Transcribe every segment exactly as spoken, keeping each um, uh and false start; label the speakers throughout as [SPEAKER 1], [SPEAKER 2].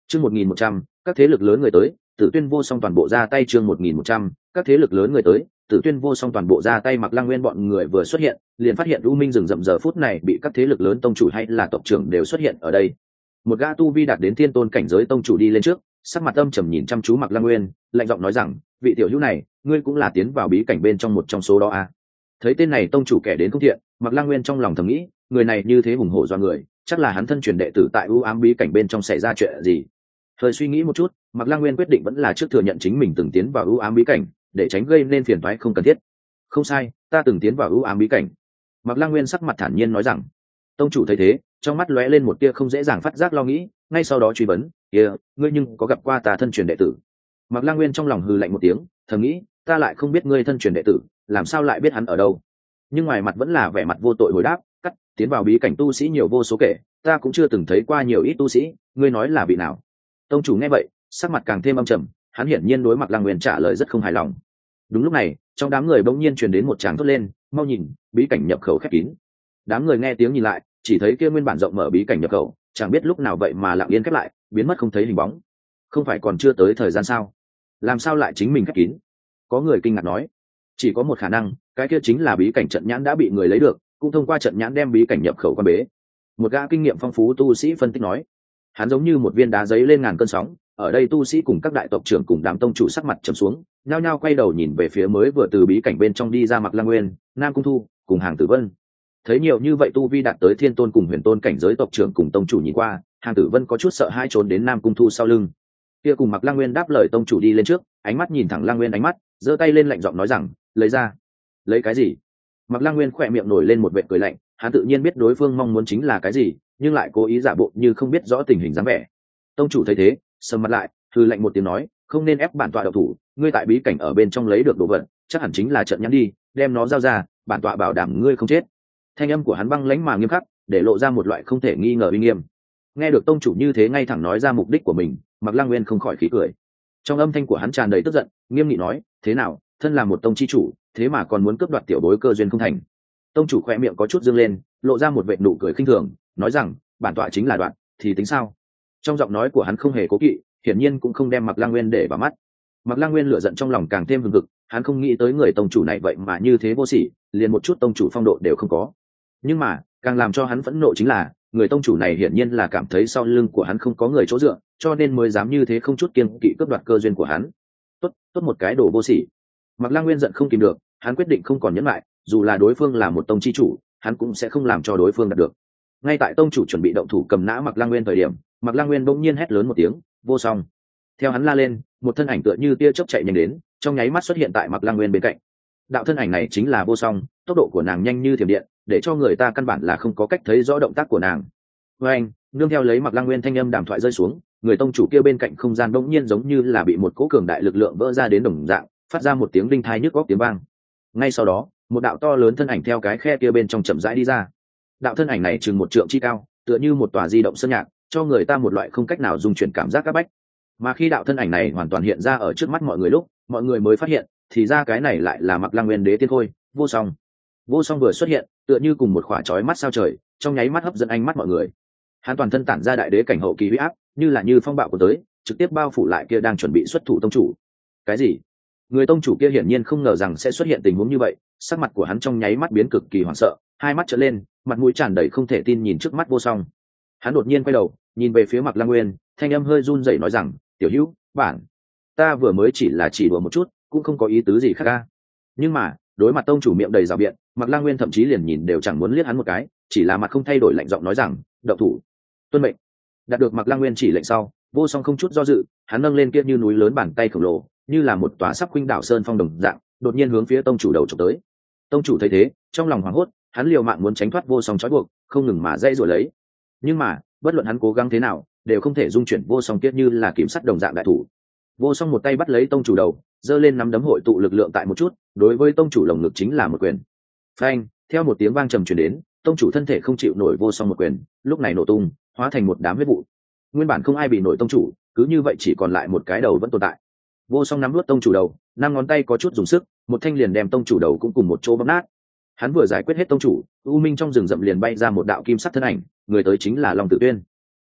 [SPEAKER 1] chương một nghìn một trăm các thế lực lớn người tới, Tử Tuyên Vô Song toàn bộ ra tay. chương một nghìn một trăm các thế lực lớn người tới, Tử Tuyên Vô Song toàn bộ ra tay. Mặc Lăng Nguyên bọn người vừa xuất hiện, liền phát hiện U Minh rừng rậm giờ phút này bị các thế lực lớn tông chủ hay là tộc trưởng đều xuất hiện ở đây. Một gã tu vi đạt đến thiên tôn cảnh giới tông chủ đi lên trước, sắc mặt âm trầm nhìn chăm chú Mặc Lăng Nguyên, lạnh giọng nói rằng, vị tiểu hữu này, ngươi cũng là tiến vào bí cảnh bên trong một trong số đó à? Thấy tên này tông chủ kẻ đến không thiện, Mặc Lăng Nguyên trong lòng thầm nghĩ, người này như thế hùng hổ do người, chắc là hắn thân truyền đệ tử tại u ám bí cảnh bên trong xảy ra chuyện gì. Thời suy nghĩ một chút, Mặc Lăng Nguyên quyết định vẫn là trước thừa nhận chính mình từng tiến vào u ám bí cảnh, để tránh gây nên phiền toái không cần thiết. Không sai, ta từng tiến vào u ám bí cảnh. Mặc Lăng Nguyên sắc mặt thản nhiên nói rằng. Tông chủ thấy thế, trong mắt lóe lên một tia không dễ dàng phát giác lo nghĩ, ngay sau đó truy vấn, kia, ngươi nhưng có gặp qua ta thân truyền đệ tử? Mặc Lăng Nguyên trong lòng hừ lạnh một tiếng, thầm nghĩ, ta lại không biết ngươi thân truyền đệ tử, làm sao lại biết hắn ở đâu? Nhưng ngoài mặt vẫn là vẻ mặt vô tội hồi đáp, cắt, tiến vào bí cảnh tu sĩ nhiều vô số kể, ta cũng chưa từng thấy qua nhiều ít tu sĩ, ngươi nói là vị nào? Tông chủ nghe vậy, sắc mặt càng thêm âm trầm, hắn hiển nhiên đối Mặc Lăng Nguyên trả lời rất không hài lòng. Đúng lúc này, trong đám người bỗng nhiên truyền đến một tràng thốt lên, mau nhìn, bí cảnh nhập khẩu khép kín. Đám người nghe tiếng nhìn lại, chỉ thấy kia nguyên bản rộng mở bí cảnh nhập khẩu, chẳng biết lúc nào vậy mà lặng yên khép lại, biến mất không thấy hình bóng. Không phải còn chưa tới thời gian sao? Làm sao lại chính mình khép kín? Có người kinh ngạc nói, chỉ có một khả năng, cái kia chính là bí cảnh trận nhãn đã bị người lấy được, cũng thông qua trận nhãn đem bí cảnh nhập khẩu quan bế. Một gã kinh nghiệm phong phú tu sĩ phân tích nói, hắn giống như một viên đá giấy lên ngàn cơn sóng. Ở đây tu sĩ cùng các đại tộc trưởng cùng đám tông chủ sắc mặt trầm xuống, nhao nhao quay đầu nhìn về phía mới vừa từ bí cảnh bên trong đi ra Mặc Lăng Nguyên, Nam Cung Thu cùng Hàng Tử Vân. Thấy nhiều như vậy tu vi đạt tới thiên tôn cùng huyền tôn cảnh giới tộc trưởng cùng tông chủ nhìn qua, Hàng Tử Vân có chút sợ hãi trốn đến Nam Cung Thu sau lưng. Kia cùng Mặc Lăng Nguyên đáp lời tông chủ đi lên trước, ánh mắt nhìn thẳng Lăng Nguyên ánh mắt, giơ tay lên lạnh giọng nói rằng, lấy ra. Lấy cái gì? Mặc Lăng Nguyên khỏe miệng nổi lên một vệt cười lạnh, hắn tự nhiên biết đối phương mong muốn chính là cái gì, nhưng lại cố ý giả bộ như không biết rõ tình hình dáng vẻ. Tông chủ thấy thế, sầm mặt lại, thư lạnh một tiếng nói, không nên ép bản tọa độc thủ, ngươi tại bí cảnh ở bên trong lấy được đồ vật, chắc hẳn chính là trận nhãn đi, đem nó giao ra, bản tọa bảo đảm ngươi không chết. Thanh âm của hắn băng lãnh mà nghiêm khắc, để lộ ra một loại không thể nghi ngờ uy nghiêm. Nghe được tông chủ như thế ngay thẳng nói ra mục đích của mình, Mặc Lăng Nguyên không khỏi khí cười. Trong âm thanh của hắn tràn đầy tức giận, nghiêm nghị nói, thế nào, thân là một tông chi chủ, thế mà còn muốn cướp đoạt tiểu bối cơ duyên không thành? Tông chủ khỏe miệng có chút dương lên, lộ ra một vệt nụ cười khinh thường, nói rằng, bản tọa chính là đoạn, thì tính sao? Trong giọng nói của hắn không hề cố kỵ, hiển nhiên cũng không đem Mặc Lăng Nguyên để vào mắt. Mặc Lăng Nguyên lửa giận trong lòng càng thêm hừng hực, hắn không nghĩ tới người tông chủ này vậy mà như thế vô sỉ, liền một chút tông chủ phong độ đều không có. Nhưng mà, càng làm cho hắn phẫn nộ chính là, người tông chủ này hiển nhiên là cảm thấy sau lưng của hắn không có người chỗ dựa, cho nên mới dám như thế không chút kiêng kỵ cướp đoạt cơ duyên của hắn. Tốt, tốt một cái đồ vô sỉ. Mặc Lăng Nguyên giận không kìm được, hắn quyết định không còn nhẫn lại, dù là đối phương là một tông chi chủ, hắn cũng sẽ không làm cho đối phương đạt được. Ngay tại tông chủ chuẩn bị động thủ cầm nã Mặc Lăng Nguyên thời điểm, Mặc Lăng Nguyên bỗng nhiên hét lớn một tiếng, vô song. Theo hắn la lên, một thân ảnh tựa như tia chớp chạy nhanh đến, trong nháy mắt xuất hiện tại Mặc Lăng Nguyên bên cạnh. Đạo thân ảnh này chính là vô song, tốc độ của nàng nhanh như thiểm điện, để cho người ta căn bản là không có cách thấy rõ động tác của nàng. Với anh, nương theo lấy Mặc Lăng Nguyên thanh âm đàm thoại rơi xuống, người tông chủ kia bên cạnh không gian bỗng nhiên giống như là bị một cỗ cường đại lực lượng vỡ ra đến đồng dạng, phát ra một tiếng đinh thai nhức góc tiếng vang. Ngay sau đó, một đạo to lớn thân ảnh theo cái khe kia bên trong chậm rãi đi ra. Đạo thân ảnh này chừng một trượng chi cao, tựa như một tòa di động sơn nhạc, cho người ta một loại không cách nào dung chuyển cảm giác các bách. Mà khi đạo thân ảnh này hoàn toàn hiện ra ở trước mắt mọi người lúc, mọi người mới phát hiện, thì ra cái này lại là Mặc Lăng Nguyên Đế Tiên Khôi, Vô Song. Vô Song vừa xuất hiện, tựa như cùng một khỏa chói mắt sao trời, trong nháy mắt hấp dẫn ánh mắt mọi người. Hắn toàn thân tản ra đại đế cảnh hậu kỳ uy áp, như là như phong bạo của tới, trực tiếp bao phủ lại kia đang chuẩn bị xuất thủ tông chủ. Cái gì? Người tông chủ kia hiển nhiên không ngờ rằng sẽ xuất hiện tình huống như vậy, sắc mặt của hắn trong nháy mắt biến cực kỳ hoảng sợ, hai mắt trợn lên, mặt mũi tràn đầy không thể tin nhìn trước mắt Vô Song. Hắn đột nhiên quay đầu, nhìn về phía Mặc Lăng Nguyên, thanh âm hơi run rẩy nói rằng, "Tiểu Hữu, bản, ta vừa mới chỉ là chỉ đùa một chút, cũng không có ý tứ gì khác ca." Nhưng mà, đối mặt tông chủ miệng đầy rào biện, Mặc Lăng Nguyên thậm chí liền nhìn đều chẳng muốn liếc hắn một cái, chỉ là mặt không thay đổi lạnh giọng nói rằng, "Động thủ." Tuân mệnh. Đạt được Mặc Lăng Nguyên chỉ lệnh sau, Vô Song không chút do dự, hắn nâng lên kia như núi lớn bàn tay khổng lồ, như là một tòa sắp khuynh đảo sơn phong đồng dạng, đột nhiên hướng phía tông chủ đầu chụp tới. Tông chủ thấy thế, trong lòng hoảng hốt, hắn liều mạng muốn tránh thoát Vô Song trói buộc, không ngừng mà dây rồi lấy. Nhưng mà, bất luận hắn cố gắng thế nào, đều không thể dung chuyển Vô Song tiết như là kiểm sắt đồng dạng đại thủ. Vô Song một tay bắt lấy tông chủ đầu, giơ lên nắm đấm hội tụ lực lượng tại một chút, đối với tông chủ lồng ngực chính là một quyền. Phanh, theo một tiếng vang trầm truyền đến, tông chủ thân thể không chịu nổi Vô Song một quyền, lúc này nổ tung, hóa thành một đám huyết vụ. Nguyên bản không ai bị nổi tông chủ, cứ như vậy chỉ còn lại một cái đầu vẫn tồn tại. Vô Song nắm nuốt tông chủ đầu, năm ngón tay có chút dùng sức, một thanh liền đem tông chủ đầu cũng cùng một chỗ bóp nát. Hắn vừa giải quyết hết tông chủ, u minh trong rừng rậm liền bay ra một đạo kim sắc thân ảnh, người tới chính là Long Tử Tuyên.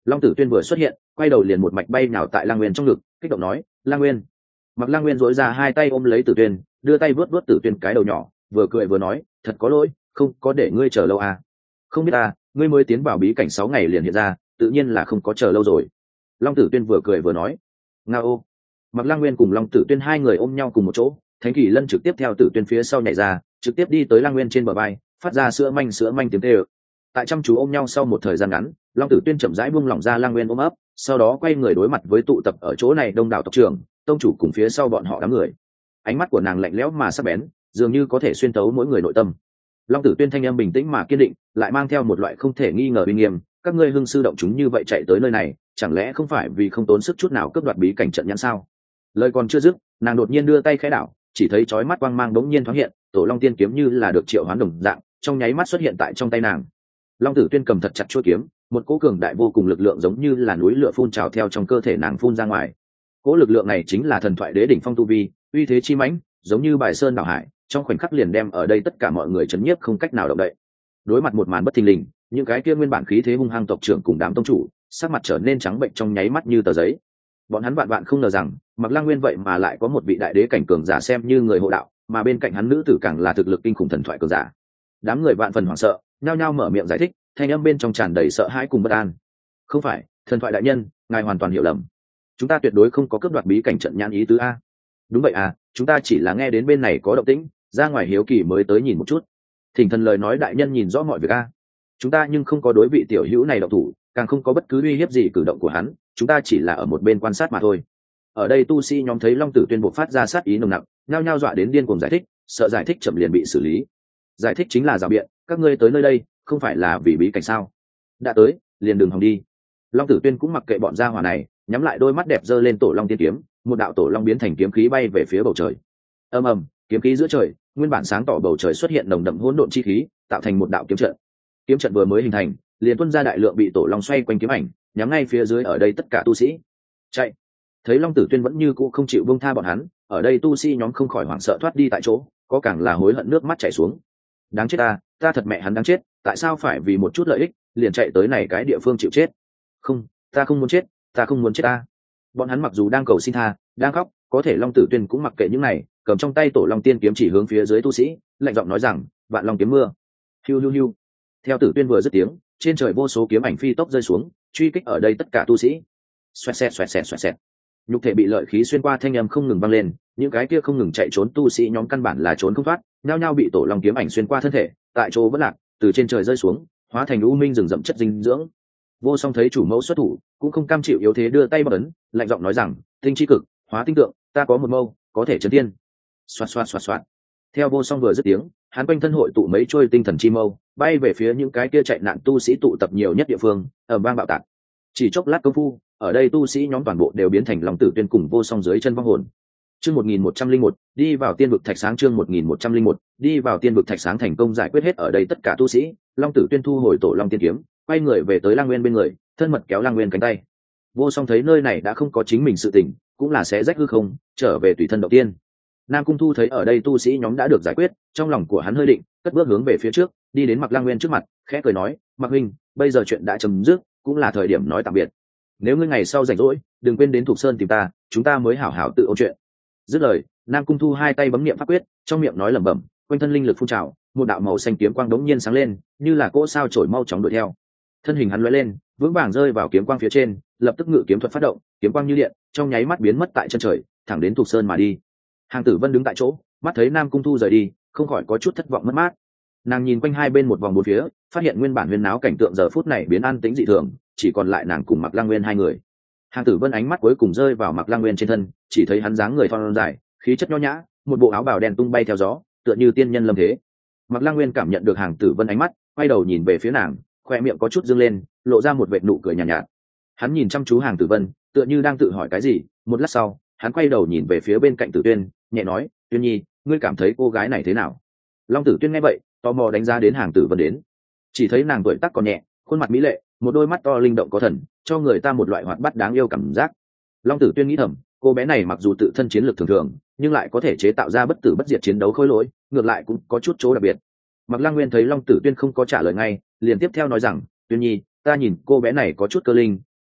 [SPEAKER 1] Long Tử Tuyên vừa xuất hiện, quay đầu liền một mạch bay nhào tại Lang Nguyên trong ngực, kích động nói: Lang Nguyên. Mặc Lang Nguyên dỗi ra hai tay ôm lấy Tử Tuyên, đưa tay vuốt vuốt Tử Tuyên cái đầu nhỏ, vừa cười vừa nói: thật có lỗi, không có để ngươi chờ lâu à. Không biết à, ngươi mới tiến vào bí cảnh sáu ngày liền hiện ra, tự nhiên là không có chờ lâu rồi. Long Tử Tuyên vừa cười vừa nói: ngao. Mặc Lang Nguyên cùng Long Tử Tuyên hai người ôm nhau cùng một chỗ, Thánh Kỳ Lân trực tiếp theo Tử Tuyên phía sau nhảy ra, trực tiếp đi tới Lang Nguyên trên bờ vai, phát ra sữa manh sữa manh tiếng kêu. Tại chăm chú ôm nhau sau một thời gian ngắn, Long Tử Tuyên chậm rãi buông lỏng ra Lang Nguyên ôm ấp, sau đó quay người đối mặt với tụ tập ở chỗ này đông đảo tộc trưởng, tông chủ cùng phía sau bọn họ đám người. Ánh mắt của nàng lạnh lẽo mà sắc bén, dường như có thể xuyên tấu mỗi người nội tâm. Long Tử Tuyên thanh âm bình tĩnh mà kiên định, lại mang theo một loại không thể nghi ngờ uy nghiêm. Các ngươi hưng sư động chúng như vậy chạy tới nơi này, chẳng lẽ không phải vì không tốn sức chút nào cướp đoạt bí cảnh trận nhãn sao? Lời còn chưa dứt, nàng đột nhiên đưa tay khẽ đảo, chỉ thấy chói mắt quang mang đống nhiên thoáng hiện, Tổ Long Tiên kiếm như là được triệu hoán đồng dạng, trong nháy mắt xuất hiện tại trong tay nàng. Long Tử Tuyên cầm thật chặt chuôi kiếm, một cỗ cường đại vô cùng lực lượng giống như là núi lửa phun trào theo trong cơ thể nàng phun ra ngoài. Cỗ lực lượng này chính là thần thoại đế đỉnh phong tu vi, uy thế chi mãnh, giống như bài sơn đảo hải, trong khoảnh khắc liền đem ở đây tất cả mọi người chấn nhiếp không cách nào động đậy. Đối mặt một màn bất thình lình, những cái kia nguyên bản khí thế hung hăng tộc trưởng cùng đám tông chủ, sắc mặt trở nên trắng bệnh trong nháy mắt như tờ giấy. Bọn hắn vạn vạn không ngờ rằng, Mặc Lang Nguyên vậy mà lại có một vị đại đế cảnh cường giả xem như người hộ đạo, mà bên cạnh hắn nữ tử càng là thực lực kinh khủng thần thoại cường giả. Đám người vạn phần hoảng sợ, nhao nhao mở miệng giải thích, thanh âm bên trong tràn đầy sợ hãi cùng bất an. Không phải, thần thoại đại nhân, ngài hoàn toàn hiểu lầm. Chúng ta tuyệt đối không có cướp đoạt bí cảnh trận nhãn ý tứ a. Đúng vậy à, chúng ta chỉ là nghe đến bên này có động tĩnh, ra ngoài hiếu kỳ mới tới nhìn một chút. Thỉnh thần lời nói đại nhân nhìn rõ mọi việc a. Chúng ta nhưng không có đối vị tiểu hữu này động thủ, càng không có bất cứ uy hiếp gì cử động của hắn, chúng ta chỉ là ở một bên quan sát mà thôi. Ở đây tu sĩ nhóm thấy Long Tử Tuyên bộc phát ra sát ý nồng nặc, nhao nhao dọa đến điên cuồng giải thích, sợ giải thích chậm liền bị xử lý. Giải thích chính là rào biện, các ngươi tới nơi đây không phải là vì bí cảnh sao? Đã tới, liền đừng hòng đi. Long Tử Tuyên cũng mặc kệ bọn gia hỏa này, nhắm lại đôi mắt đẹp giơ lên Tổ Long Tiên kiếm, một đạo tổ long biến thành kiếm khí bay về phía bầu trời. Ầm ầm, kiếm khí giữa trời, nguyên bản sáng tỏ bầu trời xuất hiện nồng đậm hỗn độn chi khí, tạo thành một đạo kiếm trận. Kiếm trận vừa mới hình thành, liền tuôn ra đại lượng bị tổ long xoay quanh kiếm ảnh, nhắm ngay phía dưới ở đây tất cả tu sĩ. Chạy! Thấy Long Tử Tuyên vẫn như cũ không chịu buông tha bọn hắn, ở đây tu sĩ nhóm không khỏi hoảng sợ thoát đi tại chỗ, có càng là hối hận nước mắt chảy xuống. Đáng chết ta, ta thật mẹ hắn đáng chết, tại sao phải vì một chút lợi ích liền chạy tới này cái địa phương chịu chết? Không, ta không muốn chết, ta không muốn chết ta. Bọn hắn mặc dù đang cầu xin tha, đang khóc, có thể Long Tử Tuyên cũng mặc kệ những này, cầm trong tay Tổ Long Tiên kiếm chỉ hướng phía dưới tu sĩ, lạnh giọng nói rằng: vạn long kiếm mưa. Hiu hiu hiu. Theo Tử Tuyên vừa dứt tiếng, trên trời vô số kiếm ảnh phi tốc rơi xuống, truy kích ở đây tất cả tu sĩ. Xoẹt xẹt xoẹt xẹt xoẹt xẹt. Nhục thể bị lợi khí xuyên qua thanh âm không ngừng vang lên, những cái kia không ngừng chạy trốn tu sĩ nhóm căn bản là trốn không thoát, nhao nhao bị Tổ Long kiếm ảnh xuyên qua thân thể, tại chỗ vẫn lạc, từ trên trời rơi xuống, hóa thành u minh rừng rậm chất dinh dưỡng. Vô Song thấy chủ mẫu xuất thủ, cũng không cam chịu yếu thế, đưa tay bấm ấn, lạnh giọng nói rằng: tinh chi cực, hóa tinh tượng, ta có một mâu, có thể chấn thiên. Xoạt xoạt xoạt xoạt. Theo Vô Song vừa dứt tiếng, hắn quanh thân hội tụ mấy trôi tinh thần chi mâu, bay về phía những cái kia chạy nạn tu sĩ tụ tập nhiều nhất địa phương, ầm vang bạo tạc. Chỉ chốc lát công phu, ở đây tu sĩ nhóm toàn bộ đều biến thành Long Tử Tuyên cùng Vô Song dưới chân vong hồn. Chương một nghìn một trăm linh một, đi vào tiên vực thạch sáng. Chương một nghìn một trăm linh một, đi vào tiên vực thạch sáng thành công giải quyết hết ở đây tất cả tu sĩ. Long Tử Tuyên thu hồi Tổ Long Tiên kiếm, quay người về tới Lang Nguyên bên người, thân mật kéo Lang Nguyên cánh tay. Vô Song thấy nơi này đã không có chính mình sự tình, cũng là sẽ rách hư không, trở về tùy thân đầu tiên. Nam Cung Thu thấy ở đây tu sĩ nhóm đã được giải quyết, trong lòng của hắn hơi định, cất bước hướng về phía trước, đi đến Mặc Lang Nguyên trước mặt, khẽ cười nói: Mặc huynh, bây giờ chuyện đã chấm dứt, cũng là thời điểm nói tạm biệt. Nếu ngươi ngày sau rảnh rỗi, đừng quên đến Thục Sơn tìm ta, chúng ta mới hảo hảo tự ôn chuyện. Dứt lời, Nam Cung Thu hai tay bấm niệm pháp quyết, trong miệng nói lẩm bẩm, quanh thân linh lực phun trào, một đạo màu xanh kiếm quang đống nhiên sáng lên, như là cỗ sao chổi mau chóng đuổi theo. Thân hình hắn lóe lên, vững vàng rơi vào kiếm quang phía trên, lập tức ngự kiếm thuật phát động, kiếm quang như điện, trong nháy mắt biến mất tại chân trời, thẳng đến Thục Sơn mà đi. Hàng Tử Vân đứng tại chỗ, mắt thấy Nam Cung Thu rời đi, không khỏi có chút thất vọng mất mát. Nàng nhìn quanh hai bên một vòng bốn phía, phát hiện nguyên bản huyên náo cảnh tượng giờ phút này biến an tĩnh dị thường, chỉ còn lại nàng cùng Mặc Lang Nguyên hai người. Hàng Tử Vân ánh mắt cuối cùng rơi vào Mặc Lang Nguyên trên thân, chỉ thấy hắn dáng người thon dài, khí chất nho nhã, một bộ áo bào đen tung bay theo gió, tựa như tiên nhân lâm thế. Mặc Lang Nguyên cảm nhận được Hàng Tử Vân ánh mắt, quay đầu nhìn về phía nàng, khoe miệng có chút dương lên, lộ ra một vệt nụ cười nhàn nhạt, nhạt. Hắn nhìn chăm chú Hàng Tử Vân, tựa như đang tự hỏi cái gì. Một lát sau, hắn quay đầu nhìn về phía bên cạnh Tử Tuyên, nhẹ nói: Tuyên Nhi, ngươi cảm thấy cô gái này thế nào? Long Tử Tuyên nghe vậy, tò mò đánh giá đến Hàng Tử Vân đến. Chỉ thấy nàng tuổi tác còn nhẹ, khuôn mặt mỹ lệ, một đôi mắt to linh động có thần, cho người ta một loại hoạt bát đáng yêu cảm giác. Long Tử Tuyên nghĩ thầm, cô bé này mặc dù tự thân chiến lược thường thường, nhưng lại có thể chế tạo ra bất tử bất diệt chiến đấu khối lỗi, ngược lại cũng có chút chỗ đặc biệt. Mặc Lang Nguyên thấy Long Tử Tuyên không có trả lời ngay, liền tiếp theo nói rằng: Tuyên Nhi, ta nhìn cô bé này có chút cơ linh,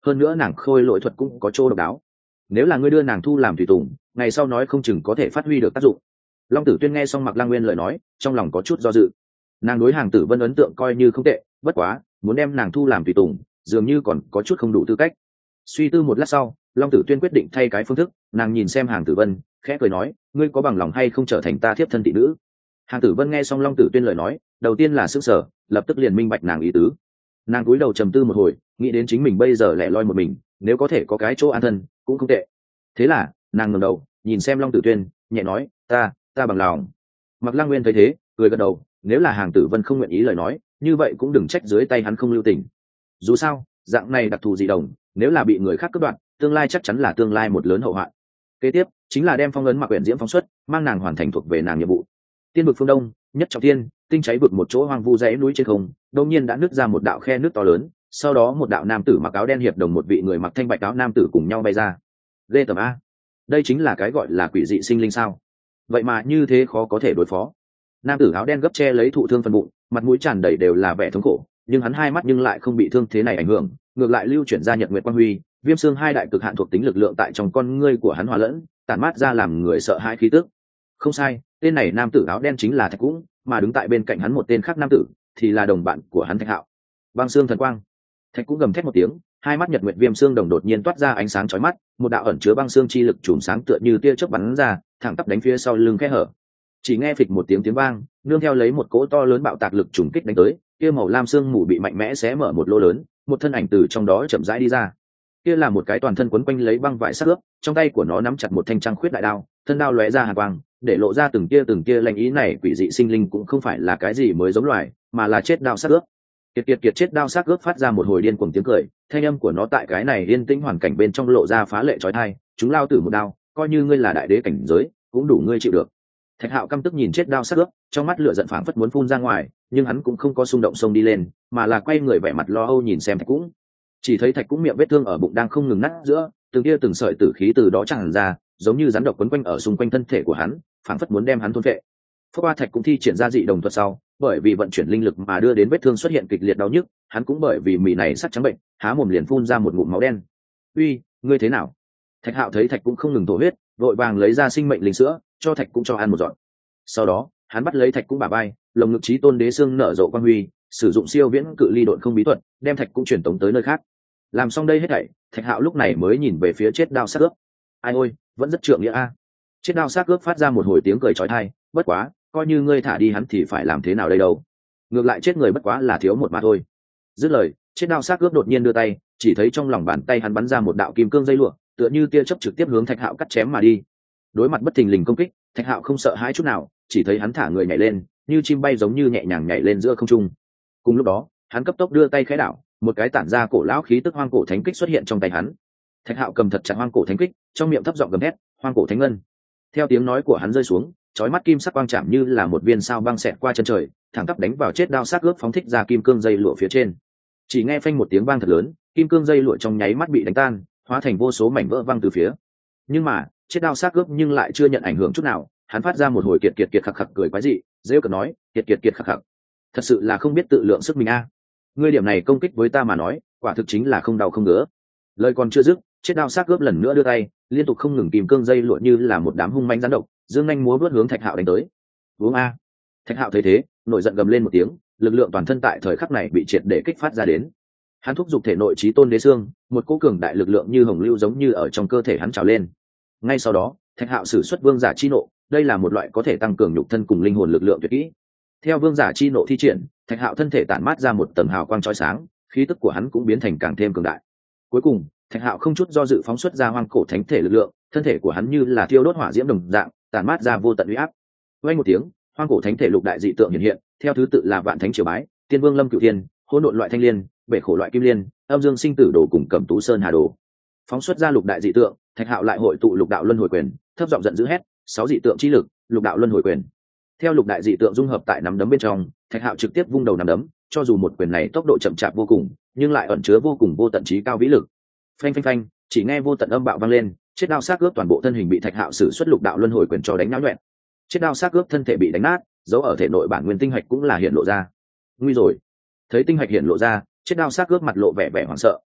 [SPEAKER 1] hơn nữa nàng khôi lỗi thuật cũng có chỗ độc đáo, nếu là ngươi đưa nàng thu làm tùy tùng, ngày sau nói không chừng có thể phát huy được tác dụng. Long Tử Tuyên nghe xong Mạc Lăng Nguyên lời nói, trong lòng có chút do dự. Nàng đối Hàng Tử Vân ấn tượng coi như không tệ, bất quá muốn đem nàng thu làm tùy tùng dường như còn có chút không đủ tư cách. Suy tư một lát sau, Long Tử Tuyên quyết định thay cái phương thức. Nàng nhìn xem Hàng Tử Vân, khẽ cười nói, ngươi có bằng lòng hay không trở thành ta thiếp thân thị nữ? Hàng Tử Vân nghe xong Long Tử Tuyên lời nói, đầu tiên là sững sờ, lập tức liền minh bạch nàng ý tứ. Nàng cúi đầu trầm tư một hồi, nghĩ đến chính mình bây giờ lẻ loi một mình, nếu có thể có cái chỗ an thân cũng không tệ. Thế là nàng ngẩng đầu nhìn xem Long Tử Tuyên, nhẹ nói, ta ta bằng lòng. Mạc Lăng Nguyên thấy thế, cười gật đầu, nếu là Hàng Tử Vân không nguyện ý lời nói, như vậy cũng đừng trách dưới tay hắn không lưu tình. Dù sao dạng này đặc thù dị đồng, nếu là bị người khác cướp đoạt, tương lai chắc chắn là tương lai một lớn hậu hoạn. Kế tiếp chính là đem phong ấn Mạc Quyển Diễm phóng xuất, mang nàng hoàn thành thuộc về nàng nhiệm vụ. Tiên vực phương đông, nhất trọng thiên, tinh cháy vực một chỗ hoang vu dãy núi trên không, đột nhiên đã nứt ra một đạo khe nước to lớn, sau đó một đạo nam tử mặc áo đen hiệp đồng một vị người mặc thanh bạch áo nam tử cùng nhau bay ra. Lê tầm a, đây chính là cái gọi là quỷ dị sinh linh sao? Vậy mà như thế khó có thể đối phó. Nam tử áo đen gấp che lấy thụ thương phần bụng, mặt mũi tràn đầy đều là vẻ thống khổ, nhưng hắn hai mắt nhưng lại không bị thương thế này ảnh hưởng, ngược lại lưu chuyển ra nhật nguyệt quang huy, viêm xương hai đại cực hạn thuộc tính lực lượng tại trong con ngươi của hắn hòa lẫn, tản mát ra làm người sợ hãi khí tức. Không sai, tên này nam tử áo đen chính là Thạch Cũng, mà đứng tại bên cạnh hắn một tên khác nam tử thì là đồng bạn của hắn Thạch Hạo. Băng xương thần quang. Thạch Cũng gầm thét một tiếng, hai mắt nhật nguyệt viêm xương đồng đột nhiên toát ra ánh sáng chói mắt, một đạo ẩn chứa băng xương chi lực chùm sáng tựa như tia chớp bắn ra, thẳng tắp đánh phía sau lưng khe hở. Chỉ nghe phịch một tiếng tiếng vang, nương theo lấy một cỗ to lớn bạo tạc lực trùng kích đánh tới, kia màu lam xương mù bị mạnh mẽ xé mở một lỗ lớn, một thân ảnh từ trong đó chậm rãi đi ra. Kia là một cái toàn thân quấn quanh lấy băng vải sắc ướp, trong tay của nó nắm chặt một thanh trăng khuyết đại đao, thân đao lóe ra hàn quang, để lộ ra từng tia từng tia lạnh ý này quỷ dị sinh linh cũng không phải là cái gì mới giống loài, mà là chết đao sắc ướp. Kiệt kiệt kiệt chết đao sắc ướp phát ra một hồi điên cuồng tiếng cười, thanh âm của nó tại cái này yên tĩnh hoàn cảnh bên trong lộ ra phá lệ chói tai, chúng lao tử một đao, coi như ngươi là đại đế cảnh giới, cũng đủ ngươi chịu được. Thạch Hạo căm tức nhìn chết đao sắc ướp, trong mắt lửa giận phảng phất muốn phun ra ngoài, nhưng hắn cũng không có xung động xông đi lên, mà là quay người vẻ mặt lo âu nhìn xem Thạch Cũng. Chỉ thấy Thạch Cũng miệng vết thương ở bụng đang không ngừng nát giữa, từng tia từng sợi tử khí từ đó tràn ra, giống như rắn độc quấn quanh ở xung quanh thân thể của hắn, phảng phất muốn đem hắn thôn phệ. Phúc Ba Thạch cũng thi triển ra dị đồng thuật sau, bởi vì vận chuyển linh lực mà đưa đến vết thương xuất hiện kịch liệt đau nhức, hắn cũng bởi vì mì này sắc trắng bệnh, há mồm liền phun ra một ngụm máu đen. "Uy, ngươi thế nào?" Thạch Hạo thấy Thạch cũng không ngừng thổ huyết, vội vàng lấy ra sinh mệnh linh sữa, cho Thạch cũng cho ăn một giọt. Sau đó, hắn bắt lấy Thạch cũng bả vai, lồng ngực chí tôn đế xương nở rộ quang huy, sử dụng siêu viễn cự ly độn không bí thuật, đem Thạch cũng truyền tống tới nơi khác. Làm xong đây hết thảy, Thạch Hạo lúc này mới nhìn về phía chết đao sắc ướp. "Ai ôi, vẫn rất trượng nghĩa a." Chết đao sắc ướp phát ra một hồi tiếng cười chói tai, "Bất quá, coi như ngươi thả đi hắn thì phải làm thế nào đây đâu? Ngược lại chết người bất quá là thiếu một mà thôi." Dứt lời, chết đao xác ướp đột nhiên đưa tay, chỉ thấy trong lòng bàn tay hắn bắn ra một đạo kim cương dây lụa, tựa như tia chớp trực tiếp hướng Thạch Hạo cắt chém mà đi. Đối mặt bất thình lình công kích, Thạch Hạo không sợ hãi chút nào, chỉ thấy hắn thả người nhảy lên, như chim bay giống như nhẹ nhàng nhảy lên giữa không trung. Cùng lúc đó, hắn cấp tốc đưa tay khẽ đảo, một cái tản ra cổ lão khí tức hoang cổ thánh kích xuất hiện trong tay hắn. Thạch Hạo cầm thật chặt hoang cổ thánh kích, trong miệng thấp giọng gầm hét, "Hoang cổ thánh ngân!" Theo tiếng nói của hắn rơi xuống, chói mắt kim sắc quang chạm như là một viên sao băng xẹt qua chân trời, thẳng tắp đánh vào chết đao xác ướp phóng thích ra kim cương dây lụa phía trên. Chỉ nghe phanh một tiếng vang thật lớn, kim cương dây lụa trong nháy mắt bị đánh tan, hóa thành vô số mảnh vỡ văng từ phía. Nhưng mà, chết đao xác ướp nhưng lại chưa nhận ảnh hưởng chút nào, hắn phát ra một hồi kiệt kiệt kiệt khặc khặc cười quái dị, rêu cợt nói, "Kiệt kiệt kiệt khặc khặc, thật sự là không biết tự lượng sức mình a. Ngươi điểm này công kích với ta mà nói, quả thực chính là không đau không ngứa." Lời còn chưa dứt, chết đao xác ướp lần nữa đưa tay, liên tục không ngừng kim cương dây lụa như là một đám hung manh rắn độc, dương nhanh múa vớt hướng Thạch Hạo đánh tới. "Uống a!" Thạch Hạo thấy thế, nổi giận gầm lên một tiếng, lực lượng toàn thân tại thời khắc này bị triệt để kích phát ra đến. Hắn thúc giục thể nội chí tôn đế xương, một cỗ cường đại lực lượng như hồng lưu giống như ở trong cơ thể hắn trào lên. Ngay sau đó, Thạch Hạo sử xuất vương giả chi nộ, đây là một loại có thể tăng cường nhục thân cùng linh hồn lực lượng tuyệt kỹ. Theo vương giả chi nộ thi triển, Thạch Hạo thân thể tản mát ra một tầng hào quang chói sáng, khí tức của hắn cũng biến thành càng thêm cường đại. Cuối cùng, Thạch Hạo không chút do dự phóng xuất ra hoang cổ thánh thể lực lượng, thân thể của hắn như là thiêu đốt hỏa diễm đồng dạng, tản mát ra vô tận uy áp. Vang một tiếng, hoang cổ thánh thể lục đại dị tượng hiện hiện, theo thứ tự là vạn thánh triều bái, tiên vương lâm cửu thiên, hỗn độn loại thanh liên, bể khổ loại kim liên, âm dương sinh tử đồ cùng cẩm tú sơn hà đồ. Phóng xuất ra lục đại dị tượng, Thạch Hạo lại hội tụ lục đạo luân hồi quyền, thấp giọng giận dữ hét, sáu dị tượng chi lực, lục đạo luân hồi quyền. Theo lục đại dị tượng dung hợp tại nắm đấm bên trong, Thạch Hạo trực tiếp vung đầu nắm đấm, cho dù một quyền này tốc độ chậm chạp vô cùng, nhưng lại ẩn chứa vô cùng vô tận trí cao vĩ lực. Phanh phanh phanh, chỉ nghe vô tận âm bạo vang lên, chết đao xác ướp toàn bộ thân hình bị Thạch Hạo sử xuất lục đạo luân hồi quyền cho đánh náo nhuẹn. Chết đao xác ướp thân thể bị đánh nát, dấu ở thể nội bản nguyên tinh hạch cũng là hiện lộ ra. Nguy rồi. Thấy tinh hạch hiện lộ ra, chết đao xác ướp mặt lộ vẻ vẻ hoảng sợ,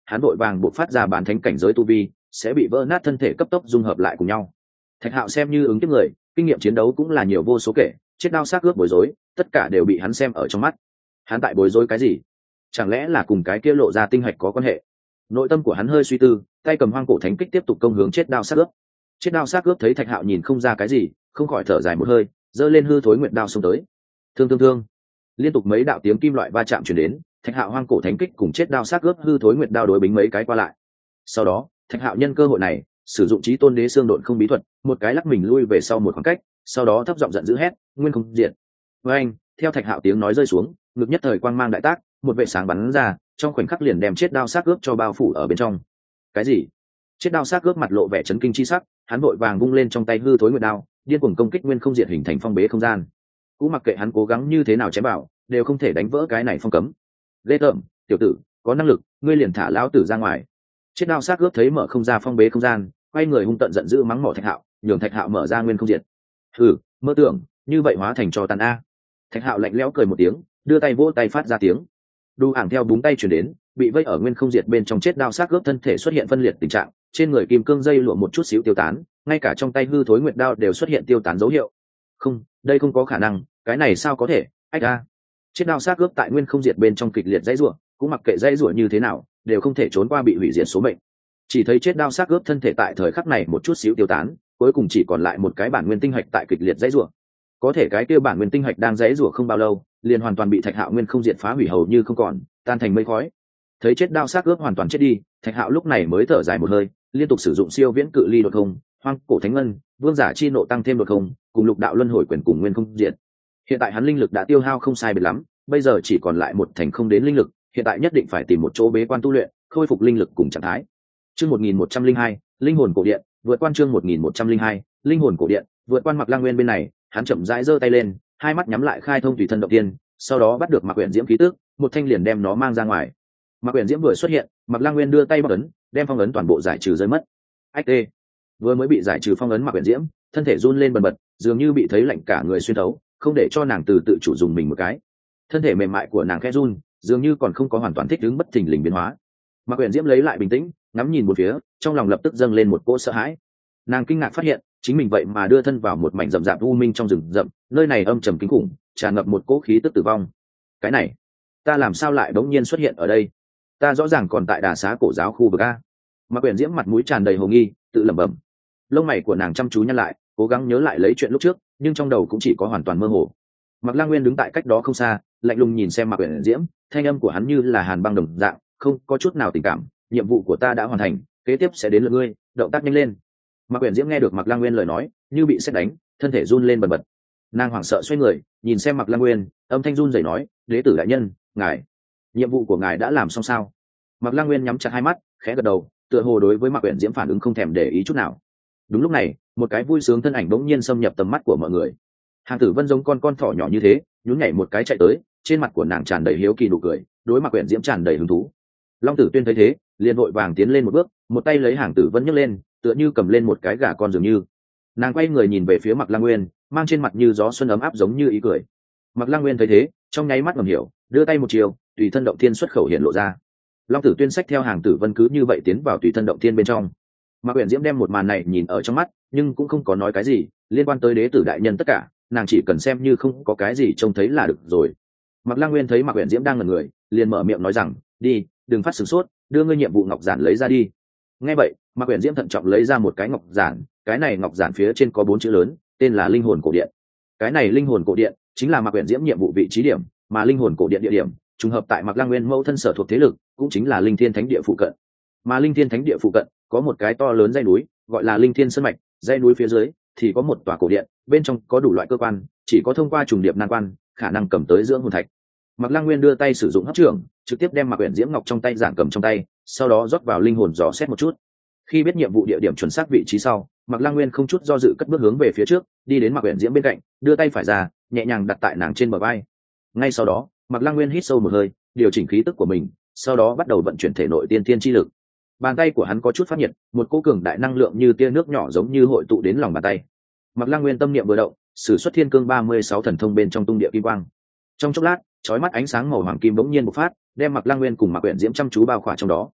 [SPEAKER 1] hắn vội vàng buộc phát ra bản thánh cảnh giới tu vi sẽ bị vỡ nát, thân thể cấp tốc dung hợp lại cùng nhau. Thạch Hạo xem như ứng kiếp người, kinh nghiệm chiến đấu cũng là nhiều vô số kể, chết đao xác ướp bối rối tất cả đều bị hắn xem ở trong mắt. Hắn tại bối rối cái gì? Chẳng lẽ là cùng cái kia lộ ra tinh hạch có quan hệ? Nội tâm của hắn hơi suy tư, tay cầm hoang cổ thánh kích tiếp tục công hướng chết đao xác ướp. Chết đao xác ướp thấy Thạch Hạo nhìn không ra cái gì, không khỏi thở dài một hơi, giơ lên hư thối nguyệt đao xông tới. Thương thương thương, liên tục mấy đạo tiếng kim loại va chạm truyền đến, Thạch Hạo hoang cổ thánh kích cùng chết đao xác ướp hư thối nguyệt đao đối bính mấy cái qua lại. Sau đó, Thạch Hạo nhân cơ hội này, sử dụng chí tôn đế xương độn không bí thuật, một cái lắc mình lui về sau một khoảng cách, sau đó thấp giọng giận dữ hét, nguyên không diệt. Với anh, theo Thạch Hạo tiếng nói rơi xuống, ngực nhất thời quang mang đại tác, một vệ sáng bắn ra, trong khoảnh khắc liền đem chết đao xác ướp cho bao phủ ở bên trong. Cái gì? Chết đao xác ướp mặt lộ vẻ chấn kinh chi sắc, hắn vội vàng vung lên trong tay hư thối nguyệt đao, điên cuồng công kích nguyên không diệt hình thành phong bế không gian. Cũng mặc kệ hắn cố gắng như thế nào chém bảo, đều không thể đánh vỡ cái này phong cấm. Lê Tởm, tiểu tử, có năng lực, ngươi liền thả lão tử ra ngoài. Chết đao xác ướp thấy mở không ra phong bế không gian, quay người hung tận giận dữ mắng mỏ Thạch Hạo, nhường Thạch Hạo mở ra nguyên không diệt. Hừ, mơ tưởng, như vậy hóa thành cho tàn a. Thạch Hạo lạnh lẽo cười một tiếng, đưa tay vỗ tay phát ra tiếng. Đu ảng theo búng tay chuyển đến, bị vây ở nguyên không diệt bên trong chết đao xác ướp thân thể xuất hiện phân liệt tình trạng, trên người kim cương dây lụa một chút xíu tiêu tán, ngay cả trong tay hư thối nguyệt đao đều xuất hiện tiêu tán dấu hiệu. Không, đây không có khả năng, cái này sao có thể? Ách a! Chết đao xác ướp tại nguyên không diệt bên trong kịch liệt dãy rủa, cũng mặc kệ dãy rủa như thế nào, đều không thể trốn qua bị hủy diệt số mệnh. Chỉ thấy chết đao xác ướp thân thể tại thời khắc này một chút xíu tiêu tán, cuối cùng chỉ còn lại một cái bản nguyên tinh hạch tại kịch liệt dãy rủa. Có thể cái kia bản nguyên tinh hạch đang dãy rủa không bao lâu, liền hoàn toàn bị Thạch Hạo nguyên không diệt phá hủy hầu như không còn, tan thành mây khói. Thấy chết đao xác ướp hoàn toàn chết đi, Thạch Hạo lúc này mới thở dài một hơi, liên tục sử dụng siêu viễn cự ly đột không, hoang cổ thánh ngân, vương giả chi nộ tăng thêm đột không, cùng lục đạo luân hồi quyền cùng nguyên không diệt. Hiện tại hắn linh lực đã tiêu hao không sai biệt lắm, bây giờ chỉ còn lại một thành không đến linh lực, hiện tại nhất định phải tìm một chỗ bế quan tu luyện, khôi phục linh lực cùng trạng thái. Chương một nghìn một trăm linh hai, linh hồn cổ điện, vượt quan chương một nghìn một trăm linh hai, linh hồn cổ điện, vượt quan Mạc Lang Nguyên bên này, hắn chậm rãi giơ tay lên, hai mắt nhắm lại khai thông tùy thân động tiên, sau đó bắt được Mạc Uyển Diễm khí tức, một thanh liền đem nó mang ra ngoài. Mạc Uyển Diễm vừa xuất hiện, Mạc Lang Nguyên đưa tay bóc ấn, đem phong ấn toàn bộ giải trừ rơi mất. Ách tê, vừa mới bị giải trừ phong ấn Mạc Uyển Diễm, thân thể run lên bần bật, dường như bị thấy lạnh cả người xuyên thấu, không để cho nàng từ tự chủ dùng mình một cái. Thân thể mềm mại của nàng khẽ run, dường như còn không có hoàn toàn thích ứng bất thình lình biến hóa. Mạc Uyển Diễm lấy lại bình tĩnh, ngắm nhìn một phía, trong lòng lập tức dâng lên một cỗ sợ hãi. Nàng kinh ngạc phát hiện, chính mình vậy mà đưa thân vào một mảnh rậm rạp u minh trong rừng rậm, nơi này âm trầm kinh khủng, tràn ngập một cỗ khí tức tử vong. Cái này, ta làm sao lại đống nhiên xuất hiện ở đây? Ta rõ ràng còn tại Đà Xá cổ giáo khu vực a. Mạc Uyển Diễm mặt mũi tràn đầy hồ nghi, tự lẩm bẩm. Lông mày của nàng chăm chú nhăn lại, cố gắng nhớ lại lấy chuyện lúc trước, nhưng trong đầu cũng chỉ có hoàn toàn mơ hồ. Mạc Lang Nguyên đứng tại cách đó không xa, lạnh lùng nhìn xem Mạc Uyển Diễm, thanh âm của hắn như là hàn băng đồng dạng, không có chút nào tình cảm. Nhiệm vụ của ta đã hoàn thành, kế tiếp sẽ đến lượt ngươi, động tác nhanh lên. Mạc Uyển Diễm nghe được Mạc Lang Nguyên lời nói, như bị sét đánh, thân thể run lên bần bật. Nàng hoảng sợ xoay người, nhìn xem Mạc Lang Nguyên, âm thanh run rẩy nói: "Đế tử đại nhân, ngài, nhiệm vụ của ngài đã làm xong sao?" Mạc Lang Nguyên nhắm chặt hai mắt, khẽ gật đầu, tựa hồ đối với Mạc Uyển Diễm phản ứng không thèm để ý chút nào. Đúng lúc này, một cái vui sướng thân ảnh bỗng nhiên xâm nhập tầm mắt của mọi người. Hàng Tử Vân giống con con thỏ nhỏ như thế, nhún nhảy một cái chạy tới, trên mặt của nàng tràn đầy hiếu kỳ nụ cười, đối Mạc Uyển Diễm tràn đầy hứng thú. Long Tử Tuyên thấy thế, liền vội vàng tiến lên một bước, một tay lấy Hàng Tử Vân nhấc lên, tựa như cầm lên một cái gà con dường như. Nàng quay người nhìn về phía Mạc Lang Nguyên, mang trên mặt như gió xuân ấm áp giống như ý cười. Mạc Lang Nguyên thấy thế, trong nháy mắt ngầm hiểu, đưa tay một chiều, tùy thân động thiên xuất khẩu hiện lộ ra. Long Tử Tuyên xách theo Hàng Tử Vân cứ như vậy tiến vào tùy thân động thiên bên trong. Mạc Uyển Diễm đem một màn này nhìn ở trong mắt, nhưng cũng không có nói cái gì, liên quan tới đế tử đại nhân tất cả, nàng chỉ cần xem như không có cái gì trông thấy là được rồi. Mạc Lang Nguyên thấy Mạc Uyển Diễm đang ngẩn người, liền mở miệng nói rằng: "Đi, đừng phát sửng sốt, đưa ngươi nhiệm vụ ngọc giản lấy ra đi." Nghe vậy, Mạc Uyển Diễm thận trọng lấy ra một cái ngọc giản, cái này ngọc giản phía trên có bốn chữ lớn, tên là Linh hồn cổ điện. Cái này Linh hồn cổ điện chính là Mạc Uyển Diễm nhiệm vụ vị trí điểm, mà Linh hồn cổ điện địa điểm trùng hợp tại Mạc Lang Nguyên mẫu thân sở thuộc thế lực, cũng chính là Linh Thiên Thánh địa phụ cận. Mà Linh Thiên Thánh địa phụ cận có một cái to lớn dãy núi, gọi là Linh Thiên Sơn mạch, dãy núi phía dưới thì có một tòa cổ điện, bên trong có đủ loại cơ quan, chỉ có thông qua trùng điệp nan quan, khả năng cầm tới dưỡng hồn thạch. Mạc Lang Nguyên đưa tay sử dụng hấp trưởng, trực tiếp đem Mạc Uyển Diễm ngọc trong tay giản cầm trong tay, sau đó rót vào linh hồn dò xét một chút. Khi biết nhiệm vụ địa điểm chuẩn xác vị trí sau, Mạc Lang Nguyên không chút do dự cất bước hướng về phía trước, đi đến Mạc Uyển Diễm bên cạnh, đưa tay phải ra, nhẹ nhàng đặt tại nàng trên bờ vai. Ngay sau đó, Mạc Lang Nguyên hít sâu một hơi, điều chỉnh khí tức của mình, sau đó bắt đầu vận chuyển thể nội tiên tiên chi lực. Bàn tay của hắn có chút phát nhiệt, một cỗ cường đại năng lượng như tia nước nhỏ giống như hội tụ đến lòng bàn tay. Mạc Lang Nguyên tâm niệm vừa động, sử xuất Thiên Cương ba mươi sáu thần thông bên trong tung địa kim quang. Trong chốc lát, chói mắt ánh sáng màu hoàng kim bỗng nhiên bộc phát, đem Mạc Lang Nguyên cùng Mạc Uyển Diễm chăm chú bao khỏa trong đó.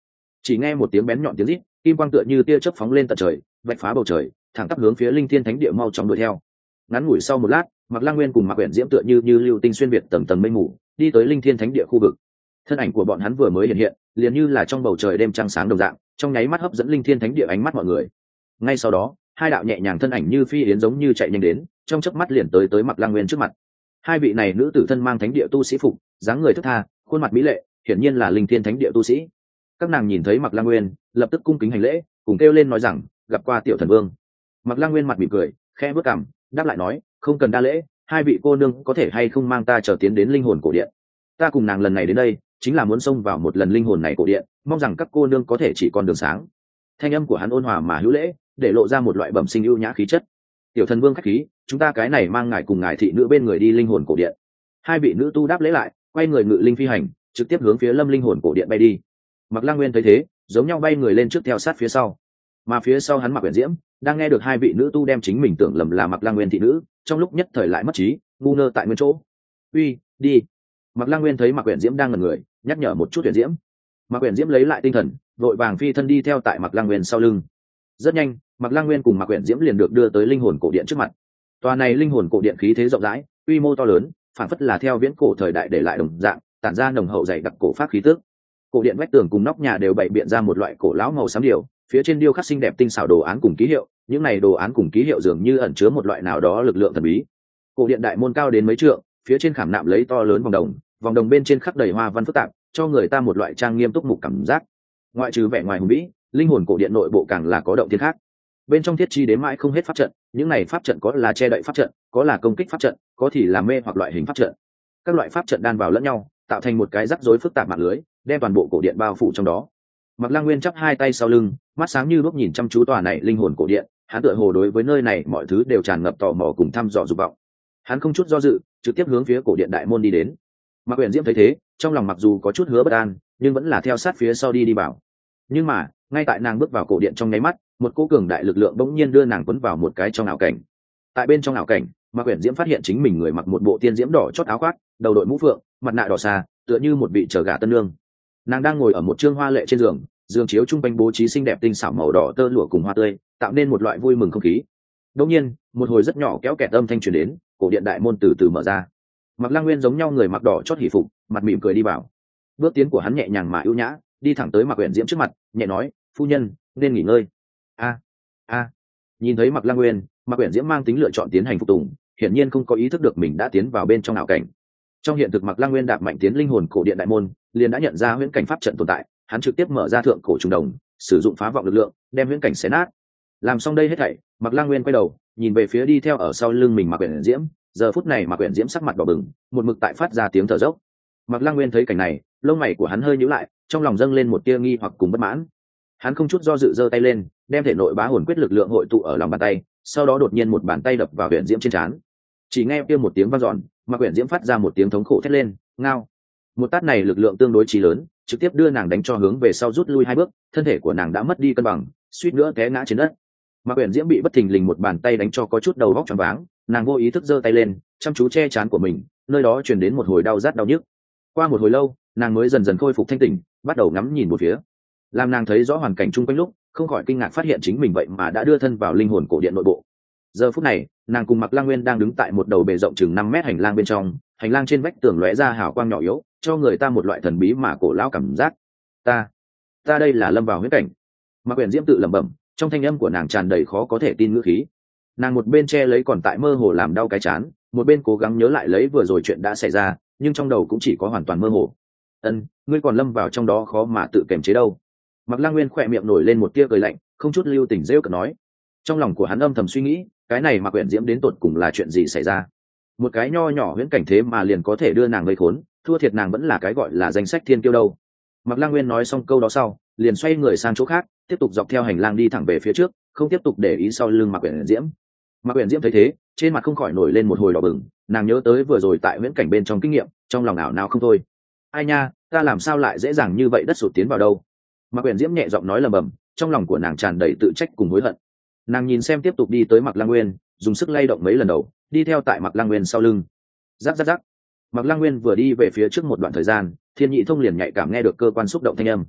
[SPEAKER 1] Chỉ nghe một tiếng bén nhọn tiếng rít, kim quang tựa như tia chớp phóng lên tận trời, vạch phá bầu trời, thẳng tắp hướng phía linh thiên thánh địa mau chóng đuổi theo. Ngắn ngủi sau một lát, Mạc Lăng Nguyên cùng Mạc Uyển Diễm tựa như như lưu tinh xuyên việt tầng tầng mây mù, đi tới linh thiên thánh địa khu vực. Thân ảnh của bọn hắn vừa mới hiện hiện, liền như là trong bầu trời đêm trăng sáng đồng dạng, trong nháy mắt hấp dẫn linh thiên thánh địa ánh mắt mọi người. Ngay sau đó, hai đạo nhẹ nhàng thân ảnh như phi yến giống như chạy nhanh đến, trong chớp mắt liền tới tới Mạc Lăng Nguyên trước mặt. Hai vị này nữ tử thân mang thánh địa tu sĩ phục, dáng người thướt tha, khuôn mặt mỹ lệ, hiển nhiên là linh thiên thánh địa tu sĩ. Các nàng nhìn thấy Mạc Lăng Nguyên, lập tức cung kính hành lễ, cùng kêu lên nói rằng, gặp qua tiểu thần vương. Mạc Lăng Nguyên mặt mỉm cười, khẽ bước cằm, đáp lại nói, không cần đa lễ, hai vị cô nương có thể hay không mang ta trở tiến đến linh hồn cổ điện. Ta cùng nàng lần này đến đây chính là muốn xông vào một lần linh hồn này cổ điện, mong rằng các cô nương có thể chỉ con đường sáng. Thanh âm của hắn ôn hòa mà hữu lễ, để lộ ra một loại bẩm sinh ưu nhã khí chất. Tiểu thần vương khách khí, chúng ta cái này mang ngài cùng ngài thị nữ bên người đi linh hồn cổ điện. Hai vị nữ tu đáp lễ lại, quay người ngự linh phi hành, trực tiếp hướng phía lâm linh hồn cổ điện bay đi. Mạc Lăng Nguyên thấy thế, giống nhau bay người lên trước theo sát phía sau, mà phía sau hắn Mạc Uyển Diễm đang nghe được hai vị nữ tu đem chính mình tưởng lầm là Mạc Lăng Nguyên thị nữ, trong lúc nhất thời lại mất trí, ngu ngơ tại nguyên chỗ. Uy, đi. Mạc Lăng Nguyên thấy Mạc Uyển Diễm đang ngẩn người, nhắc nhở một chút Uyển Diễm. Mạc Uyển Diễm lấy lại tinh thần, vội vàng phi thân đi theo tại Mạc Lăng Nguyên sau lưng. Rất nhanh, Mạc Lăng Nguyên cùng Mạc Uyển Diễm liền được đưa tới linh hồn cổ điện trước mặt. Tòa này linh hồn cổ điện khí thế rộng rãi, quy mô to lớn, phản phất là theo viễn cổ thời đại để lại đồng dạng, tản ra nồng hậu dày đặc cổ pháp khí tức. Cổ điện vách tường cùng nóc nhà đều bày biện ra một loại cổ lão màu xám điều, phía trên điêu khắc xinh đẹp tinh xảo đồ án cùng ký hiệu, những này đồ án cùng ký hiệu dường như ẩn chứa một loại nào đó lực lượng thần bí. Cổ điện đại môn cao đến mấy trượng, phía trên khảm nạm lấy to lớn vòng đồng, vòng đồng bên trên khắc đầy hoa văn phức tạp, cho người ta một loại trang nghiêm túc mục cảm giác. Ngoại trừ vẻ ngoài hùng vĩ, linh hồn cổ điện nội bộ càng là có động thiên khác. Bên trong thiết chi đến mãi không hết pháp trận, những này pháp trận có là che đậy pháp trận, có là công kích pháp trận, có thì là mê hoặc loại hình pháp trận. Các loại pháp trận đan vào lẫn nhau, tạo thành một cái rắc rối phức tạp mạng lưới, đem toàn bộ cổ điện bao phủ trong đó. Mạc Lăng Nguyên chắp hai tay sau lưng, mắt sáng như đuốc nhìn chăm chú tòa này linh hồn cổ điện, hắn tựa hồ đối với nơi này mọi thứ đều tràn ngập tò mò cùng thăm dò dục vọng. Hắn không chút do dự, trực tiếp hướng phía cổ điện đại môn đi đến. Mạc Uyển Diễm thấy thế, trong lòng mặc dù có chút hứa bất an, nhưng vẫn là theo sát phía sau đi đi vào. Nhưng mà, ngay tại nàng bước vào cổ điện trong nháy mắt, một cỗ cường đại lực lượng bỗng nhiên đưa nàng cuốn vào một cái trong ảo cảnh. Tại bên trong ảo cảnh, Mạc Uyển Diễm phát hiện chính mình người mặc một bộ tiên diễm đỏ chót áo khoác, đầu đội mũ phượng, mặt nạ đỏ xa, tựa như một vị chờ gà tân nương. Nàng đang ngồi ở một trương hoa lệ trên giường, giường chiếu trung quanh bố trí xinh đẹp tinh xảo màu đỏ tơ lụa cùng hoa tươi, tạo nên một loại vui mừng không khí. Đột nhiên, một hồi rất nhỏ kéo kẹt âm thanh truyền đến, cổ điện đại môn từ từ mở ra. Mạc Lăng Nguyên giống nhau người mặc đỏ chót hỉ phục, mặt mỉm cười đi vào. Bước tiến của hắn nhẹ nhàng mà ưu nhã, đi thẳng tới Mạc Uyển Diễm trước mặt, nhẹ nói, "Phu nhân, nên nghỉ ngơi." A, a. Nhìn thấy Mạc Lăng Nguyên, Mạc Uyển Diễm mang tính lựa chọn tiến hành phục tùng, hiển nhiên không có ý thức được mình đã tiến vào bên trong ảo cảnh. Trong hiện thực Mạc Lăng Nguyên đạp mạnh tiến linh hồn cổ điện đại môn, liền đã nhận ra huyễn cảnh pháp trận tồn tại, hắn trực tiếp mở ra thượng cổ trùng đồng, sử dụng phá vọng lực lượng, đem huyễn cảnh xé nát. Làm xong đây hết thảy, Mạc Lăng Nguyên quay đầu, nhìn về phía đi theo ở sau lưng mình Mạc Uyển Diễm, giờ phút này Mạc Uyển Diễm sắc mặt đỏ bừng, một mực tại phát ra tiếng thở dốc. Mạc Lăng Nguyên thấy cảnh này, lông mày của hắn hơi nhíu lại, trong lòng dâng lên một tia nghi hoặc cùng bất mãn. Hắn không chút do dự giơ tay lên, đem thể nội bá hồn quyết lực lượng hội tụ ở lòng bàn tay, sau đó đột nhiên một bàn tay đập vào Uyển Diễm trên trán. Chỉ nghe kia một tiếng vang dọn, Mạc Uyển Diễm phát ra một tiếng thống khổ thét lên, ngao. Một tát này lực lượng tương đối chí lớn, trực tiếp đưa nàng đánh cho hướng về sau rút lui hai bước, thân thể của nàng đã mất đi cân bằng, suýt nữa té ngã trên đất. Mạc Uyển Diễm bị bất thình lình một bàn tay đánh cho có chút đầu óc choáng váng, nàng vô ý thức giơ tay lên, chăm chú che trán của mình, nơi đó truyền đến một hồi đau rát đau nhức. Qua một hồi lâu, nàng mới dần dần khôi phục thanh tỉnh, bắt đầu ngắm nhìn một phía. Làm nàng thấy rõ hoàn cảnh chung quanh lúc, không khỏi kinh ngạc phát hiện chính mình vậy mà đã đưa thân vào linh hồn cổ điện nội bộ. Giờ phút này, nàng cùng Mạc Lăng Nguyên đang đứng tại một đầu bề rộng chừng năm mét hành lang bên trong, hành lang trên vách tường lóe ra hào quang nhỏ yếu, cho người ta một loại thần bí mà cổ lão cảm giác. Ta, ta đây là lâm vào huyễn cảnh. Mạc Uyển Diễm tự lẩm bẩm, trong thanh âm của nàng tràn đầy khó có thể tin ngữ khí. Nàng một bên che lấy còn tại mơ hồ làm đau cái chán, một bên cố gắng nhớ lại lấy vừa rồi chuyện đã xảy ra, nhưng trong đầu cũng chỉ có hoàn toàn mơ hồ. Ân, ngươi còn lâm vào trong đó khó mà tự kiềm chế đâu. Mạc Lăng Nguyên khỏe miệng nổi lên một tia cười lạnh, không chút lưu tình rêu cợt nói. Trong lòng của hắn âm thầm suy nghĩ, cái này Mạc Uyển Diễm đến tột cùng là chuyện gì xảy ra? Một cái nho nhỏ huyễn cảnh thế mà liền có thể đưa nàng gây khốn, thua thiệt nàng vẫn là cái gọi là danh sách thiên kiêu đâu. Mạc Lăng Nguyên nói xong câu đó sau, liền xoay người sang chỗ khác, tiếp tục dọc theo hành lang đi thẳng về phía trước, không tiếp tục để ý sau lưng Mạc Uyển Diễm. Mạc Uyển Diễm thấy thế, trên mặt không khỏi nổi lên một hồi đỏ bừng, nàng nhớ tới vừa rồi tại huyễn cảnh bên trong kinh nghiệm, trong lòng ảo não không thôi. Ai nha, ta làm sao lại dễ dàng như vậy đất sụt tiến vào đâu? Mạc Uyển Diễm nhẹ giọng nói lầm bầm, trong lòng của nàng tràn đầy tự trách cùng hối hận. Nàng nhìn xem tiếp tục đi tới Mạc Lăng Nguyên, dùng sức lay động mấy lần đầu, đi theo tại Mạc Lăng Nguyên sau lưng. Rắc rắc rắc. Mạc Lăng Nguyên vừa đi về phía trước một đoạn thời gian, Thiên Nhị Thông liền nhạy cảm nghe được cơ quan xúc động thanh âm.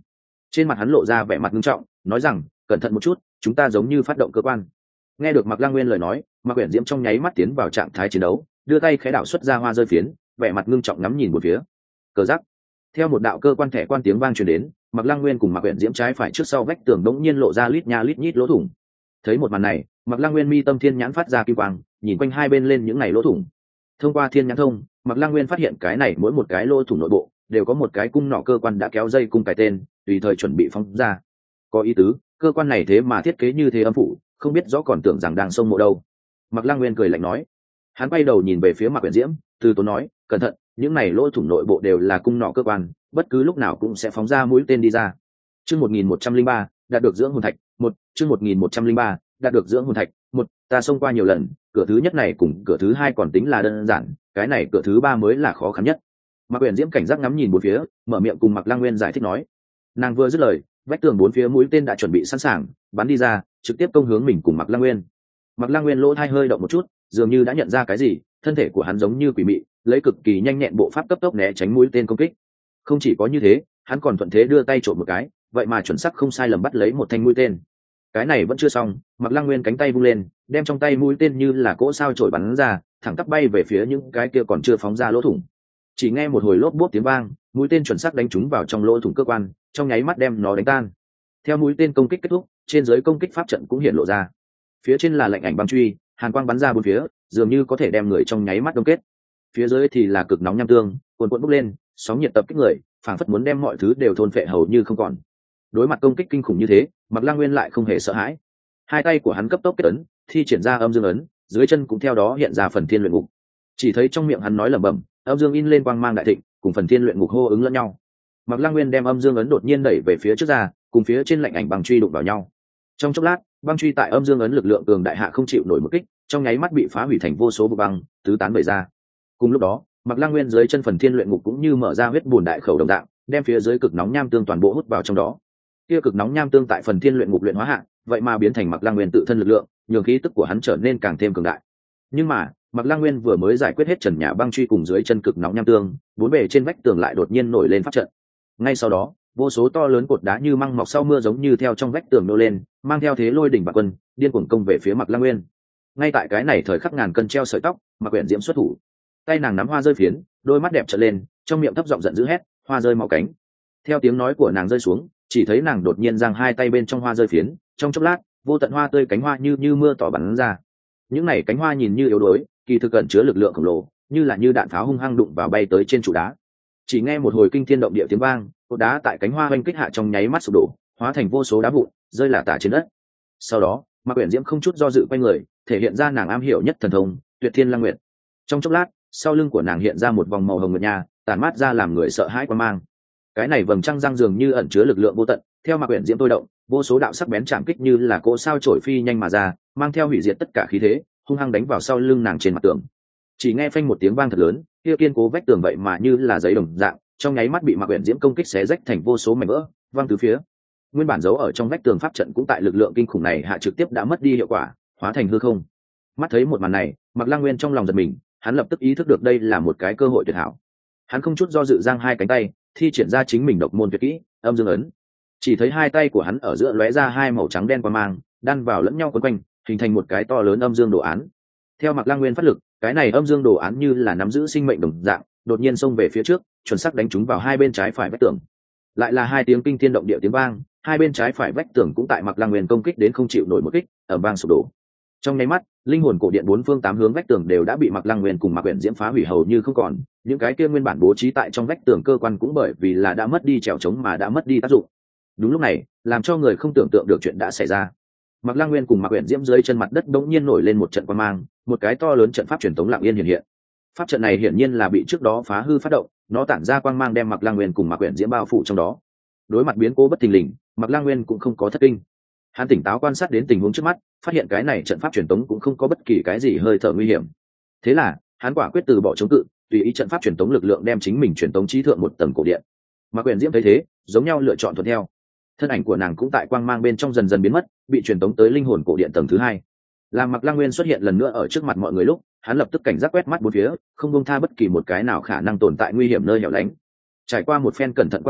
[SPEAKER 1] trên mặt hắn lộ ra vẻ mặt nghiêm trọng, nói rằng cẩn thận một chút, chúng ta giống như phát động cơ quan. Nghe được Mạc Lăng Nguyên lời nói, Mạc Uyển Diễm trong nháy mắt tiến vào trạng thái chiến đấu, đưa tay khẽ đảo xuất ra hoa rơi phiến, vẻ mặt nghiêm trọng ngắm nhìn một phía. Cờ giắc. Theo một đạo cơ quan thẻ quan tiếng vang truyền đến, Mạc Lăng Nguyên cùng Mạc Uyển Diễm trái phải trước sau vách tường đống nhiên lộ ra lít nha lít nhít lỗ thủng. Thấy một màn này, Mạc Lăng Nguyên mi tâm thiên nhãn phát ra kim quang, nhìn quanh hai bên lên những này lỗ thủng. Thông qua thiên nhãn thông, Mạc Lăng Nguyên phát hiện cái này mỗi một cái lỗ thủng nội bộ đều có một cái cung nỏ cơ quan đã kéo dây cung cái tên, tùy thời chuẩn bị phóng ra. Có ý tứ, cơ quan này thế mà thiết kế như thế âm phủ, không biết rõ còn tưởng rằng đang xông mộ đâu. Mạc Lăng Nguyên cười lạnh nói. Hắn quay đầu nhìn về phía Mạc Uyển Diễm, từ tốn nói, cẩn thận, những này lỗ thủng nội bộ đều là cung nỏ cơ quan, bất cứ lúc nào cũng sẽ phóng ra mũi tên đi ra. Chương một nghìn một trăm linh ba, đạt được dưỡng hồn thạch, một, chương một nghìn một trăm linh ba, đạt được dưỡng hồn thạch, một, ta xông qua nhiều lần, cửa thứ nhất này cùng cửa thứ hai còn tính là đơn giản, cái này cửa thứ ba mới là khó khăn nhất. Mạc Uyển Diễm cảnh giác ngắm nhìn bốn phía, mở miệng cùng Mạc Lăng Nguyên giải thích nói. Nàng vừa dứt lời, vách tường bốn phía mũi tên đã chuẩn bị sẵn sàng, bắn đi ra, trực tiếp công hướng mình cùng Mạc Lăng Nguyên. Mạc Lăng Nguyên lỗ tai hơi động một chút, dường như đã nhận ra cái gì, thân thể của hắn giống như quỷ mị, lấy cực kỳ nhanh nhẹn bộ pháp cấp tốc né tránh mũi tên công kích. Không chỉ có như thế, hắn còn thuận thế đưa tay trộm một cái, vậy mà chuẩn xác không sai lầm bắt lấy một thanh mũi tên. Cái này vẫn chưa xong, Mạc Lăng Nguyên cánh tay vung lên, đem trong tay mũi tên như là cỗ sao chổi bắn ra, thẳng tắp bay về phía những cái kia còn chưa phóng ra lỗ thủng. Chỉ nghe một hồi lốp bốp tiếng vang, mũi tên chuẩn xác đánh trúng vào trong lỗ thủng cơ quan, trong nháy mắt đem nó đánh tan. Theo mũi tên công kích kết thúc, trên dưới công kích pháp trận cũng hiện lộ ra. Phía trên là lệnh ảnh băng truy, hàn quang bắn ra bốn phía, dường như có thể đem người trong nháy mắt đông kết. Phía dưới thì là cực nóng nham tương, cuồn cuộn bốc lên, sóng nhiệt tập kích người, phảng phất muốn đem mọi thứ đều thôn phệ hầu như không còn. Đối mặt công kích kinh khủng như thế, Mạc Lăng Nguyên lại không hề sợ hãi. Hai tay của hắn cấp tốc kết ấn, thi triển ra âm dương ấn, dưới chân cũng theo đó hiện ra phần thiên luyện ngục. Chỉ thấy trong miệng hắn nói lẩm bẩm, âm dương in lên quang mang đại thịnh, cùng phần thiên luyện ngục hô ứng lẫn nhau. Mạc Lăng Nguyên đem âm dương ấn đột nhiên đẩy về phía trước ra, cùng phía trên lạnh ảnh băng truy đụng vào nhau. Trong chốc lát, băng truy tại âm dương ấn lực lượng cường đại hạ không chịu nổi một kích, trong nháy mắt bị phá hủy thành vô số bộ băng, tứ tán bày ra. Cùng lúc đó, Mạc Lăng Nguyên dưới chân phần thiên luyện ngục cũng như mở ra huyết bùn đại khẩu đồng dạng, đem phía dưới cực nóng nham tương toàn bộ hút vào trong đó. Kia cực nóng nham tương tại phần thiên luyện ngục luyện hóa hạ, vậy mà biến thành Mạc Lăng Nguyên tự thân lực lượng, nhường khí tức của hắn trở nên càng thêm cường đại. Nhưng mà, Mạc Lăng Nguyên vừa mới giải quyết hết trần nhà băng truy cùng dưới chân cực nóng nham tương, bốn bề trên vách tường lại đột nhiên nổi lên pháp trận. Ngay sau đó, vô số to lớn cột đá như măng mọc sau mưa giống như theo trong vách tường nô lên, mang theo thế lôi đỉnh bạc quân, điên cuồng công về phía Mạc Lăng Nguyên. Ngay tại cái này thời khắc ngàn cân treo sợi tóc, Mạc Uyển Diễm xuất thủ, tay nàng nắm hoa rơi phiến, đôi mắt đẹp trợn lên, trong miệng thấp giọng giận dữ hét, hoa rơi màu cánh. Theo tiếng nói của nàng rơi xuống, chỉ thấy nàng đột nhiên giang hai tay bên trong hoa rơi phiến, trong chốc lát, vô tận hoa tươi cánh hoa như như mưa tỏ bắn ra. Những này cánh hoa nhìn như yếu đuối, kỳ thực cẩn chứa lực lượng khổng lồ, như là như đạn pháo hung hăng đụng vào bay tới trên trụ đá. Chỉ nghe một hồi kinh thiên động địa tiếng vang, cột đá tại cánh hoa oanh kích hạ trong nháy mắt sụp đổ, hóa thành vô số đá vụn, rơi lả tả trên đất. Sau đó, Mạc Uyển Diễm không chút do dự quay người, thể hiện ra nàng am hiểu nhất thần thông, Tuyệt Thiên Lăng Nguyệt. Trong chốc lát, sau lưng của nàng hiện ra một vòng màu hồng nguyệt nha, tản mát ra làm người sợ hãi quan mang. Cái này vầng trăng răng dường như ẩn chứa lực lượng vô tận, theo Mạc Uyển Diễm tôi động, vô số đạo sắc bén chạm kích như là cỗ sao chổi phi nhanh mà ra, mang theo hủy diệt tất cả khí thế, hung hăng đánh vào sau lưng nàng trên mặt tường. Chỉ nghe phanh một tiếng vang thật lớn, kia kiên cố vách tường vậy mà như là giấy đồng dạng, trong nháy mắt bị Mạc Uyển Diễm công kích xé rách thành vô số mảnh vỡ, văng tứ phía. Nguyên bản giấu ở trong vách tường pháp trận cũng tại lực lượng kinh khủng này hạ trực tiếp đã mất đi hiệu quả, hóa thành hư không. Mắt thấy một màn này, Mạc Lăng Nguyên trong lòng giật mình, hắn lập tức ý thức được đây là một cái cơ hội tuyệt hảo. Hắn không chút do dự giang hai cánh tay, thi triển ra chính mình độc môn tuyệt kỹ, âm dương ấn. Chỉ thấy hai tay của hắn ở giữa lóe ra hai màu trắng đen qua mang, đan vào lẫn nhau quấn quanh, hình thành một cái to lớn âm dương đồ án. Theo Mạc Lăng Nguyên phát lực, cái này âm dương đồ án như là nắm giữ sinh mệnh đồng dạng, đột nhiên xông về phía trước, chuẩn xác đánh trúng vào hai bên trái phải vách tường. Lại là hai tiếng kinh thiên động địa tiếng vang, hai bên trái phải vách tường cũng tại Mạc Lăng Nguyên công kích đến không chịu nổi một kích, ầm vang sụp đổ. Trong nháy mắt, linh hồn cổ điện bốn phương tám hướng vách tường đều đã bị Mạc Lăng Nguyên cùng Mạc Uyển Diễm phá hủy hầu như không còn, những cái kia nguyên bản bố trí tại trong vách tường cơ quan cũng bởi vì là đã mất đi trèo chống mà đã mất đi tác dụng. Đúng lúc này, làm cho người không tưởng tượng được chuyện đã xảy ra. Mạc Lăng Nguyên cùng Mạc Uyển Diễm dưới chân mặt đất bỗng nhiên nổi lên một trận quang mang, một cái to lớn trận pháp truyền tống lặng yên hiện hiện. Pháp trận này hiển nhiên là bị trước đó phá hư phát động, nó tản ra quang mang đem Mạc Lăng Nguyên cùng Mạc Uyển Diễm bao phủ trong đó. Đối mặt biến cố bất thình lình, Mạc Lăng Nguyên cũng không có thất kinh. Hắn tỉnh táo quan sát đến tình huống trước mắt, phát hiện cái này trận pháp truyền tống cũng không có bất kỳ cái gì hơi thở nguy hiểm. Thế là, hắn quả quyết từ bỏ chống cự, tùy ý trận pháp truyền tống lực lượng đem chính mình truyền tống trí thượng một tầng cổ điện. Mạc Uyển Diễm thấy thế, giống nhau lựa chọn thuận theo. Thân ảnh của nàng cũng tại quang mang bên trong dần dần biến mất, bị truyền tống tới linh hồn cổ điện tầng thứ hai. Làm Mạc Lăng Nguyên xuất hiện lần nữa ở trước mặt mọi người lúc, hắn lập tức cảnh giác quét mắt bốn phía, không buông tha bất kỳ một cái nào khả năng tồn tại nguy hiểm nơi hẻo lánh. Trải qua một phen cẩn thận quan sát,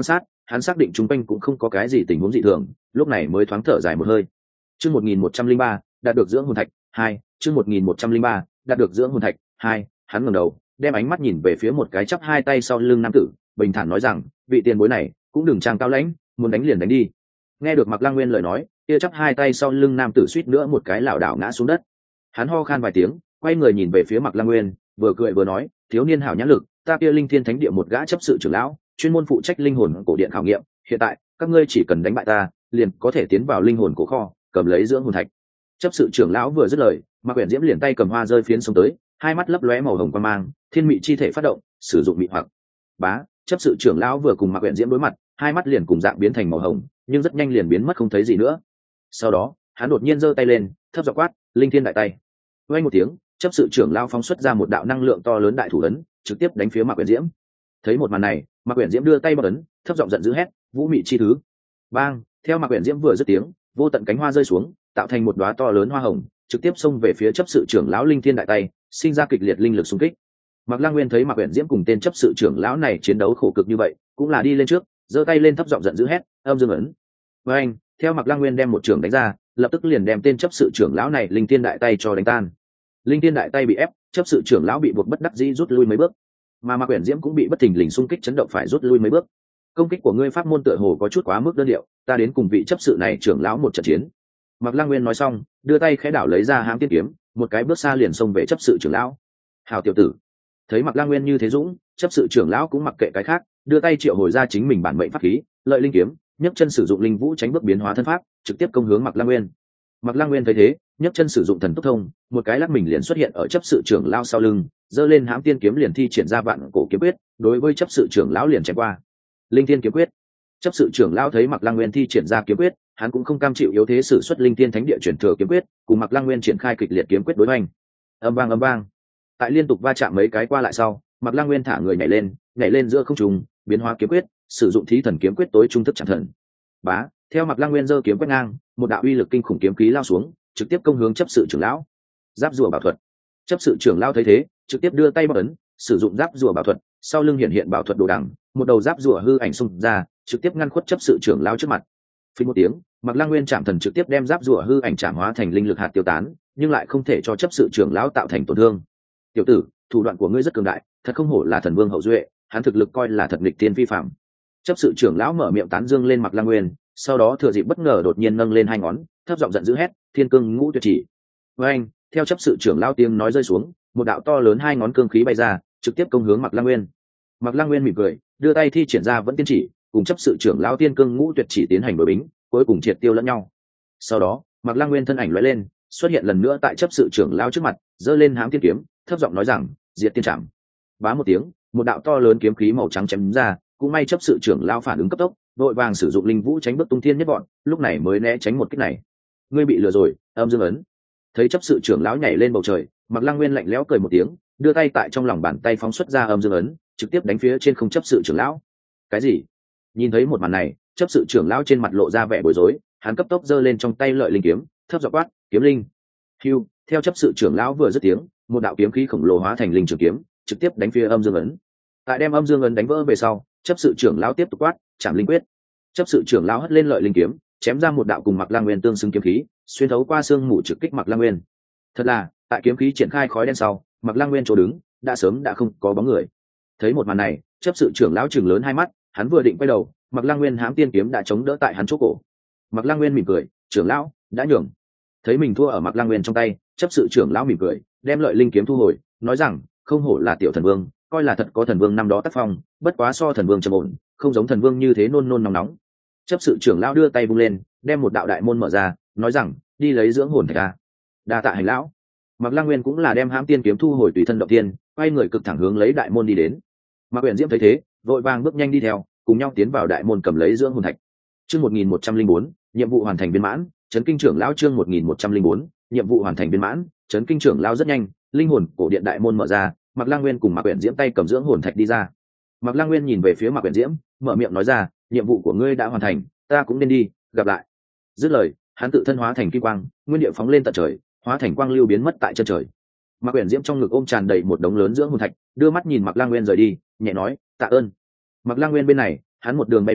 [SPEAKER 1] hắn xác định chung quanh cũng không có cái gì tình huống dị thường, lúc này mới thoáng thở dài một hơi. Chương một nghìn một trăm linh ba, đạt được dưỡng hồn thạch hai. Chương một nghìn một trăm linh ba, đạt được dưỡng hồn thạch hai. Hắn ngẩng đầu, đem ánh mắt nhìn về phía một cái chắp hai tay sau lưng nam tử, bình thản nói rằng, vị tiền bối này cũng đừng trang cao lãnh, muốn đánh liền đánh đi. Nghe được Mạc Lăng Nguyên lời nói, kia chắp hai tay sau lưng nam tử suýt nữa một cái lảo đảo ngã xuống đất. Hắn ho khan vài tiếng, quay người nhìn về phía Mạc Lăng Nguyên, vừa cười vừa nói, thiếu niên hảo nhãn lực, ta kia Linh Thiên Thánh Địa một gã chấp sự trưởng lão, chuyên môn phụ trách linh hồn cổ điện khảo nghiệm, hiện tại các ngươi chỉ cần đánh bại ta, liền có thể tiến vào linh hồn cổ kho, cầm lấy dưỡng hồn thạch. Chấp sự trưởng lão vừa dứt lời, Mạc Uyển Diễm liền tay cầm hoa rơi phiến xuống tới, hai mắt lấp lóe màu hồng quang mang, thiên mị chi thể phát động, sử dụng mị hoặc. Bá, chấp sự trưởng lão vừa cùng Mạc Uyển Diễm đối mặt, hai mắt liền cùng dạng biến thành màu hồng, nhưng rất nhanh liền biến mất không thấy gì nữa. Sau đó, hắn đột nhiên giơ tay lên, thấp giọng quát, "Linh Thiên đại tay!" Vang một tiếng, chấp sự trưởng lão phóng xuất ra một đạo năng lượng to lớn đại thủ ấn, trực tiếp đánh phía Mạc Uyển Diễm. Thấy một màn này, Mạc Uyển Diễm đưa tay bấm ấn, thấp giọng giận dữ hét, "Vũ mị chi thứ!" Bang, theo Mạc Uyển Diễm vừa dứt tiếng, vô tận cánh hoa rơi xuống, tạo thành một đóa to lớn hoa hồng, trực tiếp xông về phía chấp sự trưởng lão Linh Thiên đại tay, sinh ra kịch liệt linh lực xung kích. Mạc Lăng Nguyên thấy Mạc Uyển Diễm cùng tên chấp sự trưởng lão này chiến đấu khổ cực như vậy, cũng là đi lên trước, giơ tay lên thấp giọng giận dữ hét, "Âm dương ấn!" Với anh, theo Mạc Lăng Nguyên đem một trường đánh ra, lập tức liền đem tên chấp sự trưởng lão này Linh Thiên đại tay cho đánh tan. Linh Thiên đại tay bị ép, chấp sự trưởng lão bị buộc bất đắc dĩ rút lui mấy bước, mà Mạc Uyển Diễm cũng bị bất thình lình xung kích chấn động phải rút lui mấy bước. Công kích của ngươi pháp môn tựa hồ có chút quá mức đơn điệu, ta đến cùng vị chấp sự này trưởng lão một trận chiến. Mạc Lăng Nguyên nói xong, đưa tay khẽ đảo lấy ra hãm tiên kiếm, một cái bước xa liền xông về chấp sự trưởng lão. Hào tiểu tử! Thấy Mạc Lăng Nguyên như thế dũng, chấp sự trưởng lão cũng mặc kệ cái khác, đưa tay triệu hồi ra chính mình bản mệnh pháp khí, lợi linh kiếm, nhấc chân sử dụng linh vũ tránh bước biến hóa thân pháp, trực tiếp công hướng Mạc Lăng Nguyên. Mạc Lăng Nguyên thấy thế, nhấc chân sử dụng thần tốc thông, một cái lắc mình liền xuất hiện ở chấp sự trưởng lão sau lưng, giơ lên hãm tiên kiếm liền thi triển ra vạn cổ kiếm quyết, đối với chấp sự trưởng lão liền chém qua. Linh Thiên kiếm quyết. Chấp sự trưởng lão thấy Mạc Lăng Nguyên thi triển ra kiếm quyết, hắn cũng không cam chịu yếu thế sử xuất Linh Thiên Thánh Địa truyền thừa kiếm quyết, cùng Mạc Lăng Nguyên triển khai kịch liệt kiếm quyết đối hoành. Âm vang âm vang. Tại liên tục va chạm mấy cái qua lại sau, Mạc Lăng Nguyên thả người nhảy lên, nhảy lên giữa không trung, biến hóa kiếm quyết, sử dụng thí thần kiếm quyết tối trung thức chẳng thần. Bá, theo Mạc Lăng Nguyên giơ kiếm quét ngang, một đạo uy lực kinh khủng kiếm khí lao xuống, trực tiếp công hướng chấp sự trưởng lão. Giáp rùa bảo thuật. Chấp sự trưởng lão thấy thế, trực tiếp đưa tay bấm ấn, sử dụng giáp rùa bảo thuật, sau lưng hiện hiện bảo thuật đồ đằng, một đầu giáp rùa hư ảnh xung ra, trực tiếp ngăn khuất chấp sự trưởng lão trước mặt. Phình một tiếng, Mạc Lăng Nguyên chạm thần trực tiếp đem giáp rùa hư ảnh chạm hóa thành linh lực hạt tiêu tán, nhưng lại không thể cho chấp sự trưởng lão tạo thành tổn thương. Tiểu tử, thủ đoạn của ngươi rất cường đại, thật không hổ là thần vương hậu duệ, hắn thực lực coi là thật nghịch tiên phi phàm. Chấp sự trưởng lão mở miệng tán dương lên Mạc Lăng Nguyên, sau đó thừa dịp bất ngờ đột nhiên nâng lên hai ngón, thấp giọng giận dữ hét, "Thiên cương ngũ tuyệt chỉ!" Với anh, theo chấp sự trưởng lão tiếng nói rơi xuống, một đạo to lớn hai ngón cương khí bay ra, trực tiếp công hướng Mạc Lăng Nguyên. Mạc Lăng Nguyên mỉm cười, đưa tay thi triển ra vẫn tiên chỉ, cùng chấp sự trưởng lão Thiên cương ngũ tuyệt chỉ tiến hành đối bính, cuối cùng triệt tiêu lẫn nhau. Sau đó, Mạc Lăng Nguyên thân ảnh lóe lên, xuất hiện lần nữa tại chấp sự trưởng lão trước mặt, giơ lên hám tiên kiếm, thấp giọng nói rằng, "Diệt tiên trảm!" Bá một tiếng, một đạo to lớn kiếm khí màu trắng chém ra, cũng may chấp sự trưởng lão phản ứng cấp tốc, đội vàng sử dụng linh vũ tránh bước tung thiên nhất bọn, lúc này mới né tránh một kích này. Ngươi bị lừa rồi, âm dương ấn. Thấy chấp sự trưởng lão nhảy lên bầu trời, Mạc Lăng Nguyên lạnh lẽo cười một tiếng, đưa tay tại trong lòng bàn tay phóng xuất ra âm dương ấn, trực tiếp đánh phía trên không chấp sự trưởng lão. Cái gì? Nhìn thấy một màn này, chấp sự trưởng lão trên mặt lộ ra vẻ bối rối, hắn cấp tốc giơ lên trong tay lợi linh kiếm, thấp giọng quát, "Kiếm linh!" Hưu, theo chấp sự trưởng lão vừa dứt tiếng, một đạo kiếm khí khổng lồ hóa thành linh trường kiếm, trực tiếp đánh phía âm dương ấn. Tại đem âm dương ấn đánh vỡ về sau, chấp sự trưởng lão tiếp tục quát, "Trảm linh quyết!" Chấp sự trưởng lão hất lên lợi linh kiếm, chém ra một đạo cùng Mạc Lăng Nguyên tương xứng kiếm khí, xuyên thấu qua xương mù trực kích Mạc Lăng Nguyên. Thật là, tại kiếm khí triển khai khói đen sau, Mạc Lăng Nguyên chỗ đứng đã sớm đã không có bóng người. Thấy một màn này, chấp sự trưởng lão trừng lớn hai mắt, hắn vừa định quay đầu, Mạc Lăng Nguyên hãm tiên kiếm đã chống đỡ tại hắn chỗ cổ. Mạc Lăng Nguyên mỉm cười, "Trưởng lão, đã nhường." Thấy mình thua ở Mạc Lăng Nguyên trong tay, chấp sự trưởng lão mỉm cười, đem lợi linh kiếm thu hồi, nói rằng, "Không hổ là tiểu thần vương, coi là thật có thần vương năm đó tác phong, bất quá so thần vương trầm ổn, không giống thần vương như thế nôn nôn nóng nóng." Chấp sự trưởng lão đưa tay vung lên, đem một đạo đại môn mở ra, nói rằng, "Đi lấy dưỡng hồn thạch a." Đa tạ hành lão. Mạc Lăng Nguyên cũng là đem hãm tiên kiếm thu hồi tùy thân động tiên, quay người cực thẳng hướng lấy đại môn đi đến. Mạc Uyển Diễm thấy thế, vội vàng bước nhanh đi theo, cùng nhau tiến vào đại môn cầm lấy dưỡng hồn thạch. Chương một nghìn một trăm linh bốn, nhiệm vụ hoàn thành viên mãn, trấn kinh trưởng lão chương một nghìn một trăm linh bốn, nhiệm vụ hoàn thành viên mãn, trấn kinh trưởng lão rất nhanh, linh hồn cổ điện đại môn mở ra, Mạc Lăng Nguyên cùng Mạc Uyển Diễm tay cầm dưỡng hồn thạch đi ra. Mạc Lăng Nguyên nhìn về phía Mạc Uyển Diễm, mở miệng nói ra, "Nhiệm vụ của ngươi đã hoàn thành, ta cũng nên đi, gặp lại." Dứt lời, hắn tự thân hóa thành kim quang, nguyên địa phóng lên tận trời, hóa thành quang lưu biến mất tại chân trời. Mạc Uyển Diễm trong ngực ôm tràn đầy một đống lớn dưỡng hồn thạch, đưa mắt nhìn Mạc Lăng Nguyên rời đi, nhẹ nói, "Tạ ơn." Mạc Lăng Nguyên bên này, hắn một đường bay đến,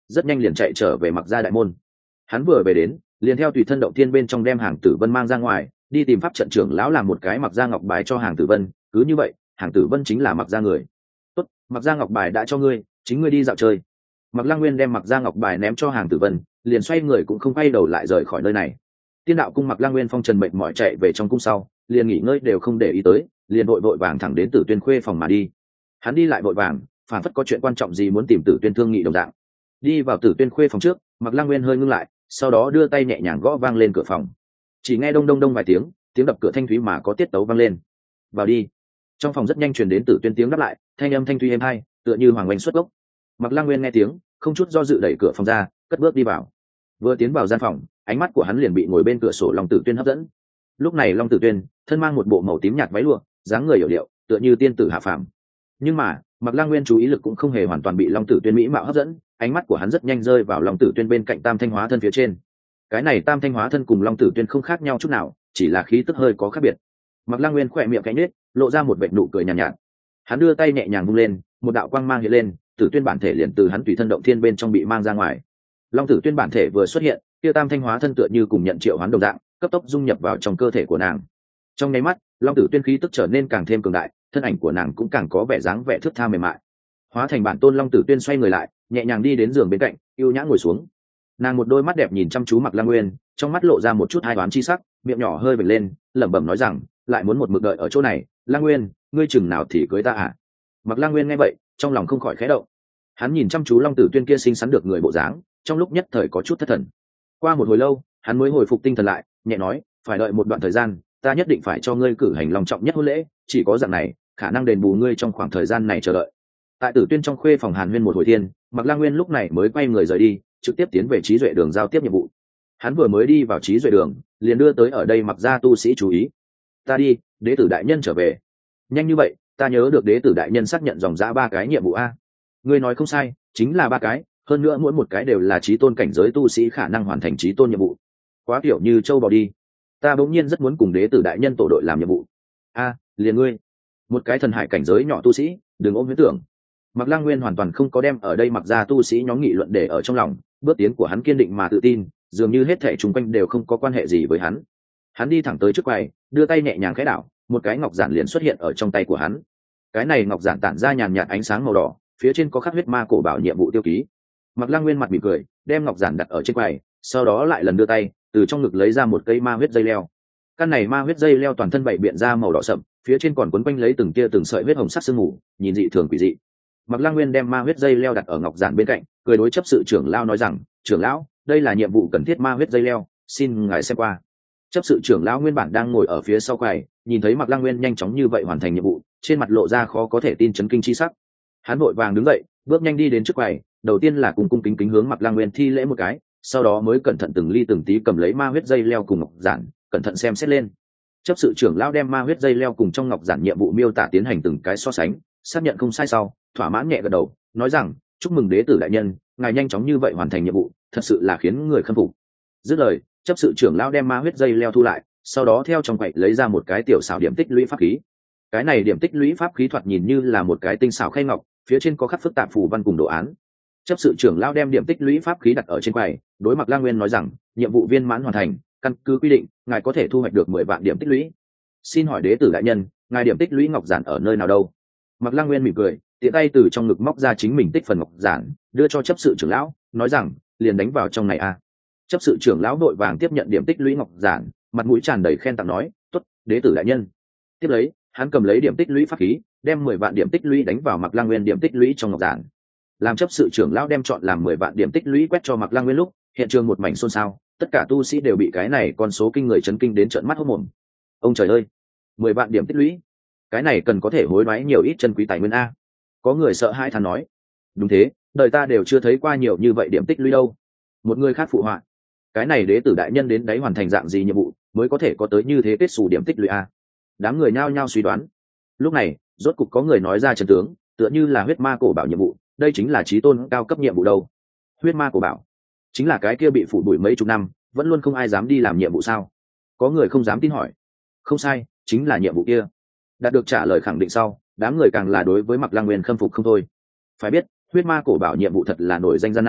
[SPEAKER 1] rất nhanh liền chạy trở về mặc gia đại môn. Hắn vừa về đến, liền theo tùy thân động thiên bên trong đem Hàng Tử Vân mang ra ngoài, đi tìm pháp trận trưởng lão làm một cái mặc gia ngọc bài cho Hàng Tử Vân. Cứ như vậy, Hàng Tử Vân chính là mặc gia người. Tốt, mặc gia ngọc bài đã cho ngươi, chính ngươi đi dạo chơi. Mặc Lăng Nguyên đem mặc gia ngọc bài ném cho Hàng Tử Vân, liền xoay người cũng không quay đầu lại rời khỏi nơi này. Tiên đạo cung Mặc Lăng Nguyên phong trần mệt mỏi chạy về trong cung sau, liền nghỉ ngơi đều không để ý tới, liền vội vội vàng thẳng đến Tử Tuyên Khuê phòng mà đi. Hắn đi lại vội vàng, phản phất có chuyện quan trọng gì muốn tìm Tử Tuyên thương nghị đồng dạng. Đi vào Tử Tuyên Khuê phòng trước, Mặc Lăng Nguyên hơi ngưng lại, sau đó đưa tay nhẹ nhàng gõ vang lên cửa phòng. Chỉ nghe đông đông đông vài tiếng, tiếng đập cửa thanh thúy mà có tiết tấu vang lên. Vào đi. Trong phòng rất nhanh truyền đến Tử Tuyên tiếng đáp lại, thanh âm thanh thúy êm hai, tựa như hoàng oanh xuất gốc. Mặc Lăng Nguyên nghe tiếng, không chút do dự đẩy cửa phòng ra, cất bước đi vào. Vừa tiến vào gian phòng, ánh mắt của hắn liền bị ngồi bên cửa sổ Long Tử Tuyên hấp dẫn. Lúc này Long Tử Tuyên thân mang một bộ màu tím nhạt váy lụa, dáng người hiểu điệu, tựa như tiên tử hạ phàm. Nhưng mà Mặc Lăng Nguyên chú ý lực cũng không hề hoàn toàn bị Long Tử Tuyên mỹ mạo hấp dẫn, ánh mắt của hắn rất nhanh rơi vào Long Tử Tuyên bên cạnh Tam Thanh Hóa thân phía trên. Cái này Tam Thanh Hóa thân cùng Long Tử Tuyên không khác nhau chút nào, chỉ là khí tức hơi có khác biệt. Mặc Lăng Nguyên khỏe miệng cánh nết, lộ ra một vệt nụ cười nhàn nhạt, nhạt. Hắn đưa tay nhẹ nhàng vung lên, một đạo quang mang hiện lên, Tử Tuyên bản thể liền từ hắn tùy thân động thiên bên trong bị mang ra ngoài. Long Tử Tuyên bản thể vừa xuất hiện, kia Tam Thanh Hóa thân tựa như cùng nhận triệu hoán đồng dạng, cấp tốc dung nhập vào trong cơ thể của nàng. Trong nháy mắt, Long Tử Tuyên khí tức trở nên càng thêm cường đại, thân ảnh của nàng cũng càng có vẻ dáng vẻ thướt tha mềm mại. Hóa thành bản tôn Long Tử Tuyên xoay người lại, nhẹ nhàng đi đến giường bên cạnh, yêu nhã ngồi xuống. Nàng một đôi mắt đẹp nhìn chăm chú Mặc Lăng Nguyên, trong mắt lộ ra một chút hai đoán chi sắc, miệng nhỏ hơi vểnh lên, lẩm bẩm nói rằng, lại muốn một mực đợi ở chỗ này, Lăng Nguyên, ngươi chừng nào thì cưới ta à? Mặc Lăng Nguyên nghe vậy, trong lòng không khỏi khẽ động. Hắn nhìn chăm chú Long Tử Tuyên kia xinh xắn được người bộ dáng, trong lúc nhất thời có chút thất thần. Qua một hồi lâu, hắn mới hồi phục tinh thần lại, nhẹ nói, phải đợi một đoạn thời gian, ta nhất định phải cho ngươi cử hành long trọng nhất hôn lễ, chỉ có dạng này, khả năng đền bù ngươi trong khoảng thời gian này chờ đợi. Tại Tử Tuyên trong khuê phòng hàn huyên một hồi thiên, Mặc Lăng Nguyên lúc này mới quay người rời đi, trực tiếp tiến về Trí Duệ Đường giao tiếp nhiệm vụ. Hắn vừa mới đi vào Trí Duệ Đường, liền đưa tới ở đây Mặc gia tu sĩ chú ý. Ta đi, đế tử đại nhân trở về. Nhanh như vậy, ta nhớ được đế tử đại nhân xác nhận dòng dã ba cái nhiệm vụ a. Ngươi nói không sai, chính là ba cái, hơn nữa mỗi một cái đều là chí tôn cảnh giới tu sĩ khả năng hoàn thành chí tôn nhiệm vụ. Quá kiểu như châu bò đi. Ta bỗng nhiên rất muốn cùng đế tử đại nhân tổ đội làm nhiệm vụ. A, liền ngươi, một cái thần hải cảnh giới nhỏ tu sĩ, đừng ôm huyễn tưởng. Mặc Lăng Nguyên hoàn toàn không có đem ở đây Mặc gia tu sĩ nhóm nghị luận để ở trong lòng, bước tiến của hắn kiên định mà tự tin, dường như hết thảy xung quanh đều không có quan hệ gì với hắn. Hắn đi thẳng tới trước quầy, đưa tay nhẹ nhàng khẽ đảo, một cái ngọc giản liền xuất hiện ở trong tay của hắn. Cái này ngọc giản tản ra nhàn nhạt ánh sáng màu đỏ, phía trên có khắc huyết ma cổ bảo nhiệm vụ tiêu ký. Mặc Lăng Nguyên mặt mỉm cười, đem ngọc giản đặt ở trên quầy, sau đó lại lần đưa tay, từ trong ngực lấy ra một cây ma huyết dây leo. Căn này ma huyết dây leo toàn thân bảy biện ra màu đỏ sậm, phía trên còn quấn quanh lấy từng tia từng sợi huyết hồng sắc sương mù, nhìn dị thường quỷ dị. Mặc Lăng Nguyên đem ma huyết dây leo đặt ở ngọc giản bên cạnh, cười đối chấp sự trưởng lão nói rằng, trưởng lão, đây là nhiệm vụ cần thiết ma huyết dây leo, xin ngài xem qua. Chấp sự trưởng lão nguyên bản đang ngồi ở phía sau quầy, nhìn thấy Mặc Lăng Nguyên nhanh chóng như vậy hoàn thành nhiệm vụ, trên mặt lộ ra khó có thể tin chấn kinh chi sắc. Hắn vội vàng đứng dậy, bước nhanh đi đến trước quầy, đầu tiên là cùng cung kính kính hướng Mặc Lăng Nguyên thi lễ một cái, sau đó mới cẩn thận từng ly từng tí cầm lấy ma huyết dây leo cùng ngọc giản, cẩn thận xem xét lên. Chấp sự trưởng lão đem ma huyết dây leo cùng trong ngọc giản nhiệm vụ miêu tả tiến hành từng cái so sánh, xác nhận không sai sau, thỏa mãn nhẹ gật đầu, nói rằng, chúc mừng đế tử đại nhân, ngài nhanh chóng như vậy hoàn thành nhiệm vụ, thật sự là khiến người khâm phục. Dứt lời, chấp sự trưởng lão đem ma huyết dây leo thu lại, sau đó theo trong quầy lấy ra một cái tiểu xảo điểm tích lũy pháp khí. Cái này điểm tích lũy pháp khí thoạt nhìn như là một cái tinh xảo khay ngọc, phía trên có khắc phức tạp phù văn cùng đồ án. Chấp sự trưởng lão đem điểm tích lũy pháp khí đặt ở trên quầy, đối Mặc Lăng Nguyên nói rằng, nhiệm vụ viên mãn hoàn thành, căn cứ quy định, ngài có thể thu hoạch được mười vạn điểm tích lũy. Xin hỏi đế tử đại nhân, ngài điểm tích lũy ngọc giản ở nơi nào đâu? Mặc Lăng Nguyên mỉm cười, tiện tay từ trong ngực móc ra chính mình tích phần ngọc giản, đưa cho chấp sự trưởng lão, nói rằng, liền đánh vào trong này a. Chấp sự trưởng lão đội vàng tiếp nhận điểm tích lũy ngọc giản, mặt mũi tràn đầy khen tặng nói, tốt, đế tử đại nhân. Tiếp lấy, hắn cầm lấy điểm tích lũy pháp khí, đem mười vạn điểm tích lũy đánh vào Mặc Lăng Nguyên điểm tích lũy trong ngọc giản. Làm chấp sự trưởng lão đem chọn làm mười vạn điểm tích lũy quét cho Mặc Lăng Nguyên lúc, hiện trường một mảnh xôn xao, tất cả tu sĩ đều bị cái này con số kinh người chấn kinh đến trợn mắt hốt mồm. Ông trời ơi, mười vạn điểm tích lũy, cái này cần có thể hối đoái nhiều ít chân quý tài nguyên a. Có người sợ hãi thán nói, đúng thế, đời ta đều chưa thấy qua nhiều như vậy điểm tích lũy đâu. Một người khác phụ họa, cái này đế tử đại nhân đến đấy hoàn thành dạng gì nhiệm vụ mới có thể có tới như thế kết xù điểm tích lũy a. Đám người nhao nhao suy đoán. Lúc này, rốt cục có người nói ra chân tướng, tựa như là huyết ma cổ bảo nhiệm vụ, đây chính là chí tôn cao cấp nhiệm vụ đâu. Huyết ma cổ bảo chính là cái kia bị phủ bụi mấy chục năm, vẫn luôn không ai dám đi làm nhiệm vụ sao? Có người không dám tin hỏi. Không sai, chính là nhiệm vụ kia. Đạt được trả lời khẳng định sau, đám người càng là đối với Mặc Lăng Nguyên khâm phục không thôi. Phải biết, huyết ma cổ bảo nhiệm vụ thật là nổi danh gian nan,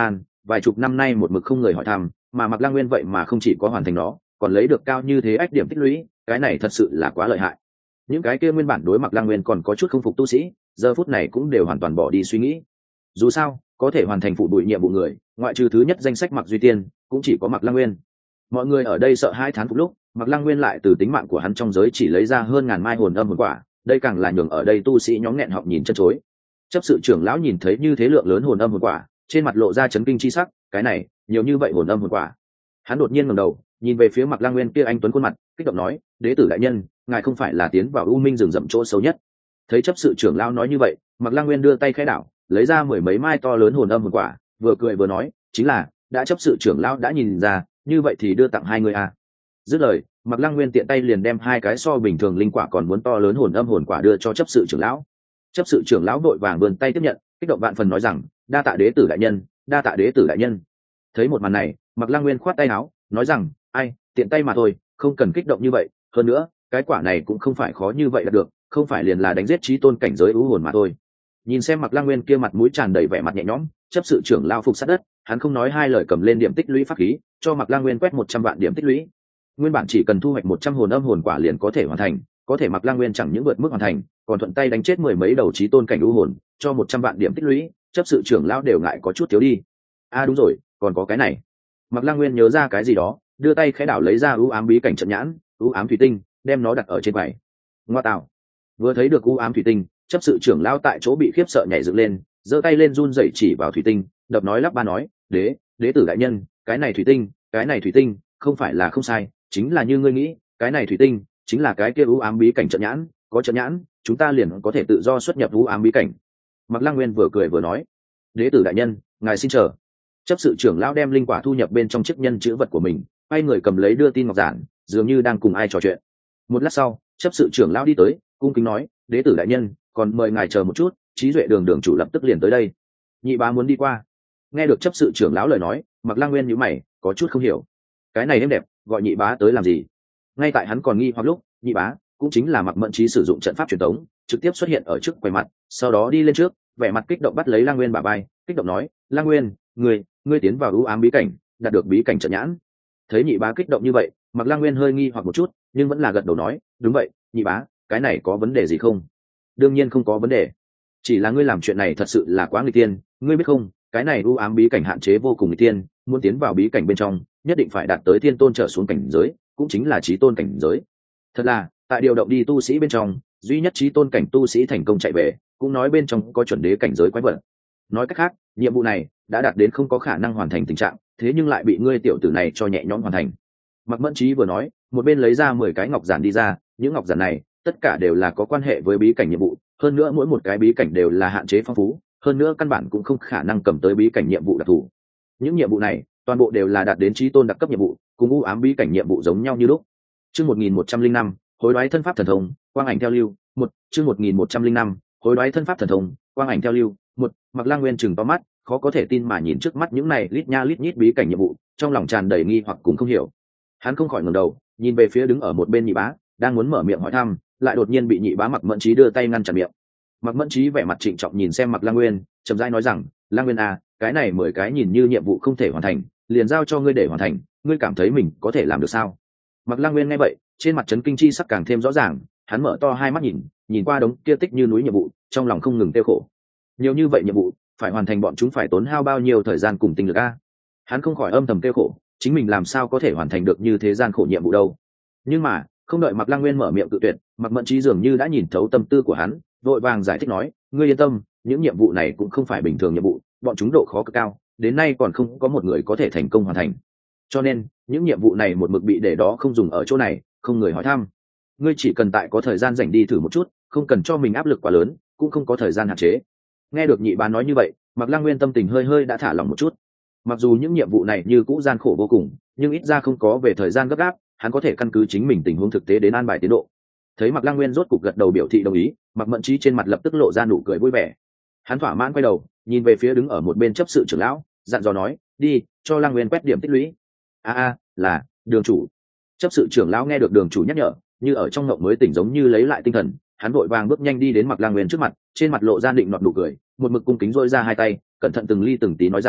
[SPEAKER 1] vài chục năm nay một mực không người hỏi thăm, mà Mạc Lăng Nguyên vậy mà không chỉ có hoàn thành nó, còn lấy được cao như thế ách điểm tích lũy, cái này thật sự là quá lợi hại. Những cái kia nguyên bản đối Mạc Lăng Nguyên còn có chút không phục tu sĩ, giờ phút này cũng đều hoàn toàn bỏ đi suy nghĩ. Dù sao, có thể hoàn thành phụ bụi nhiệm vụ người, ngoại trừ thứ nhất danh sách Mạc Duy Tiên, cũng chỉ có Mạc Lăng Nguyên. Mọi người ở đây sợ hai tháng phục lúc, Mạc Lăng Nguyên lại từ tính mạng của hắn trong giới chỉ lấy ra hơn ngàn mai hồn âm hồn quả, đây càng là nhường ở đây tu sĩ nhóm nghẹn họng nhìn chân chối. Chấp sự trưởng lão nhìn thấy như thế lượng lớn hồn âm hồn quả, trên mặt lộ ra chấn kinh chi sắc, cái này, nhiều như vậy hồn âm hồn quả. Hắn đột nhiên ngẩng đầu, nhìn về phía Mạc Lăng Nguyên kia anh tuấn khuôn mặt, kích động nói, "Đế tử đại nhân, ngài không phải là tiến vào U Minh rừng rậm chỗ xấu nhất?" Thấy chấp sự trưởng lão nói như vậy, Mạc Lăng Nguyên đưa tay khẽ đảo, lấy ra mười mấy mai to lớn hồn âm hồn quả, vừa cười vừa nói, "Chính là, đã chấp sự trưởng lão đã nhìn ra, như vậy thì đưa tặng hai người à?" Dứt lời, Mạc Lăng Nguyên tiện tay liền đem hai cái so bình thường linh quả còn muốn to lớn hồn âm hồn quả đưa cho chấp sự trưởng lão. Chấp sự trưởng lão đội vàng vươn tay tiếp nhận, kích động vạn phần nói rằng, "Đa tạ đế tử đại nhân, đa tạ đế tử đại nhân." Thấy một màn này, Mạc Lăng Nguyên khoát tay áo, nói rằng, "Ai, tiện tay mà thôi, không cần kích động như vậy, hơn nữa, cái quả này cũng không phải khó như vậy là được, không phải liền là đánh giết chí tôn cảnh giới ưu hồn mà thôi." Nhìn xem Mạc Lăng Nguyên kia mặt mũi tràn đầy vẻ mặt nhẹ nhõm, chấp sự trưởng lão phục sát đất, hắn không nói hai lời cầm lên điểm tích lũy pháp khí, cho Mạc Lăng Nguyên quét một trăm vạn điểm tích lũy. Nguyên bản chỉ cần thu hoạch một trăm hồn âm hồn quả liền có thể hoàn thành, có thể Mạc Lăng Nguyên chẳng những vượt mức hoàn thành, còn thuận tay đánh chết mười mấy đầu chí tôn cảnh ưu hồn, cho một trăm vạn điểm tích lũy, chấp sự trưởng lão đều ngại có chút thiếu đi. À đúng rồi, còn có cái này. Mạc Lăng Nguyên nhớ ra cái gì đó, đưa tay khẽ đảo lấy ra ưu ám bí cảnh trận nhãn, ưu ám thủy tinh, đem nó đặt ở trên quầy. Ngoa tạo. Vừa thấy được ưu ám thủy tinh, chấp sự trưởng lão tại chỗ bị khiếp sợ nhảy dựng lên, giơ tay lên run rẩy chỉ vào thủy tinh, đập nói lắp ba nói, "Đế, đế tử đại nhân, cái này thủy tinh, cái này thủy tinh, không phải là không sai, chính là như ngươi nghĩ, cái này thủy tinh chính là cái kia ưu ám bí cảnh trận nhãn, có trận nhãn, chúng ta liền có thể tự do xuất nhập ưu ám bí cảnh." Mạc Lăng Nguyên vừa cười vừa nói, "Đế tử đại nhân, ngài xin chờ." Chấp sự trưởng lão đem linh quả thu nhập bên trong chiếc nhân chữ vật của mình, quay người cầm lấy đưa tin ngọc giản, dường như đang cùng ai trò chuyện. Một lát sau, chấp sự trưởng lão đi tới, cung kính nói, "Đế tử đại nhân, còn mời ngài chờ một chút, Trí Duệ đường đường chủ lập tức liền tới đây." Nhị bá muốn đi qua. Nghe được chấp sự trưởng lão lời nói, Mạc Lăng Nguyên nhíu mày, có chút không hiểu. Cái này em đẹp, gọi nhị bá tới làm gì? Ngay tại hắn còn nghi hoặc lúc, nhị bá cũng chính là Mạc Mẫn Trí sử dụng trận pháp truyền tống, trực tiếp xuất hiện ở trước quầy mặt, sau đó đi lên trước, vẻ mặt kích động bắt lấy Lăng Nguyên bả vai, kích động nói, "Lăng Nguyên, ngươi, ngươi tiến vào ưu ám bí cảnh, đạt được bí cảnh trận nhãn." Thấy nhị bá kích động như vậy, Mạc Lăng Nguyên hơi nghi hoặc một chút, nhưng vẫn là gật đầu nói, "Đúng vậy, nhị bá, cái này có vấn đề gì không?" "Đương nhiên không có vấn đề, chỉ là ngươi làm chuyện này thật sự là quá nguy tiên, ngươi biết không, cái này ưu ám bí cảnh hạn chế vô cùng nguy tiên, muốn tiến vào bí cảnh bên trong, nhất định phải đạt tới thiên tôn trở xuống cảnh giới, cũng chính là chí tôn cảnh giới. Thật là, tại điều động đi tu sĩ bên trong, duy nhất chí tôn cảnh tu sĩ thành công chạy về, cũng nói bên trong có chuẩn đế cảnh giới quái vật. Nói cách khác, nhiệm vụ này đã đạt đến không có khả năng hoàn thành tình trạng, thế nhưng lại bị ngươi tiểu tử này cho nhẹ nhõm hoàn thành." Mạc Mẫn Trí vừa nói, một bên lấy ra mười cái ngọc giản đi ra, những ngọc giản này tất cả đều là có quan hệ với bí cảnh nhiệm vụ, hơn nữa mỗi một cái bí cảnh đều là hạn chế phong phú, hơn nữa căn bản cũng không khả năng cầm tới bí cảnh nhiệm vụ đặc thù. Những nhiệm vụ này toàn bộ đều là đạt đến chí tôn đặc cấp nhiệm vụ, cùng u ám bí cảnh nhiệm vụ giống nhau như lúc. Chương một nghìn một trăm linh năm, hối đoái thân pháp thần thông, quang ảnh theo lưu, một, chương một nghìn một trăm linh năm, hối đoái thân pháp thần thông, quang ảnh theo lưu, một. Mạc Lăng Nguyên chừng to mắt, khó có thể tin mà nhìn trước mắt những này lít nha lít nhít bí cảnh nhiệm vụ, trong lòng tràn đầy nghi hoặc cũng không hiểu. Hắn không khỏi ngẩng đầu, nhìn về phía đứng ở một bên nhị bá, đang muốn mở miệng hỏi thăm, lại đột nhiên bị nhị bá Mạc Mẫn Trí đưa tay ngăn chặn miệng. Mạc Mẫn Trí vẻ mặt trịnh trọng nhìn xem Mạc Lăng Nguyên, chậm rãi nói rằng, "Lăng Nguyên à, cái này mười cái nhìn như nhiệm vụ không thể hoàn thành, liền giao cho ngươi để hoàn thành, ngươi cảm thấy mình có thể làm được sao?" Mạc Lăng Nguyên nghe vậy, trên mặt chấn kinh chi sắc càng thêm rõ ràng, hắn mở to hai mắt nhìn, nhìn qua đống kia tích như núi nhiệm vụ, trong lòng không ngừng tiêu khổ. Nhiều như vậy nhiệm vụ, phải hoàn thành bọn chúng phải tốn hao bao nhiêu thời gian cùng tinh lực a? Hắn không khỏi âm thầm tiêu khổ, chính mình làm sao có thể hoàn thành được như thế gian khổ nhiệm vụ đâu. Nhưng mà, không đợi Mạc Lăng Nguyên mở miệng cự tuyệt, Mạc Mẫn Trí dường như đã nhìn thấu tâm tư của hắn, vội vàng giải thích nói, "Ngươi yên tâm, những nhiệm vụ này cũng không phải bình thường nhiệm vụ, bọn chúng độ khó cực cao, đến nay còn không có một người có thể thành công hoàn thành. Cho nên, những nhiệm vụ này một mực bị để đó không dùng ở chỗ này, không người hỏi thăm. Ngươi chỉ cần tại có thời gian rảnh đi thử một chút, không cần cho mình áp lực quá lớn, cũng không có thời gian hạn chế." Nghe được nhị bá nói như vậy, Mạc Lăng Nguyên tâm tình hơi hơi đã thả lỏng một chút. Mặc dù những nhiệm vụ này như cũ gian khổ vô cùng, nhưng ít ra không có về thời gian gấp gáp, hắn có thể căn cứ chính mình tình huống thực tế đến an bài tiến độ. Thấy Mạc Lăng Nguyên rốt cục gật đầu biểu thị đồng ý, Mạc Mẫn Trí trên mặt lập tức lộ ra nụ cười vui vẻ. Hắn thỏa mãn quay đầu, nhìn về phía đứng ở một bên chấp sự trưởng lão, dặn dò nói, "Đi, cho Lăng Nguyên quét điểm tích lũy." "A a, là, đường chủ." Chấp sự trưởng lão nghe được đường chủ nhắc nhở, như ở trong ngộng mới tỉnh giống như lấy lại tinh thần, hắn vội vàng bước nhanh đi đến Mạc Lăng Nguyên trước mặt, trên mặt lộ ra định nọt nụ cười, một mực cung kính rỗi ra hai tay, cẩn thận từng ly từng tí nói rằng,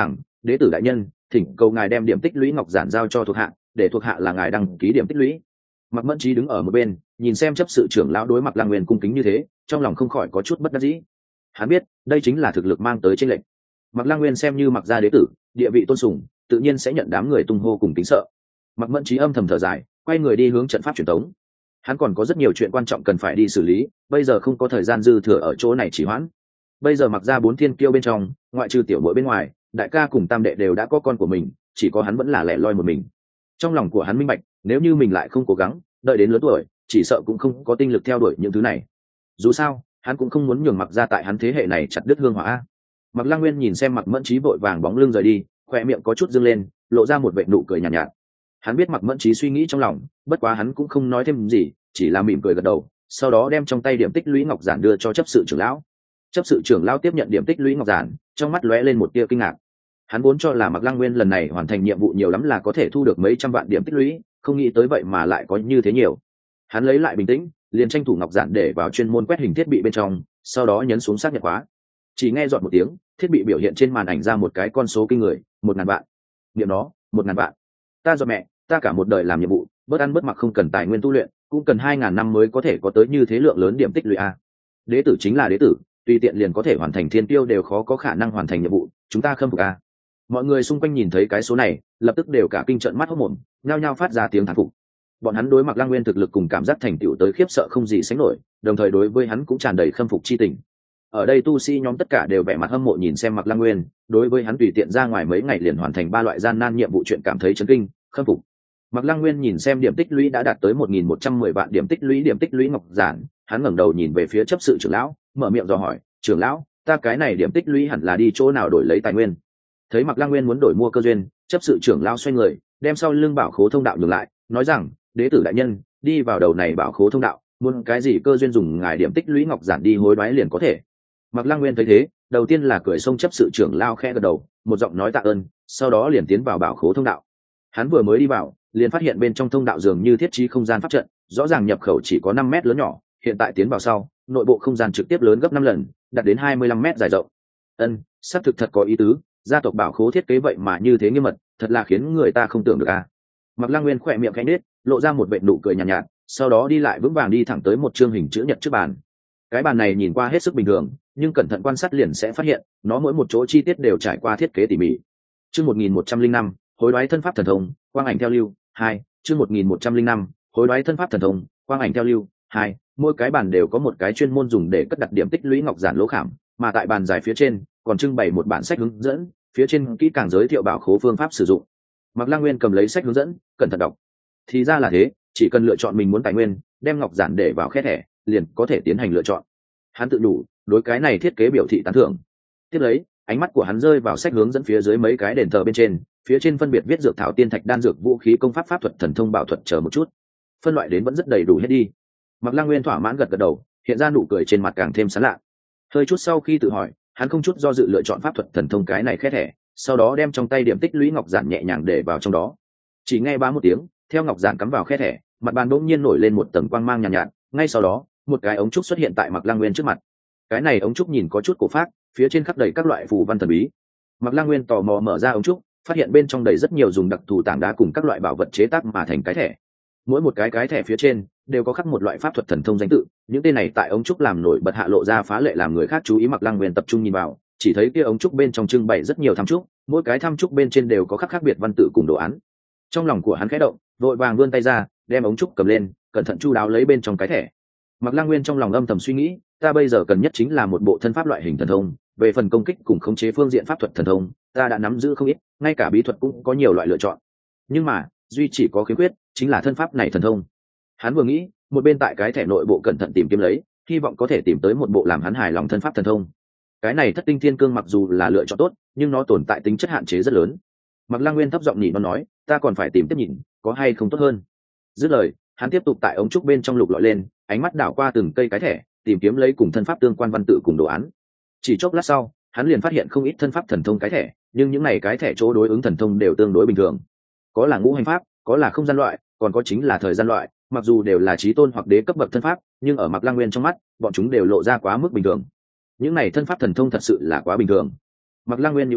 [SPEAKER 1] đế tử đại nhân, thỉnh cầu ngài đem điểm tích lũy ngọc giản giao cho thuộc hạ, để thuộc hạ là ngài đăng ký điểm tích lũy. Mạc Mẫn Trí đứng ở một bên, nhìn xem chấp sự trưởng lão đối Mạc Lăng Nguyên cung kính như thế, trong lòng không khỏi có chút bất đắc dĩ. Hắn biết, đây chính là thực lực mang tới chênh lệch. Mạc Lăng Nguyên xem như Mạc gia đế tử, địa vị tôn sùng, tự nhiên sẽ nhận đám người tung hô cùng kính sợ. Mạc Mẫn Trí âm thầm thở dài, quay người đi hướng trận pháp truyền tống. Hắn còn có rất nhiều chuyện quan trọng cần phải đi xử lý, bây giờ không có thời gian dư thừa ở chỗ này trì hoãn. Bây giờ Mạc gia bốn thiên kiêu bên trong, ngoại trừ tiểu muội bên ngoài, đại ca cùng tam đệ đều đã có con của mình, chỉ có hắn vẫn là lẻ loi một mình. Trong lòng của hắn minh bạch, nếu như mình lại không cố gắng, đợi đến lớn tuổi, chỉ sợ cũng không có tinh lực theo đuổi những thứ này. Dù sao, hắn cũng không muốn nhường Mạc gia tại hắn thế hệ này chặt đứt hương hỏa. Mạc Lăng Nguyên nhìn xem Mạc Mẫn Trí vội vàng bóng lưng rời đi, khóe miệng có chút dương lên, lộ ra một vệt nụ cười nhàn nhạt, nhạt. Hắn biết Mạc Mẫn Trí suy nghĩ trong lòng, bất quá hắn cũng không nói thêm gì, chỉ là mỉm cười gật đầu, sau đó đem trong tay điểm tích lũy ngọc giản đưa cho chấp sự trưởng lão. Chấp sự trưởng lão tiếp nhận điểm tích lũy ngọc giản, trong mắt lóe lên một tia kinh ngạc. Hắn vốn cho là Mạc Lăng Nguyên lần này hoàn thành nhiệm vụ nhiều lắm là có thể thu được mấy trăm vạn điểm tích lũy, không nghĩ tới vậy mà lại có như thế nhiều. Hắn lấy lại bình tĩnh, liền tranh thủ ngọc giản để vào chuyên môn quét hình thiết bị bên trong, sau đó nhấn xuống xác nhận khóa. Chỉ nghe dọn một tiếng, thiết bị biểu hiện trên màn ảnh ra một cái con số kinh người, một ngàn vạn. Niệm nó, một ngàn vạn. Ta dọn mẹ, ta cả một đời làm nhiệm vụ, bớt ăn bớt mặc không cần tài nguyên tu luyện, cũng cần hai ngàn năm mới có thể có tới như thế lượng lớn điểm tích lũy a. Đế tử chính là đế tử, tùy tiện liền có thể hoàn thành thiên tiêu đều khó có khả năng hoàn thành nhiệm vụ, chúng ta khâm phục a. Mọi người xung quanh nhìn thấy cái số này, lập tức đều cả kinh trợn mắt hốt mồm, nhao nhao phát ra tiếng thán phục. Bọn hắn đối Mạc Lăng Nguyên thực lực cùng cảm giác thành tựu tới khiếp sợ không gì sánh nổi, đồng thời đối với hắn cũng tràn đầy khâm phục chi tình. Ở đây tu sĩ nhóm tất cả đều vẻ mặt hâm mộ nhìn xem Mạc Lăng Nguyên, đối với hắn tùy tiện ra ngoài mấy ngày liền hoàn thành ba loại gian nan nhiệm vụ chuyện cảm thấy chấn kinh, khâm phục. Mạc Lăng Nguyên nhìn xem điểm tích lũy đã đạt tới một nghìn một trăm mười vạn điểm tích lũy điểm tích lũy ngọc giản, hắn ngẩng đầu nhìn về phía chấp sự trưởng lão, mở miệng dò hỏi, "Trưởng lão, ta cái này điểm tích lũy hẳn là đi chỗ nào đổi lấy tài nguyên?" Thấy Mạc Lăng Nguyên muốn đổi mua cơ duyên, chấp sự trưởng lão xoay người, đem sau lưng bảo khố thông đạo nhường lại, nói rằng, "Đế tử đại nhân, đi vào đầu này bảo khố thông đạo, muốn cái gì cơ duyên dùng ngài điểm tích lũy ngọc giản đi hối đoái liền có thể." Mạc Lăng Nguyên thấy thế, đầu tiên là cười xông chấp sự trưởng lão khẽ gật đầu, một giọng nói tạ ơn, sau đó liền tiến vào bảo khố thông đạo. Hắn vừa mới đi vào, liền phát hiện bên trong thông đạo dường như thiết trí không gian pháp trận, rõ ràng nhập khẩu chỉ có năm mét lớn nhỏ, hiện tại tiến vào sau, nội bộ không gian trực tiếp lớn gấp năm lần, đạt đến hai mươi lăm mét dài rộng. Ân, xác thực thật có ý tứ, gia tộc bảo khố thiết kế vậy mà như thế nghiêm mật, thật là khiến người ta không tưởng được a. Mạc Lăng Nguyên khẽ miệng khẽ nhếch, lộ ra một vệt nụ cười nhàn nhạt, nhạt, sau đó đi lại vững vàng đi thẳng tới một chương hình chữ nhật trước bàn. Cái bàn này nhìn qua hết sức bình thường, nhưng cẩn thận quan sát liền sẽ phát hiện, nó mỗi một chỗ chi tiết đều trải qua thiết kế tỉ mỉ. Chương một nghìn một trăm linh năm, hối đoái thân pháp thần thông, quang ảnh theo lưu, hai, chương một nghìn một trăm linh năm, hối đoái thân pháp thần thông, quang ảnh theo lưu, hai, mỗi cái bàn đều có một cái chuyên môn dùng để cất đặt điểm tích lũy ngọc giản lỗ khảm, mà tại bàn dài phía trên còn trưng bày một bản sách hướng dẫn, phía trên kỹ càng giới thiệu bảo khố phương pháp sử dụng. Mạc Lăng Nguyên cầm lấy sách hướng dẫn, cẩn thận đọc. Thì ra là thế, chỉ cần lựa chọn mình muốn tài nguyên, đem ngọc giản để vào khe thẻ, liền có thể tiến hành lựa chọn. Hắn tự đủ, đối cái này thiết kế biểu thị tán thưởng. Tiếp lấy, ánh mắt của hắn rơi vào sách hướng dẫn phía dưới mấy cái đền thờ bên trên, phía trên phân biệt viết dược thảo, tiên thạch, đan dược, vũ khí, công pháp, pháp thuật, thần thông, bảo thuật chờ một chút. Phân loại đến vẫn rất đầy đủ hết đi. Mạc Lăng Nguyên thỏa mãn gật gật đầu, hiện ra nụ cười trên mặt càng thêm sán lạ. Hơi chút sau khi tự hỏi, hắn không chút do dự lựa chọn pháp thuật thần thông cái này khẽ thẻ, sau đó đem trong tay điểm tích lũy ngọc giản nhẹ nhàng để vào trong đó. Chỉ nghe bá một tiếng, theo ngọc giản cắm vào khe thẻ, mặt bàn bỗng nhiên nổi lên một tầng quang mang nhàn nhạt, nhạt, ngay sau đó, một cái ống trúc xuất hiện tại Mạc Lăng Nguyên trước mặt. Cái này ống trúc nhìn có chút cổ phác, phía trên khắc đầy các loại phù văn thần bí. Mạc Lăng Nguyên tò mò mở ra ống trúc, phát hiện bên trong đầy rất nhiều dùng đặc thù tảng đá cùng các loại bảo vật chế tác mà thành cái thẻ. Mỗi một cái cái thẻ phía trên đều có khắc một loại pháp thuật thần thông danh tự, những tên này tại ống trúc làm nổi bật hạ lộ ra phá lệ làm người khác chú ý. Mạc Lăng Nguyên tập trung nhìn vào, chỉ thấy kia ống trúc bên trong trưng bày rất nhiều tham trúc, mỗi cái tham trúc bên trên đều có khắc khác biệt văn tự cùng đồ án. Trong lòng của hắn khẽ động, vội vàng vươn tay ra, đem ống trúc cầm lên, cẩn thận chu đáo lấy bên trong cái thẻ. Mạc Lăng Nguyên trong lòng âm thầm suy nghĩ, ta bây giờ cần nhất chính là một bộ thân pháp loại hình thần thông, về phần công kích cùng khống chế phương diện pháp thuật thần thông, ta đã nắm giữ không ít, ngay cả bí thuật cũng có nhiều loại lựa chọn. Nhưng mà, duy chỉ có khiếm khuyết, chính là thân pháp này thần thông. Hắn vừa nghĩ, một bên tại cái thẻ nội bộ cẩn thận tìm kiếm lấy, hy vọng có thể tìm tới một bộ làm hắn hài lòng thân pháp thần thông. Cái này Thất Tinh Thiên Cương mặc dù là lựa chọn tốt, nhưng nó tồn tại tính chất hạn chế rất lớn. Mạc Lăng Nguyên thấp giọng nhỉ nó nói, ta còn phải tìm tiếp nhìn, có hay không tốt hơn. Dứt lời, hắn tiếp tục tại ống trúc bên trong lục lọi lên, ánh mắt đảo qua từng cây cái thẻ, tìm kiếm lấy cùng thân pháp tương quan văn tự cùng đồ án. Chỉ chốc lát sau, hắn liền phát hiện không ít thân pháp thần thông cái thẻ, nhưng những này cái thẻ chỗ đối ứng thần thông đều tương đối bình thường. Có là ngũ hành pháp, có là không gian loại, còn có chính là thời gian loại, mặc dù đều là chí tôn hoặc đế cấp bậc thân pháp, nhưng ở Mạc Lăng Nguyên trong mắt, bọn chúng đều lộ ra quá mức bình thường. Những này thân pháp thần thông thật sự là quá bình thường. Mạc Lăng Nguyên nhíu mày,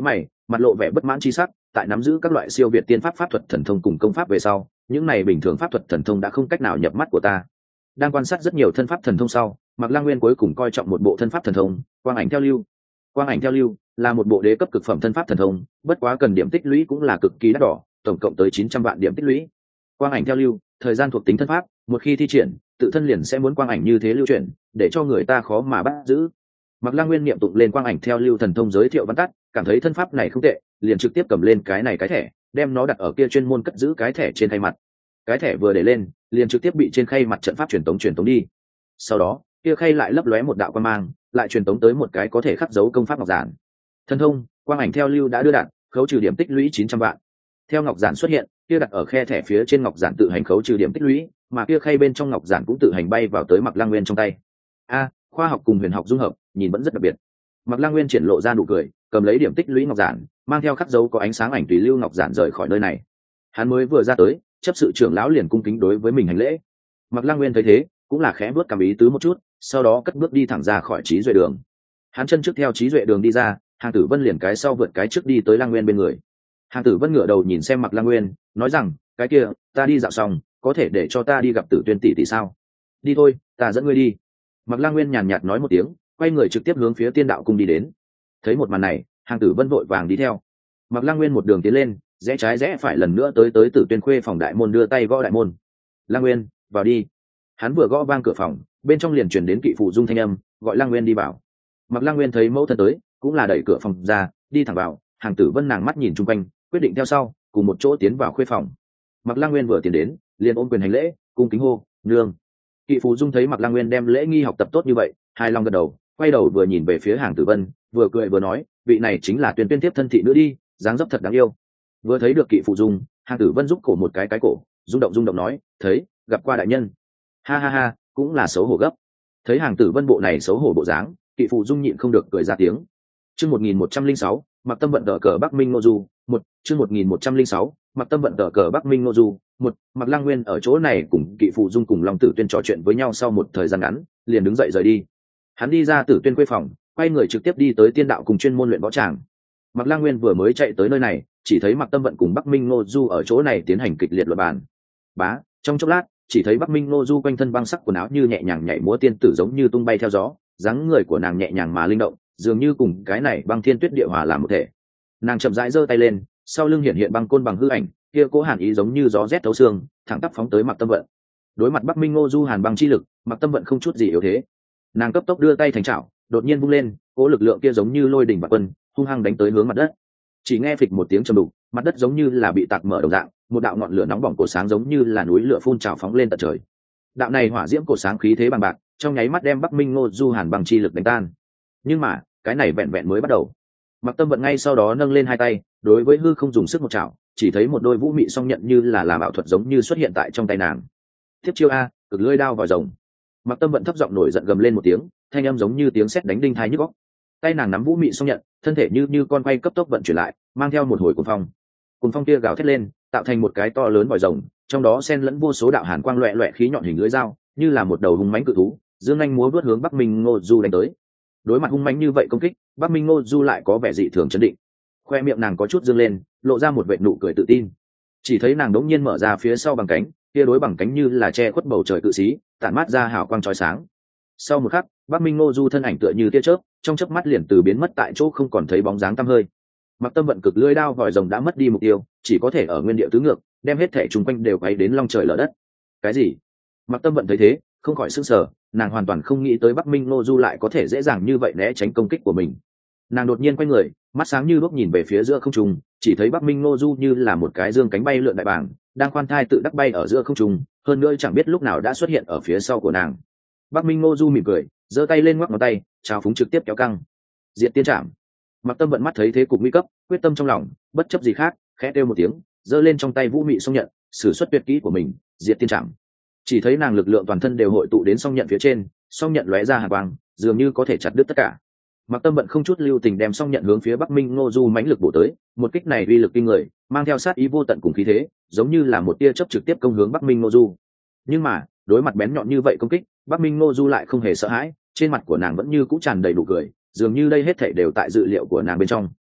[SPEAKER 1] mặt lộ vẻ bất mãn chi sắc. Tại nắm giữ các loại siêu việt tiên pháp pháp thuật thần thông cùng công pháp về sau, những này bình thường pháp thuật thần thông đã không cách nào nhập mắt của ta. Đang quan sát rất nhiều thân pháp thần thông sau, Mạc Lăng Nguyên cuối cùng coi trọng một bộ thân pháp thần thông, quang ảnh theo lưu. Quang ảnh theo lưu là một bộ đế cấp cực phẩm thân pháp thần thông, bất quá cần điểm tích lũy cũng là cực kỳ đắt đỏ, tổng cộng tới chín trăm vạn điểm tích lũy. Quang ảnh theo lưu, thời gian thuộc tính thân pháp, một khi thi triển, tự thân liền sẽ muốn quang ảnh như thế lưu chuyển, để cho người ta khó mà bắt giữ. Mạc Lăng Nguyên niệm tụng lên quang ảnh theo lưu thần thông giới thiệu văn tắt, cảm thấy thân pháp này không tệ, liền trực tiếp cầm lên cái này cái thẻ, đem nó đặt ở kia chuyên môn cất giữ cái thẻ trên khay mặt. Cái thẻ vừa để lên, liền trực tiếp bị trên khay mặt trận pháp truyền tống truyền tống đi. Sau đó, kia khay lại lấp lóe một đạo quang mang, lại truyền tống tới một cái có thể khắc dấu công pháp ngọc giản. Thần thông, quang ảnh theo lưu đã đưa đạn, khấu trừ điểm tích lũy chín trăm vạn. Theo ngọc giản xuất hiện, kia đặt ở khe thẻ phía trên ngọc giản tự hành khấu trừ điểm tích lũy, mà kia khay bên trong ngọc giản cũng tự hành bay vào tới Mạc Lăng Nguyên trong tay. A, khoa học cùng huyền học dung hợp, nhìn vẫn rất đặc biệt. Mạc Lăng Nguyên triển lộ ra nụ cười, cầm lấy điểm tích lũy ngọc giản, mang theo khắc dấu có ánh sáng ảnh tùy lưu ngọc giản rời khỏi nơi này. Hắn mới vừa ra tới, chấp sự trưởng lão liền cung kính đối với mình hành lễ. Mạc Lăng Nguyên thấy thế, cũng là khẽ bước cảm ý tứ một chút, sau đó cất bước đi thẳng ra khỏi trí duệ đường. Hắn chân trước theo trí duệ đường đi ra, Hàng Tử Vân liền cái sau vượt cái trước đi tới Lăng Nguyên bên người. Hàng Tử Vân ngửa đầu nhìn xem Mạc Lăng Nguyên, nói rằng, cái kia, ta đi dạo xong, có thể để cho ta đi gặp Tử Tuyên tỷ tỷ sao? Đi thôi, ta dẫn ngươi đi. Mạc Lăng Nguyên nhàn nhạt nói một tiếng, quay người trực tiếp hướng phía Tiên Đạo Cung đi đến. Thấy một màn này, Hàng Tử Vân vội vàng đi theo. Mạc Lăng Nguyên một đường tiến lên, rẽ trái rẽ phải lần nữa tới tới Tử Tuyên khuê phòng đại môn, đưa tay gõ đại môn. Lăng Nguyên, vào đi. Hắn vừa gõ vang cửa phòng, bên trong liền truyền đến Kỵ Phụ Dung thanh âm, gọi Lăng Nguyên đi vào. Mạc Lăng Nguyên thấy mẫu thân tới, cũng là đẩy cửa phòng ra, đi thẳng vào. Hàng Tử Vân nàng mắt nhìn chung quanh, quyết định theo sau, cùng một chỗ tiến vào khuê phòng. Mạc Lăng Nguyên vừa tiến đến, liền ôm quyền hành lễ, cung kính hô, nương. Kỵ Phụ Dung thấy Mạc Lăng Nguyên đem lễ nghi học tập tốt như vậy, hai lòng gật đầu, quay đầu vừa nhìn về phía Hàng Tử Vân, vừa cười vừa nói, vị này chính là Tuyên Tuyên tiếp thân thị nữ đi, dáng dấp thật đáng yêu. Vừa thấy được Kỵ Phụ Dung, Hàng Tử Vân giúp cổ một cái cái cổ, rung động rung động nói, thấy, gặp qua đại nhân. Ha ha ha, cũng là xấu hổ gấp. Thấy Hàng Tử Vân bộ này xấu hổ bộ dáng, Kỵ Phụ Dung nhịn không được cười ra tiếng. Chương một nghìn một trăm linh sáu, Mặc Tâm vận đỡ cờ Bắc Minh Ngô Du, một, chương một nghìn một trăm linh sáu, Mặc Tâm vận đỡ cờ Bắc Minh Ngô Du, một. Mạc Lăng Nguyên ở chỗ này cùng Kỵ Phụ Dung cùng Long Tử Tuyên trò chuyện với nhau sau một thời gian ngắn, liền đứng dậy rời đi. Hắn đi ra Tử Tuyên quê phòng, quay người trực tiếp đi tới Tiên Đạo cùng chuyên môn luyện võ tràng. Mạc Lăng Nguyên vừa mới chạy tới nơi này, chỉ thấy Mạc Tâm vận cùng Bắc Minh Ngô Du ở chỗ này tiến hành kịch liệt luận bàn. Bá, trong chốc lát, chỉ thấy Bắc Minh Ngô Du quanh thân băng sắc quần áo như nhẹ nhàng nhảy múa tiên tử giống như tung bay theo gió, dáng người của nàng nhẹ nhàng mà linh động, dường như cùng cái này băng thiên tuyết địa hòa làm một thể. Nàng chậm rãi giơ tay lên, sau lưng hiện hiện băng côn bằng hư ảnh, kia cố hàn ý giống như gió rét thấu xương, thẳng tắp phóng tới Mạc Tâm vận. Đối mặt Bắc Minh Ngô Du hàn băng chi lực, Mạc Tâm vận không chút gì yếu thế. Nàng cấp tốc đưa tay thành chảo, đột nhiên vung lên, cố lực lượng kia giống như lôi đỉnh bạt quân, hung hăng đánh tới hướng mặt đất. Chỉ nghe phịch một tiếng trầm đục, mặt đất giống như là bị tạc mở đồng dạng, một đạo ngọn lửa nóng bỏng cổ sáng giống như là núi lửa phun trào phóng lên tận trời. Đạo này hỏa diễm cổ sáng khí thế bằng bạc, trong nháy mắt đem Bắc Minh Ngô Du hàn băng chi lực đánh tan. Nhưng mà, cái này vẹn vẹn mới bắt đầu. Mạc Tâm vận ngay sau đó nâng lên hai tay, đối với hư không dùng sức một chảo, chỉ thấy một đôi vũ mị song nhận như là làm ảo thuật giống như xuất hiện tại trong tay nàng. Tiếp chiêu a, cực lưỡi đao vòi rồng. Mạc Tâm vận thấp giọng nổi giận gầm lên một tiếng, thanh âm giống như tiếng sét đánh đinh tai nhức óc. Tay nàng nắm vũ mị song nhận, thân thể như như con quay cấp tốc vận chuyển lại, mang theo một hồi cuồng phong. Cuồng phong kia gào thét lên, tạo thành một cái to lớn vòi rồng, trong đó xen lẫn vô số đạo hàn quang loẹt loẹt khí nhọn hình lưỡi dao, như là một đầu hung mãnh cự thú, dương anh múa vút hướng Bắc Minh Ngô Du đánh tới. Đối mặt hung mãnh như vậy công kích, Bắc Minh Ngô Du lại có vẻ dị thường chấn định. Khoe miệng nàng có chút dương lên, lộ ra một vệt nụ cười tự tin. Chỉ thấy nàng đống nhiên mở ra phía sau bằng cánh, kia đối bằng cánh như là che khuất bầu trời cự sĩ, tản mát ra hào quang chói sáng. Sau một khắc, Bắc Minh Ngô Du thân ảnh tựa như tia chớp, trong chớp mắt liền từ biến mất tại chỗ không còn thấy bóng dáng tăm hơi. Mạc Tâm vận cực lưỡi đao vòi rồng đã mất đi mục tiêu, chỉ có thể ở nguyên địa tứ ngược, đem hết thể trùng quanh đều quấy đến long trời lở đất. Cái gì? Mạc Tâm vận thấy thế, không khỏi sửng sở, nàng hoàn toàn không nghĩ tới Bắc Minh Ngô Du lại có thể dễ dàng như vậy né tránh công kích của mình. Nàng đột nhiên quay người, mắt sáng như đuốc nhìn về phía giữa không trung, chỉ thấy Bắc Minh Ngô Du như là một cái dương cánh bay lượn đại bảng, đang khoan thai tự đắc bay ở giữa không trung, hơn nữa chẳng biết lúc nào đã xuất hiện ở phía sau của nàng. Bắc Minh Ngô Du mỉm cười, giơ tay lên ngoắc ngón tay, chào phúng trực tiếp kéo căng. Diệt tiên trảm. Mạc Tâm vận mắt thấy thế cục nguy cấp, quyết tâm trong lòng, bất chấp gì khác, khẽ kêu một tiếng, giơ lên trong tay vũ mị song nhận, sử xuất tuyệt kỹ của mình, Diệt tiên trảm. Chỉ thấy nàng lực lượng toàn thân đều hội tụ đến song nhận phía trên, song nhận lóe ra hàn quang, dường như có thể chặt đứt tất cả. Mạc Tâm vận không chút lưu tình đem song nhận hướng phía Bắc Minh Ngô Du mãnh lực bổ tới, một kích này uy lực kinh người, mang theo sát ý vô tận cùng khí thế, giống như là một tia chớp trực tiếp công hướng Bắc Minh Ngô Du. Nhưng mà, đối mặt bén nhọn như vậy công kích, Bắc Minh Ngô Du lại không hề sợ hãi, trên mặt của nàng vẫn như cũ tràn đầy nụ cười, dường như đây hết thảy đều tại dự liệu của nàng bên trong.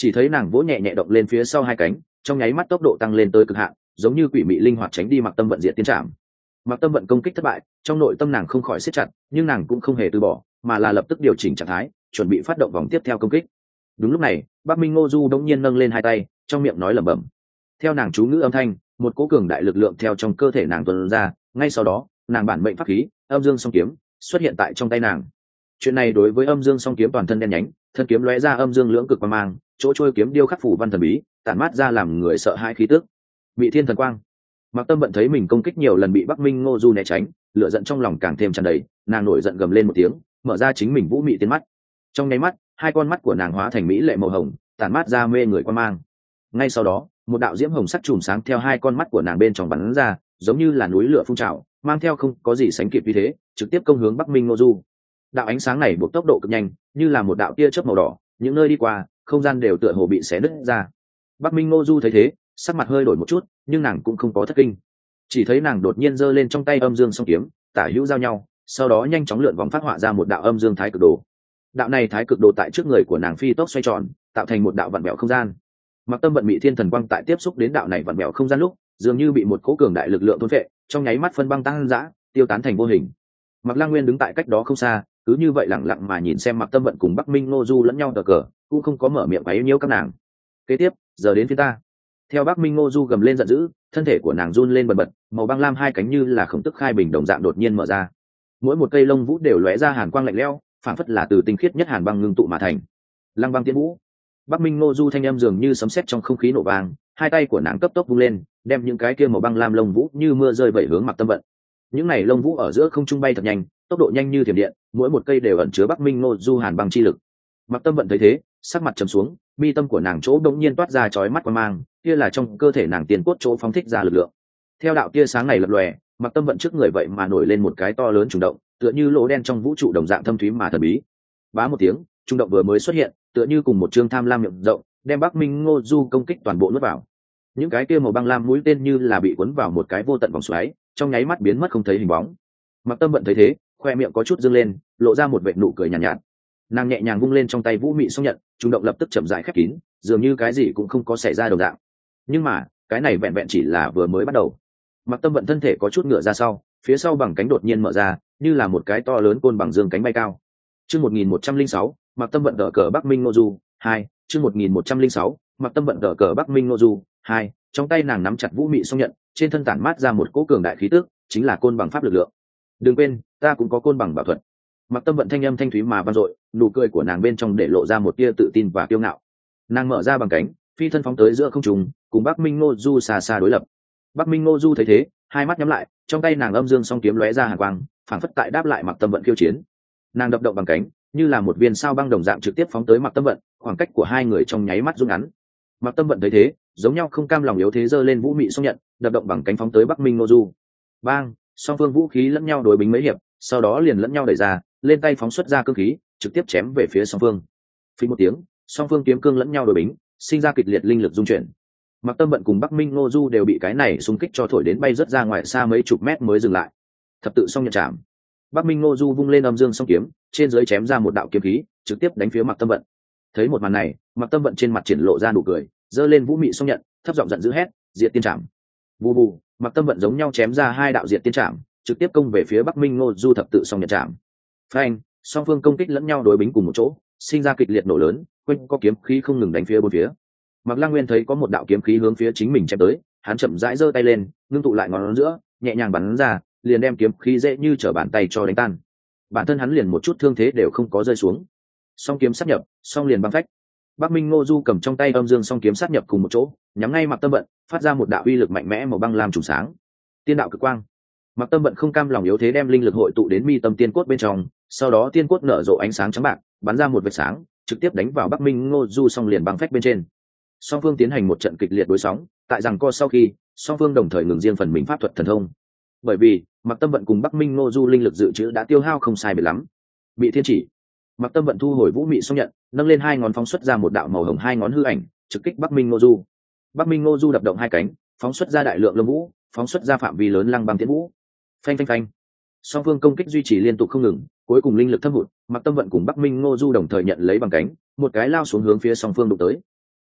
[SPEAKER 1] chỉ thấy nàng vỗ nhẹ nhẹ động lên phía sau hai cánh, trong nháy mắt tốc độ tăng lên tới cực hạn, giống như quỷ mị linh hoạt tránh đi Mặc Tâm Vận diệt tiên trảm. Mặc Tâm Vận công kích thất bại, trong nội tâm nàng không khỏi siết chặt, nhưng nàng cũng không hề từ bỏ, mà là lập tức điều chỉnh trạng thái, chuẩn bị phát động vòng tiếp theo công kích. Đúng lúc này, Bắc Minh Ngô Du đống nhiên nâng lên hai tay, trong miệng nói lẩm bẩm. Theo nàng chú ngữ âm thanh, một cỗ cường đại lực lượng theo trong cơ thể nàng tuôn ra, ngay sau đó, nàng bản mệnh pháp khí, Âm Dương Song Kiếm, xuất hiện tại trong tay nàng. Chuyện này đối với Âm Dương Song Kiếm toàn thân đen nhánh, thân kiếm lóe ra âm dương lưỡng cực quang mang, chỗ trôi kiếm điêu khắc phủ văn thần bí, tản mát ra làm người sợ hãi khí tức. Bị Thiên Thần Quang. Mặc Tâm Vận thấy mình công kích nhiều lần bị Bắc Minh Ngô Du né tránh, lửa giận trong lòng càng thêm tràn đầy, nàng nổi giận gầm lên một tiếng, mở ra chính mình vũ mị tiên mắt. Trong nháy mắt, hai con mắt của nàng hóa thành mỹ lệ màu hồng, tản mát ra mê người quang mang. Ngay sau đó, một đạo diễm hồng sắc chùm sáng theo hai con mắt của nàng bên trong bắn ra, giống như là núi lửa phun trào, mang theo không có gì sánh kịp như thế, trực tiếp công hướng Bắc Minh Ngô Du. Đạo ánh sáng này buộc tốc độ cực nhanh, như là một đạo tia chớp màu đỏ, những nơi đi qua, không gian đều tựa hồ bị xé nứt ra. Bắc Minh Ngô Du thấy thế, sắc mặt hơi đổi một chút, nhưng nàng cũng không có thất kinh. Chỉ thấy nàng đột nhiên giơ lên trong tay Âm Dương Song Kiếm, tả hữu giao nhau, sau đó nhanh chóng lượn vòng phát họa ra một đạo âm dương thái cực đồ. Đạo này thái cực đồ tại trước người của nàng phi tốc xoay tròn, tạo thành một đạo vặn vẹo không gian. Mặc Tâm Vận Mị Thiên Thần Quang tại tiếp xúc đến đạo này vặn vẹo không gian lúc, dường như bị một cỗ cường đại lực lượng thôn phệ, trong nháy mắt phân băng tăng dã, tiêu tán thành vô hình. Mặc Lang Nguyên đứng tại cách đó không xa, cứ như vậy lặng lặng mà nhìn xem Mặc Tâm Vận cùng Bắc Minh Ngô Du lẫn nhau cờ cờ, cũng không có mở miệng quấy nhiễu các nàng. Kế tiếp, giờ đến phía ta. Theo Bắc Minh Ngô Du gầm lên giận dữ, thân thể của nàng run lên bần bật, màu băng lam hai cánh như là khổng tức khai bình đồng dạng đột nhiên mở ra. Mỗi một cây lông vũ đều lóe ra hàn quang lạnh lẽo, phản phất là từ tinh khiết nhất hàn băng ngưng tụ mà thành. Lăng băng tiên vũ. Bắc Minh Ngô Du thanh âm dường như sấm sét trong không khí nổ vang, hai tay của nàng cấp tốc vung lên, đem những cái kia màu băng lam lông vũ như mưa rơi vẩy hướng Mặc Tâm Vận. Những này lông vũ ở giữa không trung bay thật nhanh, tốc độ nhanh như thiểm điện, mỗi một cây đều ẩn chứa Bắc Minh Ngô Du hàn băng chi lực. Mặc Tâm Vận thấy thế, sắc mặt trầm xuống, mi tâm của nàng chỗ đột nhiên toát ra chói mắt quang mang, kia là trong cơ thể nàng tiền cốt chỗ phóng thích ra lực lượng. Theo đạo tia sáng này lập lòe, Mặc Tâm Vận trước người vậy mà nổi lên một cái to lớn trùng động, tựa như lỗ đen trong vũ trụ đồng dạng thâm thúy mà thần bí. Bá một tiếng, trùng động vừa mới xuất hiện, tựa như cùng một trương tham lam miệng rộng, đem Bắc Minh Ngô Du công kích toàn bộ nuốt vào. Những cái kia màu băng lam mũi tên như là bị cuốn vào một cái vô tận vòng xoáy, trong nháy mắt biến mất không thấy hình bóng. Mặc Tâm Vận thấy thế, khoe miệng có chút dương lên, lộ ra một vệt nụ cười nhàn nhạt, nhạt. Nàng nhẹ nhàng vung lên trong tay vũ mị song nhận, trùng động lập tức chậm rãi khép kín, dường như cái gì cũng không có xảy ra đồng dạng. Nhưng mà, cái này vẹn vẹn chỉ là vừa mới bắt đầu. Mặc Tâm Vận thân thể có chút ngựa ra sau, phía sau bằng cánh đột nhiên mở ra, như là một cái to lớn côn bằng dương cánh bay cao. Chương một nghìn một trăm linh sáu, Mặc Tâm Vận đỡ cờ Bắc Minh Ngô Du hai. Chương một nghìn một trăm linh sáu, Mặc Tâm Vận đỡ cờ Bắc Minh Ngô Du hai. Trong tay nàng nắm chặt vũ mị song nhận, trên thân tản mát ra một cỗ cường đại khí tức, chính là côn bằng pháp lực lượng. Đừng quên, ta cũng có côn bằng bảo thuật. Mặc Tâm Vận thanh âm thanh thúy mà vang dội, nụ cười của nàng bên trong để lộ ra một tia tự tin và kiêu ngạo. Nàng mở ra bằng cánh, phi thân phóng tới giữa không trung, cùng Bắc Minh Ngô Du xa xa đối lập. Bắc Minh Ngô Du thấy thế, hai mắt nhắm lại, trong tay nàng âm dương song kiếm lóe ra hàn quang, phảng phất tại đáp lại Mặc Tâm Vận khiêu chiến. Nàng đập động bằng cánh, như là một viên sao băng đồng dạng trực tiếp phóng tới Mặc Tâm Vận, khoảng cách của hai người trong nháy mắt rút ngắn. Mặc Tâm Vận thấy thế, giống nhau không cam lòng yếu thế giơ lên vũ mị song nhận, đập động bằng cánh phóng tới Bắc Minh Ngô Du. Bang, song phương vũ khí lẫn nhau đối bính mấy hiệp, sau đó liền lẫn nhau đẩy ra, lên tay phóng xuất ra cương khí, trực tiếp chém về phía song phương. Phí một tiếng, song phương kiếm cương lẫn nhau đối bính, sinh ra kịch liệt linh lực dung chuyển. Mặc Tâm Vận cùng Bắc Minh Ngô Du đều bị cái này xung kích cho thổi đến bay rất ra ngoài xa mấy chục mét mới dừng lại. Thập tự song nhận chạm. Bắc Minh Ngô Du vung lên âm dương song kiếm, trên dưới chém ra một đạo kiếm khí, trực tiếp đánh phía Mặc Tâm Vận. Thấy một màn này, Mặc Tâm Vận trên mặt triển lộ ra nụ cười, giơ lên vũ mị song nhận, thấp giọng giận dữ hét, diệt tiên trảm. Bù bù, Mặc Tâm Vận giống nhau chém ra hai đạo diệt tiên trảm, trực tiếp công về phía Bắc Minh Ngô Du thập tự song nhận chạm. Phanh, song phương công kích lẫn nhau đối bính cùng một chỗ, sinh ra kịch liệt nổ lớn, quanh có kiếm khí không ngừng đánh phía bốn phía. Mạc Lang Nguyên thấy có một đạo kiếm khí hướng phía chính mình chém tới, hắn chậm rãi giơ tay lên, ngưng tụ lại ngón giữa, nhẹ nhàng bắn ra, liền đem kiếm khí dễ như trở bàn tay cho đánh tan. Bản thân hắn liền một chút thương thế đều không có rơi xuống. Song kiếm sát nhập, song liền băng phách. Bắc Minh Ngô Du cầm trong tay âm dương song kiếm sát nhập cùng một chỗ, nhắm ngay Mạc Tâm Vận, phát ra một đạo uy lực mạnh mẽ màu băng lam trùng sáng. Tiên đạo cực quang. Mạc Tâm Vận không cam lòng yếu thế đem linh lực hội tụ đến mi tâm tiên cốt bên trong, sau đó tiên cốt nở rộ ánh sáng trắng bạc, bắn ra một vệt sáng, trực tiếp đánh vào Bắc Minh Ngô Du song liền băng phách bên trên. Song phương tiến hành một trận kịch liệt đối sóng, tại rằng co sau khi, song phương đồng thời ngừng riêng phần mình pháp thuật thần thông. Bởi vì, Mạc Tâm Vận cùng Bắc Minh Ngô Du linh lực dự trữ đã tiêu hao không sai biệt lắm. Bị thiên chỉ. Mạc Tâm Vận thu hồi vũ mị song nhận, nâng lên hai ngón phóng xuất ra một đạo màu hồng hai ngón hư ảnh, trực kích Bắc Minh Ngô Du. Bắc Minh Ngô Du đập động hai cánh, phóng xuất ra đại lượng lông vũ, phóng xuất ra phạm vi lớn lăng băng tiễn vũ. Phanh phanh phanh. Song phương công kích duy trì liên tục không ngừng, cuối cùng linh lực thâm hụt, Mạc Tâm Vận cùng Bắc Minh Ngô Du đồng thời nhận lấy bằng cánh, một cái lao xuống hướng phía song phương đụng tới.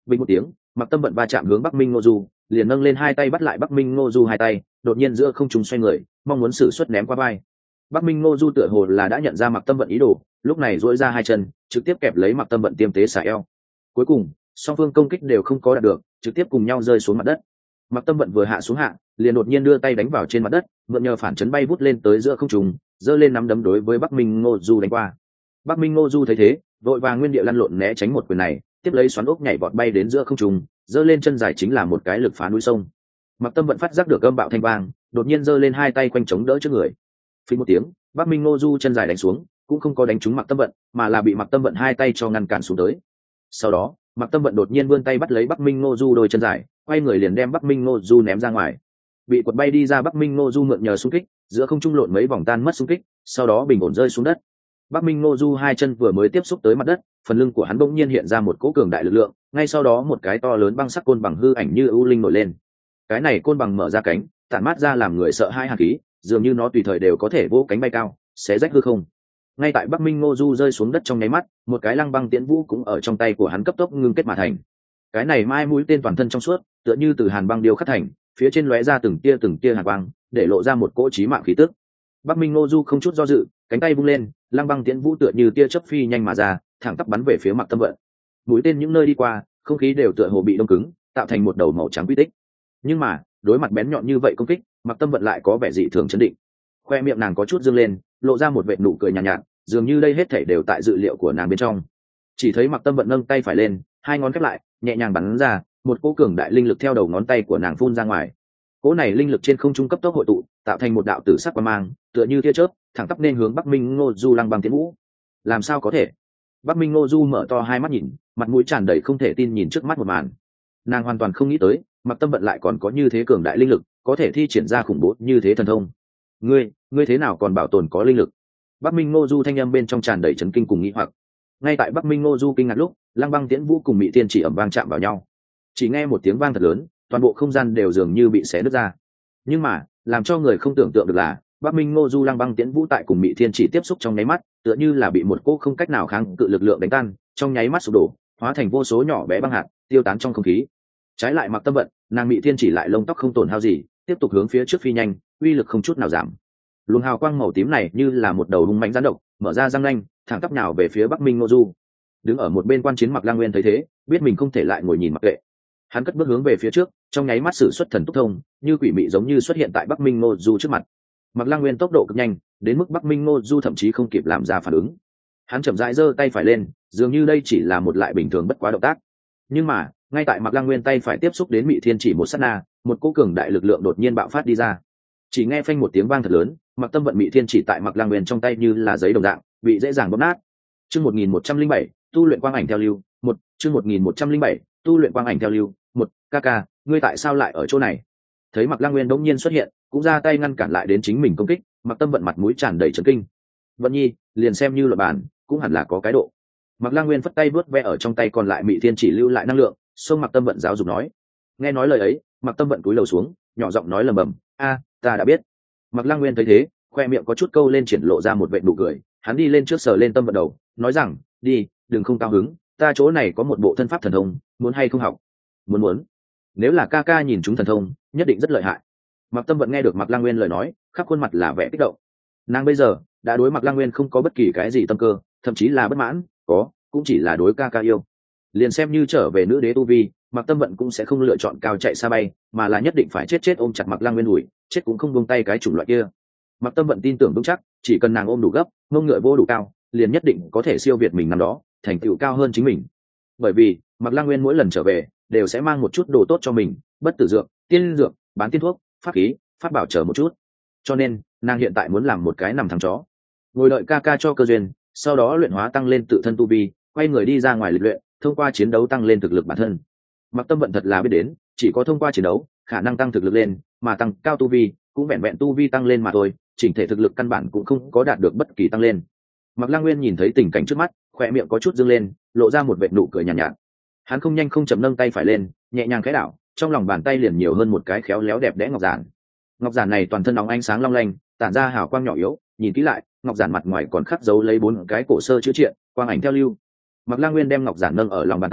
[SPEAKER 1] bình một tiếng, Mặc Tâm Vận va chạm hướng Bắc Minh Ngô Du, liền nâng lên hai tay bắt lại Bắc Minh Ngô Du hai tay, đột nhiên giữa không trung xoay người, mong muốn sử xuất ném qua vai. Bắc Minh Ngô Du tựa hồ là đã nhận ra Mặc Tâm Vận ý đồ, lúc này duỗi ra hai chân, trực tiếp kẹp lấy Mặc Tâm Vận tiêm tế xả eo. Cuối cùng, song phương công kích đều không có đạt được, trực tiếp cùng nhau rơi xuống mặt đất. Mặc Tâm Vận vừa hạ xuống hạ, liền đột nhiên đưa tay đánh vào trên mặt đất, mượn nhờ phản chấn bay vút lên tới giữa không trung, giơ lên nắm đấm đối với Bắc Minh Ngô Du đánh qua. Bắc Minh Ngô Du thấy thế, vội vàng nguyên địa lăn lộn né tránh một quyền này, tiếp lấy xoắn ốc nhảy vọt bay đến giữa không trung, giơ lên chân dài chính là một cái lực phá núi sông. Mặc Tâm Vận phát giác được âm bạo thanh vang, đột nhiên giơ lên hai tay quanh chống đỡ trước người. Phí một tiếng, Bắc Minh Ngô Du chân dài đánh xuống, cũng không có đánh trúng Mặc Tâm Vận, mà là bị Mặc Tâm Vận hai tay cho ngăn cản xuống tới. Sau đó, Mặc Tâm Vận đột nhiên vươn tay bắt lấy Bắc Minh Ngô Du đôi chân dài, quay người liền đem Bắc Minh Ngô Du ném ra ngoài. Bị quật bay đi ra Bắc Minh Ngô Du mượn nhờ xung kích, giữa không trung lộn mấy vòng tan mất xung kích, sau đó bình ổn rơi xuống đất. Bắc Minh Ngô Du hai chân vừa mới tiếp xúc tới mặt đất, phần lưng của hắn bỗng nhiên hiện ra một cỗ cường đại lực lượng, ngay sau đó một cái to lớn băng sắc côn bằng hư ảnh như ưu linh nổi lên. Cái này côn bằng mở ra cánh, tản mát ra làm người sợ hai hàn khí, dường như nó tùy thời đều có thể vỗ cánh bay cao, xé rách hư không. Ngay tại Bắc Minh Ngô Du rơi xuống đất trong nháy mắt, một cái lăng băng tiễn vũ cũng ở trong tay của hắn cấp tốc ngưng kết mà thành. Cái này mai mũi tên toàn thân trong suốt, tựa như từ hàn băng điêu khắc thành, phía trên lóe ra từng tia từng tia hàn quang, để lộ ra một cỗ chí mạng khí tức. Bắc Minh Ngô Du không chút do dự, cánh tay vung lên, lăng băng tiễn vũ tựa như tia chớp phi nhanh mà ra, thẳng tắp bắn về phía Mặc Tâm Vận. Mũi tên những nơi đi qua, không khí đều tựa hồ bị đông cứng, tạo thành một đầu màu trắng quy tích. Nhưng mà, đối mặt bén nhọn như vậy công kích, Mặc Tâm Vận lại có vẻ dị thường chấn định. Khoe miệng nàng có chút dương lên, lộ ra một vệt nụ cười nhàn nhạt, nhạt, dường như đây hết thảy đều tại dự liệu của nàng bên trong. Chỉ thấy Mặc Tâm Vận nâng tay phải lên, hai ngón khép lại, nhẹ nhàng bắn ra, một cỗ cường đại linh lực theo đầu ngón tay của nàng phun ra ngoài. Cỗ này linh lực trên không trung cấp tốc hội tụ, tạo thành một đạo tử sắc quang mang, tựa như tia chớp, thẳng tắp nên hướng Bắc Minh Ngô Du lăng băng tiến vũ. Làm sao có thể? Bắc Minh Ngô Du mở to hai mắt nhìn, mặt mũi tràn đầy không thể tin nhìn trước mắt một màn. Nàng hoàn toàn không nghĩ tới, Mặc Tâm Vận lại còn có như thế cường đại linh lực, có thể thi triển ra khủng bố như thế thần thông. Ngươi, ngươi thế nào còn bảo tồn có linh lực? Bắc Minh Ngô Du thanh âm bên trong tràn đầy chấn kinh cùng nghi hoặc. Ngay tại Bắc Minh Ngô Du kinh ngạc lúc, lăng băng tiễn vũ cùng Mị Thiên Chỉ ầm vang chạm vào nhau. Chỉ nghe một tiếng vang thật lớn, toàn bộ không gian đều dường như bị xé nứt ra. Nhưng mà, làm cho người không tưởng tượng được là, Bắc Minh Ngô Du lăng băng tiễn vũ tại cùng Mị Thiên Chỉ tiếp xúc trong nháy mắt, tựa như là bị một cỗ không cách nào kháng cự lực lượng đánh tan, trong nháy mắt sụp đổ, hóa thành vô số nhỏ bé băng hạt, tiêu tán trong không khí. Trái lại Mặc Tâm Vận, nàng Mị Thiên Chỉ lại lông tóc không tổn hao gì, tiếp tục hướng phía trước phi nhanh, uy lực không chút nào giảm. Luồng hào quang màu tím này như là một đầu hung mãnh rắn độc, mở ra răng nanh, thẳng tắp nhào về phía Bắc Minh Ngô Du. Đứng ở một bên quan chiến Mặc Lang Nguyên thấy thế, biết mình không thể lại ngồi nhìn mặc kệ. Hắn cất bước hướng về phía trước, trong nháy mắt sử xuất thần túc thông, như quỷ mị giống như xuất hiện tại Bắc Minh Ngô Du trước mặt. Mặc Lang Nguyên tốc độ cực nhanh, đến mức Bắc Minh Ngô Du thậm chí không kịp làm ra phản ứng. Hắn chậm rãi giơ tay phải lên, dường như đây chỉ là một lại bình thường bất quá động tác. Nhưng mà, ngay tại Mặc Lang Nguyên tay phải tiếp xúc đến Mị Thiên Chỉ một sát na, một cỗ cường đại lực lượng đột nhiên bạo phát đi ra. Chỉ nghe phanh một tiếng vang thật lớn, Mặc Tâm Vận Mị Thiên Chỉ tại Mặc Lang Nguyên trong tay như là giấy đồng dạng, bị dễ dàng bóp nát. Chương một nghìn một trăm linh bảy, tu luyện quang ảnh theo lưu, một, chương một nghìn một trăm linh bảy, tu luyện quang ảnh theo lưu, một, ca ca, ngươi tại sao lại ở chỗ này? Thấy Mặc Lang Nguyên đột nhiên xuất hiện, cũng ra tay ngăn cản lại đến chính mình công kích, Mặc Tâm Vận mặt mũi tràn đầy chấn kinh. Vận Nhi, liền xem như luật bản, cũng hẳn là có cái độ. Mặc Lang Nguyên phất tay vớt ve ở trong tay còn lại Mị Thiên Chỉ lưu lại năng lượng, xông Mặc Tâm Vận giáo dục nói. Nghe nói lời ấy, Mặc Tâm Vận cúi đầu xuống, nhỏ giọng nói lầm bầm, a, ta đã biết. Mặc Lang Nguyên thấy thế, khoe miệng có chút câu lên triển lộ ra một vệt nụ cười, hắn đi lên trước sờ lên Tâm Vận đầu, nói rằng, đi, đừng không cao hứng, ta chỗ này có một bộ thân pháp thần thông, muốn hay không học? Muốn muốn. Nếu là ca ca nhìn chúng thần thông, nhất định rất lợi hại. Mặc Tâm Vận nghe được Mặc Lang Nguyên lời nói, khắp khuôn mặt là vẻ kích động. Nàng bây giờ đã đối Mặc Lang Nguyên không có bất kỳ cái gì tâm cơ, thậm chí là bất mãn, có cũng chỉ là đối ca ca yêu. Liền xem như trở về nữ đế tu vi, Mặc Tâm Vận cũng sẽ không lựa chọn cao chạy xa bay, mà là nhất định phải chết chết ôm chặt Mặc Lang Nguyên đùi, chết cũng không buông tay cái chủng loại kia. Mặc Tâm Vận tin tưởng vững chắc, chỉ cần nàng ôm đủ gấp, mông ngựa vô đủ cao, liền nhất định có thể siêu việt mình năm đó, thành tựu cao hơn chính mình. Bởi vì Mặc Lang Nguyên mỗi lần trở về đều sẽ mang một chút đồ tốt cho mình, bất tử dược, tiên dược, bán tiên thuốc, pháp khí, pháp bảo chờ một chút. Cho nên nàng hiện tại muốn làm một cái nằm thằng chó, ngồi đợi ca ca cho cơ duyên, sau đó luyện hóa tăng lên tự thân tu vi, quay người đi ra ngoài lịch luyện, thông qua chiến đấu tăng lên thực lực bản thân. Mặc Tâm Vận thật là biết đến, chỉ có thông qua chiến đấu khả năng tăng thực lực lên, mà tăng cao tu vi cũng vẹn vẹn tu vi tăng lên mà thôi, chỉnh thể thực lực căn bản cũng không có đạt được bất kỳ tăng lên. Mặc Lang Nguyên nhìn thấy tình cảnh trước mắt, khỏe miệng có chút dương lên, lộ ra một vệt nụ cười nhàn nhạt, nhạt. Hắn không nhanh không chậm nâng tay phải lên, nhẹ nhàng khẽ đảo, trong lòng bàn tay liền nhiều hơn một cái khéo léo đẹp đẽ ngọc giản. Ngọc giản này toàn thân nóng ánh sáng long lanh, tản ra hào quang nhỏ yếu, nhìn kỹ lại, ngọc giản mặt ngoài còn khắc dấu lấy bốn cái cổ sơ chữ triện, quang ảnh theo lưu. Mặc Lang Nguyên đem ngọc giản nâng ở lòng bàn tay,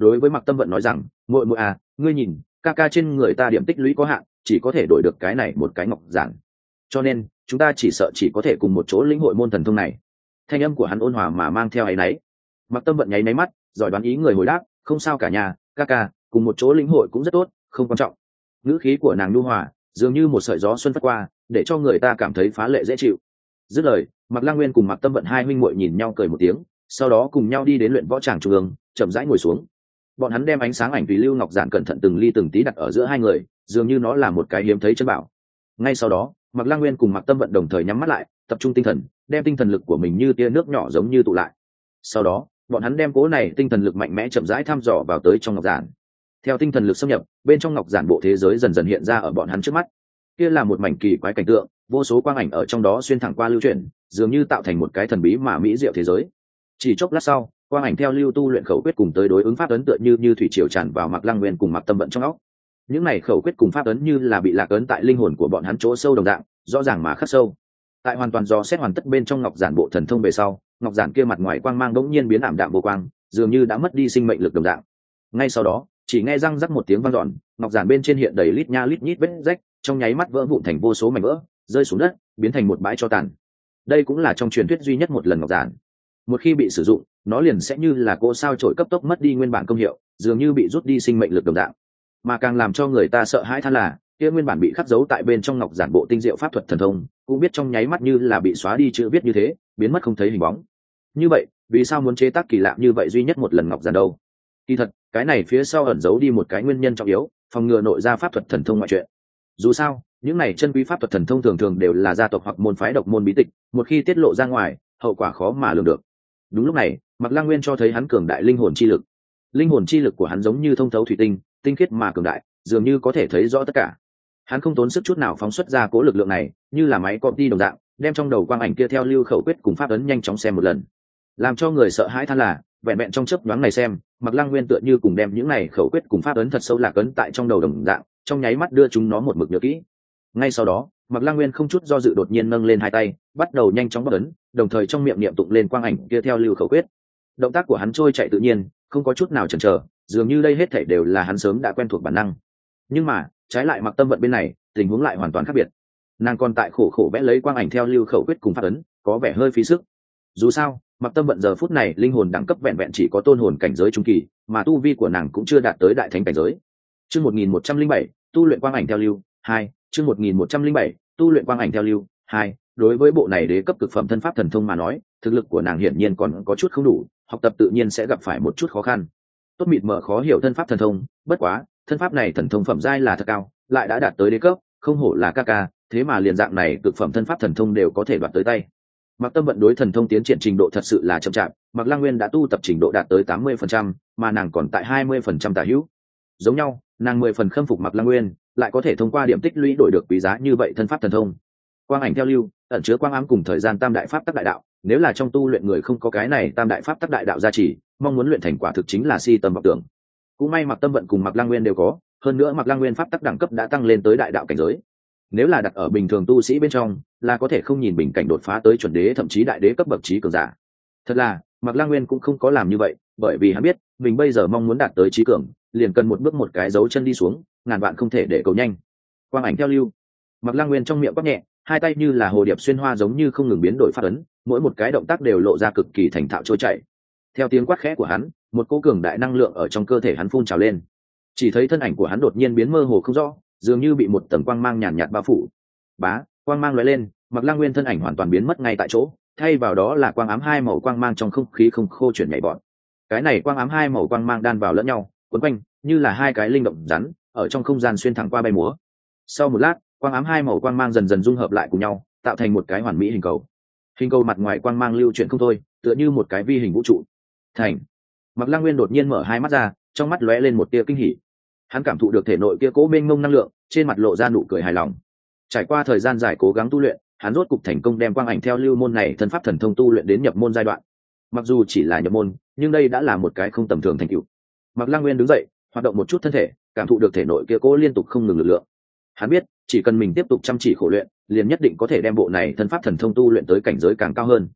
[SPEAKER 1] đối với Mạc Tâm Vận nói rằng, muội muội à, ngươi nhìn, ca ca trên người ta điểm tích lũy có hạn, chỉ có thể đổi được cái này một cái ngọc giản, cho nên chúng ta chỉ sợ chỉ có thể cùng một chỗ lĩnh hội môn thần thông này. Thanh âm của hắn ôn hòa mà mang theo áy náy. Mạc Tâm Vận nháy náy mắt, giỏi đoán ý người hồi đáp, không sao cả nhà, ca ca cùng một chỗ lĩnh hội cũng rất tốt, không quan trọng. Ngữ khí của nàng nhu hòa, dường như một sợi gió xuân phất qua, để cho người ta cảm thấy phá lệ dễ chịu. Dứt lời, Mạc Lang Nguyên cùng Mạc Tâm Vận hai huynh muội nhìn nhau cười một tiếng, sau đó cùng nhau đi đến luyện võ tràng trung ương, chậm rãi ngồi xuống. Bọn hắn đem ánh sáng ảnh tùy lưu ngọc giản cẩn thận từng ly từng tí đặt ở giữa hai người, dường như nó là một cái hiếm thấy chân bảo. Ngay sau đó, Mạc Lang Nguyên cùng Mạc Tâm Vận đồng thời nhắm mắt lại, tập trung tinh thần, đem tinh thần lực của mình như tia nước nhỏ giống như tụ lại. Sau đó, bọn hắn đem cố này tinh thần lực mạnh mẽ chậm rãi thăm dò vào tới trong ngọc giản. Theo tinh thần lực xâm nhập, bên trong ngọc giản bộ thế giới dần dần hiện ra ở bọn hắn trước mắt. Kia là một mảnh kỳ quái cảnh tượng, vô số quang ảnh ở trong đó xuyên thẳng qua lưu chuyển, dường như tạo thành một cái thần bí mà mỹ diệu thế giới. Chỉ chốc lát sau, quang ảnh theo lưu tu luyện khẩu quyết cùng tới đối ứng pháp ấn tựa như như thủy triều tràn vào Mạc Lang Nguyên cùng Mạc Tâm Vận trong óc. Những này khẩu quyết cùng pháp ấn như là bị lạc ấn tại linh hồn của bọn hắn chỗ sâu đồng dạng, rõ ràng mà khắc sâu. Tại hoàn toàn dò xét hoàn tất bên trong ngọc giản bộ thần thông về sau, ngọc giản kia mặt ngoài quang mang đống nhiên biến ảm đạm vô quang, dường như đã mất đi sinh mệnh lực đồng dạng. Ngay sau đó, chỉ nghe răng rắc một tiếng vang dọn, ngọc giản bên trên hiện đầy lít nha lít nhít vết rách, trong nháy mắt vỡ vụn thành vô số mảnh vỡ, rơi xuống đất, biến thành một bãi tro tàn. Đây cũng là trong truyền thuyết duy nhất một lần ngọc giản. Một khi bị sử dụng, nó liền sẽ như là cỗ sao chổi cấp tốc mất đi nguyên bản công hiệu, dường như bị rút đi sinh mệnh lực đồng dạng. Mà càng làm cho người ta sợ hãi than là, kia nguyên bản bị khắc dấu tại bên trong ngọc giản bộ tinh diệu pháp thuật thần thông, cũng biết trong nháy mắt như là bị xóa đi chữ viết như thế, biến mất không thấy hình bóng. Như vậy, vì sao muốn chế tác kỳ lạ như vậy duy nhất một lần ngọc giản đâu? Kỳ thật, cái này phía sau ẩn giấu đi một cái nguyên nhân trọng yếu, phòng ngừa nội ra pháp thuật thần thông ngoại chuyện. Dù sao, những này chân quý pháp thuật thần thông thường thường đều là gia tộc hoặc môn phái độc môn bí tịch, một khi tiết lộ ra ngoài, hậu quả khó mà lường được. Đúng lúc này, Mạc Lang Nguyên cho thấy hắn cường đại linh hồn chi lực. Linh hồn chi lực của hắn giống như thông thấu thủy tinh, tinh khiết mà cường đại, dường như có thể thấy rõ tất cả. Hắn không tốn sức chút nào phóng xuất ra cố lực lượng này, như là máy copy đồng dạng, đem trong đầu quang ảnh kia theo lưu khẩu quyết cùng pháp ấn nhanh chóng xem một lần. Làm cho người sợ hãi than là, vẹn vẹn trong chớp nhoáng này xem, Mạc Lang Nguyên tựa như cùng đem những này khẩu quyết cùng pháp ấn thật sâu lạc ấn tại trong đầu đồng dạng, trong nháy mắt đưa chúng nó một mực nhớ kỹ. Ngay sau đó, Mạc Lang Nguyên không chút do dự đột nhiên nâng lên hai tay, bắt đầu nhanh chóng bấm ấn, đồng thời trong miệng niệm tụng lên quang ảnh kia theo lưu khẩu quyết. Động tác của hắn trôi chạy tự nhiên, không có chút nào chần chờ, dường như đây hết thảy đều là hắn sớm đã quen thuộc bản năng. Nhưng mà, trái lại Mạc Tâm Vận bên này, tình huống lại hoàn toàn khác biệt. Nàng còn tại khổ khổ vẽ lấy quang ảnh theo lưu khẩu quyết cùng pháp ấn, có vẻ hơi phí sức. Dù sao, Mạc Tâm Vận giờ phút này linh hồn đẳng cấp vẹn vẹn chỉ có tôn hồn cảnh giới trung kỳ, mà tu vi của nàng cũng chưa đạt tới đại thánh cảnh giới. Chương một nghìn một trăm linh bảy, tu luyện quang ảnh theo lưu hai, chương một nghìn một trăm linh bảy, tu luyện quang ảnh theo lưu hai. Đối với bộ này đế cấp cực phẩm thân pháp thần thông mà nói, thực lực của nàng hiển nhiên còn có chút không đủ, học tập tự nhiên sẽ gặp phải một chút khó khăn. Tốt mịt mờ khó hiểu thân pháp thần thông, bất quá, thân pháp này thần thông phẩm giai là thật cao, lại đã đạt tới đế cấp, không hổ là ca ca, thế mà liền dạng này cực phẩm thân pháp thần thông đều có thể đoạt tới tay. Mạc Tâm Vận đối thần thông tiến triển trình độ thật sự là chậm chạp, Mạc Lang Nguyên đã tu tập trình độ đạt tới tám mươi phần trăm, mà nàng còn tại hai mươi phần trăm tả hữu. Giống nhau, nàng mười phần khâm phục Mạc Lang Nguyên, lại có thể thông qua điểm tích lũy đổi được quý giá như vậy thân pháp thần thông. Quang ảnh theo lưu, ẩn chứa quang ám cùng thời gian tam đại pháp tắc đại đạo, nếu là trong tu luyện người không có cái này tam đại pháp tắc đại đạo gia trì, mong muốn luyện thành quả thực chính là si tầm vọng tưởng. Cũng may Mạc Tâm Vận cùng Mạc Lang Nguyên đều có, hơn nữa Mạc Lang Nguyên pháp tắc đẳng cấp đã tăng lên tới đại đạo cảnh giới. Nếu là đặt ở bình thường tu sĩ bên trong, là có thể không nhìn bình cảnh đột phá tới chuẩn đế thậm chí đại đế cấp bậc trí cường giả. Thật là, Mạc Lang Nguyên cũng không có làm như vậy, bởi vì hắn biết, mình bây giờ mong muốn đạt tới trí cường, liền cần một bước một cái dấu chân đi xuống, ngàn vạn không thể để cầu nhanh. Quang ảnh theo lưu. Mạc Lang Nguyên trong miệng quát nhẹ, hai tay như là hồ điệp xuyên hoa giống như không ngừng biến đổi pháp ấn, mỗi một cái động tác đều lộ ra cực kỳ thành thạo trôi chảy. Theo tiếng quát khẽ của hắn, một cỗ cường đại năng lượng ở trong cơ thể hắn phun trào lên. Chỉ thấy thân ảnh của hắn đột nhiên biến mơ hồ không rõ, dường như bị một tầng quang mang nhàn nhạt bao phủ. Bá, quang mang lóe lên, Mạc Lang Nguyên thân ảnh hoàn toàn biến mất ngay tại chỗ, thay vào đó là quang ám hai màu quang mang trong không khí không khô chuyển nhảy vọt. Cái này quang ám hai màu quang mang đan vào lẫn nhau, quấn quanh, như là hai cái linh động rắn, ở trong không gian xuyên thẳng qua bay múa. Sau một lát, quang ám hai màu quang mang dần dần dung hợp lại cùng nhau, tạo thành một cái hoàn mỹ hình cầu. Hình cầu mặt ngoài quang mang lưu chuyển không thôi, tựa như một cái vi hình vũ trụ. Thành. Mạc Lang Nguyên đột nhiên mở hai mắt ra, trong mắt lóe lên một tia kinh hỉ. Hắn cảm thụ được thể nội kia cố mênh mông năng lượng, trên mặt lộ ra nụ cười hài lòng. Trải qua thời gian dài cố gắng tu luyện, hắn rốt cục thành công đem quang ảnh theo lưu môn này thân pháp thần thông tu luyện đến nhập môn giai đoạn. Mặc dù chỉ là nhập môn, nhưng đây đã là một cái không tầm thường thành tựu. Mạc Lang Nguyên đứng dậy, hoạt động một chút thân thể, cảm thụ được thể nội kia cố liên tục không ngừng lực lượng. Hắn biết, chỉ cần mình tiếp tục chăm chỉ khổ luyện, liền nhất định có thể đem bộ này thân pháp thần thông tu luyện tới cảnh giới càng cao hơn.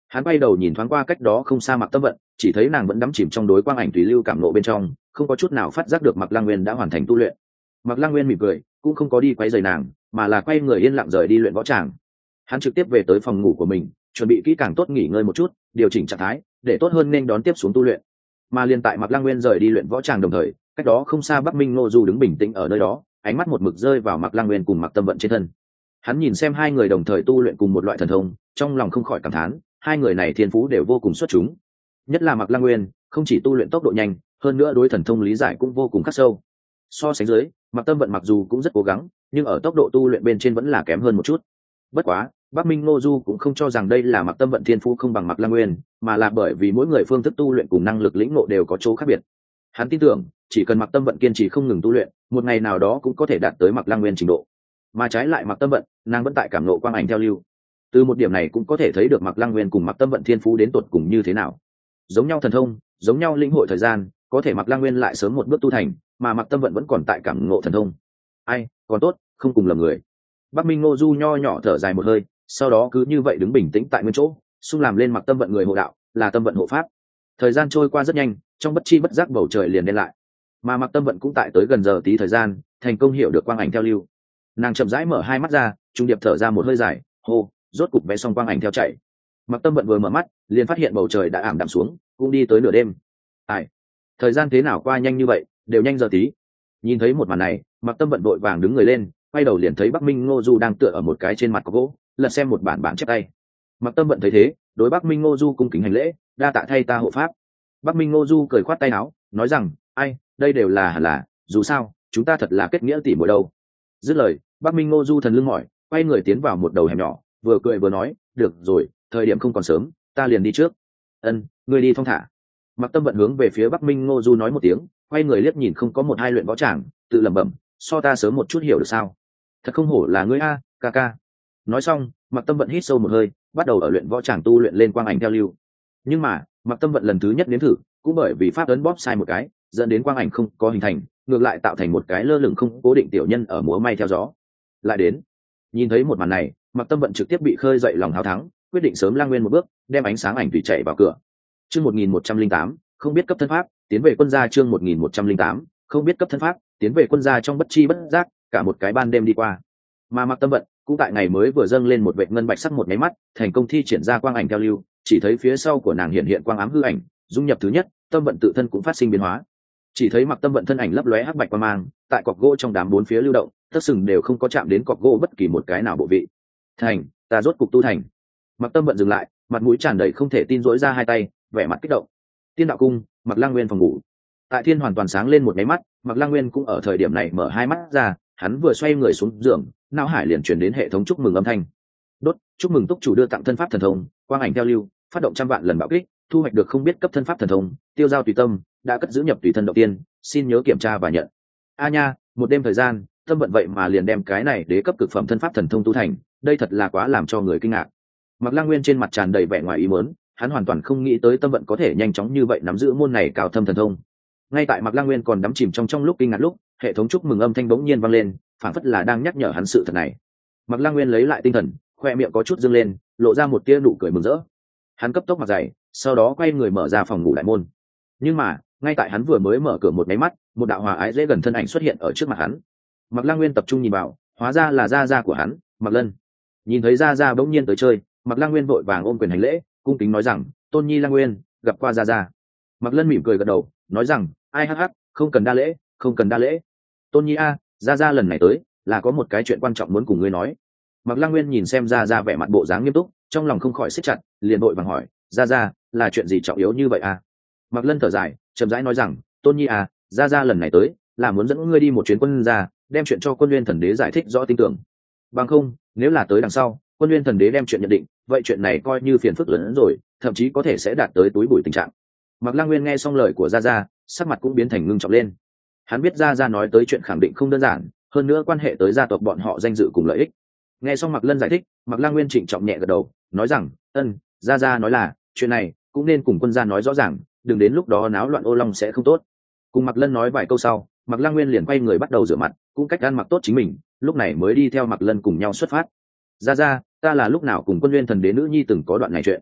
[SPEAKER 1] Hắn quay đầu nhìn thoáng qua cách đó không xa Mạc Tâm Vận, chỉ thấy nàng vẫn đắm chìm trong đối quang ảnh tùy lưu cảm nộ bên trong, không có chút nào phát giác được Mạc Lăng Nguyên đã hoàn thành tu luyện. Mạc Lăng Nguyên mỉm cười, cũng không có đi quấy rầy nàng, mà là quay người yên lặng rời đi luyện võ tràng. Hắn trực tiếp về tới phòng ngủ của mình, chuẩn bị kỹ càng tốt nghỉ ngơi một chút, điều chỉnh trạng thái, để tốt hơn nên đón tiếp xuống tu luyện. Mà liên tại Mạc Lăng Nguyên rời đi luyện võ tràng đồng thời, cách đó không xa Bắc Minh Ngô Du đứng bình tĩnh ở nơi đó, ánh mắt một mực rơi vào Mạc Lăng Nguyên cùng Mạc Tâm Vận trên thân. Hắn nhìn xem hai người đồng thời tu luyện cùng một loại thần thông, trong lòng không khỏi cảm thán, hai người này thiên phú đều vô cùng xuất chúng. Nhất là Mạc Lăng Nguyên, không chỉ tu luyện tốc độ nhanh, hơn nữa đối thần thông lý giải cũng vô cùng khắc sâu. So sánh dưới, Mạc Tâm Vận mặc dù cũng rất cố gắng, nhưng ở tốc độ tu luyện bên trên vẫn là kém hơn một chút. Bất quá, Bắc Minh Ngô Du cũng không cho rằng đây là Mạc Tâm Vận thiên phú không bằng Mạc Lăng Nguyên, mà là bởi vì mỗi người phương thức tu luyện cùng năng lực lĩnh ngộ đều có chỗ khác biệt. Hắn tin tưởng, chỉ cần Mạc Tâm Vận kiên trì không ngừng tu luyện, một ngày nào đó cũng có thể đạt tới Mạc Lăng Nguyên trình độ. Mà trái lại Mạc Tâm Vận, nàng vẫn tại cảm ngộ quang ảnh theo lưu. Từ một điểm này cũng có thể thấy được Mạc Lăng Nguyên cùng Mạc Tâm Vận thiên phú đến tột cùng như thế nào. Giống nhau thần thông, giống nhau linh hội thời gian, có thể Mạc Lăng Nguyên lại sớm một bước tu thành, mà Mạc Tâm Vận vẫn còn tại cảm ngộ thần thông. Ai, còn tốt, không cùng lầm người. Bắc Minh Ngô Du nho nhỏ thở dài một hơi, sau đó cứ như vậy đứng bình tĩnh tại nguyên chỗ, xung làm lên Mạc Tâm Vận người hộ đạo, là Tâm Vận hộ pháp. Thời gian trôi qua rất nhanh, trong bất chi bất giác bầu trời liền đen lại, mà Mạc Tâm Vận cũng tại tới gần giờ tí thời gian, thành công hiểu được quang ảnh theo lưu. Nàng chậm rãi mở hai mắt ra, trung điệp thở ra một hơi dài, hô, rốt cục vẽ xong quang ảnh theo chạy. Mạc Tâm Vận vừa mở mắt, liền phát hiện bầu trời đã ảm đạm xuống, cũng đi tới nửa đêm. Ai, thời gian thế nào qua nhanh như vậy, đều nhanh giờ tí. Nhìn thấy một màn này, Mạc Tâm Vận vội vàng đứng người lên, quay đầu liền thấy Bắc Minh Ngô Du đang tựa ở một cái trên mặt có gỗ, lật xem một bản bản chép tay. Mạc Tâm Vận thấy thế, đối Bắc Minh Ngô Du cung kính hành lễ, đa tạ thay ta hộ pháp. Bắc Minh Ngô Du cười khoát tay áo, nói rằng, ai, đây đều là hẳn là, dù sao, chúng ta thật là kết nghĩa tỷ muội đâu. Dứt lời, Bắc Minh Ngô Du thần lưng mỏi, quay người tiến vào một đầu hẻm nhỏ, vừa cười vừa nói, được rồi, thời điểm không còn sớm, ta liền đi trước. Ân, ngươi đi thong thả. Mạc Tâm Vận hướng về phía Bắc Minh Ngô Du nói một tiếng, quay người liếc nhìn không có một hai luyện võ tràng, tự lẩm bẩm, so ta sớm một chút hiểu được sao? Thật không hổ là ngươi a, ca ca. Nói xong, Mạc Tâm Vận hít sâu một hơi, bắt đầu ở luyện võ tràng tu luyện lên quang ảnh theo lưu. Nhưng mà, Mạc Tâm Vận lần thứ nhất nếm thử, cũng bởi vì pháp ấn bóp sai một cái, dẫn đến quang ảnh không có hình thành, ngược lại tạo thành một cái lơ lửng không cố định tiểu nhân ở múa may theo gió. Lại đến, nhìn thấy một màn này, Mạc Tâm Vận trực tiếp bị khơi dậy lòng háo thắng, quyết định sớm lang nguyên một bước, đem ánh sáng ảnh thủy chạy vào cửa. Chương một nghìn một trăm linh tám, không biết cấp thân pháp, tiến về quân gia. Chương một nghìn một trăm linh tám, không biết cấp thân pháp, tiến về quân gia. Trong bất chi bất giác, cả một cái ban đêm đi qua. Mà Mạc Tâm Vận cũng tại ngày mới vừa dâng lên một vệt ngân bạch sắc một máy mắt, thành công thi triển ra quang ảnh theo lưu, chỉ thấy phía sau của nàng hiện hiện quang ám hư ảnh, dung nhập thứ nhất, Tâm Vận tự thân cũng phát sinh biến hóa. Chỉ thấy Mạc Tâm Vận thân ảnh lấp lóe hắc bạch quang mang, tại cọc gỗ trong đám bốn phía lưu động, tất sừng đều không có chạm đến cọc gỗ bất kỳ một cái nào bộ vị. Thành, ta rốt cục tu thành. Mạc Tâm Vận dừng lại, mặt mũi tràn đầy không thể tin, rỗi ra hai tay, vẻ mặt kích động. Tiên đạo cung, Mạc Lăng Nguyên phòng ngủ. Tại thiên hoàn toàn sáng lên một máy mắt, Mạc Lăng Nguyên cũng ở thời điểm này mở hai mắt ra, hắn vừa xoay người xuống giường, não hải liền truyền đến hệ thống chúc mừng âm thanh. Đốt, chúc mừng túc chủ đưa tặng thân pháp thần thông, quang ảnh theo lưu, phát động trăm vạn lần bạo kích, thu hoạch được không biết cấp thân pháp thần thông, tiêu giao tùy tâm, đã cất giữ nhập tùy thân đầu tiên, xin nhớ kiểm tra và nhận. A nha, một đêm thời gian, Tâm Vận vậy mà liền đem cái này đế cấp cực phẩm thân pháp thần thông tu thành, đây thật là quá làm cho người kinh ngạc. Mạc Lăng Nguyên trên mặt tràn đầy vẻ ngoài ý muốn, hắn hoàn toàn không nghĩ tới Tâm Vận có thể nhanh chóng như vậy nắm giữ môn này cao thâm thần thông. Ngay tại Mạc Lăng Nguyên còn đắm chìm trong trong lúc kinh ngạc lúc, hệ thống chúc mừng âm thanh bỗng nhiên vang lên, phảng phất là đang nhắc nhở hắn sự thật này. Mạc Lăng Nguyên lấy lại tinh thần, khoe miệng có chút dương lên, lộ ra một tia nụ cười mừng rỡ. Hắn cấp tốc mặc giày, sau đó quay người mở ra phòng ngủ đại môn. Nhưng mà, ngay tại hắn vừa mới mở cửa một máy mắt, một đạo hòa ái dễ gần thân ảnh xuất hiện ở trước mặt hắn. Mạc Lăng Nguyên tập trung nhìn vào, hóa ra là gia gia của hắn, Mạc Lân. Nhìn thấy gia gia bỗng nhiên tới chơi, Mạc Lăng Nguyên vội vàng ôm quyền hành lễ, cung kính nói rằng, tôn nhi Lăng Nguyên, gặp qua gia gia. Mạc Lân mỉm cười gật đầu, nói rằng, ai hắc hắc, không cần đa lễ, không cần đa lễ. Tôn nhi a, gia gia lần này tới, là có một cái chuyện quan trọng muốn cùng ngươi nói. Mạc Lăng Nguyên nhìn xem gia gia vẻ mặt bộ dáng nghiêm túc, trong lòng không khỏi siết chặt, liền vội vàng hỏi, gia gia, là chuyện gì trọng yếu như vậy a? Mạc Lân thở dài, chậm rãi nói rằng, tôn nhi à, gia gia lần này tới, là muốn dẫn ngươi đi một chuyến quân gia, đem chuyện cho Quân Nguyên Thần Đế giải thích rõ tin tưởng. Bằng không, nếu là tới đằng sau, Quân Nguyên Thần Đế đem chuyện nhận định, vậy chuyện này coi như phiền phức lớn hơn rồi, thậm chí có thể sẽ đạt tới túi bụi tình trạng. Mạc Lăng Nguyên nghe xong lời của gia gia, sắc mặt cũng biến thành ngưng trọng lên. Hắn biết gia gia nói tới chuyện khẳng định không đơn giản, hơn nữa quan hệ tới gia tộc bọn họ danh dự cùng lợi ích. Nghe xong Mạc Lân giải thích, Mạc Lăng Nguyên trịnh trọng nhẹ gật đầu, nói rằng, ân, gia gia nói là, chuyện này cũng nên cùng quân gia nói rõ ràng, đừng đến lúc đó náo loạn ô long sẽ không tốt. Cùng Mạc Lân nói vài câu sau, Mạc Lăng Nguyên liền quay người bắt đầu rửa mặt, cũng cách ăn mặc tốt chính mình, lúc này mới đi theo Mạc Lân cùng nhau xuất phát. Gia gia, ta là lúc nào cùng Quân Nguyên Thần Đế nữ nhi từng có đoạn này chuyện?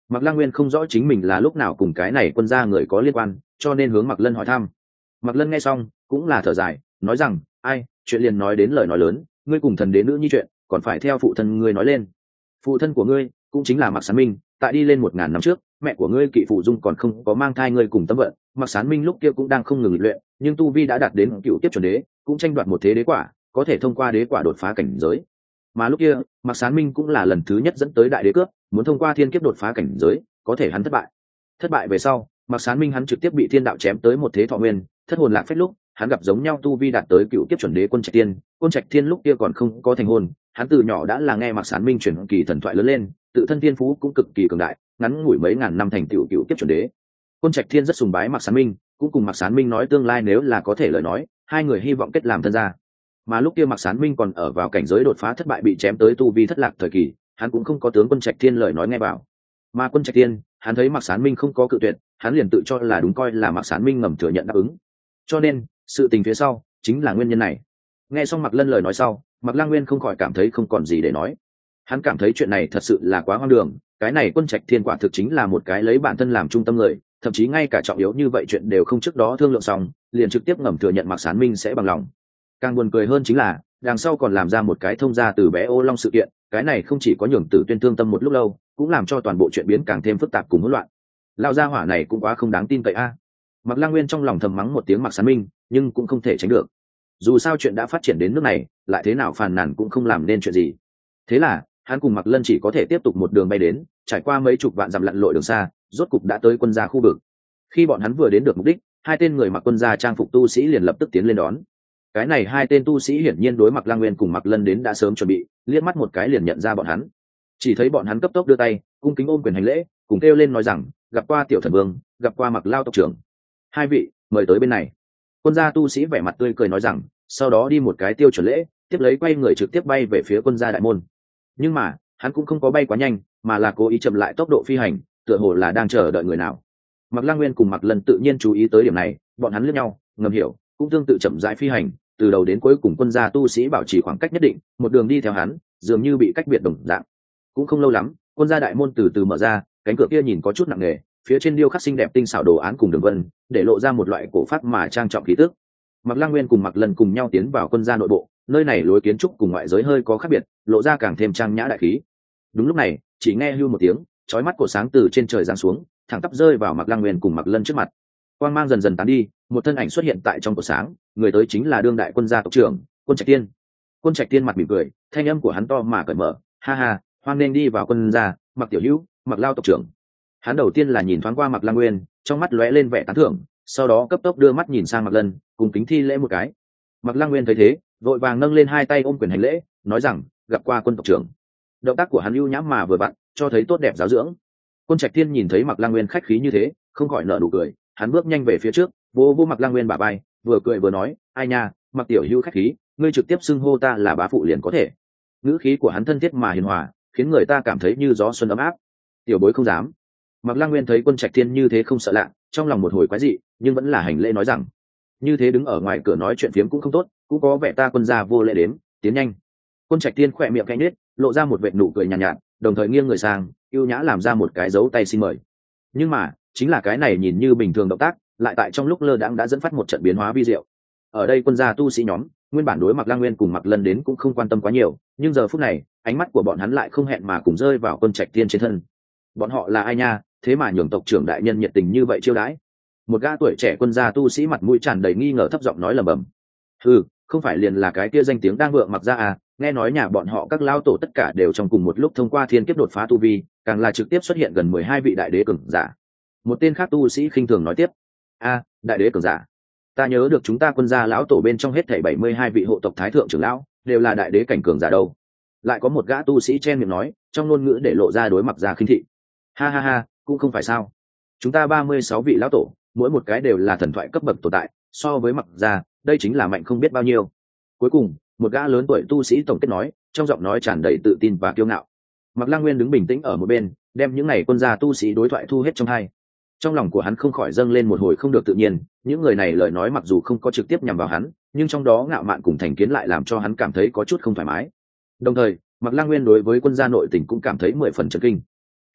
[SPEAKER 1] Mạc Lang Nguyên không rõ chính mình là lúc nào cùng cái này quân gia người có liên quan, cho nên hướng Mạc Lân hỏi thăm. Mạc Lân nghe xong cũng là thở dài, nói rằng ai, chuyện liền nói đến lời nói lớn, ngươi cùng thần đế nữ nhi chuyện còn phải theo phụ thân ngươi nói lên. Phụ thân của ngươi cũng chính là Mạc Sán Minh, tại đi lên một ngàn năm trước, mẹ của ngươi Kỵ Phụ Dung còn không có mang thai ngươi cùng Tâm Vận. Mạc Sán Minh lúc kia cũng đang không ngừng luyện luyện, nhưng tu vi đã đạt đến cựu tiếp chuẩn đế, cũng tranh đoạt một thế đế quả, có thể thông qua đế quả đột phá cảnh giới. Mà lúc kia Mạc Sán Minh cũng là lần thứ nhất dẫn tới đại đế cướp, muốn thông qua thiên kiếp đột phá cảnh giới, có thể hắn thất bại. Thất bại về sau, Mạc Sán Minh hắn trực tiếp bị thiên đạo chém tới một thế thọ nguyên, thất hồn lạc phách lúc, hắn gặp giống nhau tu vi đạt tới cựu kiếp chuẩn đế Quân Trạch Tiên, Quân Trạch Thiên lúc kia còn không có thành hồn, hắn từ nhỏ đã là nghe Mạc Sán Minh truyền kỳ thần thoại lớn lên, tự thân thiên phú cũng cực kỳ cường đại, ngắn ngủi mấy ngàn năm thành tựu cựu kiếp chuẩn đế. Quân Trạch Thiên rất sùng bái Mạc Sán Minh, cũng cùng Mạc Sán Minh nói tương lai nếu là có thể lời nói, hai người hy vọng kết làm thân gia. Mà lúc kia Mạc Sán Minh còn ở vào cảnh giới đột phá thất bại bị chém tới tu vi thất lạc thời kỳ, hắn cũng không có tướng Quân Trạch Thiên lời nói nghe vào. Mà Quân Trạch Thiên, hắn thấy Mạc Sán Minh không có cự tuyệt, hắn liền tự cho là đúng coi là Mạc Sán Minh ngầm thừa nhận đáp ứng. Cho nên, sự tình phía sau chính là nguyên nhân này. Nghe xong Mạc Lân lời nói sau, Mạc Lang Nguyên không khỏi cảm thấy không còn gì để nói. Hắn cảm thấy chuyện này thật sự là quá hoang đường, cái này Quân Trạch Thiên quả thực chính là một cái lấy bản thân làm trung tâm người, thậm chí ngay cả trọng yếu như vậy chuyện đều không trước đó thương lượng xong, liền trực tiếp ngầm thừa nhận Mạc Sán Minh sẽ bằng lòng. Càng buồn cười hơn chính là, đằng sau còn làm ra một cái thông gia từ bé Ô Long sự kiện, cái này không chỉ có nhường Tử Tuyên thương tâm một lúc lâu, cũng làm cho toàn bộ chuyện biến càng thêm phức tạp cùng hỗn loạn. Lão gia hỏa này cũng quá không đáng tin cậy a. Mạc Lang Nguyên trong lòng thầm mắng một tiếng Mạc Sán Minh, nhưng cũng không thể tránh được. Dù sao chuyện đã phát triển đến nước này, lại thế nào phàn nàn cũng không làm nên chuyện gì. Thế là, hắn cùng Mạc Lân chỉ có thể tiếp tục một đường bay đến, trải qua mấy chục vạn dặm lặn lội đường xa, rốt cục đã tới quân gia khu vực. Khi bọn hắn vừa đến được mục đích, hai tên người mặc quân gia trang phục tu sĩ liền lập tức tiến lên đón. Cái này hai tên tu sĩ hiển nhiên đối Mạc Lang Nguyên cùng Mạc Lân đến đã sớm chuẩn bị, liếc mắt một cái liền nhận ra bọn hắn. Chỉ thấy bọn hắn cấp tốc đưa tay, cung kính ôm quyền hành lễ, cùng kêu lên nói rằng, gặp qua tiểu thần vương, gặp qua Mạc Lao tộc trưởng. Hai vị, mời tới bên này. Quân gia tu sĩ vẻ mặt tươi cười nói rằng, sau đó đi một cái tiêu chuẩn lễ, tiếp lấy quay người trực tiếp bay về phía quân gia đại môn. Nhưng mà, hắn cũng không có bay quá nhanh, mà là cố ý chậm lại tốc độ phi hành, tựa hồ là đang chờ đợi người nào. Mạc Lang Nguyên cùng Mạc Lân tự nhiên chú ý tới điểm này, bọn hắn liếc nhau, ngầm hiểu, cũng tương tự chậm rãi phi hành, từ đầu đến cuối cùng quân gia tu sĩ bảo trì khoảng cách nhất định, một đường đi theo hắn, dường như bị cách biệt đồng dạng. Cũng không lâu lắm, quân gia đại môn từ từ mở ra, cánh cửa kia nhìn có chút nặng nề, phía trên điêu khắc xinh đẹp tinh xảo đồ án cùng đường vân, để lộ ra một loại cổ pháp mà trang trọng khí tức. Mạc Lang Nguyên cùng Mạc Lân cùng nhau tiến vào quân gia nội bộ, nơi này lối kiến trúc cùng ngoại giới hơi có khác biệt, lộ ra càng thêm trang nhã đại khí. Đúng lúc này, chỉ nghe hưu một tiếng, chói mắt cổ sáng từ trên trời giáng xuống, thẳng tắp rơi vào Mạc Lang Nguyên cùng Mạc Lân trước mặt. Quang mang dần dần tán đi, một thân ảnh xuất hiện tại trong cổ sáng, người tới chính là đương đại quân gia tộc trưởng, Quân Trạch Tiên. Quân Trạch Tiên mặt mỉm cười, thanh âm của hắn to mà cởi mở, ha ha, hoan nên đi vào quân gia, Mạc tiểu hữu, Mạc Lao tộc trưởng. Hắn đầu tiên là nhìn thoáng qua Mạc Lang Nguyên, trong mắt lóe lên vẻ tán thưởng, sau đó cấp tốc đưa mắt nhìn sang Mạc Lân, cùng kính thi lễ một cái. Mạc Lang Nguyên thấy thế, vội vàng nâng lên hai tay ôm quyền hành lễ, nói rằng, gặp qua quân tộc trưởng. Động tác của hắn ưu nhãm mà vừa vặn, cho thấy tốt đẹp giáo dưỡng. Quân Trạch Thiên nhìn thấy Mạc Lang Nguyên khách khí như thế, không khỏi nở nụ cười, hắn bước nhanh về phía trước, vô vô Mạc Lang Nguyên bả vai, vừa cười vừa nói, ai nha, Mạc tiểu hữu khách khí, ngươi trực tiếp xưng hô ta là bá phụ liền có thể. Ngữ khí của hắn thân thiết mà hiền hòa, khiến người ta cảm thấy như gió xuân ấm áp. Tiểu bối không dám. Mạc Lang Nguyên thấy Quân Trạch Thiên như thế không sợ lạ, trong lòng một hồi quái dị, nhưng vẫn là hành lễ nói rằng, như thế đứng ở ngoài cửa nói chuyện phiếm cũng không tốt, cũng có vẻ ta quân gia vô lễ đến, tiến nhanh. Quân Trạch Thiên khỏe miệng cay nết, lộ ra một vệt nụ cười nhàn nhạt, nhạt, đồng thời nghiêng người sang, ưu nhã làm ra một cái dấu tay xin mời. Nhưng mà, chính là cái này nhìn như bình thường động tác, lại tại trong lúc lơ đãng đã dẫn phát một trận biến hóa vi diệu. Ở đây quân gia tu sĩ nhóm, nguyên bản đối Mạc Lang Nguyên cùng Mạc Lân đến cũng không quan tâm quá nhiều, nhưng giờ phút này, ánh mắt của bọn hắn lại không hẹn mà cùng rơi vào Quân Trạch Thiên trên thân. Bọn họ là ai nha, thế mà nhường tộc trưởng đại nhân nhiệt tình như vậy chiêu đãi? Một gã tuổi trẻ quân gia tu sĩ mặt mũi tràn đầy nghi ngờ thấp giọng nói lẩm bẩm. Ừ, không phải liền là cái kia danh tiếng đang vượng Mặc gia à? Nghe nói nhà bọn họ các lao tổ tất cả đều trong cùng một lúc thông qua thiên kiếp đột phá tu vi, càng là trực tiếp xuất hiện gần mười hai vị đại đế cường giả. Một tên khác tu sĩ khinh thường nói tiếp, a, đại đế cường giả. Ta nhớ được chúng ta quân gia lão tổ bên trong hết thảy bảy mươi hai vị hộ tộc thái thượng trưởng lão đều là đại đế cảnh cường giả đâu. Lại có một gã tu sĩ chen miệng nói, trong ngôn ngữ để lộ ra đối Mặc gia khinh thị. Ha ha ha, cũng không phải sao. Chúng ta ba mươi sáu vị lão tổ, mỗi một cái đều là thần thoại cấp bậc tồn tại, so với Mặc gia, đây chính là mạnh không biết bao nhiêu. Cuối cùng, một gã lớn tuổi tu sĩ tổng kết nói, trong giọng nói tràn đầy tự tin và kiêu ngạo. Mạc Lang Nguyên đứng bình tĩnh ở một bên, đem những này quân gia tu sĩ đối thoại thu hết trong hai. Trong lòng của hắn không khỏi dâng lên một hồi không được tự nhiên, những người này lời nói mặc dù không có trực tiếp nhằm vào hắn, nhưng trong đó ngạo mạn cùng thành kiến lại làm cho hắn cảm thấy có chút không thoải mái. Đồng thời, Mạc Lang Nguyên đối với quân gia nội tình cũng cảm thấy mười phần chấn kinh.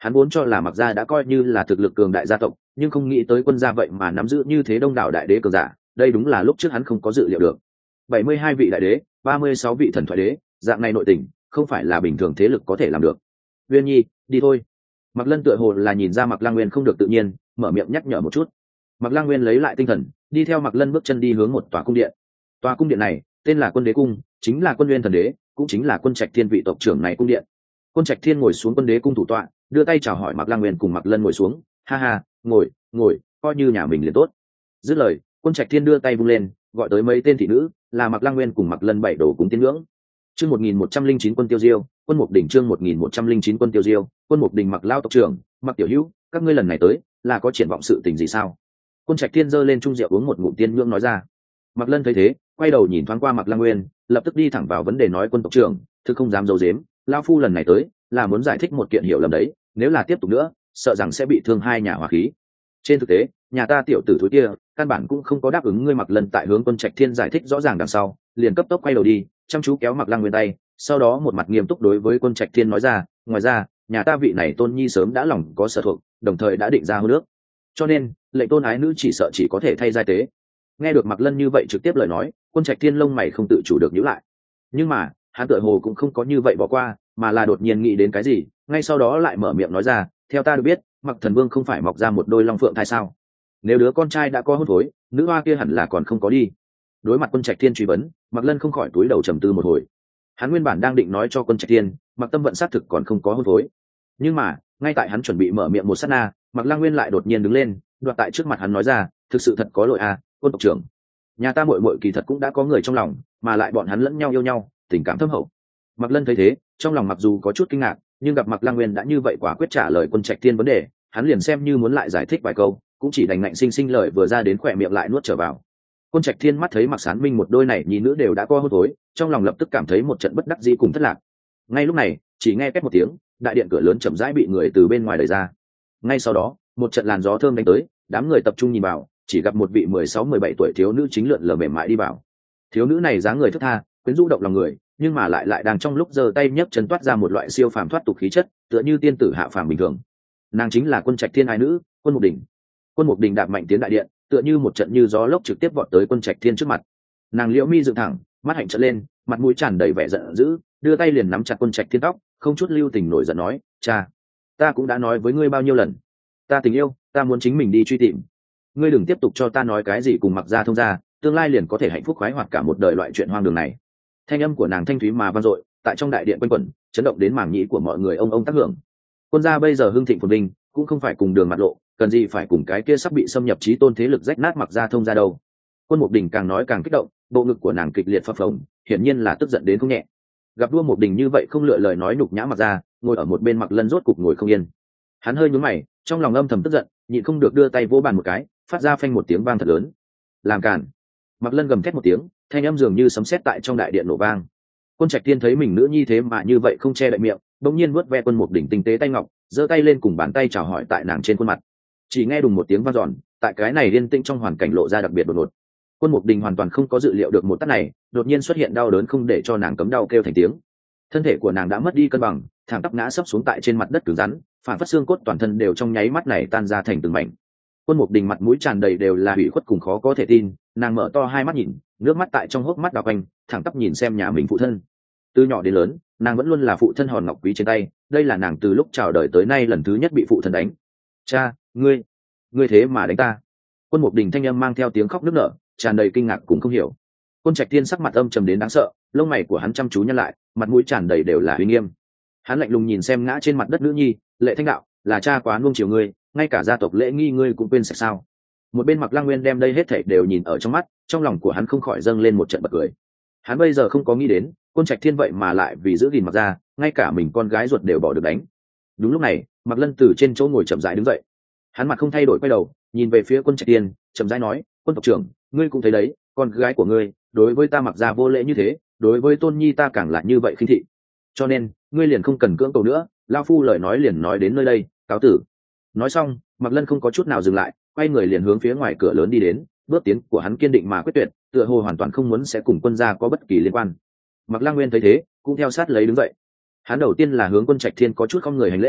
[SPEAKER 1] Hắn vốn cho là Mặc gia đã coi như là thực lực cường đại gia tộc, nhưng không nghĩ tới quân gia vậy mà nắm giữ như thế đông đảo đại đế cường giả, đây đúng là lúc trước hắn không có dự liệu được. bảy mươi hai vị đại đế, ba mươi sáu vị thần thoại đế, dạng này nội tình, không phải là bình thường thế lực có thể làm được. Uyên Nhi, đi thôi. Mặc Lân tựa hồ là nhìn ra Mặc Lang Nguyên không được tự nhiên, mở miệng nhắc nhở một chút. Mặc Lang Nguyên lấy lại tinh thần, đi theo Mặc Lân bước chân đi hướng một tòa cung điện. Tòa cung điện này tên là Quân Đế cung, chính là Quân Nguyên thần đế, cũng chính là Quân Trạch Thiên vị tộc trưởng này cung điện. Quân Trạch Thiên ngồi xuống Quân Đế cung thủ tọa, đưa tay chào hỏi Mặc Lang Nguyên cùng Mặc Lân ngồi xuống. Ha ha, ngồi, ngồi, coi như nhà mình liền tốt. Dứt lời, Quân Trạch Thiên đưa tay vung lên, gọi tới mấy tên thị nữ, là Mặc Lang Nguyên cùng Mặc Lân bảy đồ cùng tiên ngưỡng. Chương một nghìn một trăm linh chín Quân Tiêu Diêu, Quân Mục Đỉnh chương một nghìn một trăm linh chín Quân Tiêu Diêu, Quân Mục Đỉnh Mặc Lao tộc trưởng, Mặc tiểu hữu, các ngươi lần này tới, là có triển vọng sự tình gì sao? Quân Trạch Thiên giơ lên chung rượu uống một ngụm tiên ngưỡng nói ra. Mặc Lân thấy thế, quay đầu nhìn thoáng qua Mặc Lang Nguyên, lập tức đi thẳng vào vấn đề nói Quân tộc trưởng, thực không dám giấu giếm, lão phu lần này tới, là muốn giải thích một kiện hiểu lầm đấy, nếu là tiếp tục nữa, sợ rằng sẽ bị thương hai nhà hòa khí. Trên thực tế, nhà ta tiểu tử thối kia, căn bản cũng không có đáp ứng ngươi. Mặc Lân tại hướng Quân Trạch Thiên giải thích rõ ràng đằng sau, liền cấp tốc quay đầu đi, chăm chú kéo Mặc Lang Nguyên tay, sau đó một mặt nghiêm túc đối với Quân Trạch Thiên nói ra, ngoài ra, nhà ta vị này tôn nhi sớm đã lòng có sở thuộc, đồng thời đã định ra hôn ước, cho nên lệnh tôn ái nữ chỉ sợ chỉ có thể thay giai tế. Nghe được Mặc Lân như vậy trực tiếp lời nói, Quân Trạch Thiên lông mày không tự chủ được nhíu lại, nhưng mà hắn tựa hồ cũng không có như vậy bỏ qua, mà là đột nhiên nghĩ đến cái gì, ngay sau đó lại mở miệng nói ra, theo ta được biết, Mặc thần vương không phải mọc ra một đôi long phượng thai sao? Nếu đứa con trai đã có hôn phối, nữ hoa kia hẳn là còn không có đi. Đối mặt Quân Trạch Thiên truy vấn, Mặc Lân không khỏi túi đầu trầm tư một hồi. Hắn nguyên bản đang định nói cho Quân Trạch Thiên, Mặc Tâm vận xác thực còn không có hôn phối, nhưng mà ngay tại hắn chuẩn bị mở miệng một sát na, Mặc Lang Nguyên lại đột nhiên đứng lên, đoạt tại trước mặt hắn nói ra, thực sự thật có lỗi à, Quân tộc trưởng, nhà ta muội muội kỳ thật cũng đã có người trong lòng, mà lại bọn hắn lẫn nhau yêu nhau, tình cảm thâm hậu. Mặc Lân thấy thế, trong lòng mặc dù có chút kinh ngạc, nhưng gặp Mặc Lang Nguyên đã như vậy quả quyết trả lời Quân Trạch Thiên vấn đề, hắn liền xem như muốn lại giải thích vài câu, cũng chỉ đành ngạnh sinh sinh lời vừa ra đến khỏe miệng lại nuốt trở vào. Quân Trạch Thiên mắt thấy Mặc Sán Minh một đôi này nhi nữ đều đã có hôn phối, trong lòng lập tức cảm thấy một trận bất đắc dĩ cùng thất lạc. Ngay lúc này, chỉ nghe két một tiếng, đại điện cửa lớn chậm rãi bị người từ bên ngoài đẩy ra. Ngay sau đó, một trận làn gió thơm đánh tới, đám người tập trung nhìn vào, chỉ gặp một vị mười sáu mười bảy tuổi thiếu nữ chính lượn lờ mềm mại đi vào. Thiếu nữ này dáng người thướt tha, quyến rũ động lòng người, nhưng mà lại lại đang trong lúc giơ tay nhấc chân toát ra một loại siêu phàm thoát tục khí chất, tựa như tiên tử hạ phàm bình thường. Nàng chính là Quân Trạch Thiên ái nữ, Quân Mục Đỉnh. Quân Mục Đỉnh đạp mạnh tiến đại điện, tựa như một trận như gió lốc trực tiếp vọt tới Quân Trạch Thiên trước mặt. Nàng liễu mi dựng thẳng, mắt hạnh trợn lên, mặt mũi tràn đầy vẻ giận dữ, đưa tay liền nắm chặt Quân Trạch Thiên tóc, không chút lưu tình nổi giận nói, cha, ta cũng đã nói với ngươi bao nhiêu lần, ta tình yêu, ta muốn chính mình đi truy tìm, ngươi đừng tiếp tục cho ta nói cái gì cùng Mặc gia thông gia, tương lai liền có thể hạnh phúc khoái hoạt cả một đời loại chuyện hoang đường này. Thanh âm của nàng thanh thúy mà vang dội, tại trong đại điện quanh quẩn, chấn động đến màng nhĩ của mọi người ông ông tác hưởng. Quân gia bây giờ hưng thịnh phồn vinh, cũng không phải cùng đường mặt lộ, cần gì phải cùng cái kia sắp bị xâm nhập chí tôn thế lực rách nát Mặc gia thông gia đâu. Quân Mục Đỉnh càng nói càng kích động, bộ ngực của nàng kịch liệt phập phồng, hiển nhiên là tức giận đến không nhẹ. Gặp đua Mục Đỉnh như vậy không lựa lời nói nhục nhã Mặc gia, ngồi ở một bên Mặc Lân rốt cục ngồi không yên. Hắn hơi nhướng mày, trong lòng âm thầm tức giận, nhịn không được đưa tay vỗ bàn một cái, phát ra phanh một tiếng vang thật lớn. Làm cản! Mặc Lân gầm thét một tiếng, thanh âm dường như sấm sét tại trong đại điện nổ vang. Quân Trạch Thiên thấy mình nữ nhi thế mà như vậy không che đậy miệng, bỗng nhiên vuốt ve Quân Mục Đỉnh tinh tế tay ngọc, giơ tay lên cùng bàn tay chào hỏi tại nàng trên khuôn mặt. Chỉ nghe đùng một tiếng vang dọn, tại cái này yên tĩnh trong hoàn cảnh lộ ra đặc biệt đột ngột. Quân Mục Đỉnh hoàn toàn không có dự liệu được một tát này, đột nhiên xuất hiện đau đớn không để cho nàng cấm đau kêu thành tiếng. Thân thể của nàng đã mất đi cân bằng, thẳng tắp ngã sấp xuống tại trên mặt đất cứng rắn, phản phất xương cốt toàn thân đều trong nháy mắt này tan ra thành từng mảnh. Quân Mục Đỉnh mặt mũi tràn đầy đều là ủy khuất cùng khó có thể tin, nàng mở to hai mắt nhìn, nước mắt tại trong hốc mắt đào quanh, thẳng tắp nhìn xem nhà mình phụ thân. Từ nhỏ đến lớn, nàng vẫn luôn là phụ thân hòn ngọc quý trên tay, đây là nàng từ lúc chào đời tới nay lần thứ nhất bị phụ thân đánh. Cha, ngươi, ngươi thế mà đánh ta? Quân Mục Đỉnh thanh âm mang theo tiếng khóc nức nở, tràn đầy kinh ngạc cũng không hiểu. Quân Trạch Thiên sắc mặt âm trầm đến đáng sợ, lông mày của hắn chăm chú nhăn lại, mặt mũi tràn đầy đều là uy nghiêm. Hắn lạnh lùng nhìn xem ngã trên mặt đất nữ nhi, Lệ Thanh đạo, là cha quá nuông chiều ngươi, ngay cả gia tộc lễ nghi ngươi cũng quên sạch sao? Một bên Mặc Lang Nguyên đem đây hết thảy đều nhìn ở trong mắt, trong lòng của hắn không khỏi dâng lên một trận bật cười. Hắn bây giờ không có nghĩ đến, Quân Trạch Thiên vậy mà lại vì giữ gìn Mặc gia, ngay cả mình con gái ruột đều bỏ được đánh. Đúng lúc này, Mặc Lân từ trên chỗ ngồi chậm rãi đứng dậy. Hắn mặt không thay đổi quay đầu, nhìn về phía Quân Trạch Thiên, chậm rãi nói, "Quân tộc trưởng, ngươi cũng thấy đấy, con gái của ngươi, đối với ta Mặc gia vô lễ như thế, đối với Tôn Nhi ta càng là như vậy khinh thị. Cho nên, ngươi liền không cần cưỡng cầu nữa, lão phu lời nói liền nói đến nơi đây, cáo tử." Nói xong, Mặc Lân không có chút nào dừng lại, quay người liền hướng phía ngoài cửa lớn đi đến, bước tiến của hắn kiên định mà quyết tuyệt, tựa hồ hoàn toàn không muốn sẽ cùng Quân gia có bất kỳ liên quan. Mặc Lang Nguyên thấy thế, cũng theo sát lấy đứng dậy. Hắn đầu tiên là hướng Quân Trạch Thiên có chút không người hành lễ,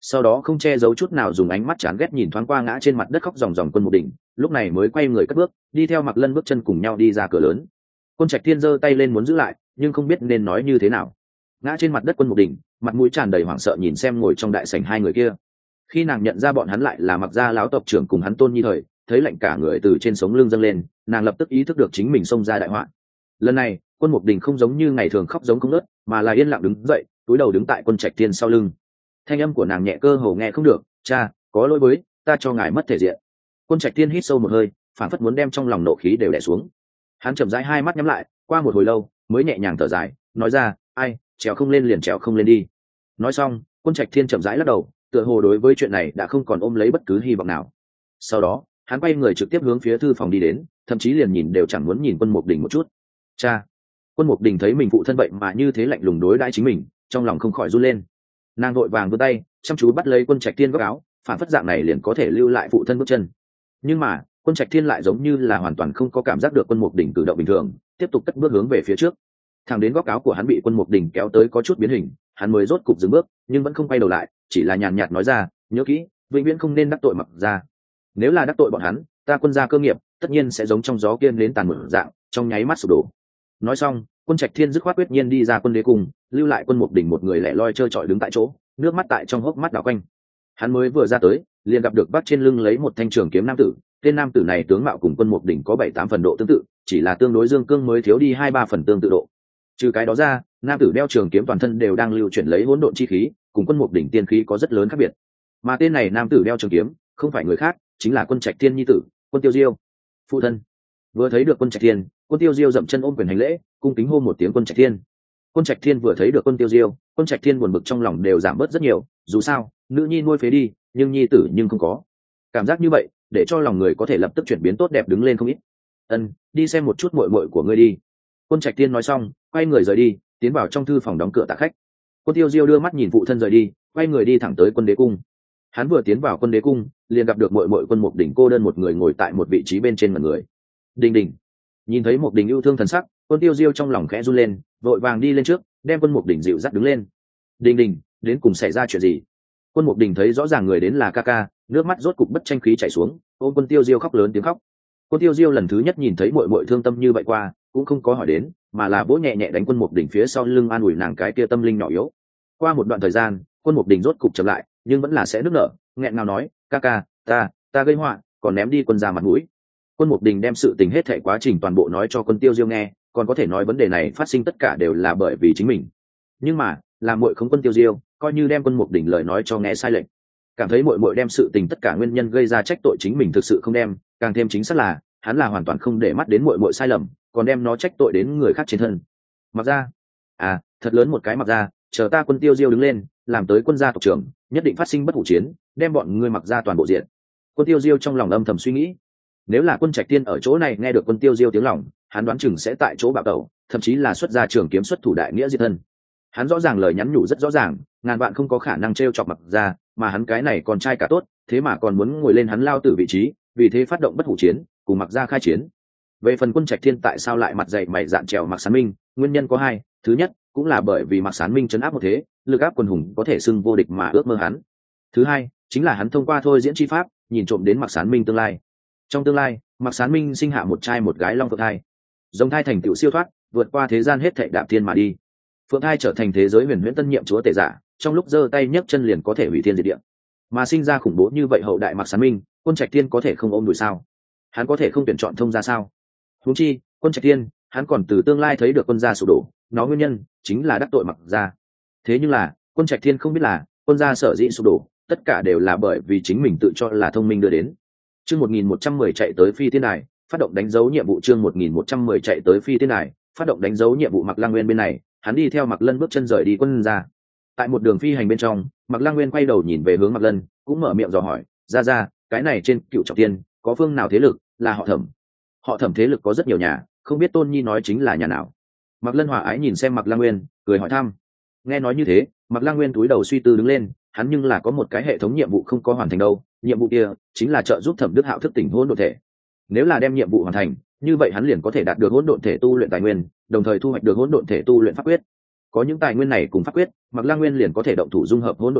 [SPEAKER 1] sau đó không che giấu chút nào dùng ánh mắt chán ghét nhìn thoáng qua ngã trên mặt đất khóc ròng ròng Quân Mục Đình, lúc này mới quay người cất bước đi theo Mạc Lân bước chân cùng nhau đi ra cửa lớn. Quân Trạch Thiên giơ tay lên muốn giữ lại, nhưng không biết nên nói như thế nào. Ngã trên mặt đất Quân Mục Đình, mặt mũi tràn đầy hoảng sợ nhìn xem ngồi trong đại sảnh hai người kia. Khi nàng nhận ra bọn hắn lại là Mạc gia lão tộc trưởng cùng hắn Tôn Nhi thời, thấy lạnh cả người từ trên sống lưng dâng lên, nàng lập tức ý thức được chính mình xông ra đại họa. Lần này Quân Mục Đình không giống như ngày thường khóc giống không ngớt, mà là yên lặng đứng dậy, cúi đầu đứng tại Quân Trạch Thiên sau lưng. Thanh âm của nàng nhẹ cơ hồ nghe không được, cha, có lỗi với ta cho ngài mất thể diện. Quân Trạch Thiên hít sâu một hơi, phản phất muốn đem trong lòng nộ khí đều đè xuống. Hắn chậm rãi hai mắt nhắm lại, qua một hồi lâu mới nhẹ nhàng thở dài, nói ra, ai, trèo không lên liền trèo không lên đi. Nói xong, Quân Trạch Thiên chậm rãi lắc đầu, tựa hồ đối với chuyện này đã không còn ôm lấy bất cứ hy vọng nào. Sau đó hắn quay người trực tiếp hướng phía thư phòng đi đến, thậm chí liền nhìn đều chẳng muốn nhìn Quân Mục Đình một chút. Cha. Quân Mục Đình thấy mình phụ thân vậy mà như thế lạnh lùng đối đãi chính mình, trong lòng không khỏi run lên. Nàng vội vàng vươn tay chăm chú bắt lấy Quân Trạch Thiên góc áo, phản phất dạng này liền có thể lưu lại phụ thân bước chân. Nhưng mà Quân Trạch Thiên lại giống như là hoàn toàn không có cảm giác được Quân Mục Đình cử động bình thường, tiếp tục cất bước hướng về phía trước. Thẳng đến góc áo của hắn bị Quân Mục Đình kéo tới có chút biến hình, hắn mới rốt cục dừng bước, nhưng vẫn không quay đầu lại, chỉ là nhàn nhạt nói ra, nhớ kỹ, vĩnh viễn không nên đắc tội Mặc gia. Nếu là đắc tội bọn hắn, ta Quân gia cơ nghiệp tất nhiên sẽ giống trong gió kiên đến tàn một dạng, trong nháy mắt sụp đổ. Nói xong, Quân Trạch Thiên dứt khoát quyết nhiên đi ra Quân Đế Cung, lưu lại Quân Mục Đình một người lẻ loi trơ trọi đứng tại chỗ, nước mắt tại trong hốc mắt đảo quanh. Hắn mới vừa ra tới, liền gặp được vác trên lưng lấy một thanh trường kiếm nam tử. Tên nam tử này tướng mạo cùng Quân Mục Đình có bảy tám phần độ tương tự, chỉ là tương đối dương cương mới thiếu đi hai ba phần tương tự độ. Trừ cái đó ra, nam tử đeo trường kiếm toàn thân đều đang lưu chuyển lấy hỗn độn chi khí, cùng Quân Mục Đình tiên khí có rất lớn khác biệt. Mà tên này nam tử đeo trường kiếm, không phải người khác, chính là Quân Trạch Thiên nhi tử, Quân Tiêu Diêu. Phụ thân. Vừa thấy được Quân Trạch Thiên, Quân Tiêu Diêu dậm chân ôm quyền hành lễ, cung kính hô một tiếng Quân Trạch Thiên. Quân Trạch Thiên vừa thấy được Quân Tiêu Diêu, Quân Trạch Thiên buồn bực trong lòng đều giảm bớt rất nhiều, dù sao, nữ nhi nuôi phế đi, nhưng nhi tử nhưng không có. Cảm giác như vậy, để cho lòng người có thể lập tức chuyển biến tốt đẹp đứng lên không ít. Ân, đi xem một chút muội muội của ngươi đi. Quân Trạch Thiên nói xong, quay người rời đi, tiến vào trong thư phòng đóng cửa tạ khách. Quân Tiêu Diêu đưa mắt nhìn phụ thân rời đi, quay người đi thẳng tới Quân Đế Cung. Hắn vừa tiến vào Quân Đế Cung, liền gặp được muội muội Quân Mục Đình cô đơn một người ngồi tại một vị trí bên trên mặt người. Đình Đình. Nhìn thấy Mục Đình yêu thương thần sắc, Quân Tiêu Diêu trong lòng khẽ run lên, vội vàng đi lên trước, đem Quân Mục Đình dịu dắt đứng lên. Đình Đình, đến cùng xảy ra chuyện gì? Quân Mục Đình thấy rõ ràng người đến là ca ca, nước mắt rốt cục bất tranh khí chảy xuống, ôm Quân Tiêu Diêu khóc lớn tiếng khóc. Quân Tiêu Diêu lần thứ nhất nhìn thấy muội muội thương tâm như vậy qua, cũng không có hỏi đến, mà là vỗ nhẹ nhẹ đánh Quân Mục Đình phía sau lưng an ủi nàng cái kia tâm linh nhỏ yếu. Qua một đoạn thời gian, Quân Mục Đình rốt cục chậm lại, nhưng vẫn là sẽ nức nở, nghẹn ngào nói, ca ca, ta, ta gây họa, còn ném đi Quân gia mặt mũi. Quân Mục Đình đem sự tình hết thảy quá trình toàn bộ nói cho Quân Tiêu Diêu nghe, còn có thể nói vấn đề này phát sinh tất cả đều là bởi vì chính mình. Nhưng mà, làm muội không Quân Tiêu Diêu, coi như đem Quân Mục Đình lời nói cho nghe sai lệch. Cảm thấy muội muội đem sự tình tất cả nguyên nhân gây ra trách tội chính mình thực sự không đem, càng thêm chính xác là, hắn là hoàn toàn không để mắt đến muội muội sai lầm, còn đem nó trách tội đến người khác trên thân. Mặc ra, à, thật lớn một cái Mặc ra, chờ ta Quân Tiêu Diêu đứng lên, làm tới Quân gia tộc trưởng, nhất định phát sinh bất hủ chiến, đem bọn ngươi Mặc ra toàn bộ diện. Quân Tiêu Diêu trong lòng âm thầm suy nghĩ, nếu là Quân Trạch Thiên ở chỗ này nghe được Quân Tiêu Diêu tiếng lòng, hắn đoán chừng sẽ tại chỗ bạo tẩu, thậm chí là xuất ra trường kiếm xuất thủ đại nghĩa diệt thân. Hắn rõ ràng lời nhắn nhủ rất rõ ràng, ngàn vạn không có khả năng trêu chọc Mặc ra, mà hắn cái này còn trai cả tốt, thế mà còn muốn ngồi lên hắn lao tử vị trí, vì thế phát động bất hủ chiến, cùng Mặc ra khai chiến. Về phần Quân Trạch Thiên tại sao lại mặt dày mày dạn trèo Mạc Sán Minh, nguyên nhân có hai, thứ nhất, cũng là bởi vì Mạc Sán Minh trấn áp một thế, lực áp quần hùng có thể xưng vô địch mà ước mơ hắn. Thứ hai, chính là hắn thông qua thôi diễn chi pháp, nhìn trộm đến Mạc Sán Minh tương lai. Trong tương lai, Mạc Sán Minh sinh hạ một trai một gái long phượng thai. Dòng thai thành tựu siêu thoát, vượt qua thế gian hết thảy đạp thiên mà đi. Phượng thai trở thành thế giới huyền huyễn tân nhiệm chúa tể giả, trong lúc giơ tay nhấc chân liền có thể hủy thiên diệt địa. Mà sinh ra khủng bố như vậy hậu đại Mạc Sán Minh, Quân Trạch Thiên có thể không ôm đùi sao? Hắn có thể không tuyển chọn thông ra sao? Huống chi, Quân Trạch Thiên, hắn còn từ tương lai thấy được Quân gia sụp đổ, nó nguyên nhân chính là đắc tội Mặc gia. Thế nhưng là, Quân Trạch Thiên không biết là, Quân gia sở dĩ sụp đổ, tất cả đều là bởi vì chính mình tự cho là thông minh đưa đến. Chương một nghìn một trăm mười chạy tới Phi Tiên Đài, phát động đánh dấu nhiệm vụ. Chương một nghìn một trăm mười chạy tới Phi Tiên Đài, phát động đánh dấu nhiệm vụ. Mạc Lăng Nguyên bên này, hắn đi theo Mạc Lân bước chân rời đi Quân gia. Tại một đường phi hành bên trong, Mạc Lăng Nguyên quay đầu nhìn về hướng Mạc Lân, cũng mở miệng dò hỏi, "Gia gia, cái này trên Cựu Trọng Thiên, có phương nào thế lực là họ Thẩm?" Họ Thẩm thế lực có rất nhiều nhà, không biết Tôn Nhi nói chính là nhà nào. Mạc Lân hòa ái nhìn xem Mạc Lăng Nguyên, cười hỏi thăm. Nghe nói như thế, Mạc Lăng Nguyên túi đầu suy tư đứng lên, hắn nhưng là có một cái hệ thống nhiệm vụ không có hoàn thành đâu, nhiệm vụ kia chính là trợ giúp Thẩm Đức Hạo thức tỉnh hỗn độn thể. Nếu là đem nhiệm vụ hoàn thành, như vậy hắn liền có thể đạt được hỗn độn thể tu luyện tài nguyên, đồng thời thu hoạch được hỗn độn thể tu luyện pháp quyết. Có những tài nguyên này cùng pháp quyết, Mạc Lăng Nguyên liền có thể động thủ dung hợp hỗn độn thể,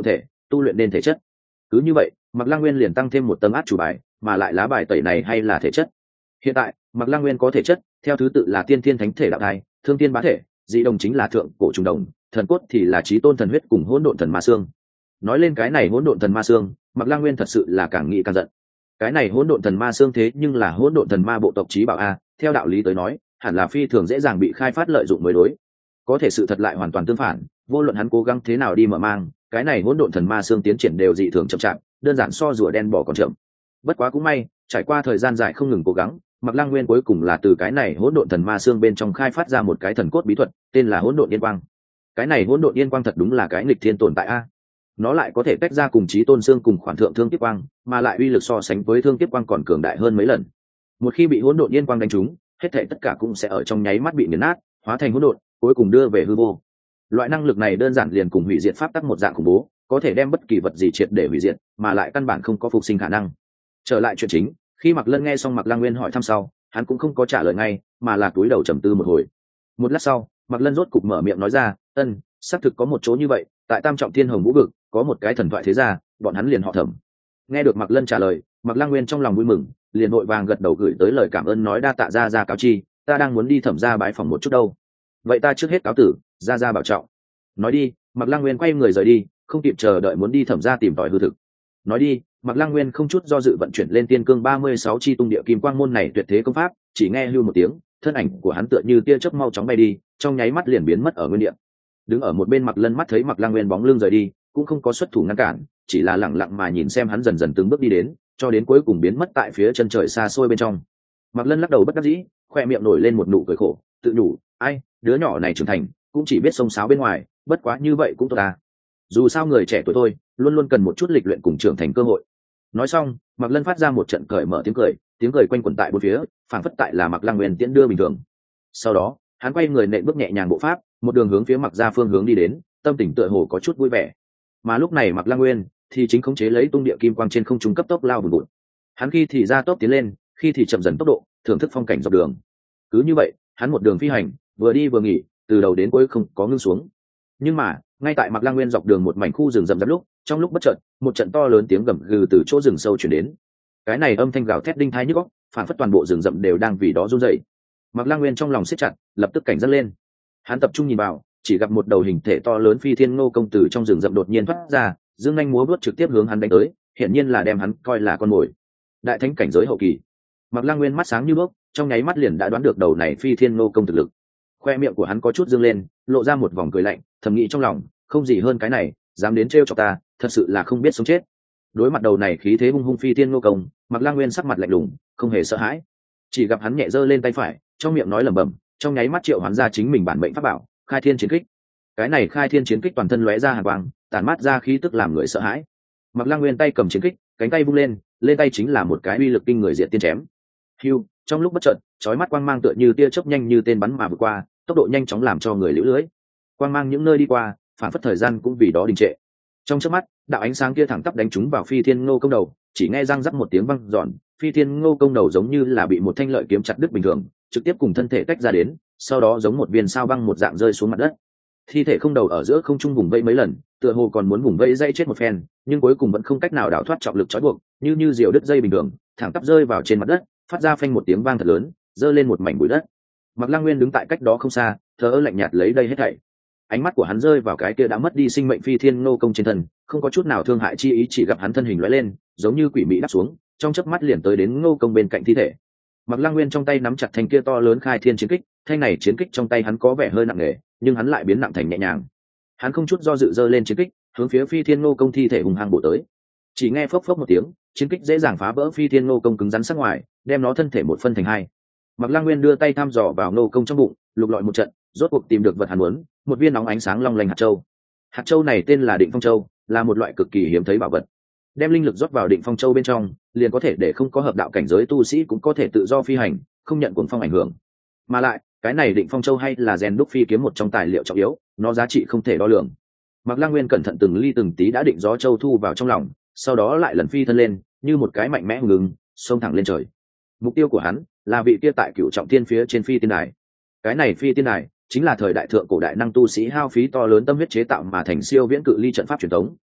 [SPEAKER 1] tu luyện nên thể chất. Cứ như vậy Mạc Lăng Nguyên liền tăng thêm một tấm át chủ bài, mà lại lá bài tẩy này hay là thể chất. Hiện tại Mạc Lăng Nguyên có thể chất theo thứ tự là tiên thiên thánh thể đạo thai, thương tiên bá thể, dị đồng chính là thượng cổ trùng đồng, thần cốt thì là chí tôn thần huyết cùng hỗn độn thần ma xương. Nói lên cái này hỗn độn thần ma xương, Mạc Lăng Nguyên thật sự là càng nghĩ càng giận. Cái này hỗn độn thần ma xương thế nhưng là hỗn độn thần ma bộ tộc chí bảo a, theo đạo lý tới nói hẳn là phi thường dễ dàng bị khai phát lợi dụng mới đối. Có thể sự thật lại hoàn toàn tương phản, vô luận hắn cố gắng thế nào đi mở mang, cái này hỗn độn thần ma xương tiến triển đều dị thường chậm chạp, đơn giản so rùa đen bỏ còn chậm. Bất quá cũng may, trải qua thời gian dài không ngừng cố gắng, Mạc Lăng Nguyên cuối cùng là từ cái này hỗn độn thần ma xương bên trong khai phát ra một cái thần cốt bí thuật, tên là hỗn độn yên quang. Cái này hỗn độn yên quang thật đúng là cái nghịch thiên tồn tại a. Nó lại có thể tách ra cùng chí tôn xương cùng khoản thượng thương kiếp quang, mà lại uy lực so sánh với thương kiếp quang còn cường đại hơn mấy lần. Một khi bị hỗn độn yên quang đánh trúng, hết thảy tất cả cũng sẽ ở trong nháy mắt bị nghiền nát, hóa thành hỗn độn, cuối cùng đưa về hư vô. Loại năng lực này đơn giản liền cùng hủy diệt pháp tắc một dạng khủng bố, có thể đem bất kỳ vật gì triệt để hủy diệt, mà lại căn bản không có phục sinh khả năng. Trở lại chuyện chính, khi Mạc Lân nghe xong Mạc Lăng Nguyên hỏi thăm sau, hắn cũng không có trả lời ngay, mà là cúi đầu trầm tư một hồi. Một lát sau, Mạc Lân rốt cục mở miệng nói ra, "Ân, xác thực có một chỗ như vậy, tại Tam Trọng Thiên Hồng Vũ vực, có một cái thần thoại thế gia, bọn hắn liền họ Thẩm." Nghe được Mạc Lân trả lời, Mạc Lăng Nguyên trong lòng vui mừng, liền vội vàng gật đầu gửi tới lời cảm ơn nói đa tạ gia gia cáo chi, ta đang muốn đi Thẩm gia bái phỏng một chút đâu. Vậy ta trước hết cáo tử, gia gia bảo trọng. Nói đi, Mạc Lăng Nguyên quay người rời đi, không kịp chờ đợi muốn đi Thẩm gia tìm tòi hư thực. Nói đi, Mạc Lăng Nguyên không chút do dự vận chuyển lên tiên cương ba mươi sáu chi tung địa kim quang môn này tuyệt thế công pháp, chỉ nghe hưu một tiếng, thân ảnh của hắn tựa như tia chớp mau chóng bay đi, trong nháy mắt liền biến mất ở nguyên địa. Đứng ở một bên Mạc Lân mắt thấy Mạc Lăng Nguyên bóng lưng rời đi, cũng không có xuất thủ ngăn cản, chỉ là lặng lặng mà nhìn xem hắn dần dần từng bước đi đến, cho đến cuối cùng biến mất tại phía chân trời xa xôi bên trong. Mạc Lân lắc đầu bất đắc dĩ, khoe miệng nổi lên một nụ cười khổ, tự nhủ, ai, đứa nhỏ này trưởng thành, cũng chỉ biết xông xáo bên ngoài, bất quá như vậy cũng tốt à. Dù sao người trẻ tuổi thôi, luôn luôn cần một chút lịch luyện cùng trưởng thành cơ hội. Nói xong, Mạc Lân phát ra một trận cởi mở tiếng cười, tiếng cười quanh quẩn tại bốn phía, phảng phất tại là Mạc Lăng Nguyên tiễn đưa bình thường. Sau đó, hắn quay người nện bước nhẹ nhàng bộ pháp, một đường hướng phía Mạc gia phương hướng đi đến, tâm tình tựa hồ có chút vui vẻ. Mà lúc này Mạc Lăng Nguyên thì chính khống chế lấy tung địa kim quang trên không trung cấp tốc lao vùn vụt. Hắn khi thì ra tốc tiến lên, khi thì chậm dần tốc độ, thưởng thức phong cảnh dọc đường. Cứ như vậy, hắn một đường phi hành, vừa đi vừa nghỉ, từ đầu đến cuối không có ngưng xuống. Nhưng mà, ngay tại Mạc Lăng Nguyên dọc đường một mảnh khu rừng rậm rạp lúc, trong lúc bất chợt, một trận to lớn tiếng gầm gừ từ chỗ rừng sâu truyền đến. Cái này âm thanh gào thét đinh tai nhức óc, phản phất toàn bộ rừng rậm đều đang vì đó run rẩy. Mạc Lăng Nguyên trong lòng siết chặt, lập tức cảnh giác lên. Hắn tập trung nhìn vào, chỉ gặp một đầu hình thể to lớn phi thiên ngô công tử trong rừng rậm đột nhiên thoát ra, dương nhanh múa vuốt trực tiếp hướng hắn đánh tới, hiển nhiên là đem hắn coi là con mồi. Đại thánh cảnh giới hậu kỳ. Mạc Lăng Nguyên mắt sáng như đuốc, trong nháy mắt liền đã đoán được đầu này phi thiên ngô công thực lực. Khoe miệng của hắn có chút dương lên, lộ ra một vòng cười lạnh, thầm nghĩ trong lòng, không gì hơn cái này, dám đến trêu chọc ta, thật sự là không biết sống chết. Đối mặt đầu này khí thế hung hung phi thiên ngô công, Mạc Lăng Nguyên sắc mặt lạnh lùng, không hề sợ hãi. Chỉ gặp hắn nhẹ giơ lên tay phải, trong miệng nói lẩm bẩm, trong nháy mắt triệu hoán ra chính mình bản mệnh pháp bảo, Khai Thiên Chiến Kích. Cái này Khai Thiên Chiến Kích toàn thân lóe ra hàn quang, tản mát ra khí tức làm người sợ hãi. Mạc Lăng Nguyên tay cầm chiến kích, cánh tay vung lên, lên tay chính là một cái uy lực kinh người diệt tiên chém. Hưu, trong lúc bất chợt, chói mắt quang mang tựa như tia chớp nhanh như tên bắn mà vượt qua, tốc độ nhanh chóng làm cho người liễu lưới. Quang mang những nơi đi qua, phản phất thời gian cũng vì đó đình trệ. Trong chớp mắt, đạo ánh sáng kia thẳng tắp đánh trúng vào Phi Thiên Ngô công đầu, chỉ nghe răng rắc một tiếng vang giòn, Phi Thiên Ngô công đầu giống như là bị một thanh lợi kiếm chặt đứt bình thường, trực tiếp cùng thân thể tách ra đến, sau đó giống một viên sao băng một dạng rơi xuống mặt đất. Thi thể không đầu ở giữa không trung vùng vẫy mấy lần, tựa hồ còn muốn vùng vẫy dây chết một phen, nhưng cuối cùng vẫn không cách nào đào thoát trọng lực trói buộc, như như diều đứt dây bình thường, thẳng tắp rơi vào trên mặt đất, phát ra phanh một tiếng vang thật lớn, rơi lên một mảnh bụi đất. Mạc Lăng Nguyên đứng tại cách đó không xa, thờ ơ lạnh nhạt lấy đây hết thảy. Ánh mắt của hắn rơi vào cái kia đã mất đi sinh mệnh Phi Thiên Ngô công trên thân, không có chút nào thương hại chi ý, chỉ gặp hắn thân hình lóe lên, giống như quỷ mị đáp xuống, trong chớp mắt liền tới đến Ngô công bên cạnh thi thể. Mạc Lăng Nguyên trong tay nắm chặt thanh kia to lớn Khai Thiên chiến kích, thanh này chiến kích trong tay hắn có vẻ hơi nặng nề, nhưng hắn lại biến nặng thành nhẹ nhàng. Hắn không chút do dự giơ lên chiến kích, hướng phía Phi Thiên Ngô công thi thể hùng hăng bổ tới. Chỉ nghe phốc phốc một tiếng, chiến kích dễ dàng phá vỡ Phi Thiên Ngô công cứng rắn sắc ngoài, đem nó thân thể một phân thành hai. Mạc Lăng Nguyên đưa tay thăm dò vào Ngô công trong bụng, lục lọi một trận, rốt cuộc tìm được vật hắn muốn, một viên nóng ánh sáng long lanh hạt châu. Hạt châu này tên là Định Phong Châu, là một loại cực kỳ hiếm thấy bảo vật. Đem linh lực rót vào Định Phong Châu bên trong, liền có thể để không có hợp đạo cảnh giới tu sĩ cũng có thể tự do phi hành, không nhận cuồng phong ảnh hưởng. Mà lại, cái này Định Phong Châu hay là rèn đúc phi kiếm một trong tài liệu trọng yếu, nó giá trị không thể đo lường. Mạc Lăng Nguyên cẩn thận từng ly từng tí đã định gió châu thu vào trong lòng, sau đó lại lần phi thân lên, như một cái mạnh mẽ hùng ngừng, xông thẳng lên trời. Mục tiêu của hắn là vị kia tại Cửu Trọng Thiên phía trên phi tiên đài. Cái này phi tiên đài chính là thời đại thượng cổ đại năng tu sĩ hao phí to lớn tâm huyết chế tạo mà thành siêu viễn cự ly trận pháp truyền thống.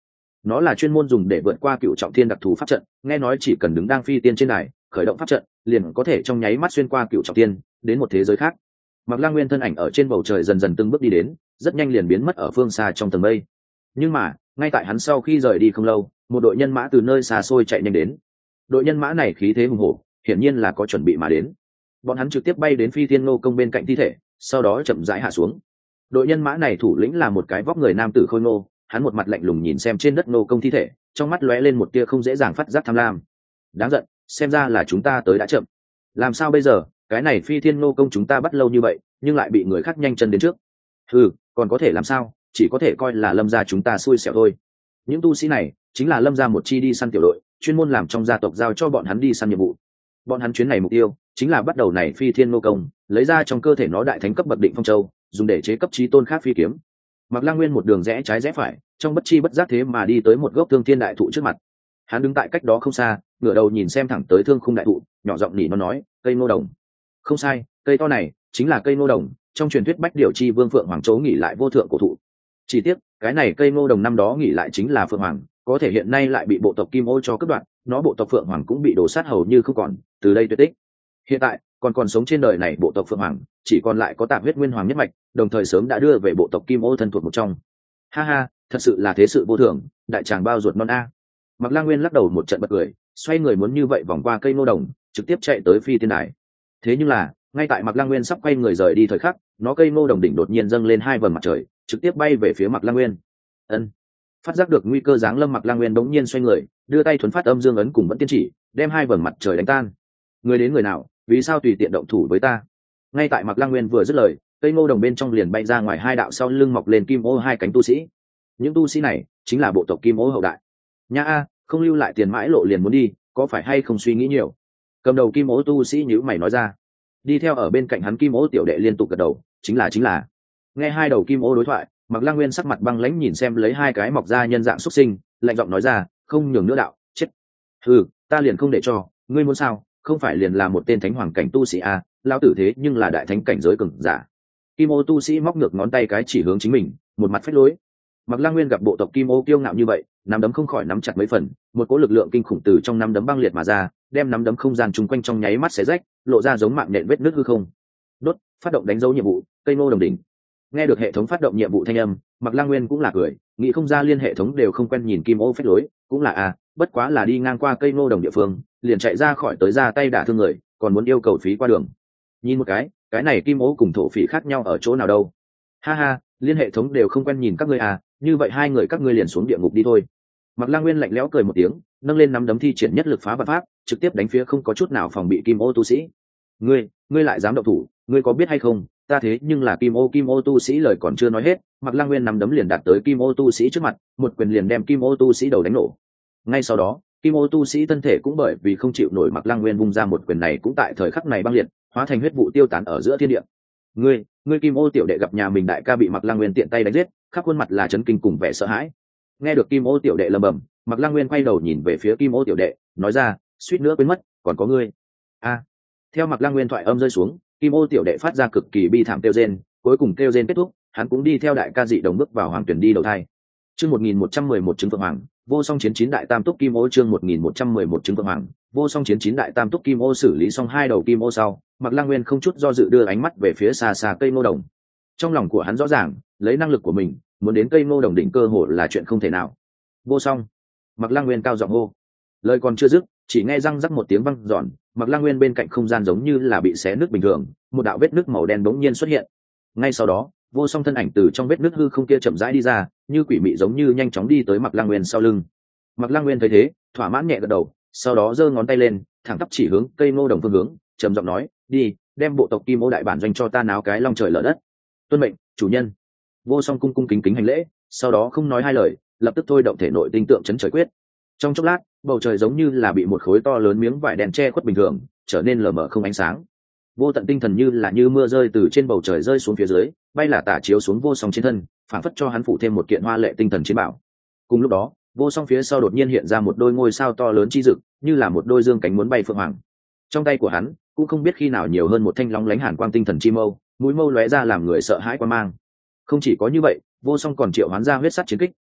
[SPEAKER 1] nó là chuyên môn dùng để vượt qua cựu trọng thiên đặc thù pháp trận, nghe nói chỉ cần đứng đang phi tiên trên đài khởi động pháp trận liền có thể trong nháy mắt xuyên qua cựu trọng thiên đến một thế giới khác. Mạc Lăng Nguyên thân ảnh ở trên bầu trời dần dần từng bước đi đến, rất nhanh liền biến mất ở phương xa trong tầng mây. Nhưng mà ngay tại hắn sau khi rời đi không lâu, một đội nhân mã từ nơi xa xôi chạy nhanh đến. Đội nhân mã này khí thế hùng hổ, hiển nhiên là có chuẩn bị mà đến. Bọn hắn trực tiếp bay đến Phi Thiên Nô Công bên cạnh thi thể, sau đó chậm rãi hạ xuống. Đội nhân mã này thủ lĩnh là một cái vóc người nam tử khôi ngô, hắn một mặt lạnh lùng nhìn xem trên đất nô công thi thể, trong mắt lóe lên một tia không dễ dàng phát giác tham lam. Đáng giận, xem ra là chúng ta tới đã chậm. Làm sao bây giờ, cái này Phi Thiên Nô Công chúng ta bắt lâu như vậy, nhưng lại bị người khác nhanh chân đến trước. Ừ, còn có thể làm sao, chỉ có thể coi là Lâm gia chúng ta xui xẻo thôi. Những tu sĩ này chính là Lâm gia một chi đi săn tiểu đội, chuyên môn làm trong gia tộc giao cho bọn hắn đi săn nhiệm vụ. Bọn hắn chuyến này mục tiêu chính là bắt đầu này Phi Thiên Nô Công, lấy ra trong cơ thể nó đại thánh cấp bậc định phong châu, dùng để chế cấp chí tôn khác phi kiếm. Mạc Lăng Nguyên một đường rẽ trái rẽ phải, trong bất chi bất giác thế mà đi tới một gốc thương thiên đại thụ trước mặt. Hắn đứng tại cách đó không xa, ngửa đầu nhìn xem thẳng tới thương khung đại thụ, nhỏ giọng nỉ nó nói, cây ngô đồng. Không sai, cây to này chính là cây ngô đồng, trong truyền thuyết bách điểu chi vương phượng hoàng chỗ nghỉ lại vô thượng cổ thụ. Chỉ tiếc, cái này cây ngô đồng năm đó nghỉ lại chính là phượng hoàng, có thể hiện nay lại bị bộ tộc Kim Ô cho cướp đoạt, nó bộ tộc phượng hoàng cũng bị đổ sát hầu như không còn, từ đây tuyệt tích. Hiện tại còn còn sống trên đời này bộ tộc phượng hoàng chỉ còn lại có tạp huyết nguyên hoàng nhất mạch, đồng thời sớm đã đưa về bộ tộc Kim Ô thân thuộc một trong. Ha ha, thật sự là thế sự vô thường, đại tràng bao ruột non a. Mạc Lang Nguyên lắc đầu một trận bật cười, xoay người muốn như vậy vòng qua cây ngô đồng, trực tiếp chạy tới Phi Tiên Đài. Thế nhưng là ngay tại Mạc Lang Nguyên sắp quay người rời đi thời khắc, nó cây ngô đồng đỉnh đột nhiên dâng lên hai vầng mặt trời, trực tiếp bay về phía Mạc Lang Nguyên. Ân. Phát giác được nguy cơ giáng lâm, Mạc Lang Nguyên đống nhiên xoay người, đưa tay thuấn phát âm dương ấn cùng vẫn tiên chỉ, đem hai vầng mặt trời đánh tan. Người đến người nào, vì sao tùy tiện động thủ với ta? Ngay tại Mạc Lăng Nguyên vừa dứt lời, cây ngô đồng bên trong liền bay ra ngoài hai đạo sau lưng mọc lên kim ô hai cánh tu sĩ. Những tu sĩ này chính là bộ tộc Kim Ô hậu đại. Nha a, không lưu lại tiền mãi lộ liền muốn đi, có phải hay không suy nghĩ nhiều? Cầm đầu Kim Ô tu sĩ nhíu mày nói ra. Đi theo ở bên cạnh hắn Kim Ô tiểu đệ liên tục gật đầu, chính là chính là. Nghe hai đầu Kim Ô đối thoại, Mạc Lăng Nguyên sắc mặt băng lãnh nhìn xem lấy hai cái mọc ra nhân dạng xuất sinh, lạnh giọng nói ra, không nhường nữa đạo, chết. Ừ, ta liền không để cho, ngươi muốn sao? Không phải liền là một tên thánh hoàng cảnh tu sĩ à, lao tử thế nhưng là đại thánh cảnh giới cường giả. Kim Ô tu sĩ móc ngược ngón tay cái chỉ hướng chính mình, một mặt phách lối. Mạc Lăng Nguyên gặp bộ tộc Kim Ô kiêu ngạo như vậy, nắm đấm không khỏi nắm chặt mấy phần, một cỗ lực lượng kinh khủng từ trong nắm đấm băng liệt mà ra, đem nắm đấm không gian chung quanh trong nháy mắt xé rách, lộ ra giống mạng nện vết nứt hư không. Đốt, phát động đánh dấu nhiệm vụ, cây ngô đồng đỉnh. Nghe được hệ thống phát động nhiệm vụ thanh âm, Mạc Lăng Nguyên cũng là cười, nghĩ không ra liên hệ thống đều không quen nhìn Kim Ô phách lối, cũng là à, bất quá là đi ngang qua cây ngô đồng địa phương, liền chạy ra khỏi tới ra tay đả thương người, còn muốn yêu cầu phí qua đường. Nhìn một cái, cái này Kim Ô cùng thổ phỉ khác nhau ở chỗ nào đâu? Ha ha, liên hệ thống đều không quen nhìn các ngươi à, như vậy hai người các ngươi liền xuống địa ngục đi thôi. Mạc Lang Nguyên lạnh lẽo cười một tiếng, nâng lên nắm đấm thi triển nhất lực phá vạn pháp, trực tiếp đánh phía không có chút nào phòng bị Kim Ô tu sĩ. Ngươi, ngươi lại dám động thủ, ngươi có biết hay không? Ta thế nhưng là Kim Ô Kim Ô tu sĩ lời còn chưa nói hết, Mạc Lang Nguyên nắm đấm liền đạt tới Kim Ô tu sĩ trước mặt, một quyền liền đem Kim Ô tu sĩ đầu đánh nổ. Ngay sau đó, Kim Ô tu sĩ thân thể cũng bởi vì không chịu nổi Mạc Lăng Nguyên vung ra một quyền này cũng tại thời khắc này băng liệt, hóa thành huyết vụ tiêu tán ở giữa thiên địa. Ngươi, ngươi Kim Ô tiểu đệ gặp nhà mình đại ca bị Mạc Lăng Nguyên tiện tay đánh giết, khắp khuôn mặt là chấn kinh cùng vẻ sợ hãi. Nghe được Kim Ô tiểu đệ lầm bầm, Mạc Lăng Nguyên quay đầu nhìn về phía Kim Ô tiểu đệ, nói ra, suýt nữa quên mất, còn có ngươi. A. Theo Mạc Lăng Nguyên thoại âm rơi xuống, Kim Ô tiểu đệ phát ra cực kỳ bi thảm kêu rên, cuối cùng kêu rên kết thúc, hắn cũng đi theo đại ca dị đồng bước vào hoàng tuyển đi đầu thai. Chương một nghìn một trăm mười một chứng Phượng Hoàng, vô song chiến chín đại tam túc Kim Ô. Chương một nghìn một trăm mười một chứng Phượng Hoàng, vô song chiến chín đại tam túc Kim Ô. Xử lý xong hai đầu Kim Ô sau, Mạc Lăng Nguyên không chút do dự đưa ánh mắt về phía xa xa cây ngô đồng. Trong lòng của hắn rõ ràng, lấy năng lực của mình, muốn đến cây ngô đồng đỉnh cơ hội là chuyện không thể nào. Vô song, Mạc Lăng Nguyên cao giọng hô. Lời còn chưa dứt, chỉ nghe răng rắc một tiếng vang giòn, Mạc Lăng Nguyên bên cạnh không gian giống như là bị xé nứt bình thường, một đạo vết nứt màu đen bỗng nhiên xuất hiện. Ngay sau đó, vô song thân ảnh từ trong vết nứt hư không kia chậm rãi đi ra, như quỷ mị giống như nhanh chóng đi tới Mạc Lăng Nguyên sau lưng. Mạc Lăng Nguyên thấy thế, thỏa mãn nhẹ gật đầu, sau đó giơ ngón tay lên, thẳng tắp chỉ hướng cây ngô đồng phương hướng, trầm giọng nói, đi, đem bộ tộc Kim Ô đại bản doanh cho ta náo cái long trời lở đất. Tuân mệnh, chủ nhân. Vô song cung cung kính kính hành lễ, sau đó không nói hai lời, lập tức thôi động thể nội tinh tượng chấn trời quyết. Trong chốc lát, bầu trời giống như là bị một khối to lớn miếng vải đen che khuất bình thường, trở nên lờ mờ không ánh sáng. Vô tận tinh thần như là như mưa rơi từ trên bầu trời rơi xuống phía dưới, bay là tả chiếu xuống vô song trên thân, phản phất cho hắn phủ thêm một kiện hoa lệ tinh thần chiến bảo. Cùng lúc đó, vô song phía sau đột nhiên hiện ra một đôi ngôi sao to lớn chi rực, như là một đôi dương cánh muốn bay phượng hoàng. Trong tay của hắn cũng không biết khi nào nhiều hơn một thanh lóng lánh hàn quang tinh thần chi mâu, mũi mâu lóe ra làm người sợ hãi quan mang. Không chỉ có như vậy, vô song còn triệu hoán ra huyết sắt chiến kích,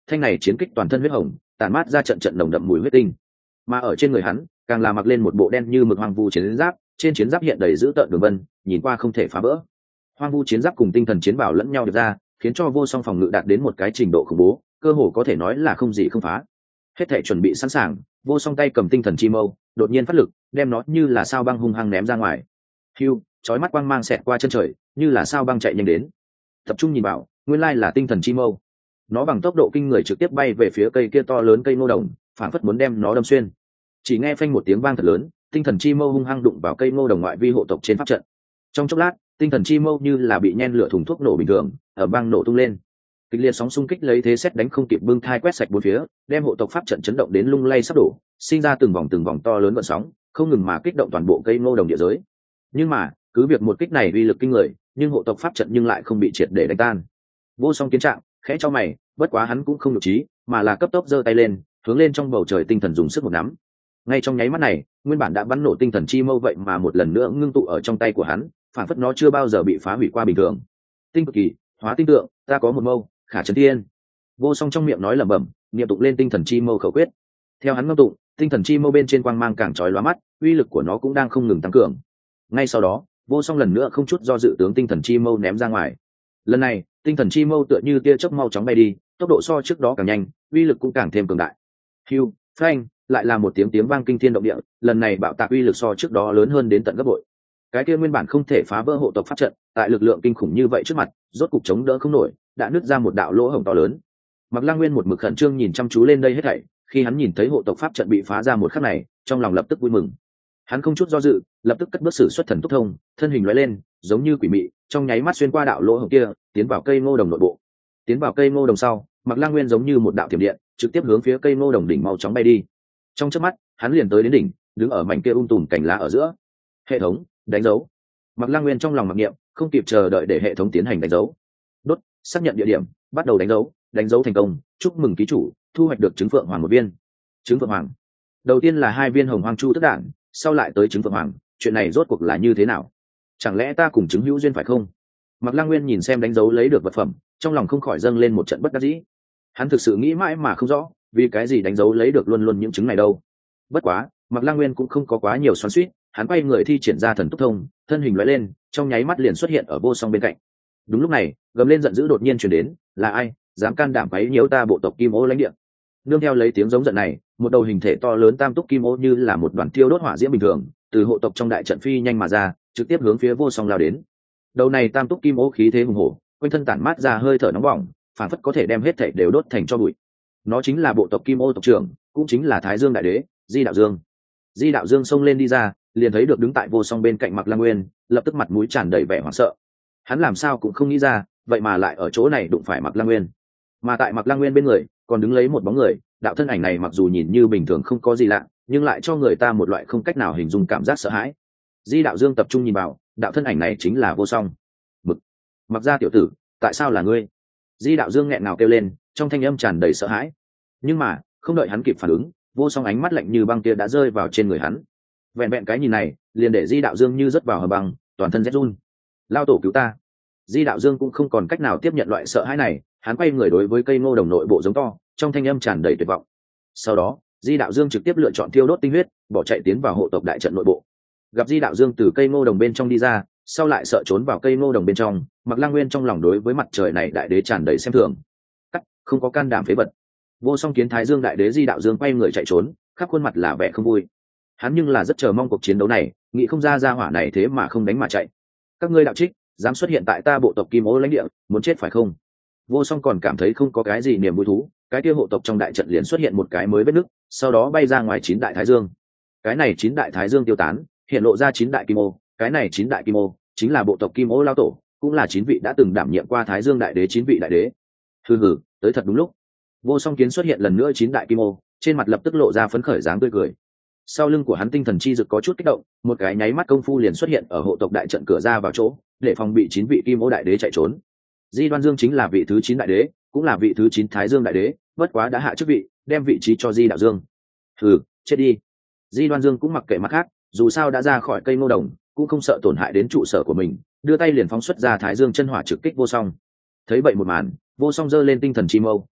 [SPEAKER 1] thanh này chiến kích toàn thân huyết hồng, tàn mát ra trận trận nồng đậm mùi huyết tinh. Mà ở trên người hắn càng là mặc lên một bộ đen như mực hoang vu chiến giáp, trên chiến giáp hiện đầy dữ tợn đường vân, nhìn qua không thể phá vỡ. Hoang vu chiến giáp cùng tinh thần chiến bảo lẫn nhau được ra, khiến cho vô song phòng ngự đạt đến một cái trình độ khủng bố, cơ hồ có thể nói là không gì không phá. Hết thể chuẩn bị sẵn sàng, vô song tay cầm tinh thần chi mâu, đột nhiên phát lực, đem nó như là sao băng hung hăng ném ra ngoài. Hưu, chói mắt quang mang xẹt qua chân trời, như là sao băng chạy nhanh đến. Tập trung nhìn vào, nguyên lai là tinh thần chi mâu. Nó bằng tốc độ kinh người trực tiếp bay về phía cây kia to lớn cây ngô đồng, phản phất muốn đem nó đâm xuyên. Chỉ nghe phanh một tiếng vang thật lớn, tinh thần chi mâu hung hăng đụng vào cây ngô đồng ngoại vi hộ tộc trên pháp trận. Trong chốc lát, tinh thần chi mâu như là bị nhen lửa thùng thuốc nổ bình thường, ở băng nổ tung lên. Kịch liệt sóng xung kích lấy thế xét đánh không kịp bưng thai quét sạch bốn phía, đem hộ tộc pháp trận chấn động đến lung lay sắp đổ, sinh ra từng vòng từng vòng to lớn gợn sóng, không ngừng mà kích động toàn bộ cây ngô đồng địa giới. Nhưng mà, cứ việc một kích này uy lực kinh người, nhưng hộ tộc pháp trận nhưng lại không bị triệt để đánh tan. Vô song kiến trạng, khẽ cho mày, bất quá hắn cũng không nhục trí, mà là cấp tốc giơ tay lên, hướng lên trong bầu trời tinh thần dùng sức một nắm. Ngay trong nháy mắt này, nguyên bản đã bắn nổ tinh thần chi mâu vậy mà một lần nữa ngưng tụ ở trong tay của hắn, phản phất nó chưa bao giờ bị phá hủy qua bình thường. Tinh cực kỳ, hóa tinh tượng, ta có một mâu, khả trấn thiên. Vô song trong miệng nói lẩm bẩm, niệm tụng lên tinh thần chi mâu khẩu quyết. Theo hắn ngâm tụng, tinh thần chi mâu bên trên quang mang càng chói lóa mắt, uy lực của nó cũng đang không ngừng tăng cường. Ngay sau đó, vô song lần nữa không chút do dự tướng tinh thần chi mâu ném ra ngoài. Lần này, tinh thần chi mâu tựa như tia chớp mau chóng bay đi, tốc độ so trước đó càng nhanh, uy lực cũng càng thêm cường đại. Hưu, phanh, lại là một tiếng tiếng vang kinh thiên động địa, lần này bạo tạc uy lực so trước đó lớn hơn đến tận gấp bội. Cái kia nguyên bản không thể phá vỡ hộ tộc pháp trận, tại lực lượng kinh khủng như vậy trước mặt, rốt cục chống đỡ không nổi, đã nứt ra một đạo lỗ hổng to lớn. Mạc Lăng Nguyên một mực khẩn trương nhìn chăm chú lên đây hết thảy, khi hắn nhìn thấy hộ tộc pháp trận bị phá ra một khắc này, trong lòng lập tức vui mừng. Hắn không chút do dự, lập tức cất bước sử xuất thần tốc thông, thân hình lóe lên, giống như quỷ mị, trong nháy mắt xuyên qua đạo lỗ hổng kia, tiến vào cây ngô đồng nội bộ. Tiến vào cây ngô đồng sau, Mạc Lăng Nguyên giống như một đạo thiểm điện, trực tiếp hướng phía cây ngô đồng đỉnh mau chóng bay đi. Trong chớp mắt, hắn liền tới đến đỉnh, đứng ở mảnh kia um tùm cành lá ở giữa. Hệ thống, đánh dấu. Mạc Lăng Nguyên trong lòng mặc niệm, không kịp chờ đợi để hệ thống tiến hành đánh dấu. Đốt, xác nhận địa điểm, bắt đầu đánh dấu, đánh dấu thành công, chúc mừng ký chủ, thu hoạch được trứng phượng hoàng một viên. Trứng phượng hoàng. Đầu tiên là hai viên hồng hoang chu tức đạn, sau lại tới trứng phượng hoàng, chuyện này rốt cuộc là như thế nào? Chẳng lẽ ta cùng trứng hữu duyên phải không? Mạc Lăng Nguyên nhìn xem đánh dấu lấy được vật phẩm, trong lòng không khỏi dâng lên một trận bất đắc dĩ. Hắn thực sự nghĩ mãi mà không rõ, vì cái gì đánh dấu lấy được luôn luôn những trứng này đâu. Bất quá, Mạc Lăng Nguyên cũng không có quá nhiều xoắn xuýt, hắn quay người thi triển ra thần tốc thông, thân hình lóe lên, trong nháy mắt liền xuất hiện ở vô song bên cạnh. Đúng lúc này, gầm lên giận dữ đột nhiên truyền đến, là ai dám can đảm quấy nhiễu ta bộ tộc Kim Ô lãnh địa? Nương theo lấy tiếng giống giận này, một đầu hình thể to lớn tam túc kim ô như là một đoàn thiêu đốt hỏa diễm bình thường, từ hộ tộc trong đại trận phi nhanh mà ra, trực tiếp hướng phía vô song lao đến. Đầu này tam túc kim ô khí thế hùng hổ, quanh thân tản mát ra hơi thở nóng bỏng, phản phất có thể đem hết thảy đều đốt thành tro bụi. Nó chính là bộ tộc Kim Ô tộc trưởng, cũng chính là Thái Dương đại đế, Di Đạo Dương. Di Đạo Dương xông lên đi ra, liền thấy được đứng tại vô song bên cạnh Mạc Lăng Nguyên, lập tức mặt mũi tràn đầy vẻ hoảng sợ. Hắn làm sao cũng không nghĩ ra, vậy mà lại ở chỗ này đụng phải Mạc Lăng Nguyên. Mà tại Mạc Lăng Nguyên bên người, còn đứng lấy một bóng người, đạo thân ảnh này mặc dù nhìn như bình thường không có gì lạ, nhưng lại cho người ta một loại không cách nào hình dung cảm giác sợ hãi. Di Đạo Dương tập trung nhìn vào, đạo thân ảnh này chính là Vô Song. Mực, Mặc gia tiểu tử, tại sao là ngươi? Di Đạo Dương nghẹn ngào kêu lên, trong thanh âm tràn đầy sợ hãi. Nhưng mà, không đợi hắn kịp phản ứng, Vô Song ánh mắt lạnh như băng kia đã rơi vào trên người hắn. Vẹn vẹn cái nhìn này, liền để Di Đạo Dương như rớt vào hầm băng, toàn thân rét run. Lao tổ cứu ta! Di Đạo Dương cũng không còn cách nào tiếp nhận loại sợ hãi này, hắn quay người đối với cây ngô đồng nội bộ giống to, trong thanh âm tràn đầy tuyệt vọng. Sau đó, Di Đạo Dương trực tiếp lựa chọn thiêu đốt tinh huyết, bỏ chạy tiến vào hộ tộc đại trận nội bộ. Gặp Di Đạo Dương từ cây ngô đồng bên trong đi ra, sau lại sợ trốn vào cây ngô đồng bên trong, Mạc Lăng Nguyên trong lòng đối với mặt trời này đại đế tràn đầy xem thường. Cắt, không có can đảm phế vật. Vô Song kiến Thái Dương đại đế Di Đạo Dương quay người chạy trốn, khắp khuôn mặt là vẻ không vui. Hắn nhưng là rất chờ mong cuộc chiến đấu này, nghĩ không ra ra hỏa này thế mà không đánh mà chạy. Các ngươi đạo trích, dám xuất hiện tại ta bộ tộc Kim Ô lãnh địa, muốn chết phải không? Vô Song còn cảm thấy không có cái gì niềm vui thú, cái kia hộ tộc trong đại trận liền xuất hiện một cái mới vết nứt, sau đó bay ra ngoài chín đại thái dương. Cái này chín đại thái dương tiêu tán, hiện lộ ra chín đại kim ô, cái này chín đại kim ô chính là bộ tộc Kim Ô lao tổ, cũng là chín vị đã từng đảm nhiệm qua Thái Dương đại đế chín vị đại đế. Hừ hừ, tới thật đúng lúc. Vô Song kiến xuất hiện lần nữa chín đại kim ô, trên mặt lập tức lộ ra phấn khởi dáng tươi cười. Sau lưng của hắn tinh thần chi dực có chút kích động, một cái nháy mắt công phu liền xuất hiện ở hộ tộc đại trận cửa ra vào chỗ, để phòng bị chín vị Kim Ô đại đế chạy trốn. Di Đoan Dương chính là vị thứ chín đại đế, cũng là vị thứ chín Thái Dương đại đế, bất quá đã hạ chức vị, đem vị trí cho Di Đạo Dương. Hừ, chết đi. Di Đoan Dương cũng mặc kệ mặt khác, dù sao đã ra khỏi cây ngô đồng, cũng không sợ tổn hại đến trụ sở của mình, đưa tay liền phóng xuất ra Thái Dương chân hỏa trực kích Vô Song. Thấy vậy một màn, Vô Song giơ lên tinh thần chi mâu,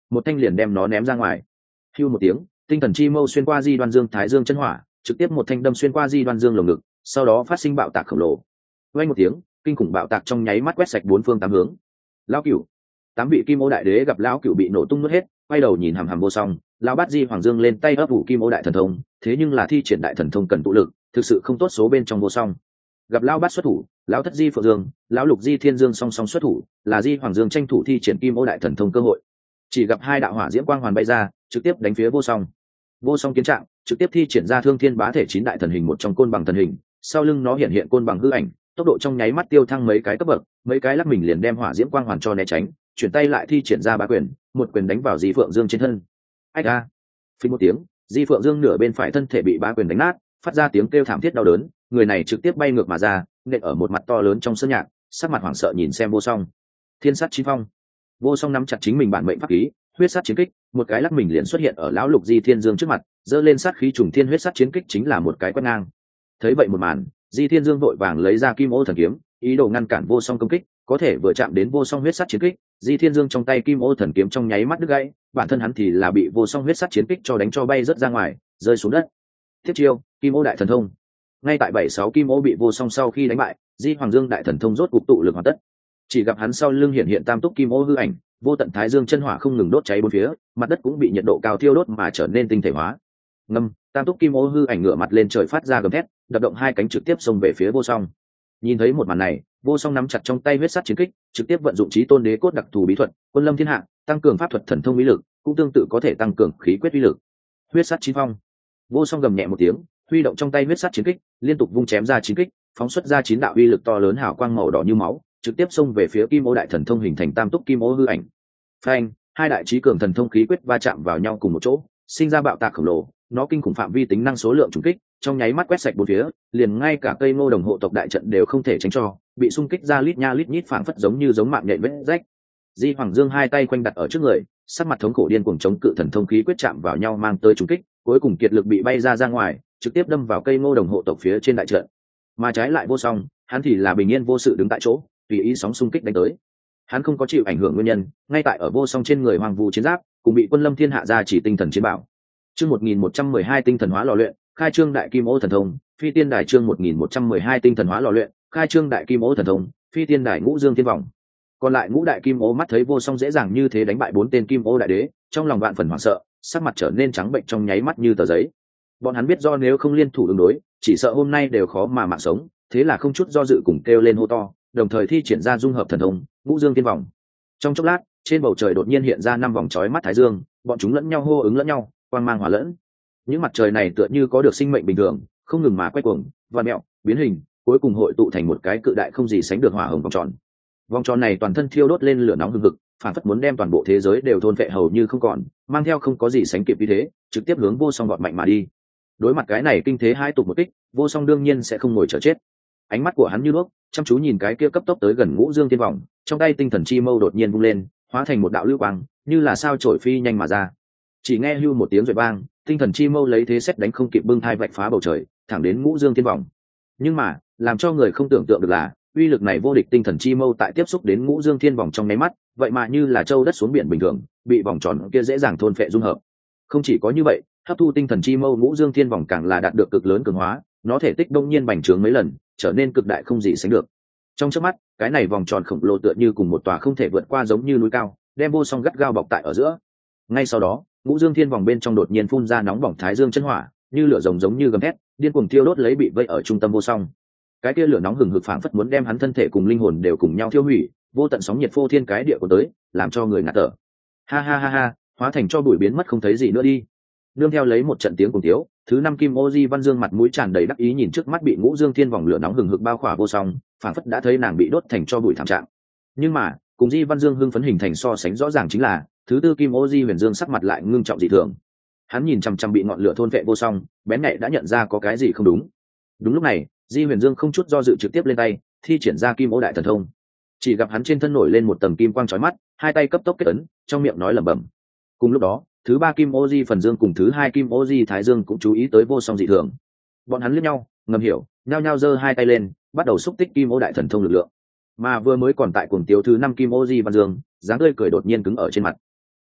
[SPEAKER 1] một thanh liền đem nó ném ra ngoài. Hưu một tiếng, tinh thần chi mâu xuyên qua Di Đoan Dương Thái Dương chân hỏa, trực tiếp một thanh đâm xuyên qua Di Đoan Dương lồng ngực, sau đó phát sinh bạo tạc khổng lồ. Vang một tiếng, kinh khủng bạo tạc trong nháy mắt quét sạch bốn phương tám hướng. Lão Cửu, tám vị Kim Ô đại đế gặp lão Cửu bị nổ tung nuốt hết, quay đầu nhìn hằm hằm Vô Song, lão Bát Di Hoàng Dương lên tay ấp ủ Kim Ô đại thần thông, thế nhưng là thi triển đại thần thông cần tụ lực, thực sự không tốt số bên trong Vô Song. Gặp lão Bát xuất thủ, lão Thất Di Phượng Dương, lão Lục Di Thiên Dương song song xuất thủ, là Di Hoàng Dương tranh thủ thi triển Kim Ô đại thần thông cơ hội. Chỉ gặp hai đạo hỏa diễm quang hoàn bay ra, trực tiếp đánh phía Vô Song. Vô Song kiến trạng, trực tiếp thi triển ra Thương Thiên Bá Thể chín đại thần hình một trong côn bằng thần hình, sau lưng nó hiện hiện côn bằng hư ảnh, tốc độ trong nháy mắt tiêu thăng mấy cái cấp bậc, mấy cái lắc mình liền đem hỏa diễm quang hoàn cho né tránh, chuyển tay lại thi triển ra bá quyền, một quyền đánh vào Di Phượng Dương trên thân. Ách a! Phình một tiếng, Di Phượng Dương nửa bên phải thân thể bị bá quyền đánh nát, phát ra tiếng kêu thảm thiết đau đớn, người này trực tiếp bay ngược mà ra, nện ở một mặt to lớn trong sơn nhạc, sắc mặt hoảng sợ nhìn xem Vô Song. Thiên sát chín phong. Vô Song nắm chặt chính mình bản mệnh pháp khí, huyết sát chiến kích, một cái lắc mình liền xuất hiện ở lão Lục Di Thiên Dương trước mặt, giơ lên sát khí trùng thiên huyết sát chiến kích chính là một cái quét ngang. Thấy vậy một màn, Di Thiên Dương vội vàng lấy ra Kim Ô thần kiếm, ý đồ ngăn cản Vô Song công kích, có thể vừa chạm đến Vô Song huyết sát chiến kích, Di Thiên Dương trong tay Kim Ô thần kiếm trong nháy mắt đứt gãy, bản thân hắn thì là bị Vô Song huyết sát chiến kích cho đánh cho bay rất ra ngoài, rơi xuống đất. Tiếp chiêu, Kim Ô đại thần thông. Ngay tại bảy sáu Kim Ô bị Vô Song sau khi đánh bại, Di Hoàng Dương đại thần thông rốt cục tụ lực hoàn tất. Chỉ gặp hắn sau lưng hiện hiện tam túc Kim Ô hư ảnh, vô tận thái dương chân hỏa không ngừng đốt cháy bốn phía, mặt đất cũng bị nhiệt độ cao thiêu đốt mà trở nên tinh thể hóa. Ngâm, tam túc Kim Ô hư ảnh ngửa mặt lên trời phát ra gầm thét, đập động hai cánh trực tiếp xông về phía Vô Song. Nhìn thấy một màn này, Vô Song nắm chặt trong tay huyết sắt chiến kích, trực tiếp vận dụng Chí Tôn Đế cốt đặc thù bí thuật, Quân Lâm Thiên Hạ, tăng cường pháp thuật thần thông uy lực, cũng tương tự có thể tăng cường khí quyết uy lực. Huyết sắt chín phong. Vô Song gầm nhẹ một tiếng, huy động trong tay huyết sắt chiến kích, liên tục vung chém ra chiến kích, phóng xuất ra chín đạo uy lực to lớn hào quang màu đỏ như máu, trực tiếp xông về phía Kim Ô đại thần thông hình thành tam túc Kim Ô hư ảnh. Phanh, hai đại chí cường thần thông khí quyết va chạm vào nhau cùng một chỗ, sinh ra bạo tạc khổng lồ, nó kinh khủng phạm vi tính năng số lượng trùng kích, trong nháy mắt quét sạch bốn phía, liền ngay cả cây ngô đồng hộ tộc đại trận đều không thể tránh cho, bị xung kích ra lít nha lít nhít phảng phất giống như giống mạng nhện vết rách. Di Hoàng Dương hai tay quanh đặt ở trước người, sắc mặt thống khổ điên cuồng chống cự thần thông khí quyết chạm vào nhau mang tới trùng kích, cuối cùng kiệt lực bị bay ra ra ngoài, trực tiếp đâm vào cây ngô đồng hộ tộc phía trên đại trận. Mà trái lại Vô Song, hắn thì là bình yên vô sự đứng tại chỗ, tùy ý sóng xung kích đánh tới. Hắn không có chịu ảnh hưởng nguyên nhân, ngay tại ở Vô Song trên người hoàng vu chiến giáp, cùng bị Quân Lâm Thiên Hạ ra chỉ tinh thần chiến bảo. Chương một nghìn một trăm mười hai tinh thần hóa lò luyện, khai trương đại kim ô thần thông, phi tiên đài chương một nghìn một trăm mười hai tinh thần hóa lò luyện, khai trương đại kim ô thần thông, phi tiên đài ngũ dương thiên vòng. Còn lại ngũ đại kim ô mắt thấy Vô Song dễ dàng như thế đánh bại bốn tên kim ô đại đế, trong lòng vạn phần hoảng sợ, sắc mặt trở nên trắng bệnh trong nháy mắt như tờ giấy. Bọn hắn biết do nếu không liên thủ ứng đối, chỉ sợ hôm nay đều khó mà mạng sống, thế là không chút do dự cùng kêu lên hô to, đồng thời thi triển ra dung hợp thần thông ngũ dương thiên vòng. Trong chốc lát, trên bầu trời đột nhiên hiện ra năm vòng chói mắt thái dương, bọn chúng lẫn nhau hô ứng lẫn nhau, quang mang hòa lẫn. Những mặt trời này tựa như có được sinh mệnh bình thường, không ngừng mà quay cuồng, vặn mèo, biến hình, cuối cùng hội tụ thành một cái cự đại không gì sánh được hỏa hồng vòng tròn. Vòng tròn này toàn thân thiêu đốt lên lửa nóng hừng hực, phản phất muốn đem toàn bộ thế giới đều thôn phệ hầu như không còn, mang theo không có gì sánh kịp như thế, trực tiếp hướng Vô Song vọt mạnh mà đi. Đối mặt cái này kinh thế hai tục một kích, Vô Song đương nhiên sẽ không ngồi chờ chết. Ánh mắt của hắn như đuốc, chăm chú nhìn cái kia cấp tốc tới gần ngũ dương thiên vòng, trong tay tinh thần chi mâu đột nhiên vung lên, hóa thành một đạo lưu quang, như là sao chổi phi nhanh mà ra. Chỉ nghe hưu một tiếng rội vang, tinh thần chi mâu lấy thế xét đánh không kịp bưng thai vạch phá bầu trời, thẳng đến ngũ dương thiên vòng. Nhưng mà, làm cho người không tưởng tượng được là, uy lực này vô địch tinh thần chi mâu tại tiếp xúc đến ngũ dương thiên vòng trong nháy mắt, vậy mà như là châu đất xuống biển bình thường, bị vòng tròn kia dễ dàng thôn phệ dung hợp. Không chỉ có như vậy, hấp thu tinh thần chi mâu ngũ dương thiên vòng càng là đạt được cực lớn cường hóa, nó thể tích đông nhiên bành trướng mấy lần, trở nên cực đại không gì sánh được. Trong chớp mắt, cái này vòng tròn khổng lồ tựa như cùng một tòa không thể vượt qua giống như núi cao, đem Vô Song gắt gao bọc tại ở giữa. Ngay sau đó, ngũ dương thiên vòng bên trong đột nhiên phun ra nóng bỏng thái dương chân hỏa, như lửa rồng giống như gầm thét, điên cuồng thiêu đốt lấy bị vây ở trung tâm Vô Song. Cái kia lửa nóng hừng hực phảng phất muốn đem hắn thân thể cùng linh hồn đều cùng nhau thiêu hủy, vô tận sóng nhiệt phô thiên cái địa của tới, làm cho người ngạt thở. Ha ha ha ha, hóa thành cho bụi biến mất không thấy gì nữa đi. Nương theo lấy một trận tiếng cùng tiếu, thứ năm kim ô Di Văn Dương mặt mũi tràn đầy đắc ý nhìn trước mắt bị ngũ dương thiên vòng lửa nóng hừng hực bao khỏa Vô Song, phảng phất đã thấy nàng bị đốt thành cho bụi thảm trạng. Nhưng mà, cùng Di Văn Dương hưng phấn hình thành so sánh rõ ràng chính là, thứ tư kim ô Di Huyền Dương sắc mặt lại ngưng trọng dị thường. Hắn nhìn chằm chằm bị ngọn lửa thôn vệ Vô Song, bén nhạy đã nhận ra có cái gì không đúng. Đúng lúc này, Di Huyền Dương không chút do dự trực tiếp lên tay, thi triển ra Kim Ô đại thần thông. Chỉ gặp hắn trên thân nổi lên một tầng kim quang chói mắt, hai tay cấp tốc kết ấn, trong miệng nói lẩm bẩm. Cùng lúc đó, thứ ba Kim Ô Di Phần Dương cùng thứ hai Kim Ô Di Thái Dương cũng chú ý tới Vô Song dị thường. Bọn hắn liếc nhau, ngầm hiểu, nhao nhao giơ hai tay lên, bắt đầu xúc tích Kim Ô đại thần thông lực lượng. Mà vừa mới còn tại cuồng tiếu thứ năm Kim Ô Di Văn Dương, dáng tươi cười đột nhiên cứng ở trên mặt.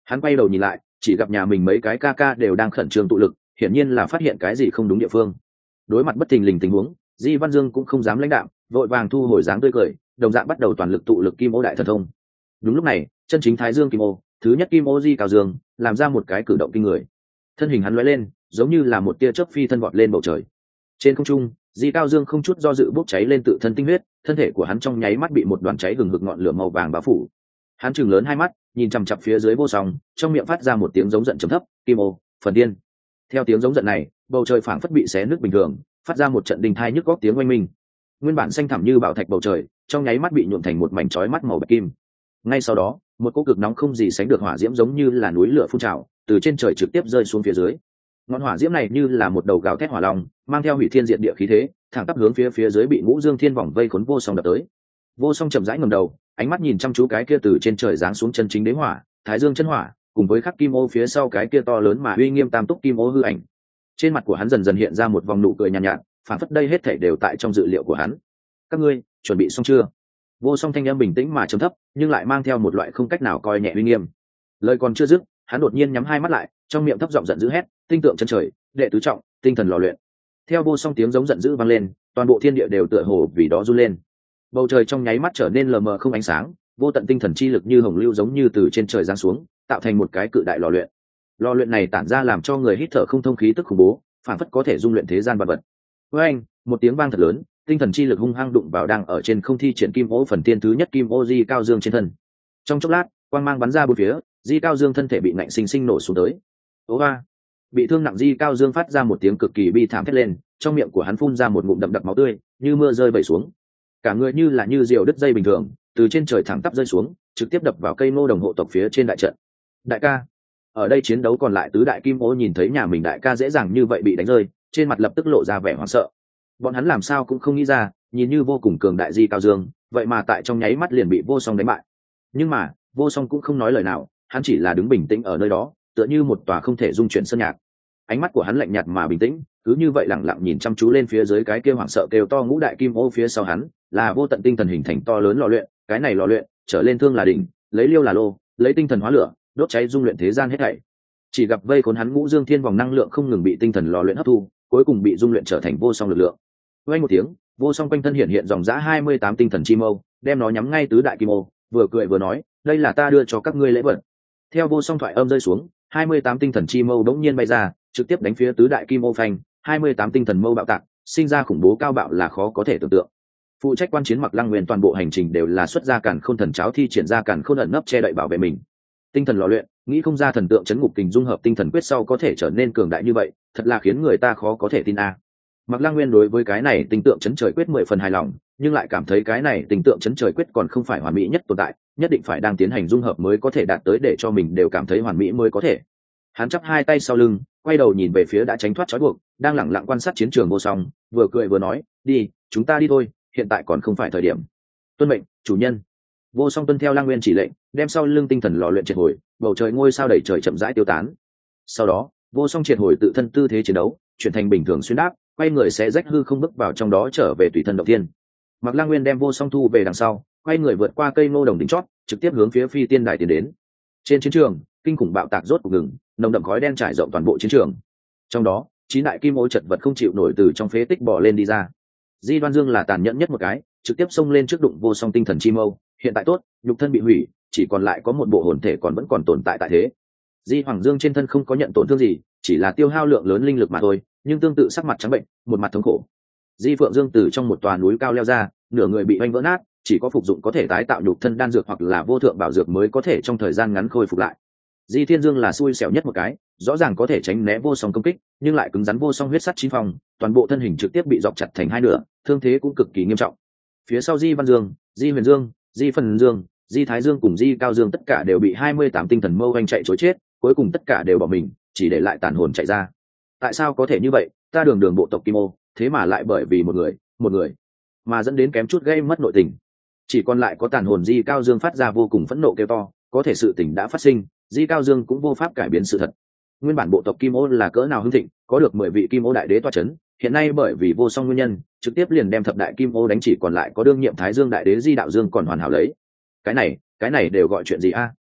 [SPEAKER 1] Hắn quay đầu nhìn lại, chỉ gặp nhà mình mấy cái ca ca đều đang khẩn trương tụ lực, hiển nhiên là phát hiện cái gì không đúng địa phương. Đối mặt bất thình lình tình huống, Di Văn Dương cũng không dám lãnh đạm, vội vàng thu hồi dáng tươi cười, đồng dạng bắt đầu toàn lực tụ lực kim ô đại thần thông. Đúng lúc này, chân chính Thái Dương kim ô, thứ nhất kim ô Di Cao Dương, làm ra một cái cử động kinh người. Thân hình hắn lóe lên, giống như là một tia chớp phi thân vọt lên bầu trời. Trên không trung, Di Cao Dương không chút do dự bốc cháy lên tự thân tinh huyết, thân thể của hắn trong nháy mắt bị một đoàn cháy hừng hực ngọn lửa màu vàng bao phủ. Hắn trừng lớn hai mắt, nhìn chằm chằm phía dưới vô song, trong miệng phát ra một tiếng giống giận trầm thấp, "Kim ô, phần điên." Theo tiếng giống giận này, bầu trời phảng phất bị xé nứt bình thường, phát ra một trận đình thai nhức góc tiếng oanh minh. Nguyên bản xanh thẳm như bảo thạch bầu trời, trong nháy mắt bị nhuộm thành một mảnh chói mắt màu bạch kim. Ngay sau đó, một cỗ cực nóng không gì sánh được hỏa diễm giống như là núi lửa phun trào, từ trên trời trực tiếp rơi xuống phía dưới. Ngọn hỏa diễm này như là một đầu gào thét hỏa long, mang theo hủy thiên diệt địa khí thế, thẳng tắp hướng phía phía dưới bị Ngũ Dương Thiên vòng vây khốn vô song đập tới. Vô song chậm rãi ngẩng đầu, ánh mắt nhìn chăm chú cái kia từ trên trời giáng xuống chân chính đế hỏa, Thái Dương chân hỏa, cùng với khắc kim ô phía sau cái kia to lớn mà uy nghiêm tam túc kim ô hư ảnh. Trên mặt của hắn dần dần hiện ra một vòng nụ cười nhàn nhạt, nhạt, phản phất đây hết thảy đều tại trong dự liệu của hắn. "Các ngươi chuẩn bị xong chưa?" Vô song thanh âm bình tĩnh mà trầm thấp, nhưng lại mang theo một loại không cách nào coi nhẹ uy nghiêm. Lời còn chưa dứt, hắn đột nhiên nhắm hai mắt lại, trong miệng thấp giọng giận dữ hét, "Tinh tượng chân trời, đệ tứ trọng, tinh thần lò luyện." Theo vô song tiếng giống giận dữ vang lên, toàn bộ thiên địa đều tựa hồ vì đó run lên. Bầu trời trong nháy mắt trở nên lờ mờ không ánh sáng, vô tận tinh thần chi lực như hồng lưu giống như từ trên trời giáng xuống, tạo thành một cái cự đại lò luyện. Lò luyện này tản ra làm cho người hít thở không thông khí tức khủng bố, phản phất có thể dung luyện thế gian vật vật. Với anh, một tiếng vang thật lớn, tinh thần chi lực hung hăng đụng vào đang ở trên không thi triển kim ô phần tiên thứ nhất kim ô Di Cao Dương trên thân. Trong chốc lát, quang mang bắn ra bốn phía, Di Cao Dương thân thể bị nạnh sinh sinh nổ xuống tới. Ố a! Bị thương nặng Di Cao Dương phát ra một tiếng cực kỳ bi thảm thét lên, trong miệng của hắn phun ra một ngụm đậm đặc máu tươi, như mưa rơi vẩy xuống. Cả người như là như diều đứt dây bình thường, từ trên trời thẳng tắp rơi xuống, trực tiếp đập vào cây ngô đồng hộ tộc phía trên đại trận. Đại ca, ở đây chiến đấu còn lại tứ đại kim ô nhìn thấy nhà mình đại ca dễ dàng như vậy bị đánh rơi, trên mặt lập tức lộ ra vẻ hoảng sợ. Bọn hắn làm sao cũng không nghĩ ra, nhìn như vô cùng cường đại Di Cao Dương, vậy mà tại trong nháy mắt liền bị vô song đánh bại. Nhưng mà vô song cũng không nói lời nào, hắn chỉ là đứng bình tĩnh ở nơi đó, tựa như một tòa không thể dung chuyển sơn nhạc. Ánh mắt của hắn lạnh nhạt mà bình tĩnh, cứ như vậy lẳng lặng nhìn chăm chú lên phía dưới cái kia hoảng sợ kêu to ngũ đại kim ô phía sau hắn, là vô tận tinh thần hình thành to lớn lò luyện, cái này lò luyện, trở lên thương là đỉnh, lấy liêu là lô, lấy tinh thần hóa lửa, đốt cháy dung luyện thế gian hết thảy. Chỉ gặp vây khốn hắn Ngũ Dương Thiên vòng năng lượng không ngừng bị tinh thần lò luyện hấp thu, cuối cùng bị dung luyện trở thành vô song lực lượng. Vang một tiếng, vô song quanh thân hiện hiện dòng dã hai mươi tám tinh thần chi mâu, đem nó nhắm ngay tứ đại kim ô, vừa cười vừa nói, đây là ta đưa cho các ngươi lễ vật. Theo vô song thoại âm rơi xuống, hai mươi tám tinh thần chi mâu đống nhiên bay ra, trực tiếp đánh phía tứ đại kim ô phanh, hai mươi tám tinh thần mâu bạo tạc, sinh ra khủng bố cao bạo là khó có thể tưởng tượng. Phụ trách quan chiến Mặc Lăng Nguyên toàn bộ hành trình đều là xuất ra càn khôn thần cháo thi triển ra càn khôn ẩn nấp che đậy bảo vệ mình. Tinh thần lò luyện, nghĩ không ra thần tượng chấn ngục kình dung hợp tinh thần quyết sau có thể trở nên cường đại như vậy, thật là khiến người ta khó có thể tin a. À. Mặc Lăng Nguyên đối với cái này tinh tượng chấn trời quyết mười phần hài lòng, nhưng lại cảm thấy cái này tinh tượng chấn trời quyết còn không phải hoàn mỹ nhất tồn tại, nhất định phải đang tiến hành dung hợp mới có thể đạt tới để cho mình đều cảm thấy hoàn mỹ mới có thể. Hắn chắp hai tay sau lưng, quay đầu nhìn về phía đã tránh thoát trói buộc, đang lẳng lặng quan sát chiến trường vô song, vừa cười vừa nói, đi, chúng ta đi thôi, hiện tại còn không phải thời điểm. Tuân mệnh, chủ nhân. Vô song tuân theo Lang Nguyên chỉ lệnh, đem sau lưng tinh thần lò luyện triệt hồi, bầu trời ngôi sao đầy trời chậm rãi tiêu tán. Sau đó, vô song triệt hồi tự thân tư thế chiến đấu, chuyển thành bình thường xuyên đáp, quay người sẽ rách hư không bước vào trong đó trở về tùy thân động thiên. Mặc Lang Nguyên đem vô song thu về đằng sau, quay người vượt qua cây ngô đồng đỉnh chót, trực tiếp hướng phía phi tiên đài tiến đến. Trên chiến trường, kinh khủng bạo tạc rốt cuộc ngừng, nồng đậm khói đen trải rộng toàn bộ chiến trường. Trong đó, chín đại kim ô chật vật không chịu nổi từ trong phế tích bò lên đi ra. Di Đoan Dương là tàn nhẫn nhất một cái, trực tiếp xông lên trước đụng vô song tinh thần chi mâu, hiện tại tốt, nhục thân bị hủy, chỉ còn lại có một bộ hồn thể còn vẫn còn tồn tại tại thế. Di Hoàng Dương trên thân không có nhận tổn thương gì, chỉ là tiêu hao lượng lớn linh lực mà thôi, nhưng tương tự sắc mặt trắng bệnh, một mặt thống khổ. Di Phượng Dương từ trong một tòa núi cao leo ra, nửa người bị oanh vỡ nát, chỉ có phục dụng có thể tái tạo nhục thân đan dược hoặc là vô thượng bảo dược mới có thể trong thời gian ngắn khôi phục lại. Di Thiên Dương là xui xẻo nhất một cái, rõ ràng có thể tránh né vô song công kích, nhưng lại cứng rắn vô song huyết sắt chín phòng, toàn bộ thân hình trực tiếp bị dọc chặt thành hai nửa, thương thế cũng cực kỳ nghiêm trọng. Phía sau Di Văn Dương, Di Huyền Dương, Di Phần Dương, Di Thái Dương cùng Di Cao Dương tất cả đều bị hai mươi tám tinh thần mâu hoành chạy trối chết, cuối cùng tất cả đều bỏ mình, chỉ để lại tàn hồn chạy ra. Tại sao có thể như vậy? Ta đường đường bộ tộc Kim Ô, thế mà lại bởi vì một người, một người mà dẫn đến kém chút gây mất nội tình. Chỉ còn lại có tàn hồn Di Cao Dương phát ra vô cùng phẫn nộ kêu to, có thể sự tình đã phát sinh, Di Cao Dương cũng vô pháp cải biến sự thật. Nguyên bản bộ tộc Kim Ô là cỡ nào hưng thịnh, có được mười vị Kim Ô đại đế toa chấn, hiện nay bởi vì vô song nguyên nhân, trực tiếp liền đem thập đại Kim Ô đánh chỉ còn lại có đương nhiệm Thái Dương đại đế Di Đạo Dương còn hoàn hảo lấy. Cái này, cái này đều gọi chuyện gì a?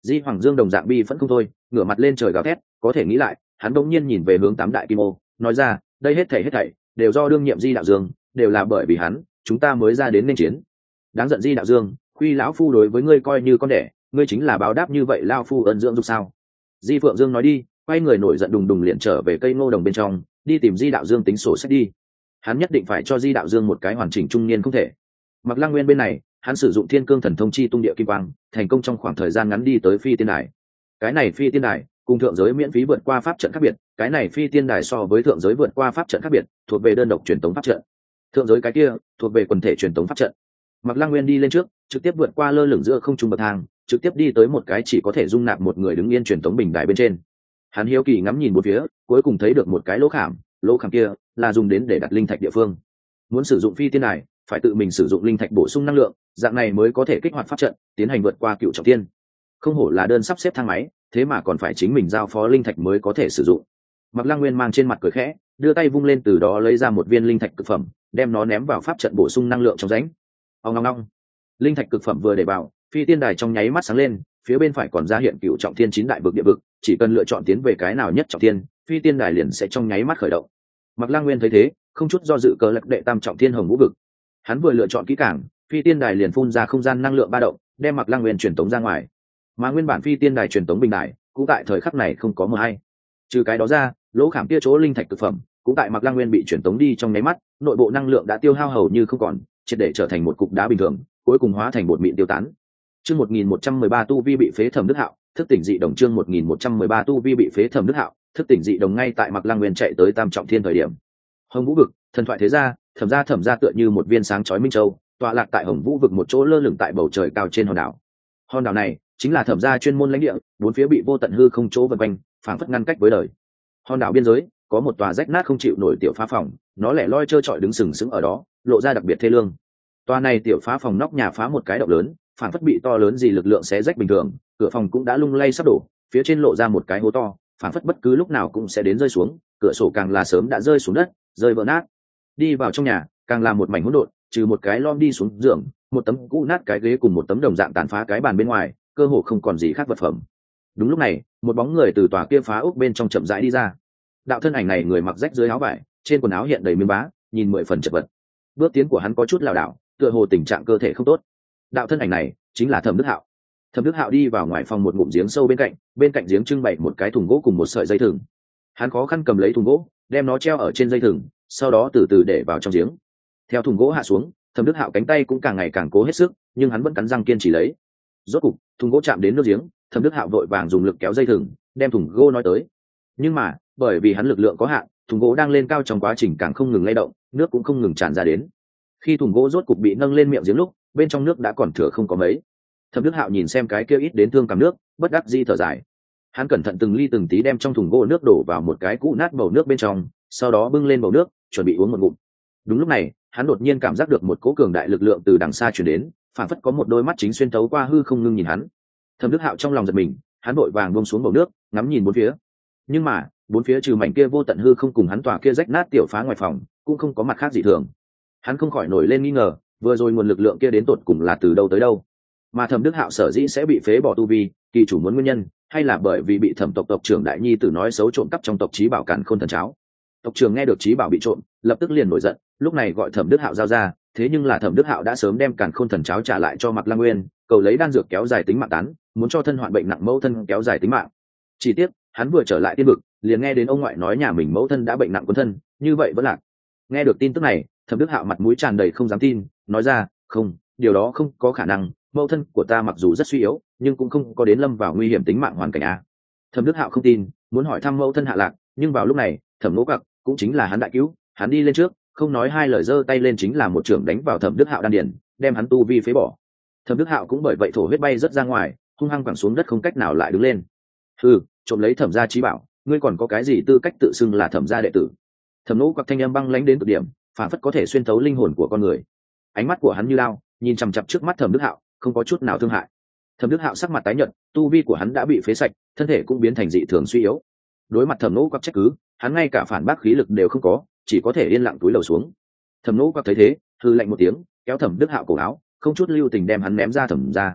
[SPEAKER 1] Di Hoàng Dương đồng dạng bi vẫn không thôi, ngửa mặt lên trời gào thét, có thể nghĩ lại, hắn đột nhiên nhìn về hướng tám đại kim ô, nói ra, đây hết thảy hết thảy đều do đương nhiệm Di đạo Dương, đều là bởi vì hắn, chúng ta mới ra đến nên chiến. Đáng giận Di đạo Dương, Quy lão phu đối với ngươi coi như con đẻ, ngươi chính là báo đáp như vậy lao phu ơn dưỡng dục sao? Di Phượng Dương nói đi, quay người nổi giận đùng đùng liền trở về cây ngô đồng bên trong, đi tìm Di đạo Dương tính sổ sách đi. Hắn nhất định phải cho Di đạo Dương một cái hoàn chỉnh trung niên không thể. Mặc Lăng Nguyên bên này, hắn sử dụng Thiên Cương Thần Thông chi tung địa kim quang, thành công trong khoảng thời gian ngắn đi tới Phi Tiên Đài. Cái này Phi Tiên Đài cùng thượng giới miễn phí vượt qua pháp trận khác biệt, cái này Phi Tiên Đài so với thượng giới vượt qua pháp trận khác biệt, thuộc về đơn độc truyền tống pháp trận. Thượng giới cái kia thuộc về quần thể truyền tống pháp trận. Mặc Lăng Nguyên đi lên trước, trực tiếp vượt qua lơ lửng giữa không trung bậc thang, trực tiếp đi tới một cái chỉ có thể dung nạp một người đứng yên truyền tống bình đài bên trên. Hắn hiếu kỳ ngắm nhìn bốn phía, cuối cùng thấy được một cái lỗ khảm, lỗ khảm kia là dùng đến để đặt linh thạch địa phương. Muốn sử dụng Phi Tiên Đài, phải tự mình sử dụng linh thạch bổ sung năng lượng, dạng này mới có thể kích hoạt pháp trận, tiến hành vượt qua cựu trọng thiên. Không hổ là đơn sắp xếp thang máy, thế mà còn phải chính mình giao phó linh thạch mới có thể sử dụng. Mặc Lăng Nguyên mang trên mặt cười khẽ, đưa tay vung lên từ đó lấy ra một viên linh thạch cực phẩm, đem nó ném vào pháp trận bổ sung năng lượng trong rãnh. Ong ong ong. Linh thạch cực phẩm vừa để vào, Phi Tiên Đài trong nháy mắt sáng lên, phía bên phải còn ra hiện cựu trọng thiên chín đại vực địa vực, chỉ cần lựa chọn tiến về cái nào nhất trọng thiên, Phi Tiên Đài liền sẽ trong nháy mắt khởi động. Mặc Lăng Nguyên thấy thế, không chút do dự cờ lật đệ tam trọng thiên hồng vũ vực. Hắn vừa lựa chọn kỹ càng, Phi Tiên Đài liền phun ra không gian năng lượng ba động, đem Mặc Lăng Nguyên truyền tống ra ngoài. Mà nguyên bản Phi Tiên Đài truyền tống bình đài, cũng tại thời khắc này không có mờ hay. Trừ cái đó ra, lỗ khảm kia chỗ linh thạch cực phẩm, cũng tại Mặc Lăng Nguyên bị truyền tống đi trong nháy mắt, nội bộ năng lượng đã tiêu hao hầu như không còn, triệt để trở thành một cục đá bình thường, cuối cùng hóa thành bột mịn tiêu tán. Chương một nghìn một trăm mười ba tu vi bị phế Thẩm Đức Hạo, thức tỉnh dị đồng chương một nghìn một trăm mười ba tu vi bị phế Thẩm Đức Hạo, thức tỉnh dị đồng ngay tại Mặc Lăng Nguyên chạy tới tam trọng thiên thời điểm. Hồng Vũ vực, thần thoại thế gia, Thẩm gia Thẩm gia tựa như một viên sáng chói minh châu, tọa lạc tại Hồng Vũ vực một chỗ lơ lửng tại bầu trời cao trên hòn đảo. Hòn đảo này chính là Thẩm gia chuyên môn lãnh địa, bốn phía bị vô tận hư không chỗ vần quanh, phảng phất ngăn cách với đời. Hòn đảo biên giới có một tòa rách nát không chịu nổi tiểu phá phòng, nó lẻ loi trơ trọi đứng sừng sững ở đó, lộ ra đặc biệt thê lương. Tòa này tiểu phá phòng nóc nhà phá một cái động lớn, phảng phất bị to lớn gì lực lượng xé rách bình thường, cửa phòng cũng đã lung lay sắp đổ, phía trên lộ ra một cái hố to, phảng phất bất cứ lúc nào cũng sẽ đến rơi xuống, cửa sổ càng là sớm đã rơi xuống đất, rơi vỡ nát. Đi vào trong nhà, càng là một mảnh hỗn độn, trừ một cái lom đi xuống giường, một tấm cũ nát cái ghế cùng một tấm đồng dạng tàn phá cái bàn bên ngoài, cơ hồ không còn gì khác vật phẩm. Đúng lúc này, một bóng người từ tòa kia phá ốc bên trong chậm rãi đi ra. Đạo thân ảnh này người mặc rách dưới áo vải, trên quần áo hiện đầy miếng bá, nhìn mười phần chật vật. Bước tiến của hắn có chút lảo đảo, tựa hồ tình trạng cơ thể không tốt. Đạo thân ảnh này chính là Thẩm Đức Hạo. Thẩm Đức Hạo đi vào ngoài phòng một ngụm giếng sâu bên cạnh, bên cạnh giếng trưng bày một cái thùng gỗ cùng một sợi dây thừng. Hắn khó khăn cầm lấy thùng gỗ, đem nó treo ở trên dây thừng, sau đó từ từ để vào trong giếng. Theo thùng gỗ hạ xuống, Thẩm Đức Hạo cánh tay cũng càng ngày càng cố hết sức, nhưng hắn vẫn cắn răng kiên trì lấy. Rốt cục, thùng gỗ chạm đến nước giếng, Thẩm Đức Hạo vội vàng dùng lực kéo dây thừng, đem thùng gỗ nói tới. Nhưng mà, bởi vì hắn lực lượng có hạn, thùng gỗ đang lên cao trong quá trình càng không ngừng lay động, nước cũng không ngừng tràn ra đến. Khi thùng gỗ rốt cục bị nâng lên miệng giếng lúc, bên trong nước đã còn thừa không có mấy. Thẩm Đức Hạo nhìn xem cái kia ít đến thương cầm nước, bất đắc dĩ thở dài. Hắn cẩn thận từng ly từng tí đem trong thùng gỗ nước đổ vào một cái cũ nát bầu nước bên trong, sau đó bưng lên bầu nước, chuẩn bị uống một ngụm. Đúng lúc này, hắn đột nhiên cảm giác được một cỗ cường đại lực lượng từ đằng xa truyền đến, phản phất có một đôi mắt chính xuyên thấu qua hư không ngưng nhìn hắn. Thẩm Đức Hạo trong lòng giật mình, hắn vội vàng buông xuống bầu nước, ngắm nhìn bốn phía. Nhưng mà, bốn phía trừ mảnh kia vô tận hư không cùng hắn tòa kia rách nát tiểu phá ngoài phòng, cũng không có mặt khác gì thường. Hắn không khỏi nổi lên nghi ngờ, vừa rồi nguồn lực lượng kia đến tột cùng là từ đâu tới đâu. Mà Thẩm Đức Hạo sở dĩ sẽ bị phế bỏ tu vi, kỳ chủ muốn nguyên nhân, hay là bởi vì bị Thẩm tộc tộc trưởng đại nhi tử nói xấu trộm cắp trong tộc trí bảo Càn Khôn thần cháo. Tộc trưởng nghe được trí bảo bị trộm, lập tức liền nổi giận, lúc này gọi Thẩm Đức Hạo giao ra, thế nhưng là Thẩm Đức Hạo đã sớm đem Càn Khôn thần cháo trả lại cho Mạc Lăng Nguyên, cầu lấy đan dược kéo dài tính mạng tán, muốn cho thân hoạn bệnh nặng mẫu thân kéo dài tính mạng. Chỉ tiếc, hắn vừa trở lại tiên vực, liền nghe đến ông ngoại nói nhà mình mẫu thân đã bệnh nặng quân thân, như vậy vẫn lạc. Nghe được tin tức này, Thẩm Đức Hạo mặt mũi tràn đầy không dám tin, nói ra, "Không, điều đó không có khả năng, mẫu thân của ta mặc dù rất suy yếu, nhưng cũng không có đến lâm vào nguy hiểm tính mạng hoàn cảnh a." Thẩm Đức Hạo không tin, muốn hỏi thăm mẫu thân hạ lạc, nhưng vào lúc này, Thẩm Ngũ Quặc cũng chính là hắn đại cứu, hắn đi lên trước, không nói hai lời giơ tay lên chính là một chưởng đánh vào Thẩm Đức Hạo đan điền, đem hắn tu vi phế bỏ. Thẩm Đức Hạo cũng bởi vậy thổ huyết bay rất ra ngoài, hung hăng quẳng xuống đất không cách nào lại đứng lên. "Hừ, trộm lấy Thẩm gia trí bảo, ngươi còn có cái gì tư cách tự xưng là Thẩm gia đệ tử?" Thẩm Ngũ Quặc thanh âm băng lãnh đến cực điểm, phản phất có thể xuyên thấu linh hồn của con người. Ánh mắt của hắn như lao, nhìn chằm chằm trước mắt Thẩm Đức Hạo, không có chút nào thương hại. Thẩm Đức Hạo sắc mặt tái nhợt, tu vi của hắn đã bị phế sạch, thân thể cũng biến thành dị thường suy yếu. Đối mặt Thẩm Ngũ Quặc trách cứ, hắn ngay cả phản bác khí lực đều không có, chỉ có thể yên lặng túi lầu xuống. Thẩm Ngũ Quặc thấy thế, hừ lạnh một tiếng, kéo Thẩm Đức Hạo cổ áo, không chút lưu tình đem hắn ném ra Thẩm gia.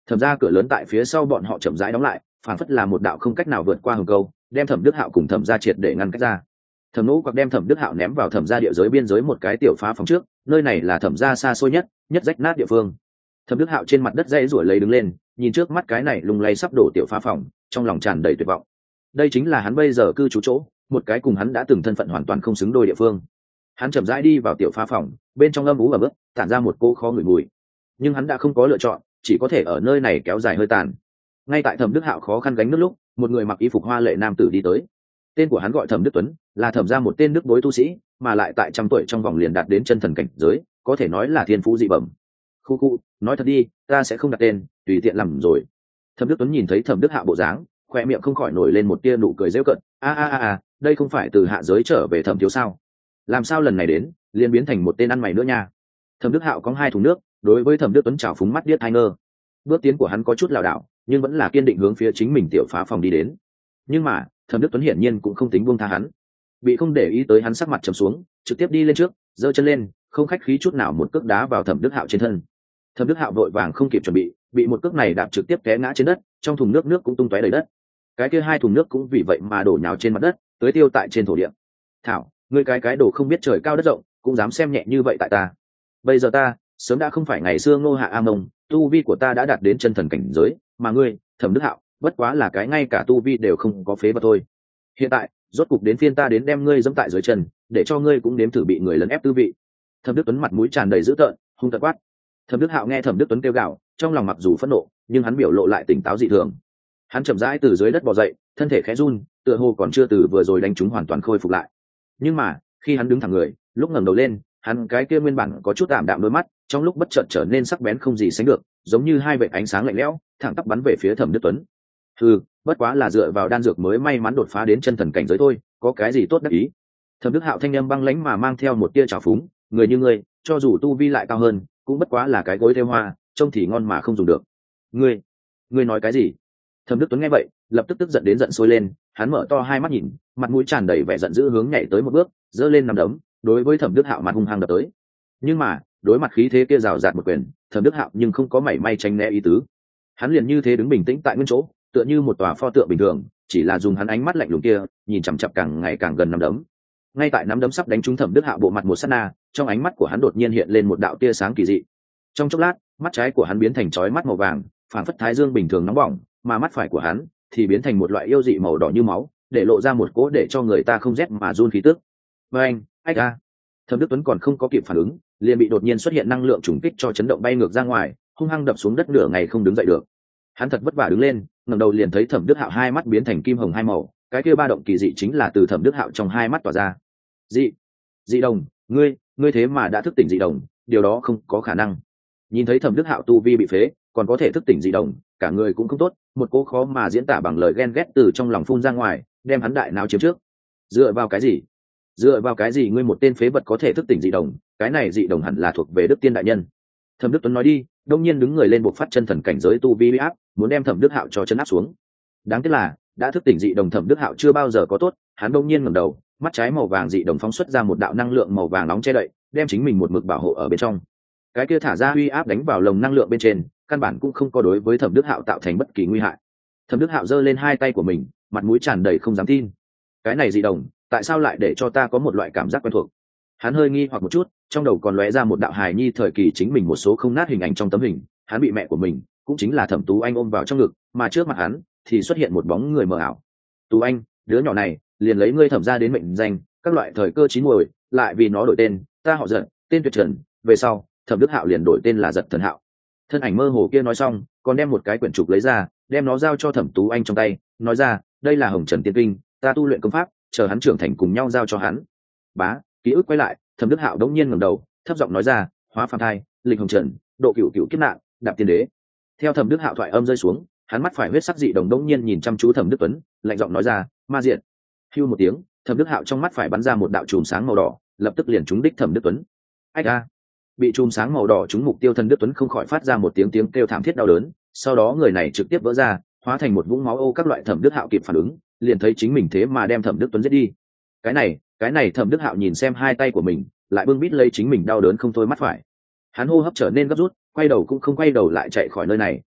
[SPEAKER 1] Thẩm ra cửa lớn tại phía sau bọn họ chậm rãi đóng lại, phản phất là một đạo không cách nào vượt qua hừng câu, đem Thẩm Đức Hạo cùng Thẩm gia triệt để ngăn cách ra. Thẩm Nỗ Quặc đem Thẩm Đức Hạo ném vào Thẩm gia địa giới biên giới một cái tiểu phá phòng trước, nơi này là Thẩm gia xa xôi nhất, nhất rách nát địa phương. Thẩm Đức Hạo trên mặt đất dãy ruổi lấy đứng lên, nhìn trước mắt cái này lung lay sắp đổ tiểu phá phòng, trong lòng tràn đầy tuyệt vọng. Đây chính là hắn bây giờ cư trú chỗ, một cái cùng hắn đã từng thân phận hoàn toàn không xứng đôi địa phương. Hắn chậm rãi đi vào tiểu phá phòng, bên trong âm ú và bức, tản ra một cỗ khó ngửi mùi. Nhưng hắn đã không có lựa chọn, chỉ có thể ở nơi này kéo dài hơi tàn. Ngay tại Thẩm Đức Hạo khó khăn gánh nước lúc, một người mặc y phục hoa lệ nam tử đi tới. Tên của hắn gọi Thẩm Đức Tuấn, là Thẩm gia một tên đức bối tu sĩ, mà lại tại trăm tuổi trong vòng liền đạt đến chân thần cảnh giới, có thể nói là thiên phú dị bẩm. Khu khu, nói thật đi, ta sẽ không đặt tên, tùy tiện làm rồi. Thẩm Đức Tuấn nhìn thấy Thẩm Đức Hạo bộ dáng, khoe miệng không khỏi nổi lên một tia nụ cười giễu cợt. A a a a, đây không phải từ hạ giới trở về Thẩm thiếu sao? Làm sao lần này đến, liền biến thành một tên ăn mày nữa nha? Thẩm Đức Hạo có hai thùng nước, đối với Thẩm Đức Tuấn chào phúng mắt điếc hai ngơ. Bước tiến của hắn có chút lảo đảo, nhưng vẫn là kiên định hướng phía chính mình tiểu phá phòng đi đến. Nhưng mà Thẩm Đức Tuấn hiển nhiên cũng không tính buông tha hắn, bị không để ý tới hắn sắc mặt trầm xuống, trực tiếp đi lên trước, giơ chân lên, không khách khí chút nào một cước đá vào Thẩm Đức Hạo trên thân. Thẩm Đức Hạo vội vàng không kịp chuẩn bị, bị một cước này đạp trực tiếp té ngã trên đất, trong thùng nước nước cũng tung tóe đầy đất. Cái kia hai thùng nước cũng vì vậy mà đổ nhào trên mặt đất, tưới tiêu tại trên thổ địa. Thảo, ngươi cái cái đồ không biết trời cao đất rộng, cũng dám xem nhẹ như vậy tại ta. Bây giờ ta sớm đã không phải ngày xưa Ngô Hạ A Mông, tu vi của ta đã đạt đến chân thần cảnh giới, mà ngươi, Thẩm Đức Hạo, bất quá là cái ngay cả tu vi đều không có phế vật thôi. Hiện tại, rốt cục đến phiên ta đến đem ngươi dẫm tại dưới chân, để cho ngươi cũng nếm thử bị người lấn ép tư vị. Thẩm Đức Tuấn mặt mũi tràn đầy dữ tợn, hung tợn quát. Thẩm Đức Hạo nghe Thẩm Đức Tuấn kêu gào, trong lòng mặc dù phẫn nộ, nhưng hắn biểu lộ lại tỉnh táo dị thường. Hắn chậm rãi từ dưới đất bò dậy, thân thể khẽ run, tựa hồ còn chưa từ vừa rồi đánh trúng hoàn toàn khôi phục lại. Nhưng mà, khi hắn đứng thẳng người, lúc ngẩng đầu lên, hắn cái kia nguyên bản có chút tạm đạm đôi mắt, trong lúc bất chợt trở nên sắc bén không gì sánh được, giống như hai vệt ánh sáng lạnh lẽo, thẳng tắp bắn về phía Thẩm Đức Tuấn. Hừ, bất quá là dựa vào đan dược mới may mắn đột phá đến chân thần cảnh giới thôi, có cái gì tốt đắc ý? Thẩm Đức Hạo thanh âm băng lãnh mà mang theo một tia trào phúng, người như ngươi, cho dù tu vi lại cao hơn, cũng bất quá là cái gối theo hoa, trông thì ngon mà không dùng được. Ngươi, ngươi nói cái gì? Thẩm Đức Tuấn nghe vậy, lập tức tức giận đến giận sôi lên, hắn mở to hai mắt nhìn, mặt mũi tràn đầy vẻ giận dữ hướng nhảy tới một bước, giơ lên nắm đấm, đối với Thẩm Đức Hạo mặt hung hăng đập tới. Nhưng mà, đối mặt khí thế kia rào rạt một quyền, Thẩm Đức Hạo nhưng không có mảy may tránh né ý tứ. Hắn liền như thế đứng bình tĩnh tại nguyên chỗ, tựa như một tòa pho tượng bình thường, chỉ là dùng hắn ánh mắt lạnh lùng kia, nhìn chằm chằm càng ngày càng gần nắm đấm. Ngay tại nắm đấm sắp đánh trúng Thẩm Đức Hạo bộ mặt một sát na, trong ánh mắt của hắn đột nhiên hiện lên một đạo tia sáng kỳ dị. Trong chốc lát, mắt trái của hắn biến thành chói mắt màu vàng, phản phất thái dương bình thường nóng bỏng, mà mắt phải của hắn thì biến thành một loại yêu dị màu đỏ như máu, để lộ ra một cỗ để cho người ta không rét mà run khí tức. Và anh, ách a! Thẩm Đức Tuấn còn không có kịp phản ứng, liền bị đột nhiên xuất hiện năng lượng trùng kích cho chấn động bay ngược ra ngoài, hung hăng đập xuống đất nửa ngày không đứng dậy được. Hắn thật vất vả đứng lên, ngẩng đầu liền thấy Thẩm Đức Hạo hai mắt biến thành kim hồng hai màu, cái kia ba động kỳ dị chính là từ Thẩm Đức Hạo trong hai mắt tỏa ra. Dị, dị đồng, ngươi, ngươi thế mà đã thức tỉnh dị đồng, điều đó không có khả năng. Nhìn thấy Thẩm Đức Hạo tu vi bị phế, còn có thể thức tỉnh dị đồng, cả người cũng không tốt, một cố khó mà diễn tả bằng lời ghen ghét từ trong lòng phun ra ngoài, đem hắn đại não chiếm trước. Dựa vào cái gì? Dựa vào cái gì ngươi một tên phế vật có thể thức tỉnh dị đồng? Cái này dị đồng hẳn là thuộc về Đức Tiên đại nhân. Thẩm Đức Tuấn nói đi, đông nhiên đứng người lên buộc phát chân thần cảnh giới tu vi uy áp, muốn đem Thẩm Đức Hạo cho chân áp xuống. Đáng tiếc là, đã thức tỉnh dị đồng Thẩm Đức Hạo chưa bao giờ có tốt, hắn đông nhiên ngẩng đầu, mắt trái màu vàng dị đồng phóng xuất ra một đạo năng lượng màu vàng nóng che đậy, đem chính mình một mực bảo hộ ở bên trong. Cái kia thả ra uy áp đánh vào lồng năng lượng bên trên, căn bản cũng không có đối với Thẩm Đức Hạo tạo thành bất kỳ nguy hại. Thẩm Đức Hạo giơ lên hai tay của mình, mặt mũi tràn đầy không dám tin. Cái này dị đồng, tại sao lại để cho ta có một loại cảm giác quen thuộc? Hắn hơi nghi hoặc một chút, trong đầu còn lóe ra một đạo hài nhi thời kỳ chính mình một số không nát hình ảnh trong tấm hình, hắn bị mẹ của mình, cũng chính là Thẩm Tú Anh ôm vào trong ngực, mà trước mặt hắn thì xuất hiện một bóng người mờ ảo. Tú Anh, đứa nhỏ này, liền lấy ngươi Thẩm ra đến mệnh danh, các loại thời cơ chín muồi, lại vì nó đổi tên, ta họ Giật, tên Tuyệt Trần, về sau, Thẩm Đức Hạo liền đổi tên là Giật Thần Hạo. Thân ảnh mơ hồ kia nói xong, còn đem một cái quyển trục lấy ra, đem nó giao cho Thẩm Tú Anh trong tay, nói ra, đây là Hồng Trần Tiên Kinh, ta tu luyện công pháp, chờ hắn trưởng thành cùng nhau giao cho hắn. Bá, ký ức quay lại, Thẩm Đức Hạo đống nhiên ngẩng đầu, thấp giọng nói ra, hóa phàm thai, lịch hồng trần, độ cửu cửu kiếp nạn, đạp tiên đế. Theo Thẩm Đức Hạo thoại âm rơi xuống, hắn mắt phải huyết sắc dị đồng đống nhiên nhìn chăm chú Thẩm Đức Tuấn, lạnh giọng nói ra, ma diện. Hưu một tiếng, Thẩm Đức Hạo trong mắt phải bắn ra một đạo chùm sáng màu đỏ, lập tức liền trúng đích Thẩm Đức Tuấn. Ách a! Bị chùm sáng màu đỏ trúng mục tiêu, Thẩm Đức Tuấn không khỏi phát ra một tiếng tiếng kêu thảm thiết đau đớn, sau đó người này trực tiếp vỡ ra, hóa thành một vũng máu ô. Các loại Thẩm Đức Hạo kịp phản ứng, liền thấy chính mình thế mà đem Thẩm Đức Tuấn giết đi. Cái này, cái này Thẩm Đức Hạo nhìn xem hai tay của mình, lại bưng bít lấy chính mình đau đớn không thôi mắt phải. Hắn hô hấp trở nên gấp rút, quay đầu cũng không quay đầu lại chạy khỏi nơi này,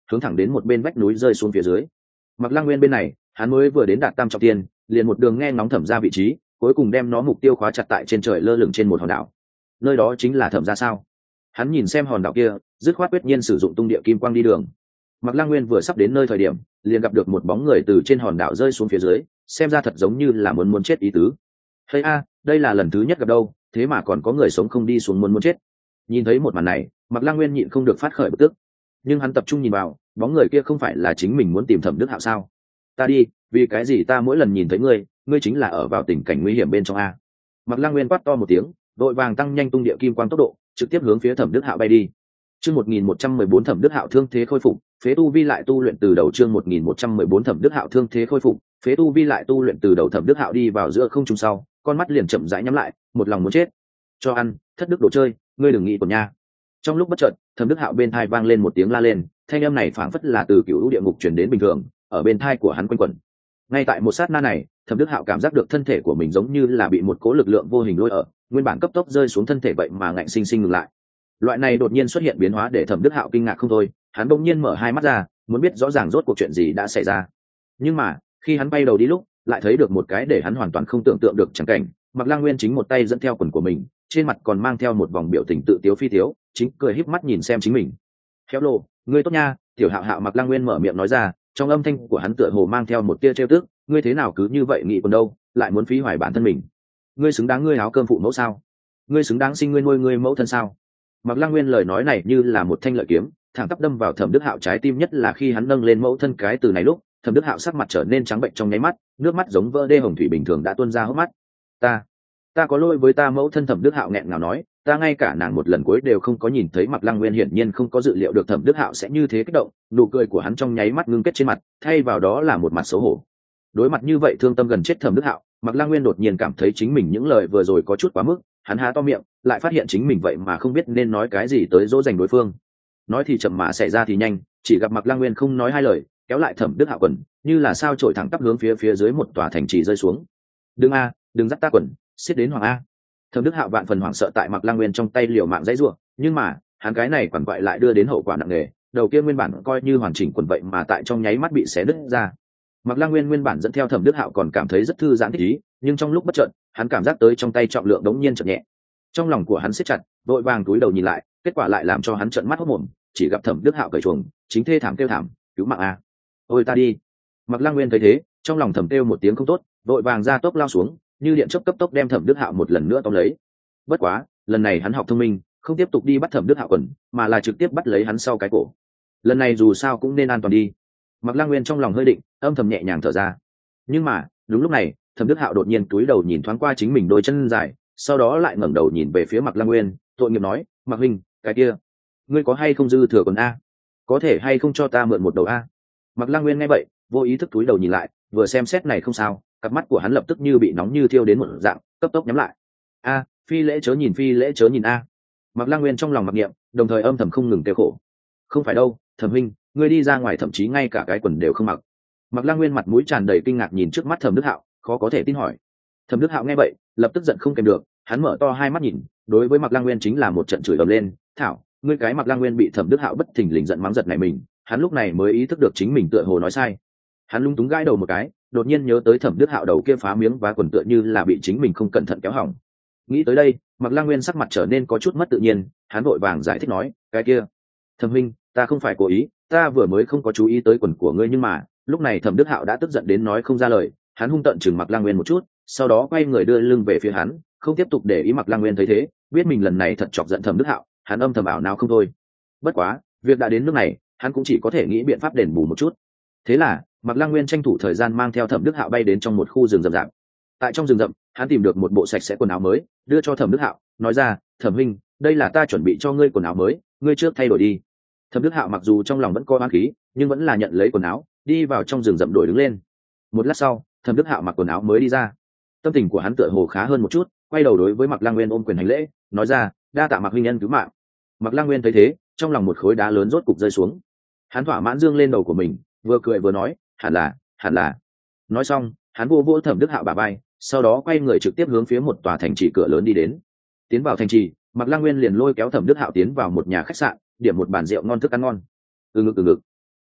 [SPEAKER 1] hướng thẳng đến một bên vách núi rơi xuống phía dưới. Mạc Lăng Nguyên bên này, hắn mới vừa đến đạt tam trọng tiên, liền một đường nghe ngóng Thẩm gia vị trí, cuối cùng đem nó mục tiêu khóa chặt tại trên trời lơ lửng trên một hòn đảo. Nơi đó chính là Thẩm gia sao? Hắn nhìn xem hòn đảo kia, dứt khoát quyết nhiên sử dụng tung địa kim quang đi đường. Mạc Lăng Nguyên vừa sắp đến nơi thời điểm, liền gặp được một bóng người từ trên hòn đảo rơi xuống phía dưới, xem ra thật giống như là muốn muốn chết ý tứ. Hay a, đây là lần thứ nhất gặp đâu, thế mà còn có người sống không đi xuống muốn muốn chết. Nhìn thấy một màn này, Mạc Lăng Nguyên nhịn không được phát khởi bực tức. Nhưng hắn tập trung nhìn vào, bóng người kia không phải là chính mình muốn tìm Thẩm Đức Hạo sao? Ta đi, vì cái gì ta mỗi lần nhìn thấy ngươi, ngươi chính là ở vào tình cảnh nguy hiểm bên trong a? Mạc Lăng Nguyên quát to một tiếng, đội vàng tăng nhanh tung địa kim quang tốc độ, trực tiếp hướng phía Thẩm Đức Hạo bay đi. Chương một nghìn một trăm mười bốn Thẩm Đức Hạo thương thế khôi phục, phế tu vi lại tu luyện từ đầu. Chương một nghìn một trăm mười bốn Thẩm Đức Hạo thương thế khôi phục, phế tu vi lại tu luyện từ đầu. Thẩm Đức Hạo đi vào giữa không trung sau, con mắt liền chậm rãi nhắm lại, một lòng muốn chết. Cho ăn, thất đức đồ chơi, ngươi đừng nghĩ của nha. Trong lúc bất chợt, Thẩm Đức Hạo bên tai vang lên một tiếng la lên, thanh âm này phảng phất là từ cựu lũ địa ngục truyền đến bình thường, ở bên tai của hắn quanh quẩn. Ngay tại một sát na này, Thẩm Đức Hạo cảm giác được thân thể của mình giống như là bị một cỗ lực lượng vô hình lôi ở, nguyên bản cấp tốc rơi xuống thân thể vậy mà ngạnh sinh sinh ngừng lại. Loại này đột nhiên xuất hiện biến hóa để Thẩm Đức Hạo kinh ngạc không thôi, hắn bỗng nhiên mở hai mắt ra, muốn biết rõ ràng rốt cuộc chuyện gì đã xảy ra. Nhưng mà, khi hắn bay đầu đi lúc, lại thấy được một cái để hắn hoàn toàn không tưởng tượng được chẳng cảnh, Mạc Lăng Nguyên chính một tay dẫn theo quần của mình, trên mặt còn mang theo một vòng biểu tình tự tiếu phi tiếu, chính cười híp mắt nhìn xem chính mình. Khéo lô, ngươi tốt nha. Tiểu Hạo Hạo Mạc Lăng Nguyên mở miệng nói ra, trong âm thanh của hắn tựa hồ mang theo một tia trêu tức, ngươi thế nào cứ như vậy nghĩ còn đâu, lại muốn phí hoài bản thân mình. Ngươi xứng đáng ngươi áo cơm phụ mẫu sao? Ngươi xứng đáng sinh ngươi nuôi ngươi mẫu thân sao? Mạc Lăng Nguyên lời nói này như là một thanh lợi kiếm, thẳng tắp đâm vào Thẩm Đức Hạo trái tim, nhất là khi hắn nâng lên mẫu thân cái từ này lúc, Thẩm Đức Hạo sắc mặt trở nên trắng bệnh trong nháy mắt, nước mắt giống vỡ đê hồng thủy bình thường đã tuôn ra hốc mắt. Ta, ta có lỗi với ta mẫu thân. Thẩm Đức Hạo nghẹn ngào nói, ta ngay cả nàng một lần cuối đều không có nhìn thấy. Mạc Lăng Nguyên hiển nhiên không có dự liệu được Thẩm Đức Hạo sẽ như thế kích động, nụ cười của hắn trong nháy mắt ngưng kết trên mặt, thay vào đó là một mặt xấu hổ. Đối mặt như vậy thương tâm gần chết Thẩm Đức Hạo, Mạc Lăng Nguyên đột nhiên cảm thấy chính mình những lời vừa rồi có chút quá mức, hắn há to miệng, lại phát hiện chính mình vậy mà không biết nên nói cái gì tới dỗ dành đối phương. Nói thì chậm mà xảy ra thì nhanh, chỉ gặp Mạc Lăng Nguyên không nói hai lời, kéo lại Thẩm Đức Hạo quần, như là sao trổi thẳng tắp hướng phía phía dưới một tòa thành trì rơi xuống. Đừng a, đừng dắt ta quần, xiết đến hoàng a. Thẩm Đức Hạo vạn phần hoảng sợ tại Mạc Lăng Nguyên trong tay liều mạng dãy rủa, nhưng mà, hắn cái này quằn quại lại đưa đến hậu quả nặng nề, đầu kia nguyên bản coi như hoàn chỉnh quần vậy mà tại trong nháy mắt bị xé nứt ra. Mạc Lăng Nguyên nguyên bản dẫn theo Thẩm Đức Hạo còn cảm thấy rất thư giãn thích ý, nhưng trong lúc bất chợt, hắn cảm giác tới trong tay trọng lượng đống nhiên chợt nhẹ. Trong lòng của hắn siết chặt, vội vàng túi đầu nhìn lại, kết quả lại làm cho hắn trợn mắt hốt mồm, chỉ gặp Thẩm Đức Hạo cởi chuồng, chính thê thảm kêu thảm, cứu mạng a. Ôi ta đi. Mạc Lăng Nguyên thấy thế, trong lòng thầm kêu một tiếng không tốt, vội vàng ra tốc lao xuống, như điện chớp cấp tốc đem Thẩm Đức Hạo một lần nữa tóm lấy. Bất quá, lần này hắn học thông minh, không tiếp tục đi bắt Thẩm Đức Hạo quần, mà là trực tiếp bắt lấy hắn sau cái cổ. Lần này dù sao cũng nên an toàn đi. Mạc Lăng Nguyên trong lòng hơi định, âm thầm nhẹ nhàng thở ra. Nhưng mà, đúng lúc này, Thẩm Đức Hạo đột nhiên cúi đầu nhìn thoáng qua chính mình đôi chân dài, sau đó lại ngẩng đầu nhìn về phía Mạc Lăng Nguyên, tội nghiệp nói, Mạc huynh, cái kia, ngươi có hay không dư thừa quần a? Có thể hay không cho ta mượn một đầu a? Mạc Lăng Nguyên nghe vậy, vô ý thức cúi đầu nhìn lại, vừa xem xét này không sao, cặp mắt của hắn lập tức như bị nóng như thiêu đến một dạng, cấp tốc nhắm lại. A, phi lễ chớ nhìn, phi lễ chớ nhìn a. Mạc Lăng Nguyên trong lòng mặc niệm, đồng thời âm thầm không ngừng kêu khổ. Không phải đâu, Thẩm huynh, ngươi đi ra ngoài thậm chí ngay cả cái quần đều không mặc. Mạc Lăng Nguyên mặt mũi tràn đầy kinh ngạc nhìn trước mắt Thẩm Đức Hạo, khó có thể tin hỏi. Thẩm Đức Hạo nghe vậy, lập tức giận không kèm được, hắn mở to hai mắt nhìn, đối với Mạc Lăng Nguyên chính là một trận chửi ầm lên, "Thảo, ngươi cái!" Mạc Lăng Nguyên bị Thẩm Đức Hạo bất thình lình giận mắng giật này mình, hắn lúc này mới ý thức được chính mình tựa hồ nói sai. Hắn lung túng gãi đầu một cái, đột nhiên nhớ tới Thẩm Đức Hạo đầu kia phá miếng vá quần tựa như là bị chính mình không cẩn thận kéo hỏng. Nghĩ tới đây, Mạc Lăng Nguyên sắc mặt trở nên có chút mất tự nhiên, hắn vội vàng giải thích nói, "Cái kia, Thẩm huynh, ta không phải cố ý, ta vừa mới không có chú ý tới quần của ngươi." Nhưng mà, lúc này Thẩm Đức Hạo đã tức giận đến nói không ra lời, hắn hung tợn chừng Mạc Lăng Nguyên một chút, sau đó quay người đưa lưng về phía hắn, không tiếp tục để ý. Mạc Lăng Nguyên thấy thế, biết mình lần này thật chọc giận Thẩm Đức Hạo, hắn âm thầm ảo não không thôi. Bất quá, việc đã đến nước này, hắn cũng chỉ có thể nghĩ biện pháp đền bù một chút. Thế là, Mạc Lăng Nguyên tranh thủ thời gian mang theo Thẩm Đức Hạo bay đến trong một khu rừng rậm rạp. Tại trong rừng rậm, hắn tìm được một bộ sạch sẽ quần áo mới, đưa cho Thẩm Đức Hạo, nói ra, "Thẩm huynh, đây là ta chuẩn bị cho ngươi quần áo mới, ngươi trước thay đổi đi." Thẩm Đức Hạo mặc dù trong lòng vẫn có oán khí, nhưng vẫn là nhận lấy quần áo, đi vào trong rừng rậm đổi đứng lên. Một lát sau, Thẩm Đức Hạo mặc quần áo mới đi ra. Tâm tình của hắn tựa hồ khá hơn một chút, quay đầu đối với Mạc Lăng Nguyên ôm quyền hành lễ, nói ra, "Đa tạ Mạc huynh nhân cứu mạng." Mạc Lăng Nguyên thấy thế, trong lòng một khối đá lớn rốt cục rơi xuống. Hắn thỏa mãn dương lên đầu của mình, vừa cười vừa nói, "Hẳn là, hẳn là." Nói xong, hắn vô vỗ Thẩm Đức Hạo bả vai, sau đó quay người trực tiếp hướng phía một tòa thành trì cửa lớn đi đến. Tiến vào thành trì, Mạc Lăng Nguyên liền lôi kéo Thẩm Đức Hạo tiến vào một nhà khách sạn, điểm một bàn rượu ngon thức ăn ngon. Từ ngực từ ngực.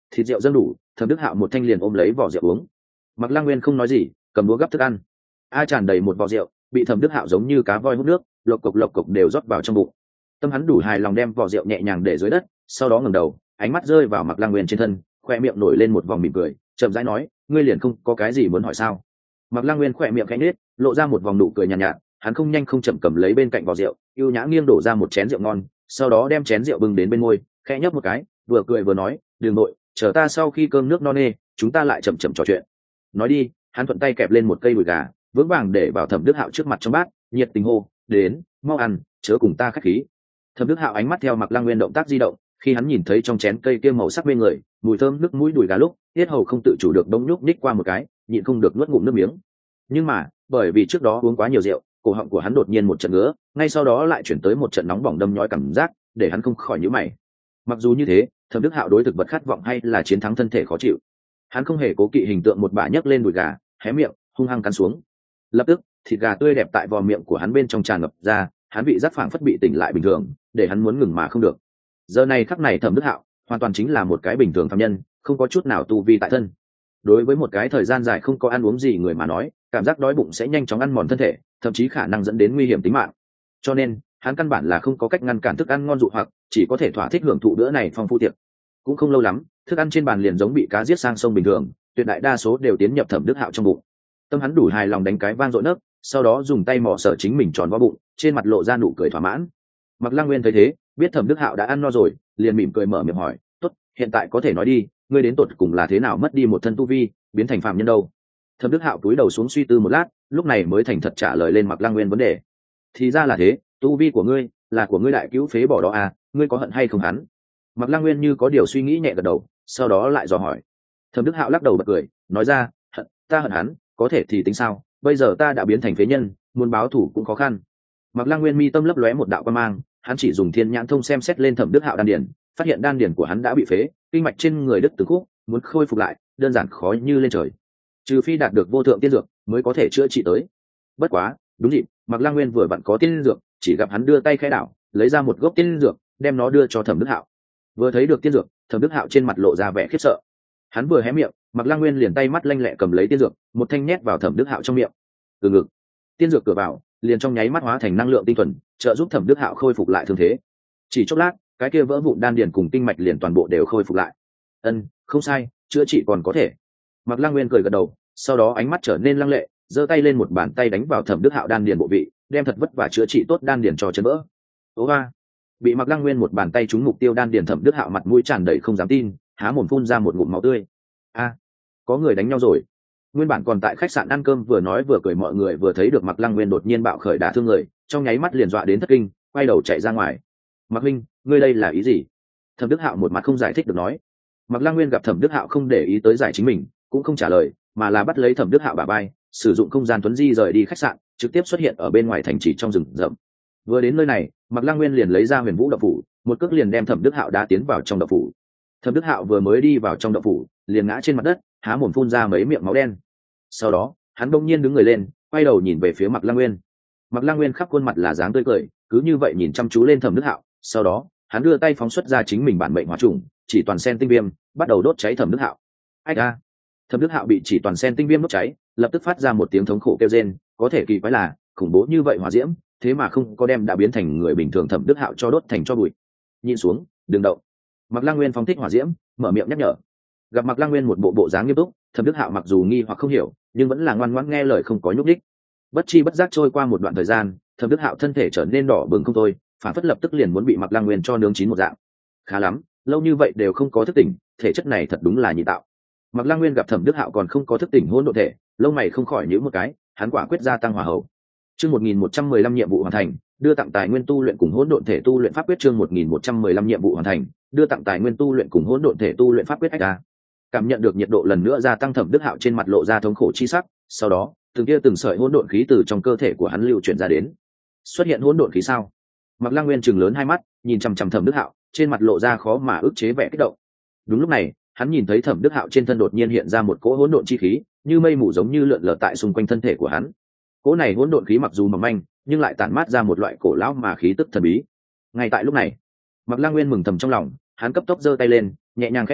[SPEAKER 1] thịt rượu dâng đủ, Thẩm Đức Hạo một thanh liền ôm lấy vỏ rượu uống. Mạc Lăng Nguyên không nói gì, cầm đũa gắp thức ăn. A tràn đầy một vỏ rượu, bị Thẩm Đức Hạo giống như cá voi hút nước, lộc cộc lộc cộc đều rót vào trong bụng. Tâm hắn đủ hài lòng đem vỏ rượu nhẹ nhàng để dưới đất, sau đó ngẩng đầu, ánh mắt rơi vào Mạc Lăng Nguyên trên thân, khoe miệng nổi lên một vòng mỉm cười, chậm rãi nói, ngươi liền không có cái gì muốn hỏi sao? Mạc Lăng Nguyên khoe miệng khẽ nhếch, lộ ra một vòng nụ cười nhàn nhạt, nhạt, hắn không nhanh không chậm cầm lấy bên cạnh vỏ rượu, ưu nhã nghiêng đổ ra một chén rượu ngon, sau đó đem chén rượu bưng đến bên môi, khẽ nhấp một cái, vừa cười vừa nói, "Đường nội, chờ ta sau khi cơm nước no nê, chúng ta lại chậm chậm trò chuyện." Nói đi, hắn thuận tay kẹp lên một cây đùi gà, vững vàng để vào Thẩm Đức Hạo trước mặt trong bát, nhiệt tình hô, "Đến, mau ăn, chớ cùng ta khách khí." Thẩm Đức Hạo ánh mắt theo Mạc Lăng Nguyên động tác di động, khi hắn nhìn thấy trong chén cây kia màu sắc mê người, mùi thơm nước mũi đùi gà lúc, tiết hầu không tự chủ được đông nhúc nhích qua một cái, nhịn không được nuốt ngụm nước miếng. Nhưng mà, bởi vì trước đó uống quá nhiều rượu, cổ họng của hắn đột nhiên một trận ngứa, ngay sau đó lại chuyển tới một trận nóng bỏng đâm nhói cảm giác, để hắn không khỏi nhíu mày. Mặc dù như thế, Thẩm Đức Hạo đối thực vật khát vọng hay là chiến thắng thân thể khó chịu. Hắn không hề cố kỵ hình tượng một bả nhấc lên đùi gà, hé miệng, hung hăng cắn xuống. Lập tức, thịt gà tươi đẹp tại vò miệng của hắn bên trong tràn ngập ra, hắn bị giác phảng phất bị tỉnh lại bình thường, để hắn muốn ngừng mà không được. Giờ này khắc này Thẩm Đức Hạo hoàn toàn chính là một cái bình thường phàm nhân, không có chút nào tu vi tại thân. Đối với một cái thời gian dài không có ăn uống gì người mà nói, cảm giác đói bụng sẽ nhanh chóng ăn mòn thân thể, thậm chí khả năng dẫn đến nguy hiểm tính mạng. Cho nên, hắn căn bản là không có cách ngăn cản thức ăn ngon dụ hoặc, chỉ có thể thỏa thích hưởng thụ bữa này phong phú tiệc. Cũng không lâu lắm, thức ăn trên bàn liền giống bị cá giết sang sông bình thường, tuyệt đại đa số đều tiến nhập Thẩm Đức Hạo trong bụng. Tâm hắn đủ hài lòng đánh cái vang dội nấc, sau đó dùng tay mò sở chính mình tròn vo bụng, trên mặt lộ ra nụ cười thỏa mãn. Mạc Lăng Nguyên thấy thế, biết Thẩm Đức Hạo đã ăn no rồi, liền mỉm cười mở miệng hỏi, "Tốt, hiện tại có thể nói đi, ngươi đến tột cùng là thế nào mất đi một thân tu vi, biến thành phàm nhân đâu?" Thẩm Đức Hạo cúi đầu xuống suy tư một lát, lúc này mới thành thật trả lời lên Mạc Lăng Nguyên vấn đề. "Thì ra là thế, tu vi của ngươi là của ngươi đại cứu phế bỏ đó à, ngươi có hận hay không hắn?" Mạc Lăng Nguyên như có điều suy nghĩ nhẹ gật đầu, sau đó lại dò hỏi. Thẩm Đức Hạo lắc đầu bật cười, nói ra, "Hận, ta hận hắn, có thể thì tính sao, bây giờ ta đã biến thành phế nhân, muốn báo thù cũng khó khăn." Mạc Lăng Nguyên mi tâm lấp lóe một đạo quan mang, hắn chỉ dùng thiên nhãn thông xem xét lên Thẩm Đức Hạo đan điền, phát hiện đan điền của hắn đã bị phế, kinh mạch trên người đứt từng khúc, muốn khôi phục lại, đơn giản khó như lên trời. Trừ phi đạt được vô thượng tiên dược, mới có thể chữa trị tới. Bất quá, đúng dịp, Mạc Lăng Nguyên vừa vặn có tiên dược, chỉ gặp hắn đưa tay khẽ đảo, lấy ra một gốc tiên dược, đem nó đưa cho Thẩm Đức Hạo. Vừa thấy được tiên dược, Thẩm Đức Hạo trên mặt lộ ra vẻ khiếp sợ. Hắn vừa hé miệng, Mạc Lăng Nguyên liền tay mắt lanh lẹ cầm lấy tiên dược, một thanh nhét vào Thẩm Đức Hạo trong miệng. Từ ngực, tiên dược cửa vào, liền trong nháy mắt hóa thành năng lượng tinh thuần, trợ giúp Thẩm Đức Hạo khôi phục lại thương thế. Chỉ chốc lát, cái kia vỡ vụn đan điền cùng tinh mạch liền toàn bộ đều khôi phục lại. Ân, không sai, chữa trị còn có thể. Mạc Lăng Nguyên cười gật đầu, sau đó ánh mắt trở nên lăng lệ, giơ tay lên một bàn tay đánh vào Thẩm Đức Hạo đan điền bộ vị, đem thật vất vả chữa trị tốt đan điền cho chấn vỡ. Ố va! Bị Mạc Lăng Nguyên một bàn tay trúng mục tiêu đan điền, Thẩm Đức Hạo mặt mũi tràn đầy không dám tin, há mồm phun ra một ngụm máu tươi. A, có người đánh nhau rồi. Nguyên bản còn tại khách sạn ăn cơm vừa nói vừa cười mọi người vừa thấy được Mạc Lăng Nguyên đột nhiên bạo khởi đả thương người, trong nháy mắt liền dọa đến thất kinh, quay đầu chạy ra ngoài. "Mạc huynh, ngươi đây là ý gì?" Thẩm Đức Hạo một mặt không giải thích được nói. Mạc Lăng Nguyên gặp Thẩm Đức Hạo không để ý tới giải chính mình, cũng không trả lời, mà là bắt lấy Thẩm Đức Hạo bả vai, sử dụng không gian tuấn di rời đi khách sạn, trực tiếp xuất hiện ở bên ngoài thành trì trong rừng rậm. Vừa đến nơi này, Mạc Lăng Nguyên liền lấy ra Huyền Vũ Độc Phủ, một cước liền đem Thẩm Đức Hạo đá tiến vào trong độc phủ. Thẩm Đức Hạo vừa mới đi vào trong độc phủ, liền ngã trên mặt đất, há mồm phun ra mấy miệng máu đen. Sau đó, hắn bỗng nhiên đứng người lên, quay đầu nhìn về phía Mạc Lăng Nguyên. Mạc Lăng Nguyên khắp khuôn mặt là dáng tươi cười, cứ như vậy nhìn chăm chú lên Thẩm Đức Hạo, sau đó, hắn đưa tay phóng xuất ra chính mình bản mệnh hỏa trùng, chỉ toàn sen tinh viêm, bắt đầu đốt cháy Thẩm Đức Hạo. Ách a! Thẩm Đức Hạo bị chỉ toàn sen tinh viêm đốt cháy, lập tức phát ra một tiếng thống khổ kêu rên, có thể kỳ quái là, khủng bố như vậy hỏa diễm, thế mà không có đem đã biến thành người bình thường Thẩm Đức Hạo cho đốt thành tro bụi. Nhìn xuống, đừng động. Mạc Lăng Nguyên phóng thích hỏa diễm, mở miệng nhắc nhở. Gặp Mạc Lăng Nguyên một bộ bộ dáng nghiêm túc, Thẩm Đức Hạo mặc dù nghi hoặc không hiểu, nhưng vẫn là ngoan ngoãn nghe lời không có nhúc nhích. Bất chi bất giác trôi qua một đoạn thời gian, Thẩm Đức Hạo thân thể trở nên đỏ bừng không thôi, phản phất lập tức liền muốn bị Mạc Lăng Nguyên cho nướng chín một dạng. Khá lắm, lâu như vậy đều không có thức tỉnh, thể chất này thật đúng là nhị tạo. Mạc Lăng Nguyên gặp Thẩm Đức Hạo còn không có thức tỉnh hỗn độn thể, lông mày không khỏi nhíu một cái, hắn quả quyết gia tăng hỏa hậu. Chương một nghìn một trăm mười lăm nhiệm vụ hoàn thành, đưa tặng tài nguyên tu luyện cùng hỗn độn thể tu luyện pháp quyết. Chương một nghìn một trăm mười lăm nhiệm vụ hoàn thành, đưa tặng tài nguyên tu luyện cùng hỗn độn thể tu luyện pháp quyết. Ách a! Cảm nhận được nhiệt độ lần nữa gia tăng, Thẩm Đức Hạo trên mặt lộ ra thống khổ chi sắc, sau đó, từng kia từng sợi hỗn độn khí từ trong cơ thể của hắn lưu chuyển ra đến. Xuất hiện hỗn độn khí sao? Mạc Lăng Nguyên trừng lớn hai mắt, nhìn chằm chằm Thẩm Đức Hạo, trên mặt lộ ra khó mà ức chế vẻ kích động. Đúng lúc này, hắn nhìn thấy Thẩm Đức Hạo trên thân đột nhiên hiện ra một cỗ hỗn độn chi khí, như mây mù giống như lượn lờ tại xung quanh thân thể của hắn. Cỗ này hỗn độn khí mặc dù mỏng manh, nhưng lại tản mát ra một loại cổ lão mà khí tức thần bí. Ngay tại lúc này, Mạc Lăng Nguyên mừng thầm trong lòng, hắn cấp tốc giơ tay lên, nhẹ nhàng khẽ đảo,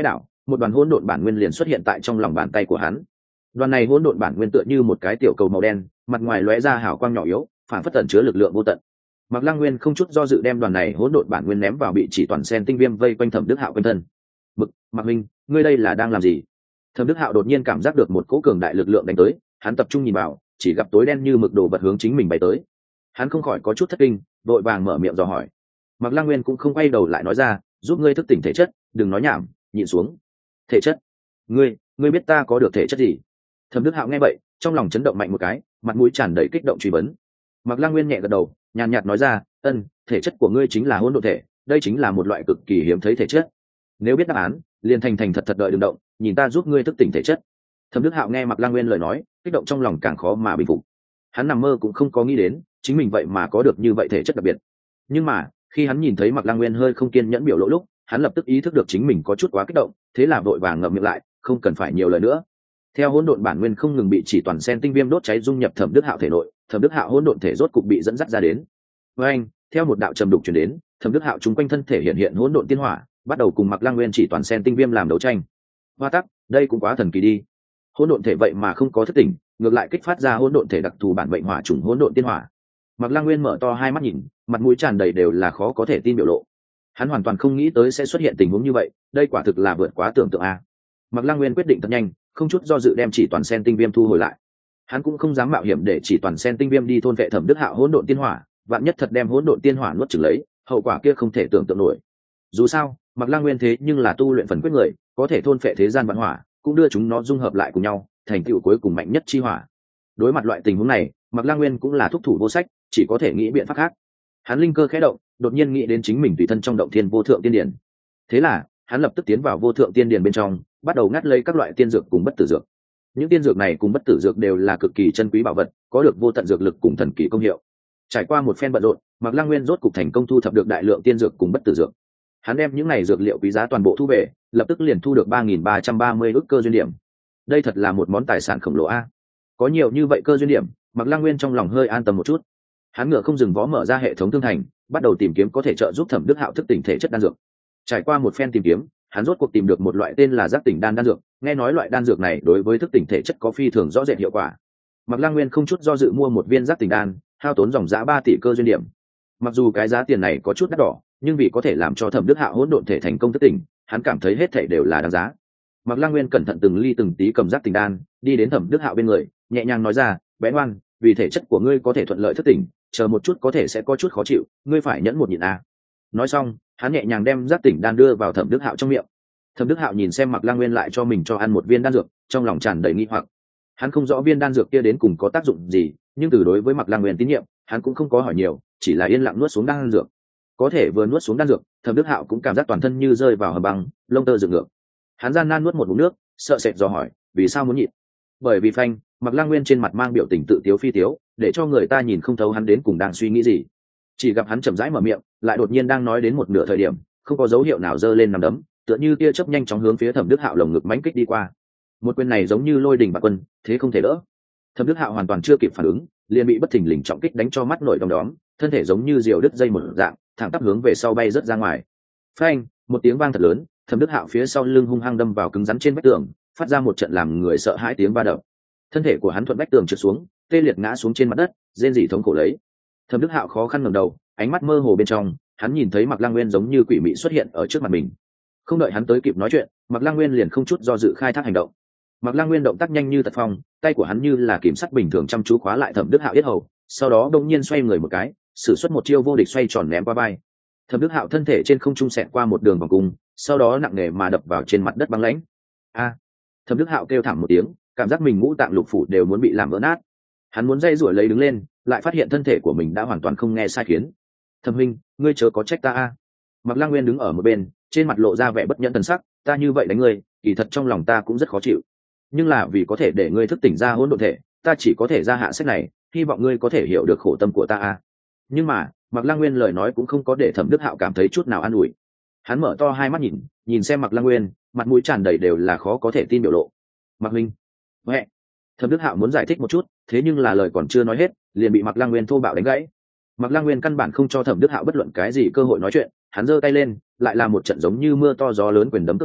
[SPEAKER 1] một đoàn hỗn độn bản nguyên liền xuất hiện tại trong lòng bàn tay của hắn. Đoàn này hỗn độn bản nguyên tựa như một cái tiểu cầu màu đen, mặt ngoài lóe ra hào quang nhỏ yếu, phản phất tẩn chứa lực lượng vô tận. Mạc Lăng Nguyên không chút do dự đem đoàn này hỗn độn bản nguyên ném vào bị chỉ toàn sen tinh viêm vây quanh Thẩm Đức Hạo quanh thân. "Mực, Mạc Minh, ngươi đây là đang làm gì?" Thẩm Đức Hạo đột nhiên cảm giác được một cỗ cường đại lực lượng đánh tới, hắn tập trung nhìn vào, chỉ gặp tối đen như mực đồ vật hướng chính mình bay tới. Hắn không khỏi có chút thất kinh, vội vàng mở miệng dò hỏi. Mạc Lăng Nguyên cũng không quay đầu lại nói ra, "Giúp ngươi thức tỉnh thể chất, đừng nói nhảm, nhịn xuống." "Thể chất? Ngươi, ngươi biết ta có được thể chất gì?" Thẩm Đức Hạo nghe vậy, trong lòng chấn động mạnh một cái, mặt mũi tràn đầy kích động truy vấn. Mạc Lăng Nguyên nhẹ gật đầu, nhàn nhạt nói ra, "Ân, thể chất của ngươi chính là hỗn độn thể, đây chính là một loại cực kỳ hiếm thấy thể chất. Nếu biết đáp án, liền thành thành thật thật đợi đừng động, nhìn ta giúp ngươi thức tỉnh thể chất." Thẩm Đức Hạo nghe Mạc Lăng Nguyên lời nói, kích động trong lòng càng khó mà bình phục. Hắn nằm mơ cũng không có nghĩ đến, chính mình vậy mà có được như vậy thể chất đặc biệt. Nhưng mà, khi hắn nhìn thấy Mạc Lăng Nguyên hơi không kiên nhẫn biểu lộ lúc, hắn lập tức ý thức được chính mình có chút quá kích động, thế là vội vàng ngậm miệng lại, không cần phải nhiều lời nữa. Theo hỗn độn bản nguyên không ngừng bị chỉ toàn sen tinh viêm đốt cháy dung nhập Thẩm Đức Hạo thể nội, Thẩm Đức Hạo hỗn độn thể rốt cục bị dẫn dắt ra đến. Với anh, theo một đạo trầm đục truyền đến, Thẩm Đức Hạo chúng quanh thân thể hiện hiện hỗn độn tiên hỏa, bắt đầu cùng Mạc Lăng Nguyên chỉ toàn sen tinh viêm làm đấu tranh. Hoa tắc, đây cũng quá thần kỳ đi. Hỗn độn thể vậy mà không có thức tỉnh, ngược lại kích phát ra hỗn độn thể đặc thù bản mệnh hỏa trùng hỗn độn tiên hỏa. Mạc Lăng Nguyên mở to hai mắt nhìn, mặt mũi tràn đầy đều là khó có thể tin biểu lộ. Hắn hoàn toàn không nghĩ tới sẽ xuất hiện tình huống như vậy, đây quả thực là vượt quá tưởng tượng a. Mạc Lăng Nguyên quyết định thật nhanh, không chút do dự đem chỉ toàn sen tinh viêm thu hồi lại. Hắn cũng không dám mạo hiểm để chỉ toàn sen tinh viêm đi thôn vệ Thẩm Đức Hạo hỗn độn tiên hỏa, vạn nhất thật đem hỗn độn tiên hỏa nuốt chửng lấy, hậu quả kia không thể tưởng tượng nổi. Dù sao, Mạc Lăng Nguyên thế nhưng là tu luyện phần quyết người, có thể thôn phệ thế gian vạn hỏa, cũng đưa chúng nó dung hợp lại cùng nhau, thành tựu cuối cùng mạnh nhất chi hỏa. Đối mặt loại tình huống này, Mạc Lăng Nguyên cũng là thúc thủ vô sách, chỉ có thể nghĩ biện pháp khác. Hắn linh cơ khẽ động, đột nhiên nghĩ đến chính mình tùy thân trong động thiên vô thượng tiên điển. Thế là, hắn lập tức tiến vào vô thượng tiên điển bên trong, bắt đầu ngắt lấy các loại tiên dược cùng bất tử dược. Những tiên dược này cùng bất tử dược đều là cực kỳ chân quý bảo vật, có được vô tận dược lực cùng thần kỳ công hiệu. Trải qua một phen bận rộn, Mạc Lăng Nguyên rốt cục thành công thu thập được đại lượng tiên dược cùng bất tử dược. Hắn đem những này dược liệu quý giá toàn bộ thu về, lập tức liền thu được ba nghìn ba trăm ba mươi ức cơ duyên điểm. Đây thật là một món tài sản khổng lồ a. Có nhiều như vậy cơ duyên điểm, Mạc Lăng Nguyên trong lòng hơi an tâm một chút. Hắn ngựa không dừng vó mở ra hệ thống thương thành, bắt đầu tìm kiếm có thể trợ giúp Thẩm Đức Hạo thức tỉnh thể chất đan dược. Trải qua một phen tìm kiếm, hắn rốt cuộc tìm được một loại tên là giác tỉnh đan đan dược, nghe nói loại đan dược này đối với thức tỉnh thể chất có phi thường rõ rệt hiệu quả. Mạc Lăng Nguyên không chút do dự mua một viên giác tỉnh đan, hao tốn dòng giá ba tỷ cơ duyên điểm. Mặc dù cái giá tiền này có chút đắt đỏ, nhưng vì có thể làm cho Thẩm Đức Hạo hỗn độn thể thành công thức tỉnh, hắn cảm thấy hết thảy đều là đáng giá. Mạc Lăng Nguyên cẩn thận từng ly từng tí cầm giác tỉnh đan, đi đến Thẩm Đức Hạo bên người, nhẹ nhàng nói ra, "Bé ngoan, vì thể chất của ngươi có thể thuận lợi thức tỉnh, chờ một chút có thể sẽ có chút khó chịu, ngươi phải nhẫn một nhịn a." Nói xong, hắn nhẹ nhàng đem giác tỉnh đan đưa vào Thẩm Đức Hạo trong miệng. Thẩm Đức Hạo nhìn xem Mạc Lăng Nguyên lại cho mình cho ăn một viên đan dược, trong lòng tràn đầy nghi hoặc. Hắn không rõ viên đan dược kia đến cùng có tác dụng gì, nhưng từ đối với Mạc Lăng Nguyên tín nhiệm, hắn cũng không có hỏi nhiều, chỉ là yên lặng nuốt xuống đan dược. Có thể vừa nuốt xuống đan dược, Thẩm Đức Hạo cũng cảm giác toàn thân như rơi vào hầm băng, lông tơ dựng ngược. Hắn gian nan nuốt một ngụm nước, sợ sệt dò hỏi, vì sao muốn nhịn? Bởi vì phanh, Mạc Lăng Nguyên trên mặt mang biểu tình tự tiếu phi tiếu, để cho người ta nhìn không thấu hắn đến cùng đang suy nghĩ gì. Chỉ gặp hắn chậm rãi mở miệng, lại đột nhiên đang nói đến một nửa thời điểm, không có dấu hiệu nào giơ lên nằm đấm, tựa như tia chớp nhanh chóng hướng phía Thẩm Đức Hạo lồng ngực mãnh kích đi qua. Một quyền này giống như lôi đình bạt quân, thế không thể đỡ. Thẩm Đức Hạo hoàn toàn chưa kịp phản ứng, liền bị bất thình lình trọng kích đánh cho mắt nổi đom đóm, thân thể giống như diều đứt dây một dạng, thẳng tắp hướng về sau bay rớt ra ngoài. Phanh, một tiếng vang thật lớn, Thẩm Đức Hạo phía sau lưng hung hăng đâm vào cứng rắn trên vách tường, phát ra một trận làm người sợ hãi tiếng va đập. Thân thể của hắn thuận vách tường trượt xuống, tê liệt ngã xuống trên mặt đất, rên rỉ thống khổ lấy. Thẩm Đức Hạo khó khăn ngẩng đầu, ánh mắt mơ hồ bên trong, hắn nhìn thấy Mạc Lăng Nguyên giống như quỷ mị xuất hiện ở trước mặt mình. Không đợi hắn tới kịp nói chuyện, Mạc Lăng Nguyên liền không chút do dự khai thác hành động. Mạc Lăng Nguyên động tác nhanh như tật phong, tay của hắn như là kìm sắt bình thường chăm chú khóa lại Thẩm Đức Hạo yết hầu, sau đó đột nhiên xoay người một cái, sử xuất một chiêu vô địch xoay tròn ném qua vai. Thẩm Đức Hạo thân thể trên không trung xẹt qua một đường vòng cung, sau đó nặng nề mà đập vào trên mặt đất băng lãnh. A! Thẩm Đức Hạo kêu thảm một tiếng, cảm giác mình ngũ tạng lục phủ đều muốn bị làm vỡ nát. Hắn muốn dây rủi lấy đứng lên, lại phát hiện thân thể của mình đã hoàn toàn không nghe sai khiến. "Thẩm huynh, ngươi chớ có trách ta a." Mạc Lăng Nguyên đứng ở một bên, trên mặt lộ ra vẻ bất nhẫn thần sắc, "Ta như vậy đánh ngươi, kỳ thật trong lòng ta cũng rất khó chịu. Nhưng là vì có thể để ngươi thức tỉnh ra hỗn độn thể, ta chỉ có thể ra hạ sách này, hy vọng ngươi có thể hiểu được khổ tâm của ta a." Nhưng mà, Mạc Lăng Nguyên lời nói cũng không có để Thẩm Đức Hạo cảm thấy chút nào an ủi. Hắn mở to hai mắt nhìn, nhìn xem Mạc Lăng Nguyên, mặt mũi tràn đầy đều là khó có thể tin biểu lộ. "Mạc huynh." "Mẹ." Thẩm Đức Hạo muốn giải thích một chút, thế nhưng là lời còn chưa nói hết, liền bị Mạc Lăng Nguyên thô bạo đánh gãy. Mạc Lăng Nguyên căn bản không cho Thẩm Đức Hạo bất luận cái gì cơ hội nói chuyện, hắn giơ tay lên, lại là một trận giống như mưa to gió lớn quyền đấm tức đá,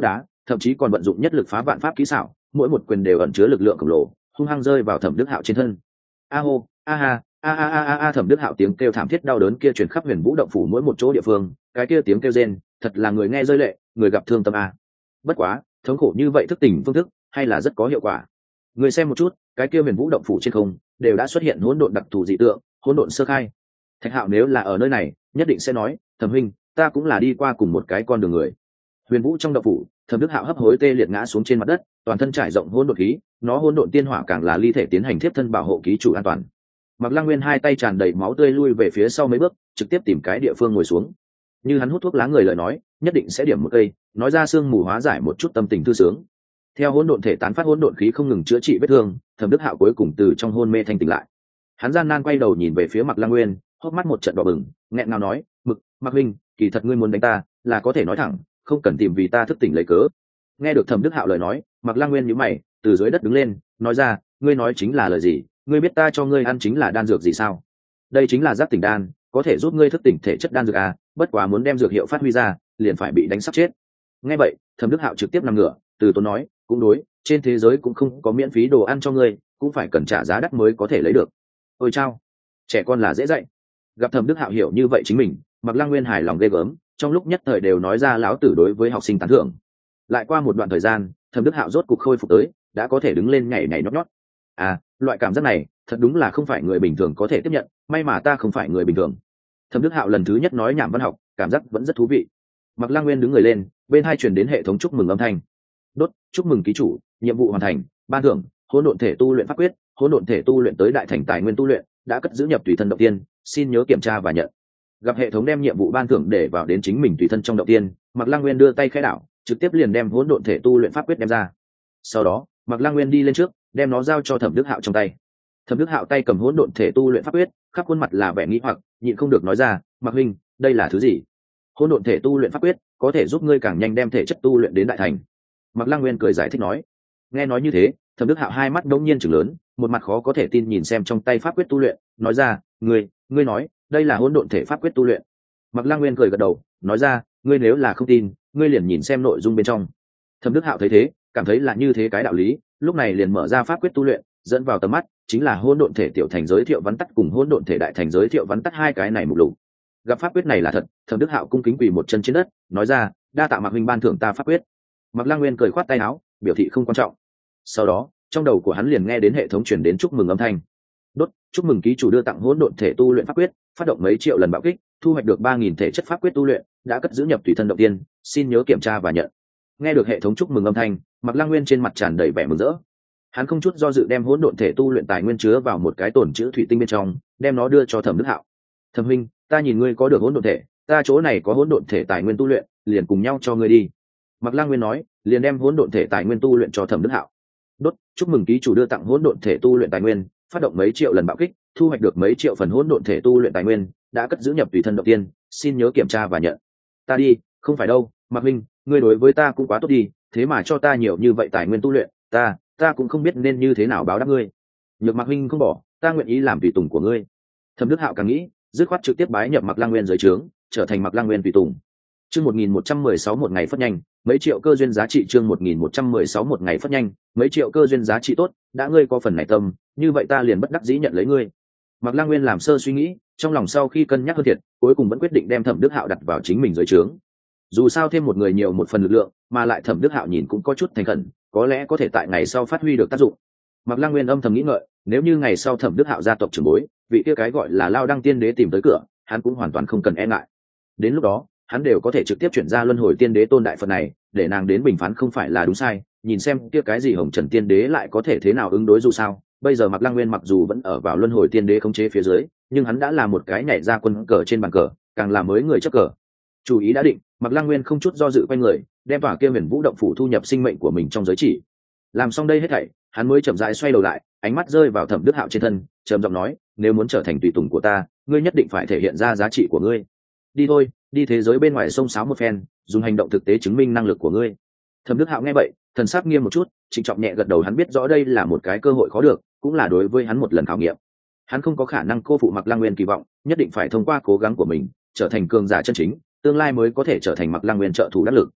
[SPEAKER 1] thậm chí còn vận dụng nhất lực phá vạn pháp kỹ xảo, mỗi một quyền đều ẩn chứa lực lượng khổng lồ, hung hăng rơi vào Thẩm Đức Hạo trên thân. A hô, a ha, a a a a a Thẩm Đức Hạo tiếng kêu thảm thiết đau đớn kia truyền khắp Huyền Vũ động phủ mỗi một chỗ địa phương, cái kia tiếng kêu rên, thật là người nghe rơi lệ, người gặp thương tâm a. Bất quá, thống khổ như vậy thức tỉnh phương thức, hay là rất có hiệu quả. Người xem một chút, cái kia Huyền Vũ động phủ trên không, đều đã xuất hiện hỗn độn đặc thù dị tượng, hỗn độn sơ khai. Thạch Hạo nếu là ở nơi này, nhất định sẽ nói, Thẩm huynh, ta cũng là đi qua cùng một cái con đường người. Huyền Vũ trong động phủ, Thẩm Đức Hạo hấp hối tê liệt ngã xuống trên mặt đất, toàn thân trải rộng hỗn độn khí, nó hỗn độn tiên hỏa càng là ly thể tiến hành tiếp thân bảo hộ ký chủ an toàn. Mạc Lăng Nguyên hai tay tràn đầy máu tươi lui về phía sau mấy bước, trực tiếp tìm cái địa phương ngồi xuống. Như hắn hút thuốc lá người lời nói, nhất định sẽ điểm một cây, nói ra sương mù hóa giải một chút tâm tình thư sướng. Theo hỗn độn thể tán phát hỗn độn khí không ngừng chữa trị vết thương, Thẩm Đức Hạo cuối cùng từ trong hôn mê thanh tỉnh lại. Hắn gian nan quay đầu nhìn về phía Mạc Lăng Nguyên, hốc mắt một trận đỏ bừng, nghẹn ngào nói, "Mực, Mạc huynh, kỳ thật ngươi muốn đánh ta, là có thể nói thẳng, không cần tìm vì ta thức tỉnh lấy cớ." Nghe được Thẩm Đức Hạo lời nói, Mạc Lăng Nguyên nhíu mày, từ dưới đất đứng lên, nói ra, "Ngươi nói chính là lời gì? Ngươi biết ta cho ngươi ăn chính là đan dược gì sao?" "Đây chính là giác tỉnh đan, có thể giúp ngươi thức tỉnh thể chất đan dược à, bất quá muốn đem dược hiệu phát huy ra, liền phải bị đánh sắp chết." Nghe vậy, Thẩm Đức Hạo trực tiếp nằm ngửa, từ tốn nói, "Cũng đối, trên thế giới cũng không có miễn phí đồ ăn cho ngươi, cũng phải cần trả giá đắt mới có thể lấy được." Ôi chao, trẻ con là dễ dạy. Gặp Thẩm Đức Hạo hiểu như vậy chính mình, Mạc Lăng Nguyên hài lòng ghê gớm, trong lúc nhất thời đều nói ra lão tử đối với học sinh tán thưởng. Lại qua một đoạn thời gian, Thẩm Đức Hạo rốt cục khôi phục tới, đã có thể đứng lên nhảy nhảy nhót nhót. À, loại cảm giác này, thật đúng là không phải người bình thường có thể tiếp nhận, may mà ta không phải người bình thường. Thẩm Đức Hạo lần thứ nhất nói nhảm văn học, cảm giác vẫn rất thú vị. Mạc Lăng Nguyên đứng người lên, bên hai truyền đến hệ thống chúc mừng âm thanh. Đốt, chúc mừng ký chủ, nhiệm vụ hoàn thành, ban thưởng, hỗn độn thể tu luyện pháp quyết, hỗn độn thể tu luyện tới đại thành tài nguyên tu luyện, đã cất giữ nhập tùy thân động tiên, xin nhớ kiểm tra và nhận. Gặp hệ thống đem nhiệm vụ ban thưởng để vào đến chính mình tùy thân trong động tiên, Mạc Lăng Nguyên đưa tay khẽ đảo, trực tiếp liền đem hỗn độn thể tu luyện pháp quyết đem ra. Sau đó, Mạc Lăng Nguyên đi lên trước, đem nó giao cho Thẩm Đức Hạo trong tay. Thẩm Đức Hạo tay cầm hỗn độn thể tu luyện pháp quyết, khắp khuôn mặt là vẻ nghi hoặc, nhịn không được nói ra, "Mạc huynh, đây là thứ gì?" "Hỗn độn thể tu luyện pháp quyết, có thể giúp ngươi càng nhanh đem thể chất tu luyện đến đại thành." Mạc Lăng Nguyên cười giải thích nói. Nghe nói như thế, Thẩm Đức Hạo hai mắt đống nhiên trừng lớn, một mặt khó có thể tin nhìn xem trong tay pháp quyết tu luyện, nói ra, "Ngươi, ngươi nói, đây là hỗn độn thể pháp quyết tu luyện?" Mạc Lăng Nguyên cười gật đầu, nói ra, "Ngươi nếu là không tin, ngươi liền nhìn xem nội dung bên trong." Thẩm Đức Hạo thấy thế, cảm thấy là như thế cái đạo lý, lúc này liền mở ra pháp quyết tu luyện, dẫn vào tầm mắt chính là hỗn độn thể tiểu thành giới thiệu vắn tắt cùng hỗn độn thể đại thành giới thiệu vắn tắt hai cái này mục lục. Gặp pháp quyết này là thật, Thẩm Đức Hạo cung kính quỳ một chân trên đất, nói ra, "Đa tạ Mạc huynh ban thưởng ta pháp quyết." Mạc Lăng Nguyên cười khoát tay áo, biểu thị không quan trọng. Sau đó, trong đầu của hắn liền nghe đến hệ thống truyền đến chúc mừng âm thanh. Đốt, chúc mừng ký chủ đưa tặng hỗn độn thể tu luyện pháp quyết, phát động mấy triệu lần bạo kích, thu hoạch được ba nghìn thể chất pháp quyết tu luyện, đã cất giữ nhập tùy thân động tiên, xin nhớ kiểm tra và nhận. Nghe được hệ thống chúc mừng âm thanh, Mạc Lăng Nguyên trên mặt tràn đầy vẻ mừng rỡ. Hắn không chút do dự đem hỗn độn thể tu luyện tài nguyên chứa vào một cái tổn chữ thủy tinh bên trong, đem nó đưa cho Thẩm Đức Hạo. "Thẩm huynh, ta nhìn ngươi có được hỗn độn thể, ta chỗ này có hỗn độn thể tài nguyên tu luyện, liền cùng nhau cho ngươi đi." Mạc Lăng Nguyên nói, liền đem hỗn độn thể tài nguyên tu luyện cho Thẩm Đức Hạo. Đốt, chúc mừng ký chủ đưa tặng hỗn độn thể tu luyện tài nguyên, phát động mấy triệu lần bạo kích, thu hoạch được mấy triệu phần hỗn độn thể tu luyện tài nguyên, đã cất giữ nhập tùy thân động tiên, xin nhớ kiểm tra và nhận. "Ta đi, không phải đâu, Mạc huynh, ngươi đối với ta cũng quá tốt đi, thế mà cho ta nhiều như vậy tài nguyên tu luyện, ta, ta cũng không biết nên như thế nào báo đáp ngươi. Nhược Mạc huynh không bỏ, ta nguyện ý làm tùy tùng của ngươi." Thẩm Đức Hạo càng nghĩ, dứt khoát trực tiếp bái nhập Mạc Lăng Nguyên dưới trướng, trở thành Mạc Lăng Nguyên tùy tùng. Chương một nghìn một trăm mười sáu một ngày phất nhanh, mấy triệu cơ duyên giá trị. Chương một nghìn một trăm mười sáu một ngày phất nhanh, mấy triệu cơ duyên giá trị. Tốt, đã ngươi có phần này tâm, như vậy ta liền bất đắc dĩ nhận lấy ngươi. Mạc Lăng Nguyên làm sơ suy nghĩ, trong lòng sau khi cân nhắc hơn thiệt, cuối cùng vẫn quyết định đem Thẩm Đức Hạo đặt vào chính mình dưới trướng. Dù sao thêm một người nhiều một phần lực lượng, mà lại Thẩm Đức Hạo nhìn cũng có chút thành khẩn, có lẽ có thể tại ngày sau phát huy được tác dụng. Mạc Lăng Nguyên âm thầm nghĩ ngợi, nếu như ngày sau Thẩm Đức Hạo gia tộc trưởng bối, vị kia cái gọi là Lao Đăng Tiên Đế tìm tới cửa, hắn cũng hoàn toàn không cần e ngại. Đến lúc đó, hắn đều có thể trực tiếp chuyển ra Luân Hồi Tiên Đế tôn đại phật này, để nàng đến bình phán không phải là đúng sai, nhìn xem kia cái gì Hồng Trần Tiên Đế lại có thể thế nào ứng đối. Dù sao, bây giờ Mạc Lăng Nguyên mặc dù vẫn ở vào Luân Hồi Tiên Đế khống chế phía dưới, nhưng hắn đã là một cái nhảy ra quân cờ trên bàn cờ, càng là mới người chấp cờ. Chủ ý đã định, Mạc Lăng Nguyên không chút do dự quay người, đem tòa kia Huyền Vũ động phủ thu nhập sinh mệnh của mình trong giới chỉ. Làm xong đây hết thảy, hắn mới chậm rãi xoay đầu lại, ánh mắt rơi vào Thẩm Đức Hạo trên thân, trầm giọng nói, "Nếu muốn trở thành tùy tùng của ta, ngươi nhất định phải thể hiện ra giá trị của ngươi. Đi thôi, đi thế giới bên ngoài xông xáo một phen, dùng hành động thực tế chứng minh năng lực của ngươi." Thẩm Đức Hạo nghe vậy, thần sắc nghiêm một chút, trịnh trọng nhẹ gật đầu. Hắn biết rõ đây là một cái cơ hội khó được, cũng là đối với hắn một lần khảo nghiệm. Hắn không có khả năng cô phụ Mạc Lăng Nguyên kỳ vọng, nhất định phải thông qua cố gắng của mình, trở thành cường giả chân chính, tương lai mới có thể trở thành Mạc Lăng Nguyên trợ thủ đắc lực.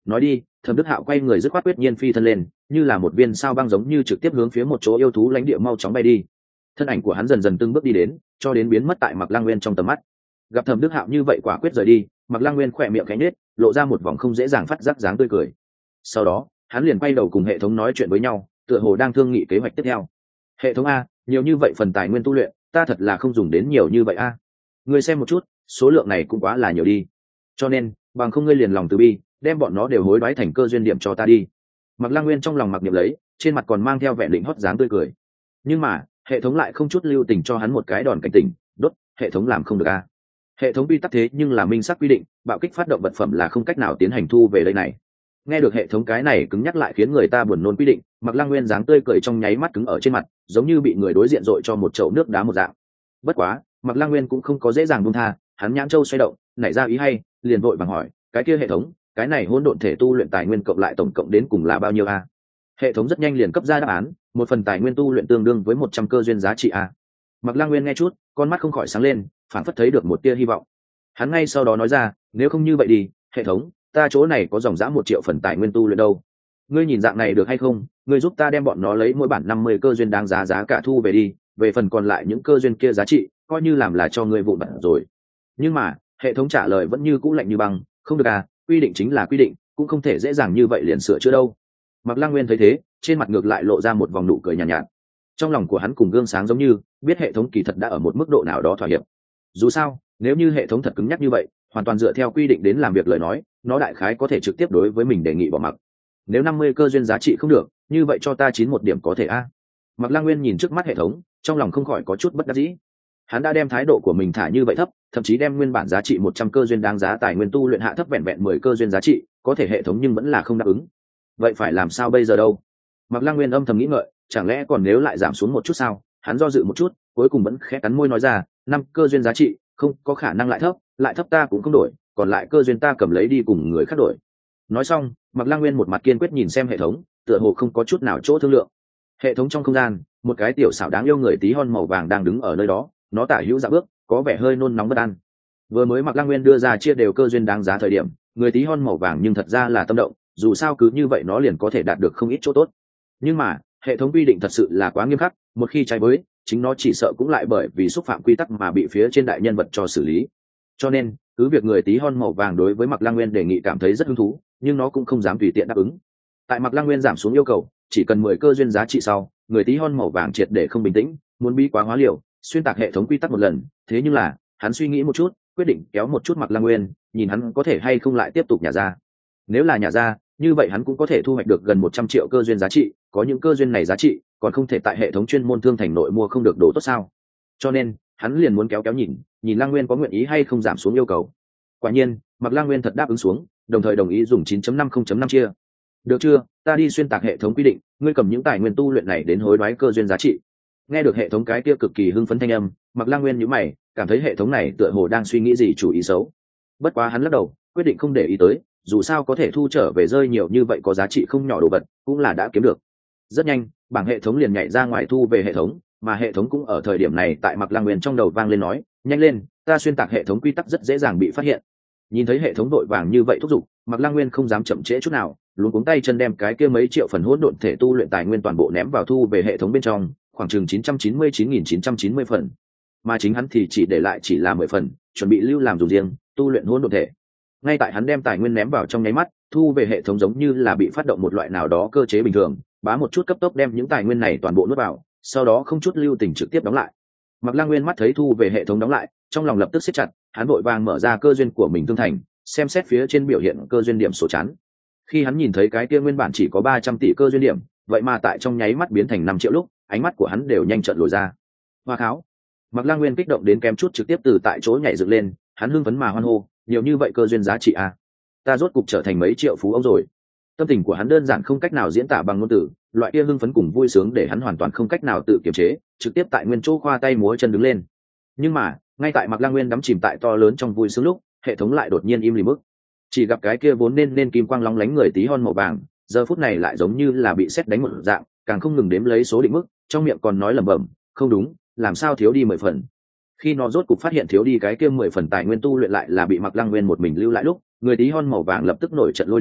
[SPEAKER 1] nói đi. Thẩm Đức Hạo quay người dứt khoát quyết nhiên phi thân lên, như là một viên sao băng giống như trực tiếp hướng phía một chỗ yêu thú lãnh địa mau chóng bay đi. Thân ảnh của hắn dần dần từng bước đi đến, cho đến biến mất tại Mạc Lăng Nguyên trong tầm mắt. Gặp Thẩm Đức Hạo như vậy quả quyết rời đi, Mạc Lăng Nguyên khỏe miệng khẽ nhếch, lộ ra một vòng không dễ dàng phát giác dáng tươi cười. Sau đó, hắn liền quay đầu cùng hệ thống nói chuyện với nhau, tựa hồ đang thương nghị kế hoạch tiếp theo. Hệ thống a, nhiều như vậy phần tài nguyên tu luyện, ta thật là không dùng đến nhiều như vậy a. Ngươi xem một chút, số lượng này cũng quá là nhiều đi. Cho nên, bằng không ngươi liền lòng từ bi, đem bọn nó đều hối đoái thành cơ duyên điểm cho ta đi. Mạc Lăng Nguyên trong lòng mặc niệm lấy, trên mặt còn mang theo vẻ định hót dáng tươi cười. Nhưng mà, hệ thống lại không chút lưu tình cho hắn một cái đòn cảnh tỉnh, đốt, hệ thống làm không được a. Hệ thống quy tắc thế nhưng là minh xác quy định, bạo kích phát động vật phẩm là không cách nào tiến hành thu về đây này. Nghe được hệ thống cái này cứng nhắc lại khiến người ta buồn nôn quy định, Mạc Lăng Nguyên dáng tươi cười trong nháy mắt cứng ở trên mặt, giống như bị người đối diện dội cho một chậu nước đá một dạng. Bất quá, Mạc Lăng Nguyên cũng không có dễ dàng buông tha, hắn nhãn châu xoay động, nảy ra ý hay, liền vội vàng hỏi, cái kia hệ thống, cái này hỗn độn thể tu luyện tài nguyên cộng lại tổng cộng đến cùng là bao nhiêu a? Hệ thống rất nhanh liền cấp ra đáp án, một phần tài nguyên tu luyện tương đương với một trăm cơ duyên giá trị a. Mạc Lăng Nguyên nghe chút, con mắt không khỏi sáng lên, phảng phất thấy được một tia hy vọng. Hắn ngay sau đó nói ra, nếu không như vậy đi, hệ thống, ta chỗ này có dòng dã một triệu phần tài nguyên tu luyện đâu. Ngươi nhìn dạng này được hay không? Ngươi giúp ta đem bọn nó lấy mỗi bản năm mươi cơ duyên đáng giá giá cả thu về đi, về phần còn lại những cơ duyên kia giá trị, coi như làm là cho ngươi vụn vặt rồi. Nhưng mà, hệ thống trả lời vẫn như cũ lạnh như băng, không được à, quy định chính là quy định, cũng không thể dễ dàng như vậy liền sửa chữa đâu. Mạc Lăng Nguyên thấy thế, trên mặt ngược lại lộ ra một vòng nụ cười nhàn nhạt, nhạt. Trong lòng của hắn cùng gương sáng giống như, biết hệ thống kỳ thật đã ở một mức độ nào đó thỏa hiệp. Dù sao, nếu như hệ thống thật cứng nhắc như vậy, hoàn toàn dựa theo quy định đến làm việc lời nói, nó đại khái có thể trực tiếp đối với mình đề nghị bỏ mặc. Nếu năm mươi cơ duyên giá trị không được, như vậy cho ta chín một điểm có thể a. À. Mạc Lăng Nguyên nhìn trước mắt hệ thống, trong lòng không khỏi có chút bất đắc dĩ. Hắn đã đem thái độ của mình thả như vậy thấp, thậm chí đem nguyên bản giá trị một trăm cơ duyên đáng giá tài nguyên tu luyện hạ thấp vẹn vẹn mười cơ duyên giá trị, có thể hệ thống nhưng vẫn là không đáp ứng. Vậy phải làm sao bây giờ đâu? Mạc Lăng Nguyên âm thầm nghĩ ngợi, chẳng lẽ còn nếu lại giảm xuống một chút sao? Hắn do dự một chút, cuối cùng vẫn khẽ cắn môi nói ra, năm cơ duyên giá trị, không có khả năng lại thấp, lại thấp ta cũng không đổi, còn lại cơ duyên ta cầm lấy đi cùng người khác đổi. Nói xong, Mạc Lăng Nguyên một mặt kiên quyết nhìn xem hệ thống, tựa hồ không có chút nào chỗ thương lượng. Hệ thống trong không gian, một cái tiểu xảo đáng yêu người tí hon màu vàng đang đứng ở nơi đó, nó tả hữu dạ bước, có vẻ hơi nôn nóng bất an. Vừa mới Mạc Lăng Nguyên đưa ra chia đều cơ duyên đáng giá thời điểm, người tí hon màu vàng nhưng thật ra là tâm động, dù sao cứ như vậy nó liền có thể đạt được không ít chỗ tốt. Nhưng mà, hệ thống quy định thật sự là quá nghiêm khắc, một khi trái với, chính nó chỉ sợ cũng lại bởi vì xúc phạm quy tắc mà bị phía trên đại nhân vật cho xử lý. Cho nên, cứ việc người tí hon màu vàng đối với Mạc Lăng Nguyên đề nghị cảm thấy rất hứng thú, nhưng nó cũng không dám tùy tiện đáp ứng. Tại Mạc Lăng Nguyên giảm xuống yêu cầu, chỉ cần mười cơ duyên giá trị sau, người tí hon màu vàng triệt để không bình tĩnh, muốn bi quá hóa liều, xuyên tạc hệ thống quy tắc một lần. Thế nhưng là, hắn suy nghĩ một chút, quyết định kéo một chút Mạc Lăng Nguyên, nhìn hắn có thể hay không lại tiếp tục nhả ra. Nếu là nhả ra, như vậy hắn cũng có thể thu hoạch được gần một trăm triệu cơ duyên giá trị, có những cơ duyên này giá trị, còn không thể tại hệ thống chuyên môn thương thành nội mua không được đồ tốt sao? Cho nên, hắn liền muốn kéo kéo nhìn, nhìn Lăng Nguyên có nguyện ý hay không giảm xuống yêu cầu. Quả nhiên, Mạc Lăng Nguyên thật đáp ứng xuống, đồng thời đồng ý dùng chín chấm năm không chấm năm chia. Được chưa, ta đi xuyên tạc hệ thống quy định, ngươi cầm những tài nguyên tu luyện này đến hối đoái cơ duyên giá trị. Nghe được hệ thống cái kia cực kỳ hưng phấn thanh âm, Mạc Lăng Nguyên nhíu mày, cảm thấy hệ thống này tựa hồ đang suy nghĩ gì chủ ý xấu. Bất quá hắn lắc đầu, quyết định không để ý tới, dù sao có thể thu trở về rơi nhiều như vậy có giá trị không nhỏ đồ vật, cũng là đã kiếm được. Rất nhanh, bảng hệ thống liền nhảy ra ngoài thu về hệ thống, mà hệ thống cũng ở thời điểm này tại Mạc Lăng Nguyên trong đầu vang lên nói, nhanh lên, ta xuyên tạc hệ thống quy tắc rất dễ dàng bị phát hiện. Nhìn thấy hệ thống đội vàng như vậy thúc giục, Mạc Lăng Nguyên không dám chậm trễ chút nào, luống cuống tay chân đem cái kia mấy triệu phần hỗn độn thể tu luyện tài nguyên toàn bộ ném vào thu về hệ thống bên trong, khoảng chừng chín trăm chín mươi chín nghìn chín trăm chín mươi phần. Mà chính hắn thì chỉ để lại chỉ là mười phần, chuẩn bị lưu làm dùng riêng, tu luyện hỗn độn thể. Ngay tại hắn đem tài nguyên ném vào trong nháy mắt, thu về hệ thống giống như là bị phát động một loại nào đó cơ chế bình thường, bá một chút cấp tốc đem những tài nguyên này toàn bộ nuốt vào, sau đó không chút lưu tình trực tiếp đóng lại. Mạc Lăng Nguyên mắt thấy thu về hệ thống đóng lại, trong lòng lập tức siết chặt, hắn vội vàng mở ra cơ duyên của mình thương thành, xem xét phía trên biểu hiện cơ duyên điểm số chắn. Khi hắn nhìn thấy cái kia nguyên bản chỉ có ba trăm tỷ cơ duyên điểm, vậy mà tại trong nháy mắt biến thành năm triệu lúc, ánh mắt của hắn đều nhanh chợt lồi ra. Hoa kháo! Mạc Lăng Nguyên kích động đến kém chút trực tiếp từ tại chỗ nhảy dựng lên, hắn hưng phấn mà hoan hô, nhiều như vậy cơ duyên giá trị à? Ta rốt cục trở thành mấy triệu phú ông rồi. Tâm tình của hắn đơn giản không cách nào diễn tả bằng ngôn từ, loại kia hưng phấn cùng vui sướng để hắn hoàn toàn không cách nào tự kiềm chế, trực tiếp tại nguyên chỗ khoa tay múa chân đứng lên. Nhưng mà, ngay tại Mạc Lăng Nguyên đắm chìm tại to lớn trong vui sướng lúc, hệ thống lại đột nhiên im lìm mức. Chỉ gặp cái kia vốn nên nên kim quang lóng lánh người tí hon màu vàng, giờ phút này lại giống như là bị sét đánh một dạng, càng không ngừng đếm lấy số định mức, trong miệng còn nói lẩm bẩm, không đúng, làm sao thiếu đi mười phần. Khi nó rốt cục phát hiện thiếu đi cái kia mười phần tài nguyên tu luyện lại là bị Mạc Lăng Nguyên một mình lưu lại lúc, người tí hon màu vàng lập tức nổi trận lôi đình,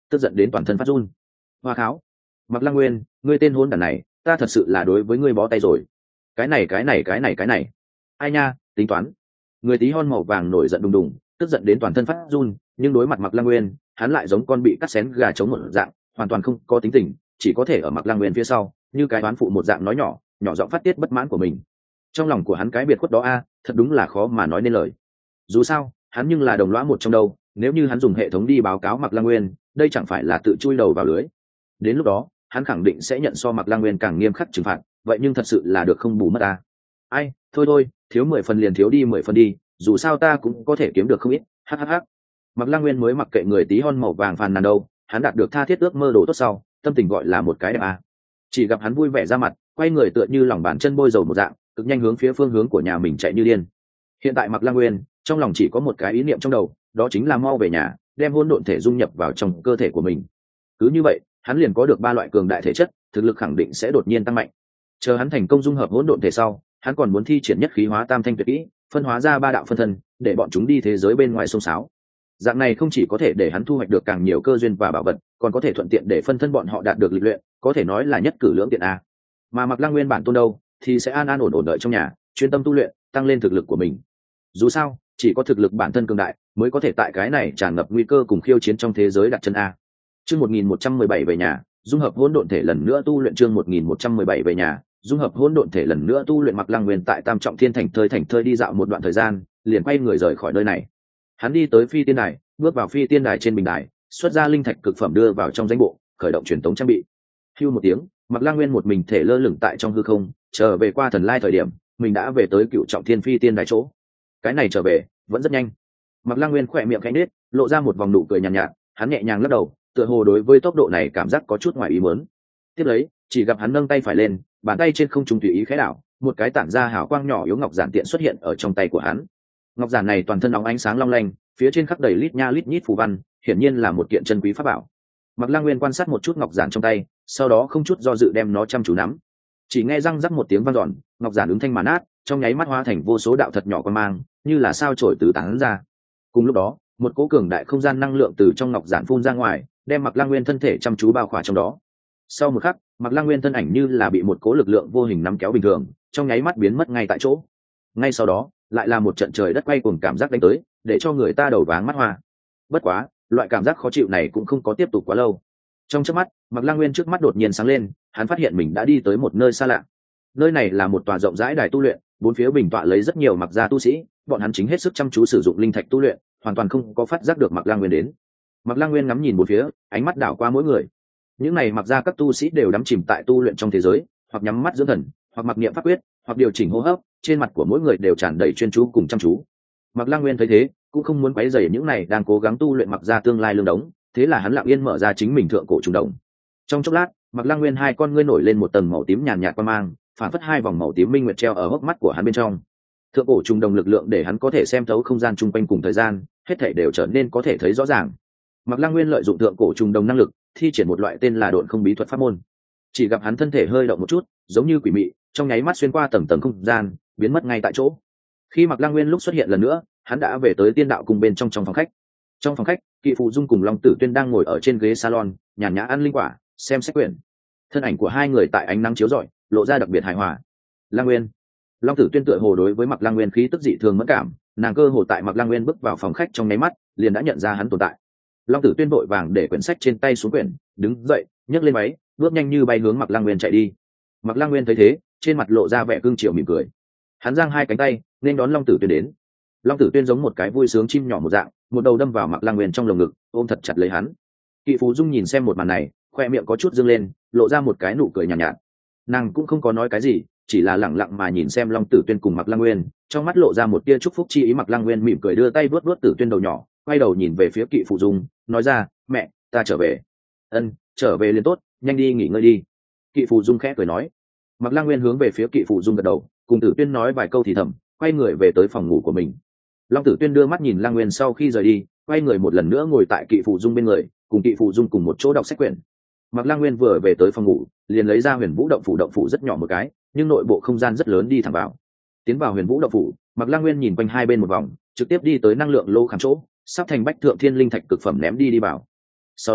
[SPEAKER 1] tức giận đến toàn thân phát run. Hoa kháo, Mạc Lăng Nguyên, ngươi tên hôn đản này, ta thật sự là đối với ngươi bó tay rồi. Cái này cái này cái này cái này, ai nha, tính toán. Người tí hon màu vàng nổi giận đùng đùng, tức giận đến toàn thân phát run, nhưng đối mặt Mạc Lăng Nguyên, hắn lại giống con bị cắt xén gà trống một dạng, hoàn toàn không có tính tình, chỉ có thể ở Mạc Lăng Nguyên phía sau, như cái đoán phụ một dạng nói nhỏ, nhỏ giọng phát tiết bất mãn của mình. Trong lòng của hắn cái biệt khuất đó a, thật đúng là khó mà nói nên lời. Dù sao, hắn nhưng là đồng lõa một trong đâu, nếu như hắn dùng hệ thống đi báo cáo Mạc Lăng Nguyên, đây chẳng phải là tự chui đầu vào lưới. Đến lúc đó, hắn khẳng định sẽ nhận so Mạc Lăng Nguyên càng nghiêm khắc trừng phạt, vậy nhưng thật sự là được không bù mất ta. Ai, thôi thôi, thiếu mười phần liền thiếu đi mười phần đi, dù sao ta cũng có thể kiếm được không ít. Hhh. Mạc Lăng Nguyên mới mặc kệ người tí hon màu vàng phàn nàn đâu, hắn đạt được tha thiết ước mơ đồ tốt sau, tâm tình gọi là một cái đẹp à. Chỉ gặp hắn vui vẻ ra mặt, quay người tựa như lòng bàn chân bôi dầu một dạng, cực nhanh hướng phía phương hướng của nhà mình chạy như điên. Hiện tại Mạc Lăng Nguyên trong lòng chỉ có một cái ý niệm trong đầu, đó chính là mau về nhà, đem hỗn độn thể dung nhập vào trong cơ thể của mình. Cứ như vậy, hắn liền có được ba loại cường đại thể chất, thực lực khẳng định sẽ đột nhiên tăng mạnh. Chờ hắn thành công dung hợp hỗn độn thể sau, hắn còn muốn thi triển nhất khí hóa tam thanh tuyệt kỹ, phân hóa ra ba đạo phân thân, để bọn chúng đi thế giới bên ngoài xông xáo. Dạng này không chỉ có thể để hắn thu hoạch được càng nhiều cơ duyên và bảo vật, còn có thể thuận tiện để phân thân bọn họ đạt được lịch luyện, có thể nói là nhất cử lưỡng tiện a. Mà Mạc Lăng Nguyên bản tôn đâu, thì sẽ an an ổn ổn đợi trong nhà, chuyên tâm tu luyện, tăng lên thực lực của mình. Dù sao, chỉ có thực lực bản thân cường đại, mới có thể tại cái này tràn ngập nguy cơ cùng khiêu chiến trong thế giới đặt chân a. Chương một nghìn một trăm mười bảy về nhà, dung hợp hỗn độn thể lần nữa tu luyện. Chương một nghìn một trăm mười bảy về nhà, dung hợp hỗn độn thể lần nữa tu luyện. Mạc Lăng Nguyên tại Tam Trọng Thiên thành thơi thành thơi đi dạo một đoạn thời gian, liền quay người rời khỏi nơi này. Hắn đi tới phi tiên đài, bước vào phi tiên đài trên bình đài, xuất ra linh thạch cực phẩm đưa vào trong danh bộ, khởi động truyền tống trang bị. Hưu một tiếng, Mạc Lăng Nguyên một mình thể lơ lửng tại trong hư không, trở về qua thần lai thời điểm, mình đã về tới Cựu Trọng Thiên phi tiên đài chỗ. Cái này trở về vẫn rất nhanh. Mạc Lăng Nguyên khỏe miệng khẽ nết, lộ ra một vòng nụ cười nhàn nhạt, nhạt, hắn nhẹ nhàng lắc đầu, tựa hồ đối với tốc độ này cảm giác có chút ngoài ý muốn. Tiếp lấy, chỉ gặp hắn nâng tay phải lên, bàn tay trên không trung tùy ý khẽ đảo, một cái tản ra hào quang nhỏ yếu ngọc giản tiện xuất hiện ở trong tay của hắn. Ngọc giản này toàn thân óng ánh sáng long lanh, phía trên khắc đầy lít nha lít nhít phù văn, hiển nhiên là một kiện chân quý pháp bảo. Mạc Lăng Nguyên quan sát một chút ngọc giản trong tay, sau đó không chút do dự đem nó chăm chú nắm. Chỉ nghe răng rắc một tiếng vang dọn, ngọc giản ứng thanh mà nát, trong nháy mắt hóa thành vô số đạo thật nhỏ quan mang, như là sao chổi tứ tán ra. Cùng lúc đó, một cỗ cường đại không gian năng lượng từ trong ngọc giản phun ra ngoài, đem Mạc Lăng Nguyên thân thể chăm chú bao khỏa trong đó. Sau một khắc, Mạc Lăng Nguyên thân ảnh như là bị một cỗ lực lượng vô hình nắm kéo bình thường, trong nháy mắt biến mất ngay tại chỗ. Ngay sau đó, lại là một trận trời đất quay cuồng cảm giác đánh tới, để cho người ta đầu váng mắt hoa. Bất quá, loại cảm giác khó chịu này cũng không có tiếp tục quá lâu. Trong chớp mắt, Mạc Lăng Nguyên trước mắt đột nhiên sáng lên, hắn phát hiện mình đã đi tới một nơi xa lạ. Nơi này là một tòa rộng rãi đài tu luyện, bốn phía bình tọa lấy rất nhiều Mạc gia tu sĩ, bọn hắn chính hết sức chăm chú sử dụng linh thạch tu luyện, hoàn toàn không có phát giác được Mạc Lăng Nguyên đến. Mạc Lăng Nguyên ngắm nhìn bốn phía, ánh mắt đảo qua mỗi người. Những này Mạc gia các tu sĩ đều đắm chìm tại tu luyện trong thế giới, hoặc nhắm mắt dưỡng thần, hoặc mặc niệm pháp quyết, hoặc điều chỉnh hô hấp, trên mặt của mỗi người đều tràn đầy chuyên chú cùng chăm chú. Mạc Lăng Nguyên thấy thế, cũng không muốn quấy rầy những này đang cố gắng tu luyện Mạc gia tương lai lương đống, thế là hắn lặng yên mở ra chính mình thượng cổ trùng đồng. Trong chốc lát, Mạc Lăng Nguyên hai con ngươi nổi lên một tầng màu tím nhàn nhạt qua mang, phản phất hai vòng màu tím minh nguyệt treo ở hốc mắt của hắn bên trong. Thượng cổ trùng đồng lực lượng để hắn có thể xem thấu không gian chung quanh cùng thời gian, hết thảy đều trở nên có thể thấy rõ ràng. Mạc Lăng Nguyên lợi dụng thượng cổ trùng đồng năng lực, thi triển một loại tên là độn không bí thuật pháp môn. Chỉ gặp hắn thân thể hơi động một chút, giống như quỷ mị, trong nháy mắt xuyên qua tầng tầng không gian, biến mất ngay tại chỗ. Khi Mạc Lăng Nguyên lúc xuất hiện lần nữa, hắn đã về tới tiên đạo cung bên trong trong phòng khách. Trong phòng khách, Kỵ Phụ Dung cùng Long Tử Tuyên đang ngồi ở trên ghế salon, nhàn nhã ăn linh quả, xem sách quyển. Thân ảnh của hai người tại ánh nắng chiếu rọi, lộ ra đặc biệt hài hòa. Lăng Nguyên, Long Tử Tuyên tựa hồ đối với Mạc Lăng Nguyên khí tức dị thường mẫn cảm, nàng cơ hồ tại Mạc Lăng Nguyên bước vào phòng khách trong nháy mắt, liền đã nhận ra hắn tồn tại. Long Tử Tuyên vội vàng để quyển sách trên tay xuống quyển, đứng dậy, nhấc lên váy, bước nhanh như bay hướng Mạc Lăng Nguyên chạy đi. Mạc Lăng Nguyên thấy thế, trên mặt lộ ra vẻ cương triều mỉm cười. Hắn giang hai cánh tay, nên đón Long Tử Tuyên đến. Long Tử Tuyên giống một cái vui sướng chim nhỏ một dạng, một đầu đâm vào Mạc Lăng Nguyên trong lồng ngực, ôm thật chặt lấy hắn. Kỵ Phú Dung nhìn xem một màn này, khoe miệng có chút dương lên, lộ ra một cái nụ cười nhàn nhạt, nhạt. Nàng cũng không có nói cái gì, chỉ là lẳng lặng mà nhìn xem Long Tử Tuyên cùng Mạc Lăng Nguyên, trong mắt lộ ra một tia chúc phúc chi ý. Mạc Lăng Nguyên mỉm cười đưa tay vuốt vuốt Tử Tuyên đầu nhỏ, quay đầu nhìn về phía Kỵ Phú Dung, nói ra, mẹ, ta trở về. Ân, trở về liền tốt, nhanh đi nghỉ ngơi đi. Kỵ Phú Dung khẽ cười nói. Mạc Lăng Nguyên hướng về phía Kỵ Phú Dung gật đầu, cùng Tử Tuyên nói vài câu thì thầm, quay người về tới phòng ngủ của mình. Long Tử Tuyên đưa mắt nhìn Lăng Nguyên sau khi rời đi, quay người một lần nữa ngồi tại Kỵ Phù Dung bên người, cùng Kỵ Phù Dung cùng một chỗ đọc sách quyển. Mạc Lăng Nguyên vừa về tới phòng ngủ, liền lấy ra Huyền Vũ động phủ. Động phủ rất nhỏ một cái, nhưng nội bộ không gian rất lớn, đi thẳng vào. Tiến vào Huyền Vũ động phủ, Mạc Lăng Nguyên nhìn quanh hai bên một vòng, trực tiếp đi tới năng lượng lô khảm chỗ, sắp thành bách thượng thiên linh thạch cực phẩm ném đi đi vào. Sau đó,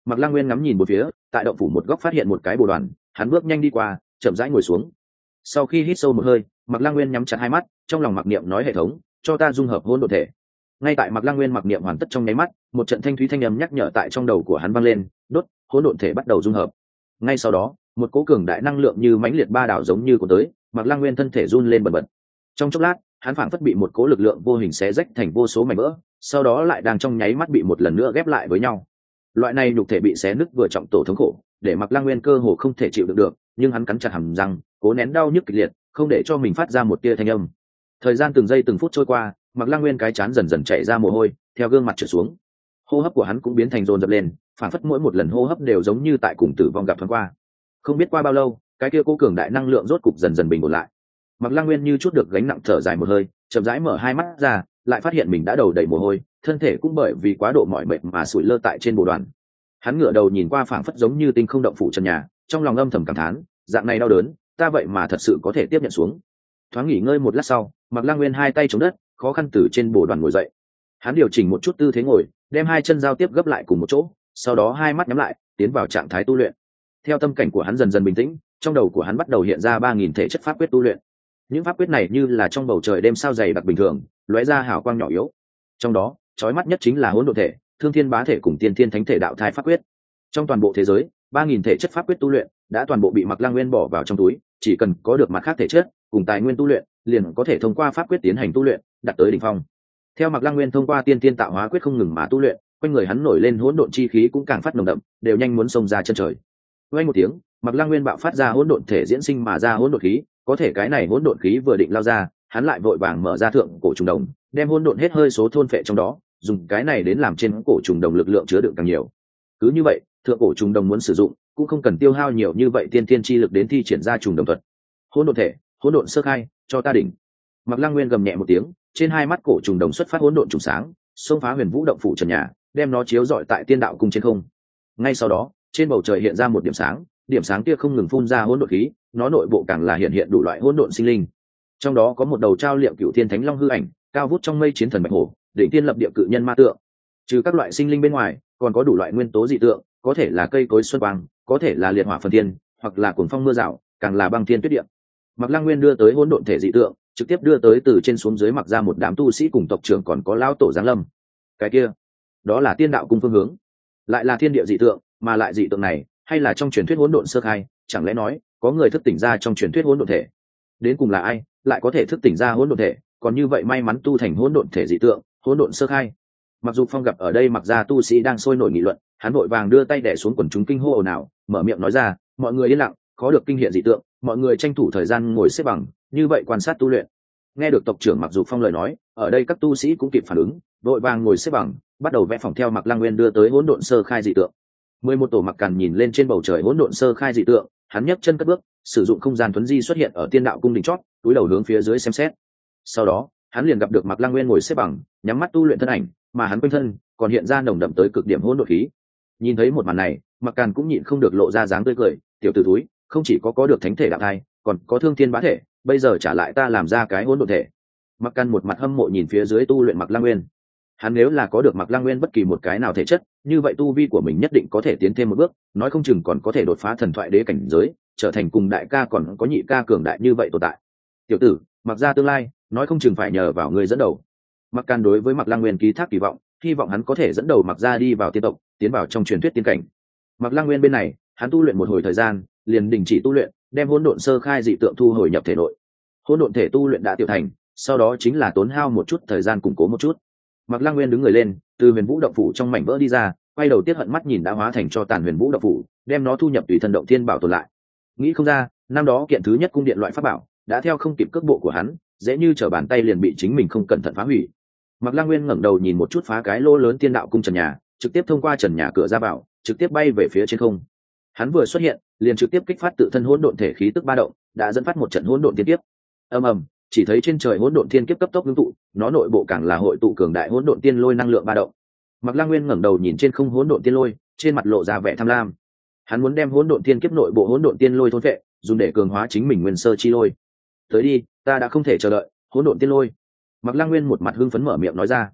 [SPEAKER 1] Mạc Lăng Nguyên ngắm nhìn một phía, tại động phủ một góc phát hiện một cái bồ đoàn, hắn bước nhanh đi qua, chậm rãi ngồi xuống. Sau khi hít sâu một hơi, Mạc Lăng Nguyên nhắm chặt hai mắt, trong lòng mặc niệm nói hệ thống, cho ta dung hợp hỗn độn thể. Ngay tại Mạc Lăng Nguyên mặc niệm hoàn tất trong nháy mắt, một trận thanh thúy thanh âm nhắc nhở tại trong đầu của hắn vang lên, đốt, hỗn độn thể bắt đầu dung hợp. Ngay sau đó, một cỗ cường đại năng lượng như mãnh liệt ba đảo giống như của tới, Mạc Lăng Nguyên thân thể run lên bần bật. Trong chốc lát, hắn phảng phất bị một cỗ lực lượng vô hình xé rách thành vô số mảnh vỡ, sau đó lại đang trong nháy mắt bị một lần nữa ghép lại với nhau. Loại này nhục thể bị xé nứt vừa trọng tổ thống khổ, để Mạc Lăng Nguyên cơ hồ không thể chịu đựng được, nhưng hắn cắn chặt hàm răng, cố nén đau nhức kịch liệt, không để cho mình phát ra một tia thanh âm. Thời gian từng giây từng phút trôi qua, Mạc Lăng Nguyên cái chán dần dần chảy ra mồ hôi, theo gương mặt trượt xuống. Hô hấp của hắn cũng biến thành dồn dập lên, phảng phất mỗi một lần hô hấp đều giống như tại cùng tử vong gặp thoáng qua. Không biết qua bao lâu, cái kia cố cường đại năng lượng rốt cục dần dần bình ổn lại. Mạc Lăng Nguyên như chút được gánh nặng thở dài một hơi, chậm rãi mở hai mắt ra, lại phát hiện mình đã đầu đầy mồ hôi, thân thể cũng bởi vì quá độ mỏi mệt mà sủi lơ tại trên bồ đoàn. Hắn ngửa đầu nhìn qua phảng phất giống như tinh không động phủ trần nhà, trong lòng âm thầm cảm thán, dạng này đau đớn, ta vậy mà thật sự có thể tiếp nhận xuống. Thoáng nghỉ ngơi một lát sau, Mạc Lăng Nguyên hai tay chống đất, khó khăn từ trên bồ đoàn ngồi dậy. Hắn điều chỉnh một chút tư thế ngồi, đem hai chân giao tiếp gấp lại cùng một chỗ, sau đó hai mắt nhắm lại, tiến vào trạng thái tu luyện. Theo tâm cảnh của hắn dần dần bình tĩnh, trong đầu của hắn bắt đầu hiện ra ba nghìn thể chất pháp quyết tu luyện. Những pháp quyết này như là trong bầu trời đêm sao dày đặc bình thường, lóe ra hào quang nhỏ yếu. Trong đó, chói mắt nhất chính là hỗn độn thể, thương thiên bá thể cùng tiên thiên thánh thể đạo thai pháp quyết. Trong toàn bộ thế giới, ba nghìn thể chất pháp quyết tu luyện đã toàn bộ bị Mạc Lăng Nguyên bỏ vào trong túi, chỉ cần có được mặt khác thể chất cùng tài nguyên tu luyện, liền có thể thông qua pháp quyết tiến hành tu luyện, đạt tới đỉnh phong. Theo Mạc Lăng Nguyên thông qua tiên tiên tạo hóa quyết không ngừng mà tu luyện, quanh người hắn nổi lên hỗn độn chi khí cũng càng phát nồng đậm, đều nhanh muốn xông ra chân trời. Vang một tiếng, Mạc Lăng Nguyên bạo phát ra hỗn độn thể diễn sinh mà ra hỗn độn khí, có thể cái này hỗn độn khí vừa định lao ra, hắn lại vội vàng mở ra thượng cổ trùng đồng, đem hỗn độn hết hơi số thôn phệ trong đó, dùng cái này đến làm trên cổ trùng đồng lực lượng chứa đựng càng nhiều. Cứ như vậy, thượng cổ trùng đồng muốn sử dụng, cũng không cần tiêu hao nhiều như vậy tiên tiên chi lực đến thi triển ra trùng đồng thuật. Hỗn độn thể, hỗn độn sơ khai, cho ta đỉnh. Mạc Lăng Nguyên gầm nhẹ một tiếng, trên hai mắt cổ trùng đồng xuất phát hỗn độn trùng sáng, xông phá huyền vũ động phủ trần nhà, đem nó chiếu rọi tại tiên đạo cung trên không. Ngay sau đó, trên bầu trời hiện ra một điểm sáng, điểm sáng kia không ngừng phun ra hỗn độn khí, nó nội bộ càng là hiện hiện đủ loại hỗn độn sinh linh. Trong đó có một đầu trao liệm cựu thiên thánh long hư ảnh, cao vút trong mây chiến thần bạch hổ, đỉnh tiên lập địa cự nhân ma tượng. Trừ các loại sinh linh bên ngoài, còn có đủ loại nguyên tố dị tượng, có thể là cây cối xuân quang, có thể là liệt hỏa phần thiên, hoặc là cuồng phong mưa rào, càng là băng thiên tuyết địa. Mạc Lăng Nguyên đưa tới hỗn độn thể dị tượng, trực tiếp đưa tới từ trên xuống dưới mặc ra một đám tu sĩ cùng tộc trưởng còn có lão tổ giáng lâm. Cái kia, đó là tiên đạo cung phương hướng, lại là thiên địa dị tượng, mà lại dị tượng này, hay là trong truyền thuyết hỗn độn sơ khai, chẳng lẽ nói, có người thức tỉnh ra trong truyền thuyết hỗn độn thể? Đến cùng là ai, lại có thể thức tỉnh ra hỗn độn thể, còn như vậy may mắn tu thành hỗn độn thể dị tượng, hỗn độn sơ khai. Mặc dù Phong gặp ở đây mặc ra tu sĩ đang sôi nổi nghị luận, hắn vội vàng đưa tay đè xuống quần chúng kinh hô ồn ào, mở miệng nói ra, mọi người yên lặng, khó được kinh hiện dị tượng, mọi người tranh thủ thời gian ngồi xếp bằng, như vậy quan sát tu luyện. Nghe được tộc trưởng Mặc Dục Phong lời nói, ở đây các tu sĩ cũng kịp phản ứng, vội vàng ngồi xếp bằng, bắt đầu vẽ phỏng theo Mạc Lăng Nguyên đưa tới hỗn độn sơ khai dị tượng. Mười một tổ Mặc Càn nhìn lên trên bầu trời hỗn độn sơ khai dị tượng, hắn nhấc chân cất bước, sử dụng không gian thuấn di xuất hiện ở tiên đạo cung đỉnh chót, túi đầu hướng phía dưới xem xét. Sau đó, hắn liền gặp được Mạc Lăng Nguyên ngồi xếp bằng, nhắm mắt tu luyện thân ảnh, mà hắn quanh thân còn hiện ra nồng đậm tới cực điểm hỗn độn khí. Nhìn thấy một màn này, Mạc Càn cũng nhịn không được lộ ra dáng tươi cười, tiểu tử túi, không chỉ có có được thánh thể đạo thai, còn có thương thiên bá thể, bây giờ trả lại ta làm ra cái hỗn độn thể. Mạc Càn một mặt hâm mộ nhìn phía dưới tu luyện Mạc Lăng Nguyên. Hắn nếu là có được Mạc Lăng Nguyên bất kỳ một cái nào thể chất, như vậy tu vi của mình nhất định có thể tiến thêm một bước, nói không chừng còn có thể đột phá thần thoại đế cảnh giới, trở thành cùng đại ca còn có nhị ca cường đại như vậy tồn tại. Tiểu tử, Mạc gia tương lai, nói không chừng phải nhờ vào ngươi dẫn đầu. Mạc Càn đối với Mạc Lăng Nguyên ký thác kỳ vọng, hy vọng hắn có thể dẫn đầu Mạc gia đi vào tiên tộc, tiến vào trong truyền thuyết tiên cảnh. Mạc Lăng Nguyên bên này, hắn tu luyện một hồi thời gian, liền đình chỉ tu luyện, đem hỗn độn sơ khai dị tượng thu hồi nhập thể nội. Hỗn độn thể tu luyện đã tiểu thành, sau đó chính là tốn hao một chút thời gian củng cố một chút. Mạc Lăng Nguyên đứng người lên, từ huyền vũ động phủ trong mảnh vỡ đi ra, quay đầu tiếc hận mắt nhìn đã hóa thành cho tàn huyền vũ động phủ, đem nó thu nhập tùy thân động thiên bảo tồn lại. Nghĩ không ra, năm đó kiện thứ nhất cung điện loại pháp bảo, đã theo không kịp cước bộ của hắn, dễ như trở bàn tay liền bị chính mình không cẩn thận phá hủy. Mạc Lăng Nguyên ngẩng đầu nhìn một chút phá cái lỗ lớn tiên đạo cung trần nhà, trực tiếp thông qua trần nhà cửa ra vào, trực tiếp bay về phía trên không. Hắn vừa xuất hiện, liền trực tiếp kích phát tự thân hỗn độn thể khí tức ba động, đã dẫn phát một trận hỗn độn tiên kiếp. Ầm ầm, chỉ thấy trên trời hỗn độn thiên kiếp cấp tốc ngưng tụ, nó nội bộ càng là hội tụ cường đại hỗn độn tiên lôi năng lượng ba động. Mạc Lăng Nguyên ngẩng đầu nhìn trên không hỗn độn tiên lôi, trên mặt lộ ra vẻ tham lam. Hắn muốn đem hỗn độn thiên kiếp nội bộ hỗn độn tiên lôi thôn phệ, dùng để cường hóa chính mình nguyên sơ chi lôi. Tới đi, ta đã không thể chờ đợi, hỗn độn tiên lôi. Mạc Lăng Nguyên một mặt hưng phấn mở miệng nói ra.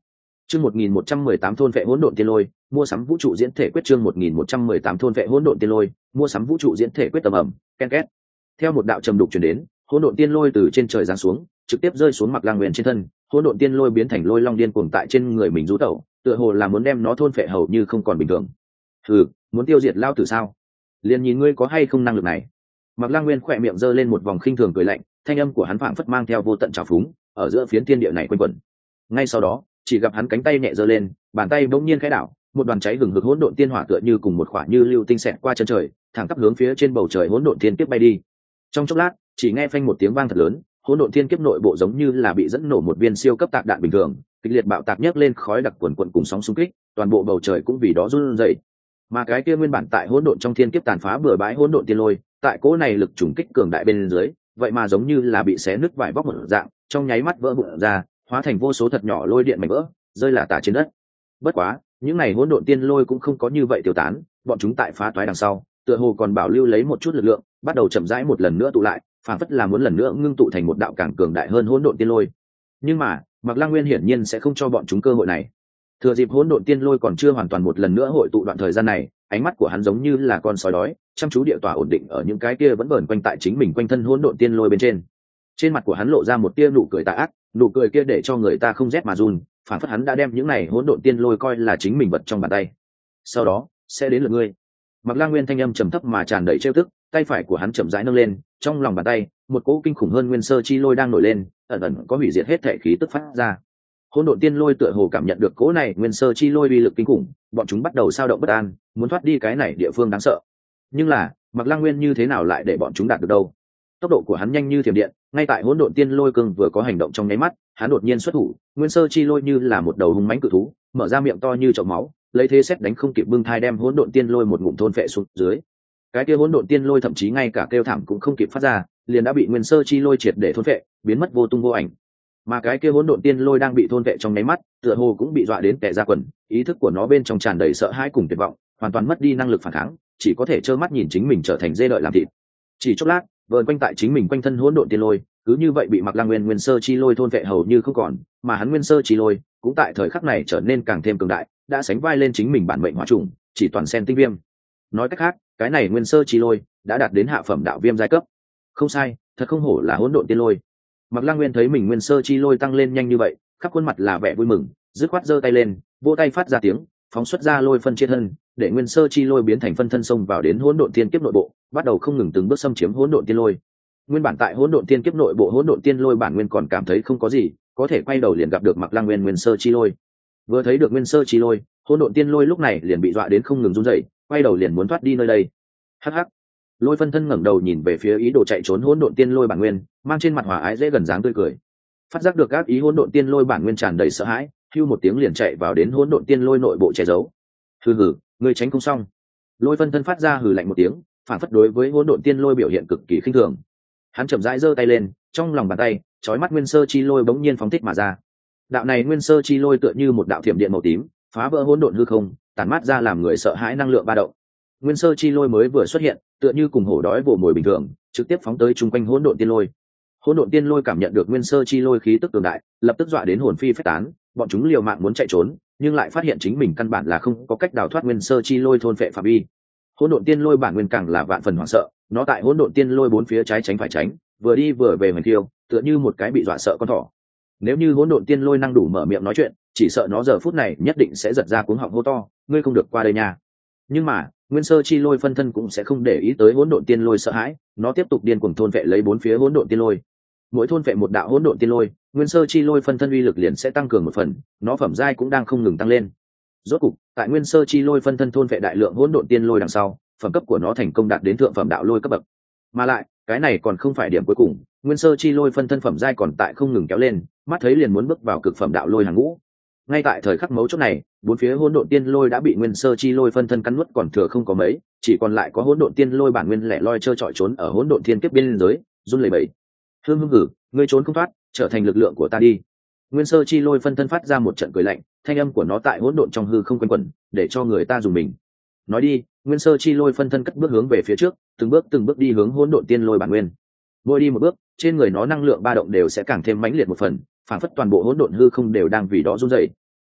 [SPEAKER 1] Chương một nghìn một trăm mười tám thôn vệ hỗn độn tiên lôi, mua sắm vũ trụ diễn thể quyết chương một nghìn một trăm mười tám thôn vệ hỗn độn tiên lôi, mua sắm vũ trụ diễn thể quyết tầm ẩm, ken két. Theo một đạo trầm đục truyền đến, hỗn độn tiên lôi từ trên trời giáng xuống, trực tiếp rơi xuống Mạc Lang Nguyên trên thân, hỗn độn tiên lôi biến thành lôi long điên cuồng tại trên người mình rú tẩu, tựa hồ là muốn đem nó thôn phệ hầu như không còn bình thường. Hừ, muốn tiêu diệt lao tử sao? Liền nhìn ngươi có hay không năng lực này. Mạc Lang Nguyên khẽ miệng giơ lên một vòng khinh thường cười lạnh, thanh âm của hắn phảng phất mang theo vô tận trào phúng, ở giữa phiến thiên địa này quanh quẩn. Ngay sau đó, chỉ gặp hắn cánh tay nhẹ giơ lên, bàn tay bỗng nhiên khẽ đảo, một đoàn cháy hừng hực hỗn độn tiên hỏa tựa như cùng một khỏa như lưu tinh xẹt qua chân trời, thẳng tắp hướng phía trên bầu trời hỗn độn thiên kiếp bay đi. Trong chốc lát, chỉ nghe phanh một tiếng vang thật lớn, hỗn độn thiên kiếp nội bộ giống như là bị dẫn nổ một viên siêu cấp tạc đạn bình thường, kịch liệt bạo tạc nhấc lên khói đặc quần quần cùng sóng xung kích, toàn bộ bầu trời cũng vì đó run rẩy. Mà cái kia nguyên bản tại hỗn độn trong thiên kiếp tàn phá bừa bãi hỗn độn tiên lôi, tại cỗ này lực trùng kích cường đại bên dưới, vậy mà giống như là bị xé nứt vải vóc một dạng, trong nháy mắt vỡ vụn ra, hóa thành vô số thật nhỏ lôi điện mảnh vỡ, rơi lả tả trên đất. Bất quá, những này hỗn độn tiên lôi cũng không có như vậy tiêu tán, bọn chúng tại phá toái đằng sau, tựa hồ còn bảo lưu lấy một chút lực lượng, bắt đầu chậm rãi một lần nữa tụ lại, phản phất là muốn lần nữa ngưng tụ thành một đạo càng cường đại hơn hỗn độn tiên lôi. Nhưng mà, Mạc Lang Nguyên hiển nhiên sẽ không cho bọn chúng cơ hội này. Thừa dịp hỗn độn tiên lôi còn chưa hoàn toàn một lần nữa hội tụ đoạn thời gian này, ánh mắt của hắn giống như là con sói đói, chăm chú địa tỏa ổn định ở những cái kia vẫn vờn quanh tại chính mình quanh thân hỗn độn tiên lôi bên trên. Trên mặt của hắn lộ ra một tia nụ cười tà ác, nụ cười kia để cho người ta không rét mà run, phản phất hắn đã đem những này hỗn độn tiên lôi coi là chính mình vật trong bàn tay. Sau đó, sẽ đến lượt ngươi. Mạc Lang Nguyên thanh âm trầm thấp mà tràn đầy trêu tức, tay phải của hắn chậm rãi nâng lên, trong lòng bàn tay, một cỗ kinh khủng hơn nguyên sơ chi lôi đang nổi lên, ẩn ẩn có hủy diệt hết thể khí tức phát ra. Hỗn độn tiên lôi tựa hồ cảm nhận được cỗ này nguyên sơ chi lôi uy lực kinh khủng, bọn chúng bắt đầu sao động bất an, muốn thoát đi cái này địa phương đáng sợ. Nhưng là, Mạc Lang Nguyên như thế nào lại để bọn chúng đạt được đâu? Tốc độ của hắn nhanh như thiểm điện, ngay tại hỗn độn tiên lôi cương vừa có hành động trong nháy mắt, hắn đột nhiên xuất thủ, nguyên sơ chi lôi như là một đầu hung mãnh cự thú, mở ra miệng to như chậu máu, lấy thế xét đánh không kịp bưng thai đem hỗn độn tiên lôi một ngụm thôn phệ xuống dưới. Cái kia hỗn độn tiên lôi thậm chí ngay cả kêu thảm cũng không kịp phát ra, liền đã bị nguyên sơ chi lôi triệt để thôn phệ, biến mất vô tung vô ảnh. Mà cái kia hỗn độn tiên lôi đang bị thôn phệ trong nháy mắt, tựa hồ cũng bị dọa đến tè ra quần, ý thức của nó bên trong tràn đầy sợ hãi cùng tuyệt vọng, hoàn toàn mất đi năng lực phản kháng, chỉ có thể trơ mắt nhìn chính mình trở thành dê đợi làm thịt. Chỉ chốc lát, vờn quanh tại chính mình quanh thân hỗn độn tiên lôi, cứ như vậy bị Mạc Lang Nguyên nguyên sơ chi lôi thôn phệ hầu như không còn, mà hắn nguyên sơ chi lôi cũng tại thời khắc này trở nên càng thêm cường đại, đã sánh vai lên chính mình bản mệnh hỏa trùng, chỉ toàn sen tinh viêm. Nói cách khác, cái này nguyên sơ chi lôi đã đạt đến hạ phẩm đạo viêm giai cấp. Không sai, thật không hổ là hỗn độn tiên lôi. Mạc Lang Nguyên thấy mình nguyên sơ chi lôi tăng lên nhanh như vậy, khắp khuôn mặt là vẻ vui mừng, dứt khoát giơ tay lên, vỗ tay phát ra tiếng, phóng xuất ra lôi phân chia thân, để nguyên sơ chi lôi biến thành phân thân xông vào đến hỗn độn tiên kiếp nội bộ, bắt đầu không ngừng từng bước xâm chiếm hỗn độn tiên lôi. Nguyên bản tại hỗn độn tiên kiếp nội bộ hỗn độn tiên lôi bản nguyên còn cảm thấy không có gì, có thể quay đầu liền gặp được Mạc Lang Nguyên nguyên sơ chi lôi. Vừa thấy được nguyên sơ chi lôi, hỗn độn tiên lôi lúc này liền bị dọa đến không ngừng run rẩy, quay đầu liền muốn thoát đi nơi đây. Hắc hắc. Lôi phân thân ngẩng đầu nhìn về phía ý đồ chạy trốn hỗn độn tiên lôi bản nguyên, mang trên mặt hòa ái dễ gần dáng tươi cười. Phát giác được các ý hỗn độn tiên lôi bản nguyên tràn đầy sợ hãi, hưu một tiếng liền chạy vào đến hỗn độn tiên lôi nội bộ che giấu. Hừ hừ, ngươi tránh không xong. Lôi phân thân phát ra hừ lạnh một tiếng, phản phất đối với hỗn độn tiên lôi biểu hiện cực kỳ khinh thường. Hắn chậm rãi giơ tay lên, trong lòng bàn tay, chói mắt nguyên sơ chi lôi bỗng nhiên phóng thích mà ra. Đạo này nguyên sơ chi lôi tựa như một đạo thiểm điện màu tím, phá vỡ hỗn độn hư không, tản mát ra làm người sợ hãi năng lượng ba động. Nguyên sơ chi lôi mới vừa xuất hiện, tựa như cùng hổ đói vồ mồi bình thường, trực tiếp phóng tới trung quanh hỗn độn tiên lôi. Hỗn độn tiên lôi cảm nhận được nguyên sơ chi lôi khí tức cường đại, lập tức dọa đến hồn phi phách tán, bọn chúng liều mạng muốn chạy trốn, nhưng lại phát hiện chính mình căn bản là không có cách đào thoát nguyên sơ chi lôi thôn phệ phạm vi. Hỗn độn tiên lôi bản nguyên càng là vạn phần hoảng sợ, nó tại hỗn độn tiên lôi bốn phía trái tránh phải tránh, vừa đi vừa về mình thiêu, tựa như một cái bị dọa sợ con thỏ. Nếu như hỗn độn tiên lôi năng đủ mở miệng nói chuyện, chỉ sợ nó giờ phút này nhất định sẽ giật ra cuống họng hô to, ngươi không được qua đây nha. Nhưng mà, nguyên sơ chi lôi phân thân cũng sẽ không để ý tới hỗn độn tiên lôi sợ hãi, nó tiếp tục điên cuồng thôn vệ lấy bốn phía hỗn độn tiên lôi. Mỗi thôn vệ một đạo hỗn độn tiên lôi, nguyên sơ chi lôi phân thân uy lực liền sẽ tăng cường một phần, nó phẩm giai cũng đang không ngừng tăng lên. Rốt cục, tại nguyên sơ chi lôi phân thân thôn vệ đại lượng hỗn độn tiên lôi đằng sau, phẩm cấp của nó thành công đạt đến thượng phẩm đạo lôi cấp bậc. Mà lại, cái này còn không phải điểm cuối cùng, nguyên sơ chi lôi phân thân phẩm giai còn tại không ngừng kéo lên, mắt thấy liền muốn bước vào cực phẩm đạo lôi hàng ngũ. Ngay tại thời khắc mấu chốt này, bốn phía hỗn độn tiên lôi đã bị nguyên sơ chi lôi phân thân cắn nuốt còn thừa không có mấy, chỉ còn lại có hỗn độn tiên lôi bản nguyên lẻ loi trơ trọi trốn ở hỗn độn thiên kiếp biên giới, run lẩy bẩy. Hương hương hử, ngươi trốn không thoát, trở thành lực lượng của ta đi. Nguyên sơ chi lôi phân thân phát ra một trận cười lạnh, thanh âm của nó tại hỗn độn trong hư không quanh quẩn, để cho người ta dùng mình. Nói đi, nguyên sơ chi lôi phân thân cất bước hướng về phía trước, từng bước từng bước đi hướng hỗn độn tiên lôi bản nguyên. Mỗi đi một bước, trên người nó năng lượng ba động đều sẽ càng thêm mãnh liệt một phần, phản phất toàn bộ hỗn độn hư không đều đang vì đó run rẩy.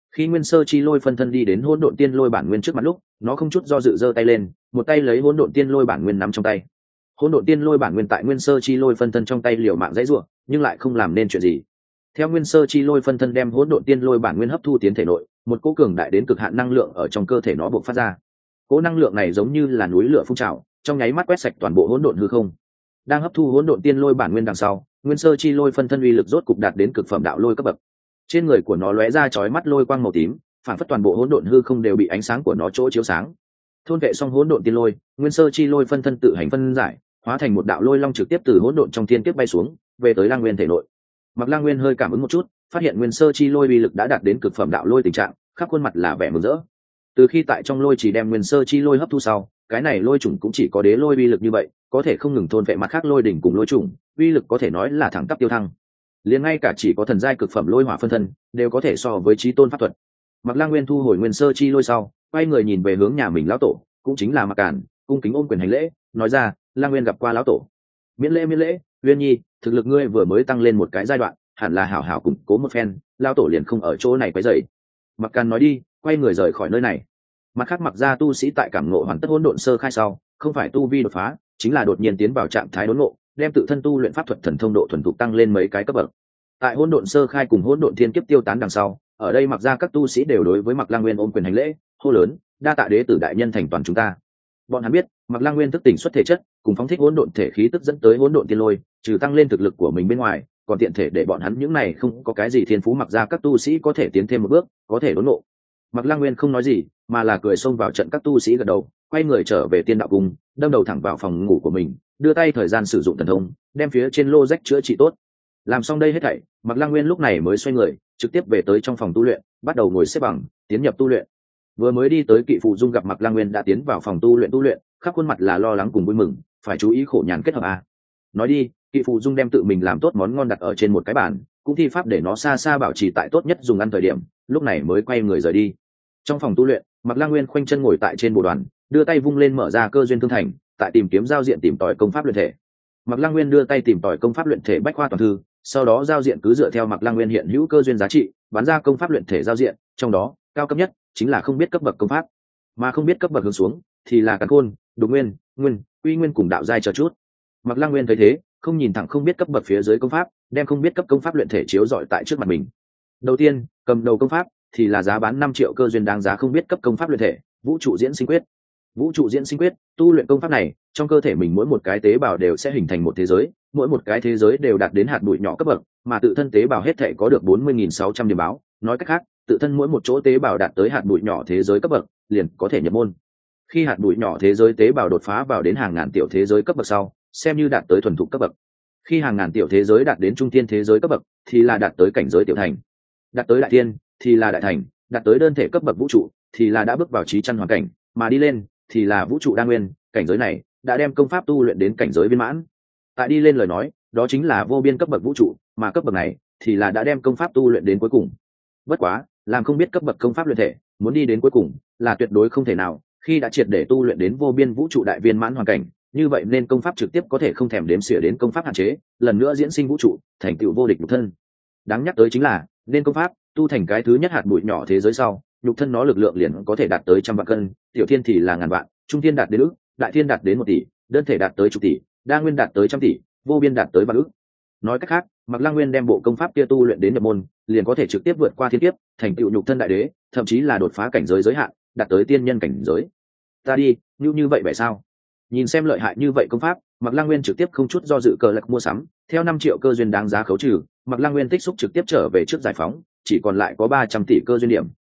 [SPEAKER 1] Khi nguyên sơ chi lôi phân thân đi đến hỗn độn tiên lôi bản nguyên trước mặt lúc, nó không chút do dự giơ tay lên, một tay lấy hỗn độn tiên lôi bản nguyên nắm trong tay. Hỗn độn tiên lôi bản nguyên tại nguyên sơ chi lôi phân thân trong tay liều mạng dãy rủa, nhưng lại không làm nên chuyện gì. Theo nguyên sơ chi lôi phân thân đem hỗn độn tiên lôi bản nguyên hấp thu tiến thể nội, một cỗ cường đại đến cực hạn năng lượng ở trong cơ thể nó bộc phát ra. Cỗ năng lượng này giống như là núi lửa phun trào, trong nháy mắt quét sạch toàn bộ hỗn độn hư không. Đang hấp thu hỗn độn tiên lôi bản nguyên đằng sau, nguyên sơ chi lôi phân thân uy lực rốt cục đạt đến cực phẩm đạo lôi cấp bậc. Trên người của nó lóe ra chói mắt lôi quang màu tím, phản phất toàn bộ hỗn độn hư không đều bị ánh sáng của nó chỗ chiếu sáng. Thôn vệ xong hỗn độn tiên lôi, nguyên sơ chi lôi phân thân tự hành phân giải, hóa thành một đạo lôi long trực tiếp từ hỗn độn trong thiên kiếp bay xuống, về tới Lang Nguyên thể nội. Mặc Lang Nguyên hơi cảm ứng một chút, phát hiện nguyên sơ chi lôi uy lực đã đạt đến cực phẩm đạo lôi tình trạng, khắp khuôn mặt là vẻ mừng rỡ. Từ khi tại trong lôi chỉ đem nguyên sơ chi lôi hấp thu sau, cái này lôi chủng cũng chỉ có đế lôi uy lực như vậy, có thể không ngừng thôn vệ mặt khác lôi đỉnh cùng lôi chủng, uy lực có thể nói là thẳng tắp tiêu thăng. Liền ngay cả chỉ có thần giai cực phẩm lôi hỏa phân thân, đều có thể so với chí tôn pháp thuật. Mặc Lang Nguyên thu hồi nguyên sơ chi lôi sau, quay người nhìn về hướng nhà mình lão tổ, cũng chính là Mặc Cản, cung kính ôm quyền hành lễ, nói ra, Lang Nguyên gặp qua lão tổ. Miễn lễ miễn lễ, Uyên Nhi, thực lực ngươi vừa mới tăng lên một cái giai đoạn, hẳn là hảo hảo củng cố một phen, lão tổ liền không ở chỗ này quấy rầy. Mặc Cản nói đi, quay người rời khỏi nơi này. Mặt khác Mặc gia tu sĩ tại cảm ngộ hoàn tất hỗn độn sơ khai sau, không phải tu vi đột phá, chính là đột nhiên tiến vào trạng thái đốn ngộ, đem tự thân tu luyện pháp thuật thần thông độ thuần thục tăng lên mấy cái cấp bậc. Tại hỗn độn sơ khai cùng hỗn độn thiên kiếp tiêu tán đằng sau, ở đây Mặc gia các tu sĩ đều đối với Mặc Lang Nguyên ôm quyền hành lễ, hô lớn, đa tạ đế tử đại nhân thành toàn chúng ta. Bọn hắn biết, Mặc Lang Nguyên thức tỉnh xuất thể chất, cùng phóng thích hỗn độn thể khí tức dẫn tới hỗn độn tiên lôi, trừ tăng lên thực lực của mình bên ngoài, còn tiện thể để bọn hắn những này không có cái gì thiên phú Mặc gia các tu sĩ có thể tiến thêm một bước, có thể đốn ngộ. Mặc Lang Nguyên không nói gì, mà là cười xông vào trận các tu sĩ gật đầu, quay người trở về tiên đạo cung, đâm đầu thẳng vào phòng ngủ của mình, đưa tay thời gian sử dụng thần thông, đem phía trên lô rách chữa trị tốt. Làm xong đây hết thảy, Mặc Lang Nguyên lúc này mới xoay người, trực tiếp về tới trong phòng tu luyện, bắt đầu ngồi xếp bằng, tiến nhập tu luyện. Vừa mới đi tới Kỵ Phụ Dung gặp Mặc Lang Nguyên đã tiến vào phòng tu luyện tu luyện, khắp khuôn mặt là lo lắng cùng vui mừng, phải chú ý khổ nhàn kết hợp à. Nói đi, Kỵ Phụ Dung đem tự mình làm tốt món ngon đặt ở trên một cái bàn, cũng thi pháp để nó xa xa bảo trì tại tốt nhất dùng ăn thời điểm, lúc này mới quay người rời đi. Trong phòng tu luyện, Mặc Lang Nguyên khoanh chân ngồi tại trên bồ đoàn, đưa tay vung lên mở ra cơ duyên thương thành, tại tìm kiếm giao diện tìm tòi công pháp luyện thể. Mặc Lang Nguyên đưa tay tìm tòi công pháp luyện thể bách khoa toàn thư, sau đó giao diện cứ dựa theo Mặc Lang Nguyên hiện hữu cơ duyên giá trị, bán ra công pháp luyện thể giao diện, trong đó, cao cấp nhất chính là không biết cấp bậc công pháp, mà không biết cấp bậc hướng xuống thì là càn khôn, đục nguyên, nguyên, uy nguyên cùng đạo giai chờ chút. Mặc Lang Nguyên thấy thế, không nhìn thẳng không biết cấp bậc phía dưới công pháp, đem không biết cấp công pháp luyện thể chiếu rọi tại trước mặt mình. Đầu tiên, cầm đầu công pháp thì là giá bán năm triệu cơ duyên đáng giá không biết cấp công pháp luyện thể, vũ trụ diễn sinh quyết. Vũ trụ diễn sinh quyết, tu luyện công pháp này, trong cơ thể mình mỗi một cái tế bào đều sẽ hình thành một thế giới, mỗi một cái thế giới đều đạt đến hạt bụi nhỏ cấp bậc, mà tự thân tế bào hết thể có được bốn mươi nghìn sáu trăm điểm báo, nói cách khác, tự thân mỗi một chỗ tế bào đạt tới hạt bụi nhỏ thế giới cấp bậc, liền có thể nhập môn. Khi hạt bụi nhỏ thế giới tế bào đột phá vào đến hàng ngàn tiểu thế giới cấp bậc sau, xem như đạt tới thuần thục cấp bậc. Khi hàng ngàn tiểu thế giới đạt đến trung thiên thế giới cấp bậc, thì là đạt tới cảnh giới tiểu thành. Đạt tới đại thiên, thì là đại thành, đạt tới đơn thể cấp bậc vũ trụ, thì là đã bước vào trí chân hoàn cảnh, mà đi lên thì là vũ trụ đa nguyên, cảnh giới này đã đem công pháp tu luyện đến cảnh giới viên mãn. Tại đi lên lời nói, đó chính là vô biên cấp bậc vũ trụ, mà cấp bậc này thì là đã đem công pháp tu luyện đến cuối cùng. Bất quá, làm không biết cấp bậc công pháp luyện thể, muốn đi đến cuối cùng là tuyệt đối không thể nào, khi đã triệt để tu luyện đến vô biên vũ trụ đại viên mãn hoàn cảnh, như vậy nên công pháp trực tiếp có thể không thèm đếm xỉa đến công pháp hạn chế, lần nữa diễn sinh vũ trụ, thành tựu vô địch nhục thân. Đáng nhắc tới chính là, nên công pháp tu thành cái thứ nhất hạt bụi nhỏ thế giới sau, nhục thân nó lực lượng liền có thể đạt tới trăm vạn cân, tiểu thiên thì là ngàn vạn, trung thiên đạt đến ức, đại thiên đạt đến một tỷ, đơn thể đạt tới chục tỷ, đa nguyên đạt tới trăm tỷ, vô biên đạt tới vạn ức. Nói cách khác, Mặc Lang Nguyên đem bộ công pháp kia tu luyện đến nhập môn, liền có thể trực tiếp vượt qua thiên kiếp, thành tựu nhục thân đại đế, thậm chí là đột phá cảnh giới giới hạn, đạt tới tiên nhân cảnh giới. Ta đi, như như vậy vậy sao? Nhìn xem lợi hại như vậy công pháp, Mặc Lang Nguyên trực tiếp không chút do dự cờ lạc mua sắm, theo năm triệu cơ duyên đáng giá khấu trừ, Mặc Lang Nguyên tích xúc trực tiếp trở về trước giải phóng, chỉ còn lại có ba trăm tỷ cơ duyên điểm,